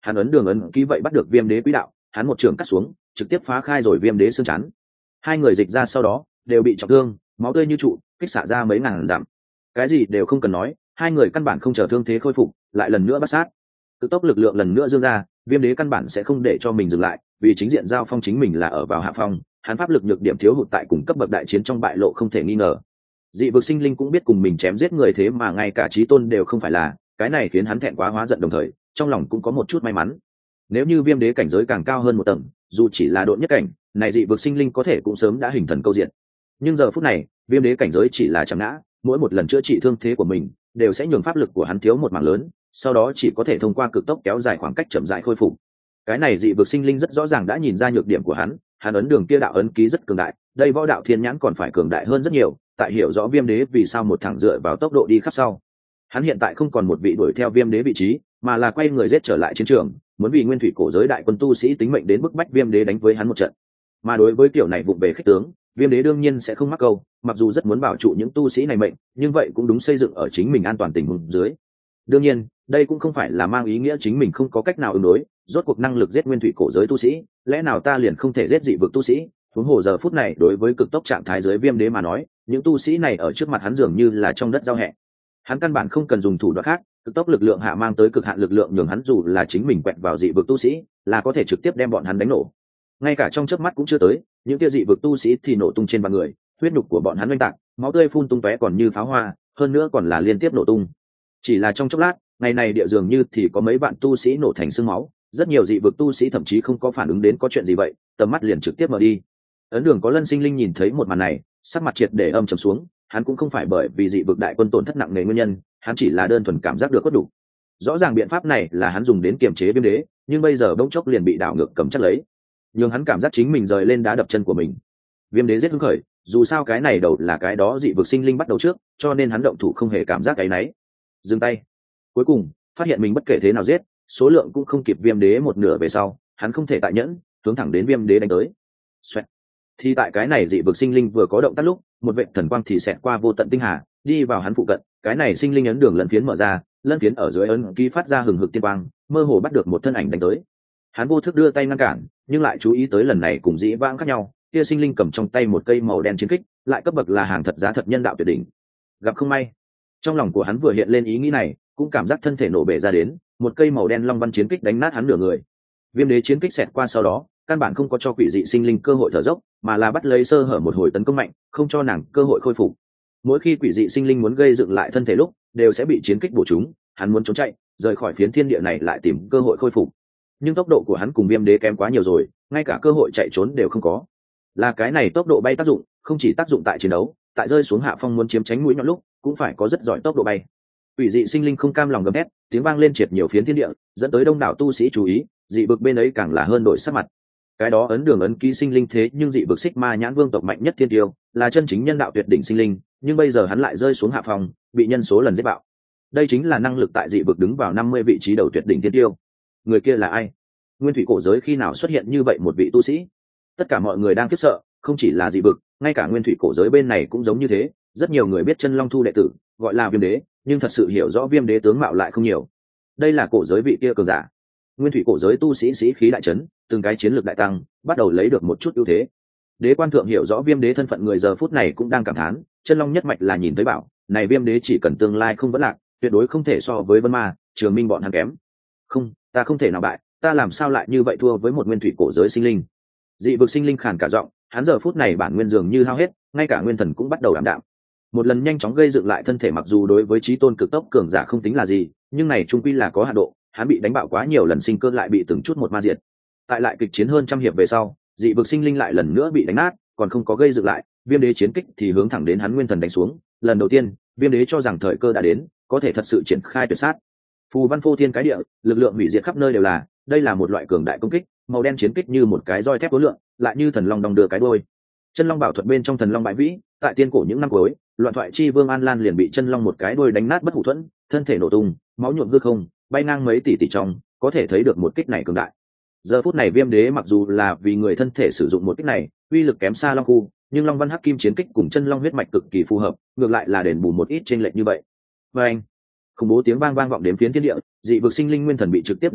hắn ấn đường ấn ký vậy bắt được viêm đế quỹ đạo, hắn một trường cắt xuống trực tiếp phá khai rồi viêm đế xương chắn. Hai người dịch ra sau đó đều bị trọng thương, máu tươi như trụ kích xả ra mấy ngàn dặm. Cái gì đều không cần nói, hai người căn bản không chờ thương thế khôi phục lại lần nữa bắt sát. Cực tốc lực lượng lần nữa dương ra, viêm đế căn bản sẽ không để cho mình dừng lại, vì chính diện giao phong chính mình là ở vào hạ phong, hắn pháp lực nhược điểm thiếu hụt tại cùng cấp bậc đại chiến trong bại lộ không thể nghi ngờ. Dị vực sinh linh cũng biết cùng mình chém giết người thế mà ngay cả chí tôn đều không phải là, cái này khiến hắn thẹn quá hóa giận, đồng thời trong lòng cũng có một chút may mắn. Nếu như viêm đế cảnh giới càng cao hơn một tầng, dù chỉ là độn nhất cảnh, này dị vực sinh linh có thể cũng sớm đã hình thần câu diện. Nhưng giờ phút này viêm đế cảnh giới chỉ là chẳng ngã, mỗi một lần chữa trị thương thế của mình đều sẽ nhường pháp lực của hắn thiếu một mảng lớn, sau đó chỉ có thể thông qua cực tốc kéo dài khoảng cách chậm rãi khôi phục. Cái này dị vực sinh linh rất rõ ràng đã nhìn ra nhược điểm của hắn ấn đường kia đạo ấn ký rất cường đại, đây võ đạo thiên nhãn còn phải cường đại hơn rất nhiều, tại hiểu rõ viêm đế vì sao một thẳng dựa vào tốc độ đi khắp sau. Hắn hiện tại không còn một vị đuổi theo viêm đế vị trí, mà là quay người giết trở lại chiến trường, muốn vì nguyên thủy cổ giới đại quân tu sĩ tính mệnh đến bức bách viêm đế đánh với hắn một trận. Mà đối với kiểu này vụng về khích tướng, viêm đế đương nhiên sẽ không mắc câu, mặc dù rất muốn bảo trụ những tu sĩ này mệnh, nhưng vậy cũng đúng xây dựng ở chính mình an toàn tình huống dưới. Đương nhiên đây cũng không phải là mang ý nghĩa chính mình không có cách nào ứng đối, rốt cuộc năng lực giết nguyên thủy cổ giới tu sĩ, lẽ nào ta liền không thể giết dị vực tu sĩ? Huống hồ giờ phút này đối với cực tốc trạng thái dưới viêm đế mà nói, những tu sĩ này ở trước mặt hắn dường như là trong đất giao hẹ. Hắn căn bản không cần dùng thủ đoạn khác, cực tốc lực lượng hạ mang tới cực hạn lực lượng nhường hắn dù là chính mình quẹt vào dị vực tu sĩ là có thể trực tiếp đem bọn hắn đánh nổ. Ngay cả trong chớp mắt cũng chưa tới, những kia dị vực tu sĩ thì nổ tung trên vạn người, huyết nhục của bọn hắn oanh tạc, máu tươi phun tung tóe còn như pháo hoa, hơn nữa còn là liên tiếp nổ tung. Chỉ là trong chốc lát, ngày này địa dường như thì có mấy vạn tu sĩ nổ thành xương máu, rất nhiều dị vực tu sĩ thậm chí không có phản ứng đến có chuyện gì vậy, tầm mắt liền trực tiếp mở đi. Ấn đường có lân sinh linh nhìn thấy một màn này, sắc mặt triệt để âm trầm xuống, hắn cũng không phải bởi vì dị vực đại quân tổn thất nặng nề nguyên nhân, hắn chỉ là đơn thuần cảm giác được có đủ. Rõ ràng biện pháp này là hắn dùng đến kiềm chế viêm đế, nhưng bây giờ bỗng chốc liền bị đảo ngược cầm chắc lấy, nhưng hắn cảm giác chính mình rời lên đá đập chân của mình. Viêm đế giết hứng khởi, dù sao cái này đầu là cái đó dị vực sinh linh bắt đầu trước, cho nên hắn động thủ không hề cảm giác cái náy. Dừng tay. Cuối cùng phát hiện mình bất kể thế nào giết, số lượng cũng không kịp viêm đế một nửa về sau, hắn không thể tại nhẫn, hướng thẳng đến viêm đế đánh tới. Xoẹt. Thì tại cái này dị vực sinh linh vừa có động tác lúc, một vệt thần quang thì xẹt qua vô tận tinh hà, đi vào hắn phụ cận, cái này sinh linh ấn đường lân phiến mở ra, lân phiến ở dưới ấn ký phát ra hừng hực tiên quang, mơ hồ bắt được một thân ảnh đánh tới. Hắn vô thức đưa tay ngăn cản, nhưng lại chú ý tới lần này cùng dĩ vãng khác nhau, kia sinh linh cầm trong tay một cây màu đen chiến kích, lại cấp bậc là hàng thật giá thật nhân đạo tuyệt đỉnh. Gặp không may, trong lòng của hắn vừa hiện lên ý nghĩ này, cũng cảm giác thân thể nổ bể ra đến, một cây màu đen long văn chiến kích đánh nát hắn nửa người. Viêm đế chiến kích xẹt qua sau đó, căn bản không có cho quỷ dị sinh linh cơ hội thở dốc, mà là bắt lấy sơ hở một hồi tấn công mạnh, không cho nàng cơ hội khôi phục. Mỗi khi quỷ dị sinh linh muốn gây dựng lại thân thể lúc, đều sẽ bị chiến kích bổ trúng, hắn muốn trốn chạy, rời khỏi phiến thiên địa này lại tìm cơ hội khôi phục. Nhưng tốc độ của hắn cùng viêm đế kém quá nhiều rồi, ngay cả cơ hội chạy trốn đều không có. Là cái này tốc độ bay tác dụng, không chỉ tác dụng tại chiến đấu, tại rơi xuống hạ phong muốn chiếm tránh mũi nhọn lúc, cũng phải có rất giỏi tốc độ bay. Quỷ dị sinh linh không cam lòng gầm thét, tiếng vang lên triệt nhiều phiến thiên địa, dẫn tới đông đảo tu sĩ chú ý, dị vực bên ấy càng là hơn đổi sắc mặt. Cái đó ấn đường ấn ký sinh linh thế nhưng dị vực xích ma nhãn vương tộc mạnh nhất thiên tiêu, là chân chính nhân đạo tuyệt đỉnh sinh linh, nhưng bây giờ hắn lại rơi xuống hạ phong, bị nhân số lần giết bạo. Đây chính là năng lực tại dị vực đứng vào 50 vị trí đầu tuyệt đỉnh thiên tiêu. Người kia là ai? Nguyên thủy cổ giới khi nào xuất hiện như vậy một vị tu sĩ? Tất cả mọi người đang khiếp sợ, không chỉ là dị vực, ngay cả nguyên thủy cổ giới bên này cũng giống như thế. Rất nhiều người biết chân long thu đệ tử gọi là viêm đế, nhưng thật sự hiểu rõ viêm đế tướng mạo lại không nhiều. Đây là cổ giới vị kia cường giả. Nguyên thủy cổ giới tu sĩ sĩ khí đại trấn, từng cái chiến lược đại tăng, bắt đầu lấy được một chút ưu thế. Đế quan thượng hiểu rõ viêm đế thân phận người giờ phút này cũng đang cảm thán, chân long nhất mạch là nhìn thấy bảo, này viêm đế chỉ cần tương lai không vẫn lạc, tuyệt đối không thể so với Vân Ma, Trường Minh bọn hắn kém. Không, ta không thể nào bại, ta làm sao lại như vậy thua với một nguyên thủy cổ giới sinh linh? Dị vực sinh linh khàn cả giọng, hắn giờ phút này bản nguyên dường như hao hết, ngay cả nguyên thần cũng bắt đầu ảm đạm. Một lần nhanh chóng gây dựng lại thân thể mặc dù đối với chí tôn cực tốc cường giả không tính là gì, nhưng này trung quy là có hạn độ, hắn bị đánh bạo quá nhiều lần sinh cơ lại bị từng chút một ma diệt. Tại lại kịch chiến hơn trăm hiệp về sau, dị vực sinh linh lại lần nữa bị đánh nát, còn không có gây dựng lại, viêm đế chiến kích thì hướng thẳng đến hắn nguyên thần đánh xuống. Lần đầu tiên, viêm đế cho rằng thời cơ đã đến, có thể thật sự triển khai tuyệt sát. Phù văn phô thiên cái địa, lực lượng hủy diệt khắp nơi đều là, đây là một loại cường đại công kích, màu đen chiến kích như một cái roi thép tối lượng, lại như thần long đong đưa cái đuôi. Chân long bảo thuật bên trong thần long bãi vĩ, tại tiên cổ những năm cuối, loạn thoại chi vương An Lan liền bị chân long một cái đuôi đánh nát bất hủ thuẫn, thân thể nổ tung, máu nhuộm hư không, bay ngang mấy tỷ tỷ trong, có thể thấy được một kích này cường đại. Giờ phút này viêm đế mặc dù là vì người thân thể sử dụng một kích này, uy lực kém xa long khu, nhưng long văn hắc kim chiến kích cùng chân long huyết mạch cực kỳ phù hợp, ngược lại là đền bù một ít chênh lệch như vậy. Và anh, khủng bố tiếng vang vang vọng đến phiến thiên địa, dị vực sinh linh nguyên thần bị trực tiếp đánh nổ,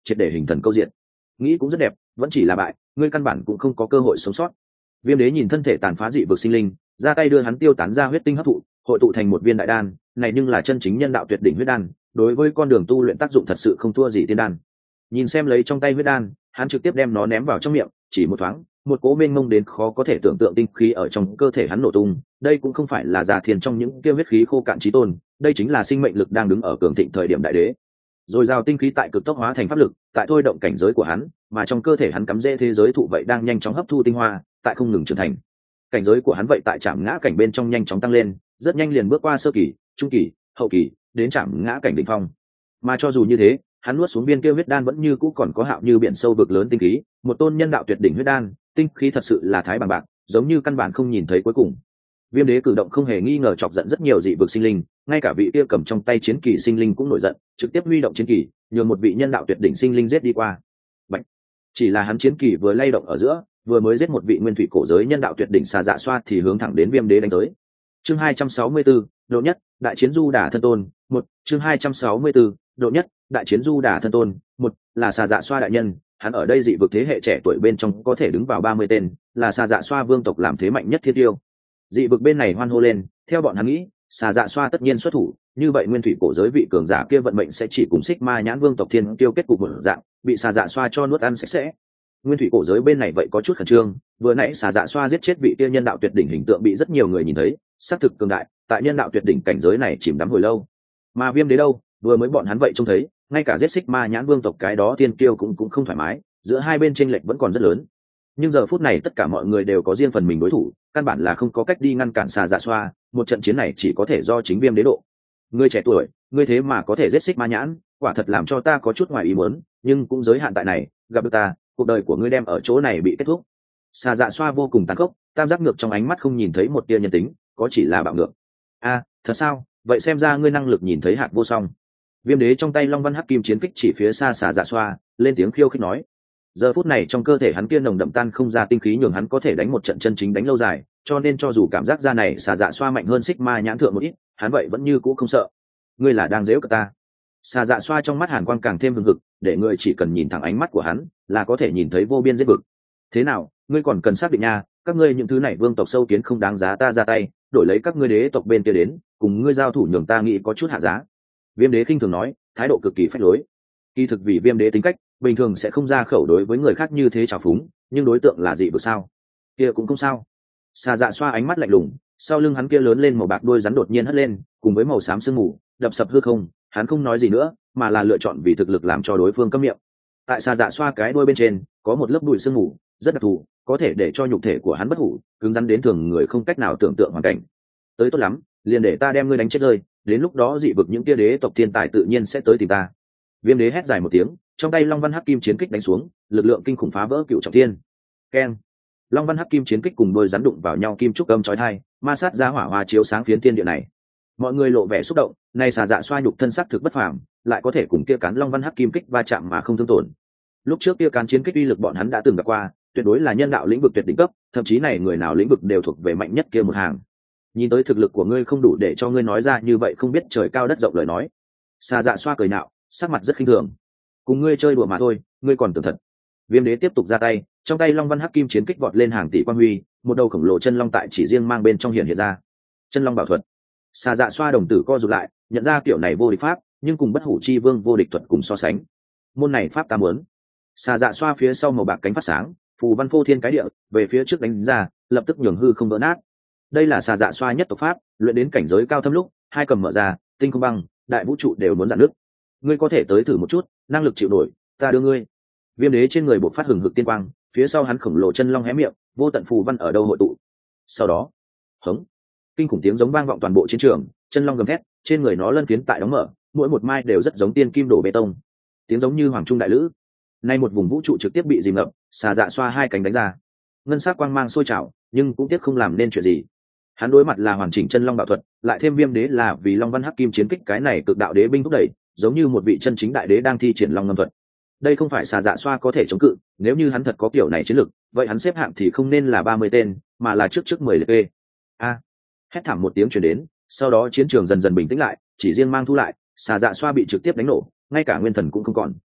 triệt để hình thần câu diện. Nghĩ cũng rất đẹp, vẫn chỉ là bại, ngươi căn bản cũng không có cơ hội sống sót. Viêm đế nhìn thân thể tàn phá dị vực sinh linh, ra tay đưa hắn tiêu tán ra huyết tinh hấp thụ, hội tụ thành một viên đại đan, này nhưng là chân chính nhân đạo tuyệt đỉnh huyết đan, đối với con đường tu luyện tác dụng thật sự không thua gì tiên đan. Nhìn xem lấy trong tay huyết đan, hắn trực tiếp đem nó ném vào trong miệng, chỉ một thoáng, một cỗ mênh mông đến khó có thể tưởng tượng tinh khí ở trong cơ thể hắn nổ tung. Đây cũng không phải là già thiền trong những kia huyết khí khô cạn chí tôn, đây chính là sinh mệnh lực đang đứng ở cường thịnh thời điểm đại đế. Rồi giao tinh khí tại cực tốc hóa thành pháp lực, tại thôi động cảnh giới của hắn, mà trong cơ thể hắn cắm rễ thế giới thụ vậy đang nhanh chóng hấp thu tinh hoa, tại không ngừng trưởng thành. Cảnh giới của hắn vậy tại trảm ngã cảnh bên trong nhanh chóng tăng lên, rất nhanh liền bước qua sơ kỳ, trung kỳ, hậu kỳ, đến trảm ngã cảnh đỉnh phong. Mà cho dù như thế, hắn nuốt xuống viên kia huyết đan vẫn như cũ còn có hạo như biển sâu vực lớn tinh khí, một tôn nhân đạo tuyệt đỉnh huyết đan, tinh khí thật sự là thái bằng bạc, giống như căn bản không nhìn thấy cuối cùng. Viêm đế cử động không hề nghi ngờ chọc giận rất nhiều dị vực sinh linh, ngay cả vị kia cầm trong tay chiến kỳ sinh linh cũng nổi giận, trực tiếp huy động chiến kỳ, nhường một vị nhân đạo tuyệt đỉnh sinh linh giết đi qua. Bạch. Chỉ là hắn chiến kỳ vừa lay động ở giữa, vừa mới giết một vị nguyên thủy cổ giới nhân đạo tuyệt đỉnh xà dạ xoa thì hướng thẳng đến viêm đế đánh tới. Chương 264, độ nhất, đại chiến du đả thân tôn, một. Chương 264, độ nhất, đại chiến du đả thân tôn, một. Là xà dạ xoa đại nhân, hắn ở đây dị vực thế hệ trẻ tuổi bên trong có thể đứng vào 30 tên, là xà dạ xoa vương tộc làm thế mạnh nhất thiên tiêu. Dị vực bên này hoan hô lên, theo bọn hắn nghĩ, xà dạ xoa tất nhiên xuất thủ, như vậy nguyên thủy cổ giới vị cường giả kia vận mệnh sẽ chỉ cùng xích ma nhãn vương tộc thiên tiêu kết cục một dạng, bị xà dạ xoa cho nuốt ăn sạch sẽ. Nguyên thủy cổ giới bên này vậy có chút khẩn trương, vừa nãy xà dạ xoa giết chết vị kia nhân đạo tuyệt đỉnh hình tượng bị rất nhiều người nhìn thấy, xác thực cường đại, tại nhân đạo tuyệt đỉnh cảnh giới này chìm đắm hồi lâu. Mà viêm đế đâu, vừa mới bọn hắn vậy trông thấy, ngay cả giết xích ma nhãn vương tộc cái đó thiên kiêu cũng không thoải mái, giữa hai bên chênh lệch vẫn còn rất lớn. Nhưng giờ phút này tất cả mọi người đều có riêng phần mình đối thủ, căn bản là không có cách đi ngăn cản xà dạ xoa, một trận chiến này chỉ có thể do chính viêm đế độ. Ngươi trẻ tuổi, ngươi thế mà có thể giết xích ma nhãn, quả thật làm cho ta có chút ngoài ý muốn, nhưng cũng giới hạn tại này, gặp được ta, cuộc đời của ngươi đem ở chỗ này bị kết thúc. Xà dạ xoa vô cùng tàn khốc, tam giác ngược trong ánh mắt không nhìn thấy một tia nhân tính, có chỉ là bạo ngược. A, thật sao? Vậy xem ra ngươi năng lực nhìn thấy hạt vô song. Viêm đế trong tay long văn hắc kim chiến kích chỉ phía xa xà dạ xoa, lên tiếng khiêu khích nói. Giờ phút này trong cơ thể hắn kia nồng đậm tan không ra tinh khí nhường hắn có thể đánh một trận chân chính đánh lâu dài, cho nên cho dù cảm giác ra này xà dạ xoa mạnh hơn xích ma nhãn thượng một ít, hắn vậy vẫn như cũ không sợ. Ngươi là đang giễu cợt ta? Xà dạ xoa trong mắt hàn quang càng thêm hừng hực, để người chỉ cần nhìn thẳng ánh mắt của hắn là có thể nhìn thấy vô biên giết vực. Thế nào, ngươi còn cần xác định nha, các ngươi những thứ này vương tộc sâu kiến không đáng giá ta ra tay, đổi lấy các ngươi đế tộc bên kia đến, cùng ngươi giao thủ nhường ta nghĩ có chút hạ giá. Viêm đế khinh thường nói, thái độ cực kỳ phách lối. Kỳ thực vì viêm đế tính cách, bình thường sẽ không ra khẩu đối với người khác như thế trào phúng, nhưng đối tượng là dị vực sao? Kia cũng không sao. Xà dạ xoa ánh mắt lạnh lùng, sau lưng hắn kia lớn lên màu bạc đuôi rắn đột nhiên hất lên, cùng với màu xám sương mù, đập sập hư không, hắn không nói gì nữa, mà là lựa chọn vì thực lực làm cho đối phương câm miệng. Tại xà dạ xoa cái đuôi bên trên, có một lớp bụi sương mù, rất đặc thù, có thể để cho nhục thể của hắn bất hủ, cứng rắn đến thường người không cách nào tưởng tượng hoàn cảnh. Tới tốt lắm, liền để ta đem ngươi đánh chết rơi, đến lúc đó dị vực những tia đế tộc thiên tài tự nhiên sẽ tới tìm ta. Viêm đế hét dài một tiếng, trong tay long văn hắc kim chiến kích đánh xuống, lực lượng kinh khủng phá vỡ cựu trọng thiên. Keng! Long văn hắc kim chiến kích cùng đôi rắn đụng vào nhau, kim trúc âm chói tai, ma sát ra hỏa hoa chiếu sáng phiến thiên địa này. Mọi người lộ vẻ xúc động, nay xà dạ xoa nhục thân sắc thực bất phàm, lại có thể cùng kia cán long văn hắc kim kích va chạm mà không thương tổn. Lúc trước kia cán chiến kích uy lực bọn hắn đã từng gặp qua, tuyệt đối là nhân đạo lĩnh vực tuyệt đỉnh cấp, thậm chí này người nào lĩnh vực đều thuộc về mạnh nhất kia một hàng. Nhìn tới thực lực của ngươi không đủ để cho ngươi nói ra như vậy không biết trời cao đất rộng lời nói. Xà dạ xoa cười nhạo, sắc mặt rất khinh thường. Cùng ngươi chơi đùa mà thôi, ngươi còn tưởng thật. Viêm đế tiếp tục ra tay, trong tay long văn hắc kim chiến kích vọt lên hàng tỷ quan huy, một đầu khổng lồ chân long tại chỉ riêng mang bên trong hiện ra. Chân long bảo thuật. Xà dạ xoa đồng tử co rụt lại, nhận ra kiểu này vô địch pháp, nhưng cùng bất hủ chi vương vô địch thuật cùng so sánh. Môn này pháp ta muốn. Xà dạ xoa phía sau màu bạc cánh phát sáng, phù văn phô thiên cái địa, về phía trước đánh ra, lập tức nhường hư không vỡ nát. Đây là xà dạ xoa nhất tộc pháp, luyện đến cảnh giới cao thâm lúc, hai cầm mở ra, tinh không băng, đại vũ trụ đều muốn dạn nước. Ngươi có thể tới thử một chút, năng lực chịu nổi, ta đưa ngươi. Viêm đế trên người bộc phát hừng hực tiên quang, phía sau hắn khổng lồ chân long hé miệng, vô tận phù văn ở đâu hội tụ. Sau đó, hống, kinh khủng tiếng giống vang vọng toàn bộ chiến trường, chân long gầm thét, trên người nó lân phiến tại đóng mở, mỗi một mai đều rất giống tiên kim đổ bê tông. Tiếng giống như hoàng trung đại lữ. Nay một vùng vũ trụ trực tiếp bị dìm ngập, xà dạ xoa hai cánh đánh ra. Ngân sắc quang mang sôi trào, nhưng cũng tiếc không làm nên chuyện gì. Hắn đối mặt là hoàn chỉnh chân long đạo thuật, lại thêm viêm đế là vì long văn hắc kim chiến kích cái này cực đạo đế binh thúc đẩy, giống như một vị chân chính đại đế đang thi triển long ngâm thuật. Đây không phải xà dạ xoa có thể chống cự, nếu như hắn thật có kiểu này chiến lực, vậy hắn xếp hạng thì không nên là 30 tên, mà là trước 10 liệt kê. A! Hét thảm một tiếng truyền đến, sau đó chiến trường dần dần bình tĩnh lại, chỉ riêng mang thu lại, xà dạ xoa bị trực tiếp đánh nổ, ngay cả nguyên thần cũng không còn.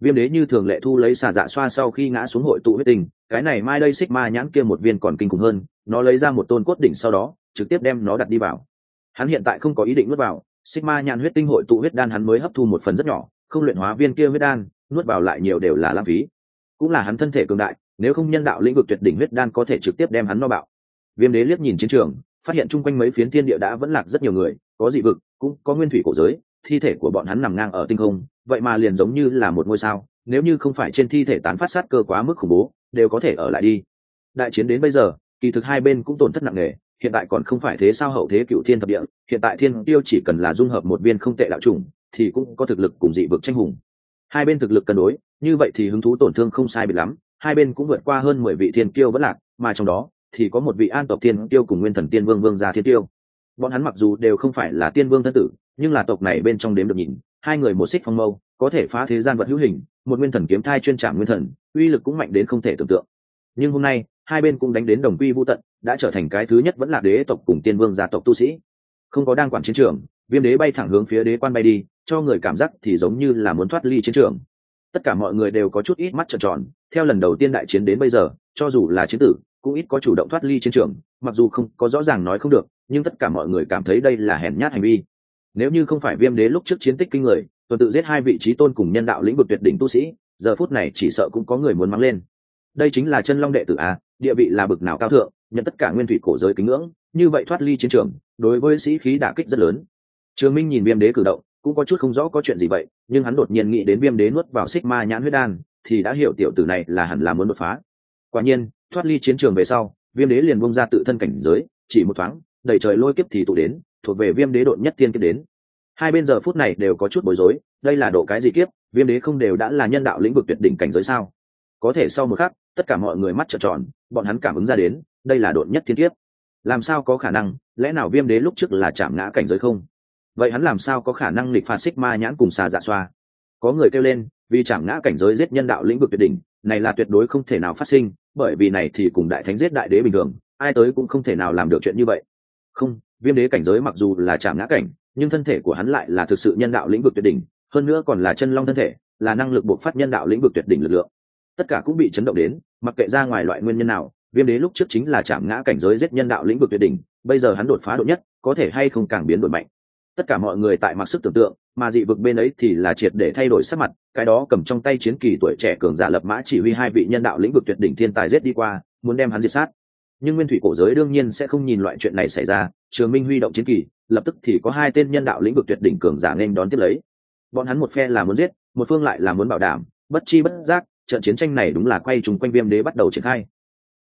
Viêm đế như thường lệ thu lấy xà dạ xoa sau khi ngã xuống hội tụ huyết tinh, cái này mai đây Sigma nhãn kia một viên còn kinh khủng hơn, nó lấy ra một tôn cốt đỉnh sau đó trực tiếp đem nó đặt đi vào. Hắn hiện tại không có ý định nuốt vào, Sigma nhãn huyết tinh hội tụ huyết đan hắn mới hấp thu một phần rất nhỏ, không luyện hóa viên kia huyết đan, nuốt vào lại nhiều đều là lãng phí. Cũng là hắn thân thể cường đại, nếu không nhân đạo lĩnh vực tuyệt đỉnh huyết đan có thể trực tiếp đem hắn no bạo. Viêm đế liếc nhìn chiến trường, phát hiện chung quanh mấy phiến thiên địa đã vẫn lạc rất nhiều người, có dị vực, cũng có nguyên thủy cổ giới, thi thể của bọn hắn nằm ngang ở tinh không, vậy mà liền giống như là một ngôi sao, nếu như không phải trên thi thể tán phát sát cơ quá mức khủng bố, đều có thể ở lại đi. Đại chiến đến bây giờ, kỳ thực hai bên cũng tổn thất nặng nề, hiện tại còn không phải thế sao hậu thế cựu thiên thập địa, hiện tại thiên tiêu chỉ cần là dung hợp một viên không tệ đạo chủng, thì cũng có thực lực cùng dị vực tranh hùng. Hai bên thực lực cân đối, như vậy thì hứng thú tổn thương không sai biệt lắm, hai bên cũng vượt qua hơn 10 vị thiên tiêu vẫn lạc, mà trong đó thì có một vị an tộc thiên tiêu cùng nguyên thần tiên vương vương gia thiên tiêu. Bọn hắn mặc dù đều không phải là tiên vương thân tử, nhưng là tộc này bên trong đếm được nhìn, hai người một xích phong mâu, có thể phá thế gian vật hữu hình, một nguyên thần kiếm thai chuyên trảm nguyên thần, uy lực cũng mạnh đến không thể tưởng tượng. Nhưng hôm nay, hai bên cũng đánh đến đồng quy vu tận, đã trở thành cái thứ nhất vẫn là đế tộc cùng tiên vương gia tộc tu sĩ. Không có đang quản chiến trường, Viêm đế bay thẳng hướng phía đế quan bay đi, cho người cảm giác thì giống như là muốn thoát ly chiến trường. Tất cả mọi người đều có chút ít mắt trợn tròn, theo lần đầu tiên đại chiến đến bây giờ, cho dù là chiến tử, cũng ít có chủ động thoát ly chiến trường, mặc dù không có rõ ràng nói không được, nhưng tất cả mọi người cảm thấy đây là hèn nhát hành vi. Nếu như không phải Viêm đế lúc trước chiến tích kinh người, tuần tự giết hai vị trí tôn cùng nhân đạo lĩnh vực tuyệt đỉnh tu sĩ, giờ phút này chỉ sợ cũng có người muốn mắng lên. Đây chính là chân long đệ tử a, địa vị là bực nào cao thượng, nhận tất cả nguyên thủy cổ giới kính ngưỡng, như vậy thoát ly chiến trường, đối với sĩ khí đả kích rất lớn. Trường Minh nhìn Viêm đế cử động, cũng có chút không rõ có chuyện gì vậy, nhưng hắn đột nhiên nghĩ đến Viêm đế nuốt vào Sigma nhãn huyết đan, thì đã hiểu tiểu tử này là hẳn là muốn đột phá. Quả nhiên, thoát ly chiến trường về sau, Viêm đế liền bung ra tự thân cảnh giới, chỉ một thoáng, đầy trời lôi kiếp thì tụ đến, thuộc về Viêm đế độn nhất thiên kiếp đến. Hai bên giờ phút này đều có chút bối rối, đây là độ cái gì kiếp, Viêm đế không đều đã là nhân đạo lĩnh vực tuyệt đỉnh cảnh giới sao? Có thể sau một khắc, tất cả mọi người mắt trợn tròn, bọn hắn cảm ứng ra đến, đây là độn nhất thiên kiếp. Làm sao có khả năng, lẽ nào Viêm đế lúc trước là chạm ngã cảnh giới không? Vậy hắn làm sao có khả năng nghịch phạt Sigma nhãn cùng xà dạ xoa? Có người kêu lên, vì chạm ngã cảnh giới giết nhân đạo lĩnh vực tuyệt đỉnh, này là tuyệt đối không thể nào phát sinh, bởi vì này thì cùng đại thánh giết đại đế bình thường, ai tới cũng không thể nào làm được chuyện như vậy. Không, Viêm đế cảnh giới mặc dù là chạm ngã cảnh, nhưng thân thể của hắn lại là thực sự nhân đạo lĩnh vực tuyệt đỉnh, hơn nữa còn là chân long thân thể, là năng lực buộc phát nhân đạo lĩnh vực tuyệt đỉnh lực lượng. Tất cả cũng bị chấn động đến, mặc kệ ra ngoài loại nguyên nhân nào, Viêm đế lúc trước chính là chạm ngã cảnh giới giết nhân đạo lĩnh vực tuyệt đỉnh, bây giờ hắn đột phá độ nhất, có thể hay không càng biến đổi mạnh. Tất cả mọi người tại mặc sức tưởng tượng, mà dị vực bên ấy thì là triệt để thay đổi sắc mặt, cái đó cầm trong tay chiến kỳ tuổi trẻ cường giả lập mã chỉ huy hai vị nhân đạo lĩnh vực tuyệt đỉnh thiên tài giết đi qua, muốn đem hắn diệt sát. Nhưng nguyên thủy cổ giới đương nhiên sẽ không nhìn loại chuyện này xảy ra, Trường Minh huy động chiến kỳ, lập tức thì có hai tên nhân đạo lĩnh vực tuyệt đỉnh cường giả nên đón tiếp lấy. Bọn hắn một phe là muốn giết, một phương lại là muốn bảo đảm, bất chi bất giác, trận chiến tranh này đúng là quay trùng quanh Viêm đế bắt đầu triển khai,